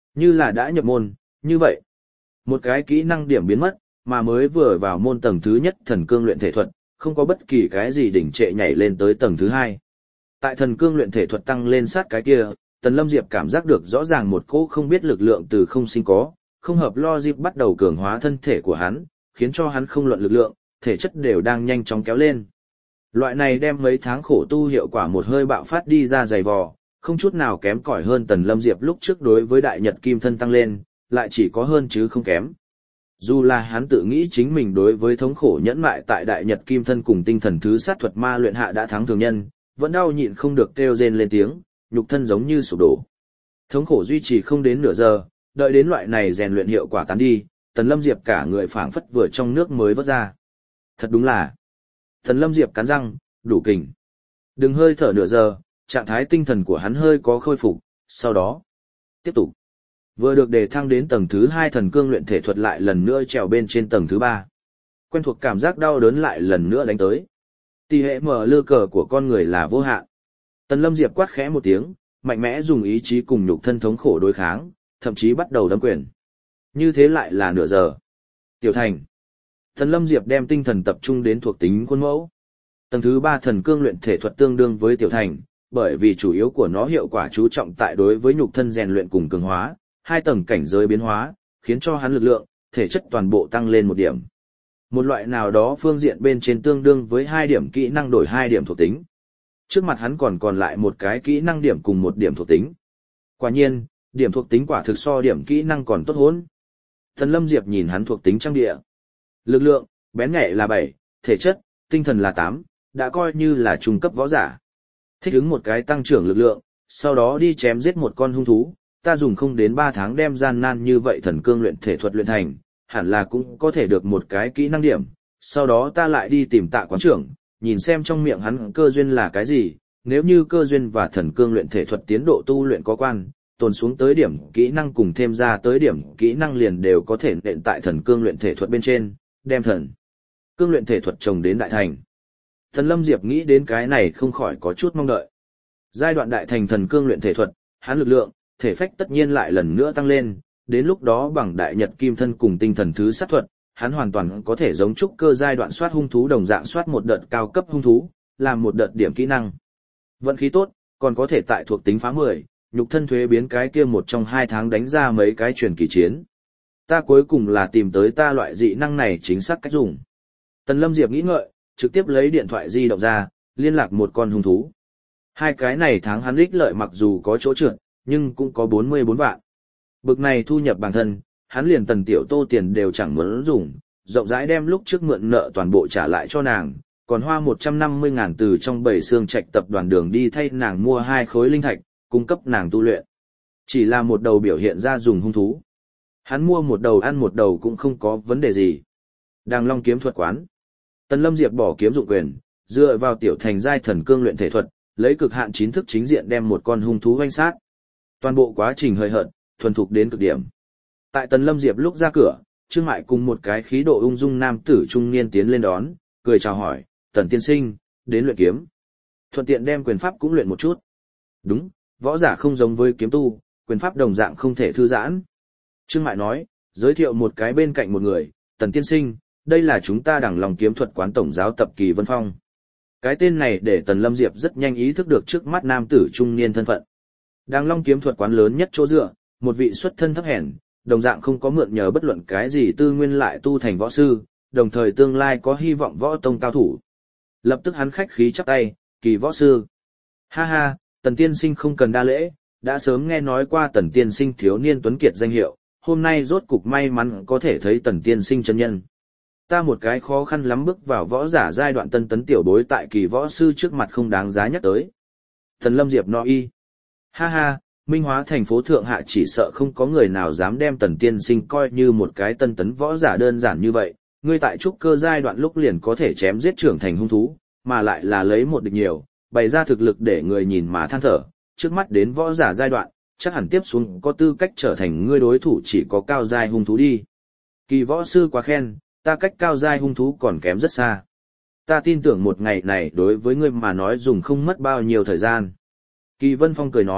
Như là đã nhập môn, như vậy. Một cái kỹ năng điểm biến mất, mà mới vừa vào môn tầng thứ nhất thần cương luyện thể thuật, không có bất kỳ cái gì đỉnh trệ nhảy lên tới tầng thứ hai. Tại thần cương luyện thể thuật tăng lên sát cái kia, Tần Lâm Diệp cảm giác được rõ ràng một cỗ không biết lực lượng từ không sinh có, không hợp logic bắt đầu cường hóa thân thể của hắn, khiến cho hắn không luận lực lượng, thể chất đều đang nhanh chóng kéo lên. Loại này đem mấy tháng khổ tu hiệu quả một hơi bạo phát đi ra dày vò, không chút nào kém cỏi hơn Tần Lâm Diệp lúc trước đối với đại nhật kim thân tăng lên, lại chỉ có hơn chứ không kém. Dù là hắn tự nghĩ chính mình đối với thống khổ nhẫn mại tại đại nhật kim thân cùng tinh thần thứ sát thuật ma luyện hạ đã thắng thường nhân, vẫn đau nhịn không được kêu rên lên tiếng, nhục thân giống như sụp đổ. Thống khổ duy trì không đến nửa giờ, đợi đến loại này rèn luyện hiệu quả tán đi, Tần Lâm Diệp cả người phảng phất vừa trong nước mới vớt ra. Thật đúng là. Tần Lâm Diệp cắn răng, đủ kình. Đừng hơi thở nửa giờ, trạng thái tinh thần của hắn hơi có khôi phục, sau đó tiếp tục. Vừa được đề thăng đến tầng thứ 2 thần cương luyện thể thuật lại lần nữa trèo bên trên tầng thứ 3. Quen thuộc cảm giác đau đớn lại lần nữa đánh tới. Tỷ hệ mở lơ cờ của con người là vô hạn. Tần Lâm Diệp quát khẽ một tiếng, mạnh mẽ dùng ý chí cùng nhục thân thống khổ đối kháng, thậm chí bắt đầu đấm quyền. Như thế lại là nửa giờ. Tiểu thành. Tần Lâm Diệp đem tinh thần tập trung đến thuộc tính khuôn mẫu. Tầng thứ 3 thần cương luyện thể thuật tương đương với tiểu thành, bởi vì chủ yếu của nó hiệu quả chú trọng tại đối với nhục thân rèn luyện cùng cường hóa, hai tầng cảnh giới biến hóa, khiến cho hắn lực lượng, thể chất toàn bộ tăng lên một điểm. Một loại nào đó phương diện bên trên tương đương với 2 điểm kỹ năng đổi 2 điểm thuộc tính. Trước mặt hắn còn lại một cái kỹ năng điểm cùng một điểm thuộc tính. Quả nhiên, điểm thuộc tính quả thực so điểm kỹ năng còn tốt hốn. Tần Lâm Diệp nhìn hắn thuộc tính trang địa. Lực lượng, bén nhạy là 7, thể chất, tinh thần là 8, đã coi như là trung cấp võ giả. Thích ứng một cái tăng trưởng lực lượng, sau đó đi chém giết một con hung thú, ta dùng không đến 3 tháng đem gian nan như vậy thần cương luyện thể thuật luyện thành, hẳn là cũng có thể được một cái kỹ năng điểm, sau đó ta lại đi tìm Tạ quán trưởng, nhìn xem trong miệng hắn cơ duyên là cái gì, nếu như cơ duyên và thần cương luyện thể thuật tiến độ tu luyện có quan, tồn xuống tới điểm kỹ năng cùng thêm ra tới điểm kỹ năng liền đều có thể nện tại thần cương luyện thể thuật bên trên, đem thần cương luyện thể thuật trồng đến đại thành. Tần Lâm Diệp nghĩ đến cái này không khỏi có chút mong đợi. Giai đoạn đại thành thần cương luyện thể thuật, hắn lực lượng, thể phách tất nhiên lại lần nữa tăng lên, đến lúc đó bằng đại nhật kim thân cùng tinh thần thứ sát thuật, hắn hoàn toàn có thể giống trúc cơ giai đoạn soát hung thú đồng dạng soát một đợt cao cấp hung thú, làm một đợt điểm kỹ năng. Vận khí tốt, còn có thể tại thuộc tính phá 10, nhục thân thuế biến cái kia một trong 2 tháng đánh ra mấy cái truyền kỳ chiến. Ta cuối cùng là tìm tới ta loại dị năng này chính xác cách dùng. Tần Lâm Diệp nghĩ ngợi, trực tiếp lấy điện thoại di động ra, liên lạc một con hung thú. Hai cái này tháng hắn ích lợi mặc dù có chỗ trượt, nhưng cũng có 44 vạn. Bực này thu nhập bản thân, hắn liền Tần Tiểu Tô tiền đều chẳng muốn dùng, rộng rãi đem lúc trước mượn nợ toàn bộ trả lại cho nàng, còn hoa 150.000 từ trong 7 xương trạch tập đoàn đường đi thay nàng mua 2 khối linh thạch, cung cấp nàng tu luyện. Chỉ là một đầu biểu hiện ra dùng hung thú. Hắn mua một đầu ăn một đầu cũng không có vấn đề gì. Đàng Long kiếm thuật quán. Tần Lâm Diệp bỏ kiếm dụng quyền, dựa vào tiểu thành giai thần cương luyện thể thuật, lấy cực hạn 9 thức chính diện đem một con hung thú hoanh sát. Toàn bộ quá trình hơi hợt, thuần thục đến cực điểm. Tại Tần Lâm Diệp lúc ra cửa, Trương Mại cùng một cái khí độ ung dung nam tử trung niên tiến lên đón, cười chào hỏi, Tần tiên sinh, đến luyện kiếm. Thuận tiện đem quyền pháp cũng luyện một chút. Đúng, võ giả không giống với kiếm tu, quyền pháp đồng dạng không thể thư giãn. Trương Mại nói, giới thiệu một cái bên cạnh một người, Tần tiên sinh, đây là chúng ta Đằng Long kiếm thuật quán tổng giáo tập Kỳ Vân Phong. Cái tên này để Tần Lâm Diệp rất nhanh ý thức được trước mắt nam tử trung niên thân phận. Đằng Long kiếm thuật quán lớn nhất chỗ dựa, một vị xuất thân thấp hèn, đồng dạng không có mượn nhờ bất luận cái gì tư nguyên lại tu thành võ sư, đồng thời tương lai có hy vọng võ tông cao thủ. Lập tức hắn khách khí chắp tay, Kỳ võ sư. Ha ha, Tần tiên sinh không cần đa lễ, đã sớm nghe nói qua Tần tiên sinh thiếu niên tuấn kiệt danh hiệu, hôm nay rốt cục may mắn có thể thấy Tần tiên sinh chân nhân. Ta một cái khó khăn lắm bước vào võ giả giai đoạn tân tấn tiểu bối tại Kỳ võ sư trước mặt không đáng giá nhắc tới. Tần Lâm Diệp nói. Ha ha, Minh Hóa thành phố Thượng Hạ chỉ sợ không có người nào dám đem Tần tiên sinh coi như một cái tân tấn võ giả đơn giản như vậy, ngươi tại trúc cơ giai đoạn lúc liền có thể chém giết trưởng thành hung thú, mà lại là lấy một địch nhiều, bày ra thực lực để người nhìn mà than thở, trước mắt đến võ giả giai đoạn, chắc hẳn tiếp xuống có tư cách trở thành ngươi đối thủ chỉ có cao giai hung thú đi. Kỳ võ sư quá khen, ta cách cao giai hung thú còn kém rất xa. Ta tin tưởng một ngày này đối với ngươi mà nói dùng không mất bao nhiêu thời gian. Kỳ Vân Phong cười nói,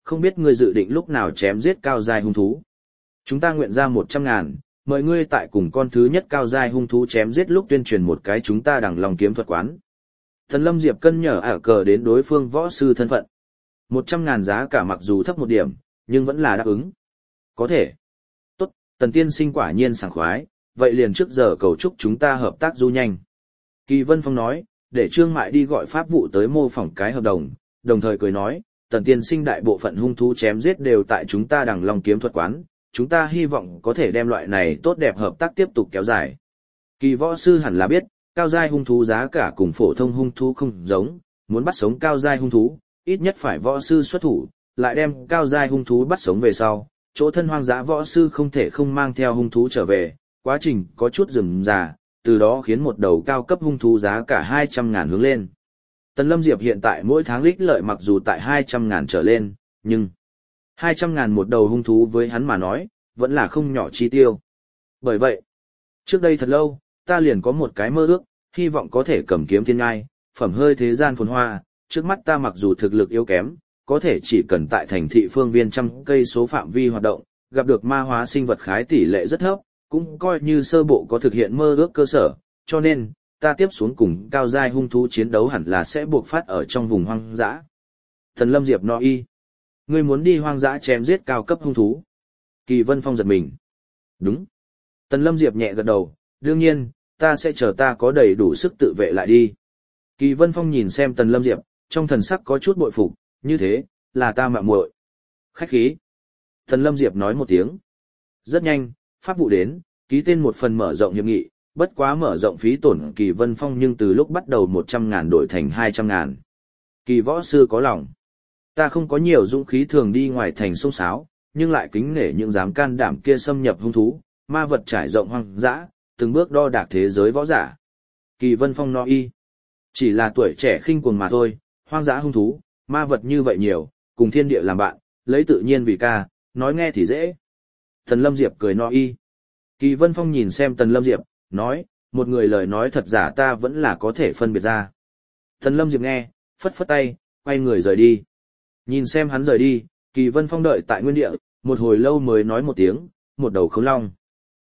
không biết ngươi dự định lúc nào chém giết cao giai hung thú. Chúng ta nguyện ra 100.000, mời ngươi tại cùng con thứ nhất cao giai hung thú chém giết lúc tuyên truyền một cái chúng ta Đằng Long kiếm thuật quán. Tần Lâm Diệp cân nhở ả cờ đến đối phương võ sư thân phận. 100.000 giá cả mặc dù thấp một điểm, nhưng vẫn là đáp ứng. Có thể. Tốt, Tần tiên sinh quả nhiên sảng khoái, vậy liền trước giờ cầu chúc chúng ta hợp tác du nhanh. Kỳ Vân Phong nói, để Trương Mại đi gọi pháp vụ tới mô phỏng cái hợp đồng, đồng thời cười nói, Tần tiên sinh đại bộ phận hung thú chém giết đều tại chúng ta Đằng Long kiếm thuật quán, chúng ta hy vọng có thể đem loại này tốt đẹp hợp tác tiếp tục kéo dài. Kỳ võ sư hẳn là biết, cao giai hung thú giá cả cùng phổ thông hung thú không giống, muốn bắt sống cao giai hung thú, ít nhất phải võ sư xuất thủ, lại đem cao giai hung thú bắt sống về sau, chỗ thân hoang dã võ sư không thể không mang theo hung thú trở về, quá trình có chút rườm rà, từ đó khiến một đầu cao cấp hung thú giá cả 200.000 hướng lên. Tần Lâm Diệp hiện tại mỗi tháng lích lợi mặc dù tại 200.000 trở lên, nhưng 200.000 một đầu hung thú với hắn mà nói, vẫn là không nhỏ chi tiêu. Bởi vậy, trước đây thật lâu, ta liền có một cái mơ ước, hy vọng có thể cầm kiếm thiên ngai, phẩm hơi thế gian phồn hoa, trước mắt ta mặc dù thực lực yếu kém, có thể chỉ cần tại thành thị phương viên 100 cây số phạm vi hoạt động, gặp được ma hóa sinh vật khái tỷ lệ rất thấp, cũng coi như sơ bộ có thực hiện mơ ước cơ sở, cho nên, ta tiếp xuống cùng cao giai hung thú chiến đấu hẳn là sẽ buộc phát ở trong vùng hoang dã. Tần Lâm Diệp nói, ngươi muốn đi hoang dã chém giết cao cấp hung thú. Kỳ Vân Phong giật mình. Đúng. Tần Lâm Diệp nhẹ gật đầu, đương nhiên, ta sẽ chờ ta có đầy đủ sức tự vệ lại đi. Kỳ Vân Phong nhìn xem Tần Lâm Diệp, trong thần sắc có chút bội phục, như thế, là ta mạo muội. Khách khí. Tần Lâm Diệp nói một tiếng. Rất nhanh, pháp vụ đến, ký tên một phần mở rộng hiệp nghị, bất quá mở rộng phí tổn Kỳ Vân Phong nhưng từ lúc bắt đầu 100.000 đổi thành 200.000. Kỳ võ sư có lòng. Ta không có nhiều dũng khí thường đi ngoài thành sông sáo, nhưng lại kính nể những dám can đảm kia xâm nhập hung thú, ma vật trải rộng hoang dã, từng bước đo đạc thế giới võ giả. Kỳ Vân Phong nói, chỉ là tuổi trẻ khinh cuồng mà thôi, hoang dã hung thú, ma vật như vậy nhiều, cùng thiên địa làm bạn, lấy tự nhiên vì ca, nói nghe thì dễ. Tần Lâm Diệp cười nói, Kỳ Vân Phong nhìn xem Tần Lâm Diệp, nói, một người lời nói thật giả ta vẫn là có thể phân biệt ra. Tần Lâm Diệp nghe, phất phất tay, quay người rời đi. Nhìn xem hắn rời đi, Kỳ Vân Phong đợi tại nguyên địa, một hồi lâu mới nói một tiếng, một đầu khốn long.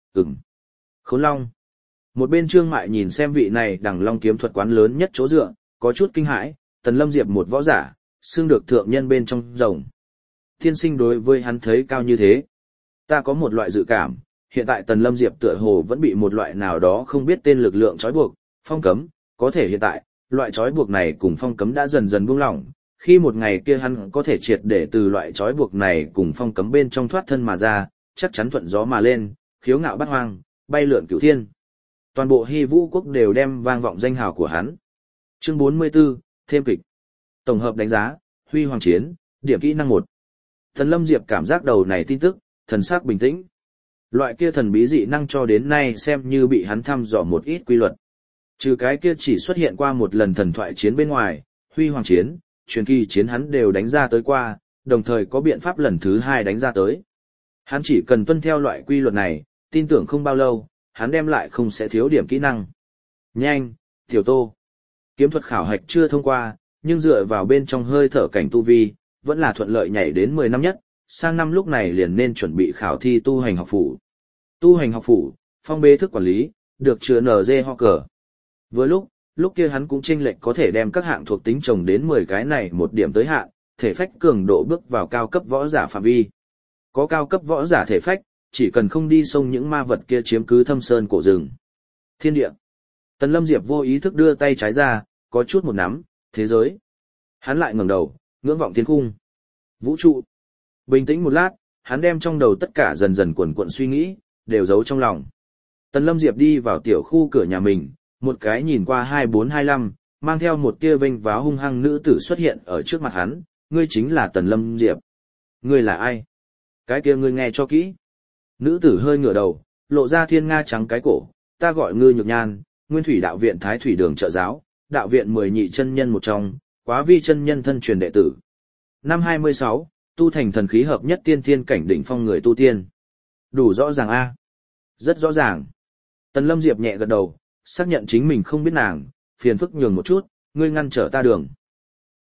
Khốn long. Một bên Trương Mại nhìn xem vị này Đằng Long kiếm thuật quán lớn nhất chỗ dựa, có chút kinh hãi, Tần Lâm Diệp một võ giả, xưng được thượng nhân bên trong rồng. Thiên sinh đối với hắn thấy cao như thế. Ta có một loại dự cảm, hiện tại Tần Lâm Diệp tựa hồ vẫn bị một loại nào đó không biết tên lực lượng trói buộc, phong cấm, có thể hiện tại, loại trói buộc này cùng phong cấm đã dần dần buông lỏng, khi một ngày kia hắn có thể triệt để từ loại trói buộc này cùng phong cấm bên trong thoát thân mà ra, chắc chắn thuận gió mà lên, khiếu ngạo bát hoang, bay lượn cửu thiên. Toàn bộ Hy Vũ quốc đều đem vang vọng danh hào của hắn. Chương 44, thêm kịch. Tổng hợp đánh giá, Huy Hoàng Chiến, điểm kỹ năng 1. Tần Lâm Diệp cảm giác đầu này tin tức, thần sắc bình tĩnh. Loại kia thần bí dị năng cho đến nay xem như bị hắn thăm dò một ít quy luật. Trừ cái kia chỉ xuất hiện qua một lần thần thoại chiến bên ngoài, Huy Hoàng Chiến, truyền kỳ chiến hắn đều đánh ra tới qua, đồng thời có biện pháp lần thứ 2 đánh ra tới. Hắn chỉ cần tuân theo loại quy luật này, tin tưởng không bao lâu, hắn đem lại không sẽ thiếu điểm kỹ năng. Nhanh, Tiểu Tô. Kiếm thuật khảo hạch chưa thông qua, nhưng dựa vào bên trong hơi thở cảnh tu vi, vẫn là thuận lợi nhảy đến 10 năm nhất, sang năm lúc này liền nên chuẩn bị khảo thi tu hành học phủ. Tu hành học phủ, phong bế thức quản lý, được chữa NG ho cờ. Với lúc kia hắn cũng chênh lệch có thể đem các hạng thuộc tính trồng đến 10 cái này một điểm tới hạn, thể phách cường độ bước vào cao cấp võ giả phạm vi. Có cao cấp võ giả thể phách, chỉ cần không đi xông những ma vật kia chiếm cứ thâm sơn cổ rừng. Thiên địa. Tần Lâm Diệp vô ý thức đưa tay trái ra, có chút một nắm, thế giới. Hắn lại ngẩng đầu, ngưỡng vọng thiên cung. Vũ trụ. Bình tĩnh một lát, hắn đem trong đầu tất cả dần dần quần quận suy nghĩ, đều giấu trong lòng. Tần Lâm Diệp đi vào tiểu khu cửa nhà mình, một cái nhìn qua 2425, mang theo một tia vênh váo hung hăng nữ tử xuất hiện ở trước mặt hắn, ngươi chính là Tần Lâm Diệp. Ngươi là ai? Cái kia ngươi nghe cho kỹ. Nữ tử hơi ngửa đầu, lộ ra thiên nga trắng cái cổ, ta gọi Ngư Nhược Nhan, Nguyên Thủy Đạo viện Thái Thủy Đường trợ giáo, đạo viện 10 nhị chân nhân một trong, Quá Vi chân nhân thân truyền đệ tử. Năm 26, tu thành thần khí hợp nhất tiên thiên cảnh đỉnh phong người tu tiên. Đủ rõ ràng a? Rất rõ ràng. Tần Lâm Diệp nhẹ gật đầu, xác nhận chính mình không biết nàng, phiền phức nhường một chút, ngươi ngăn trở ta đường.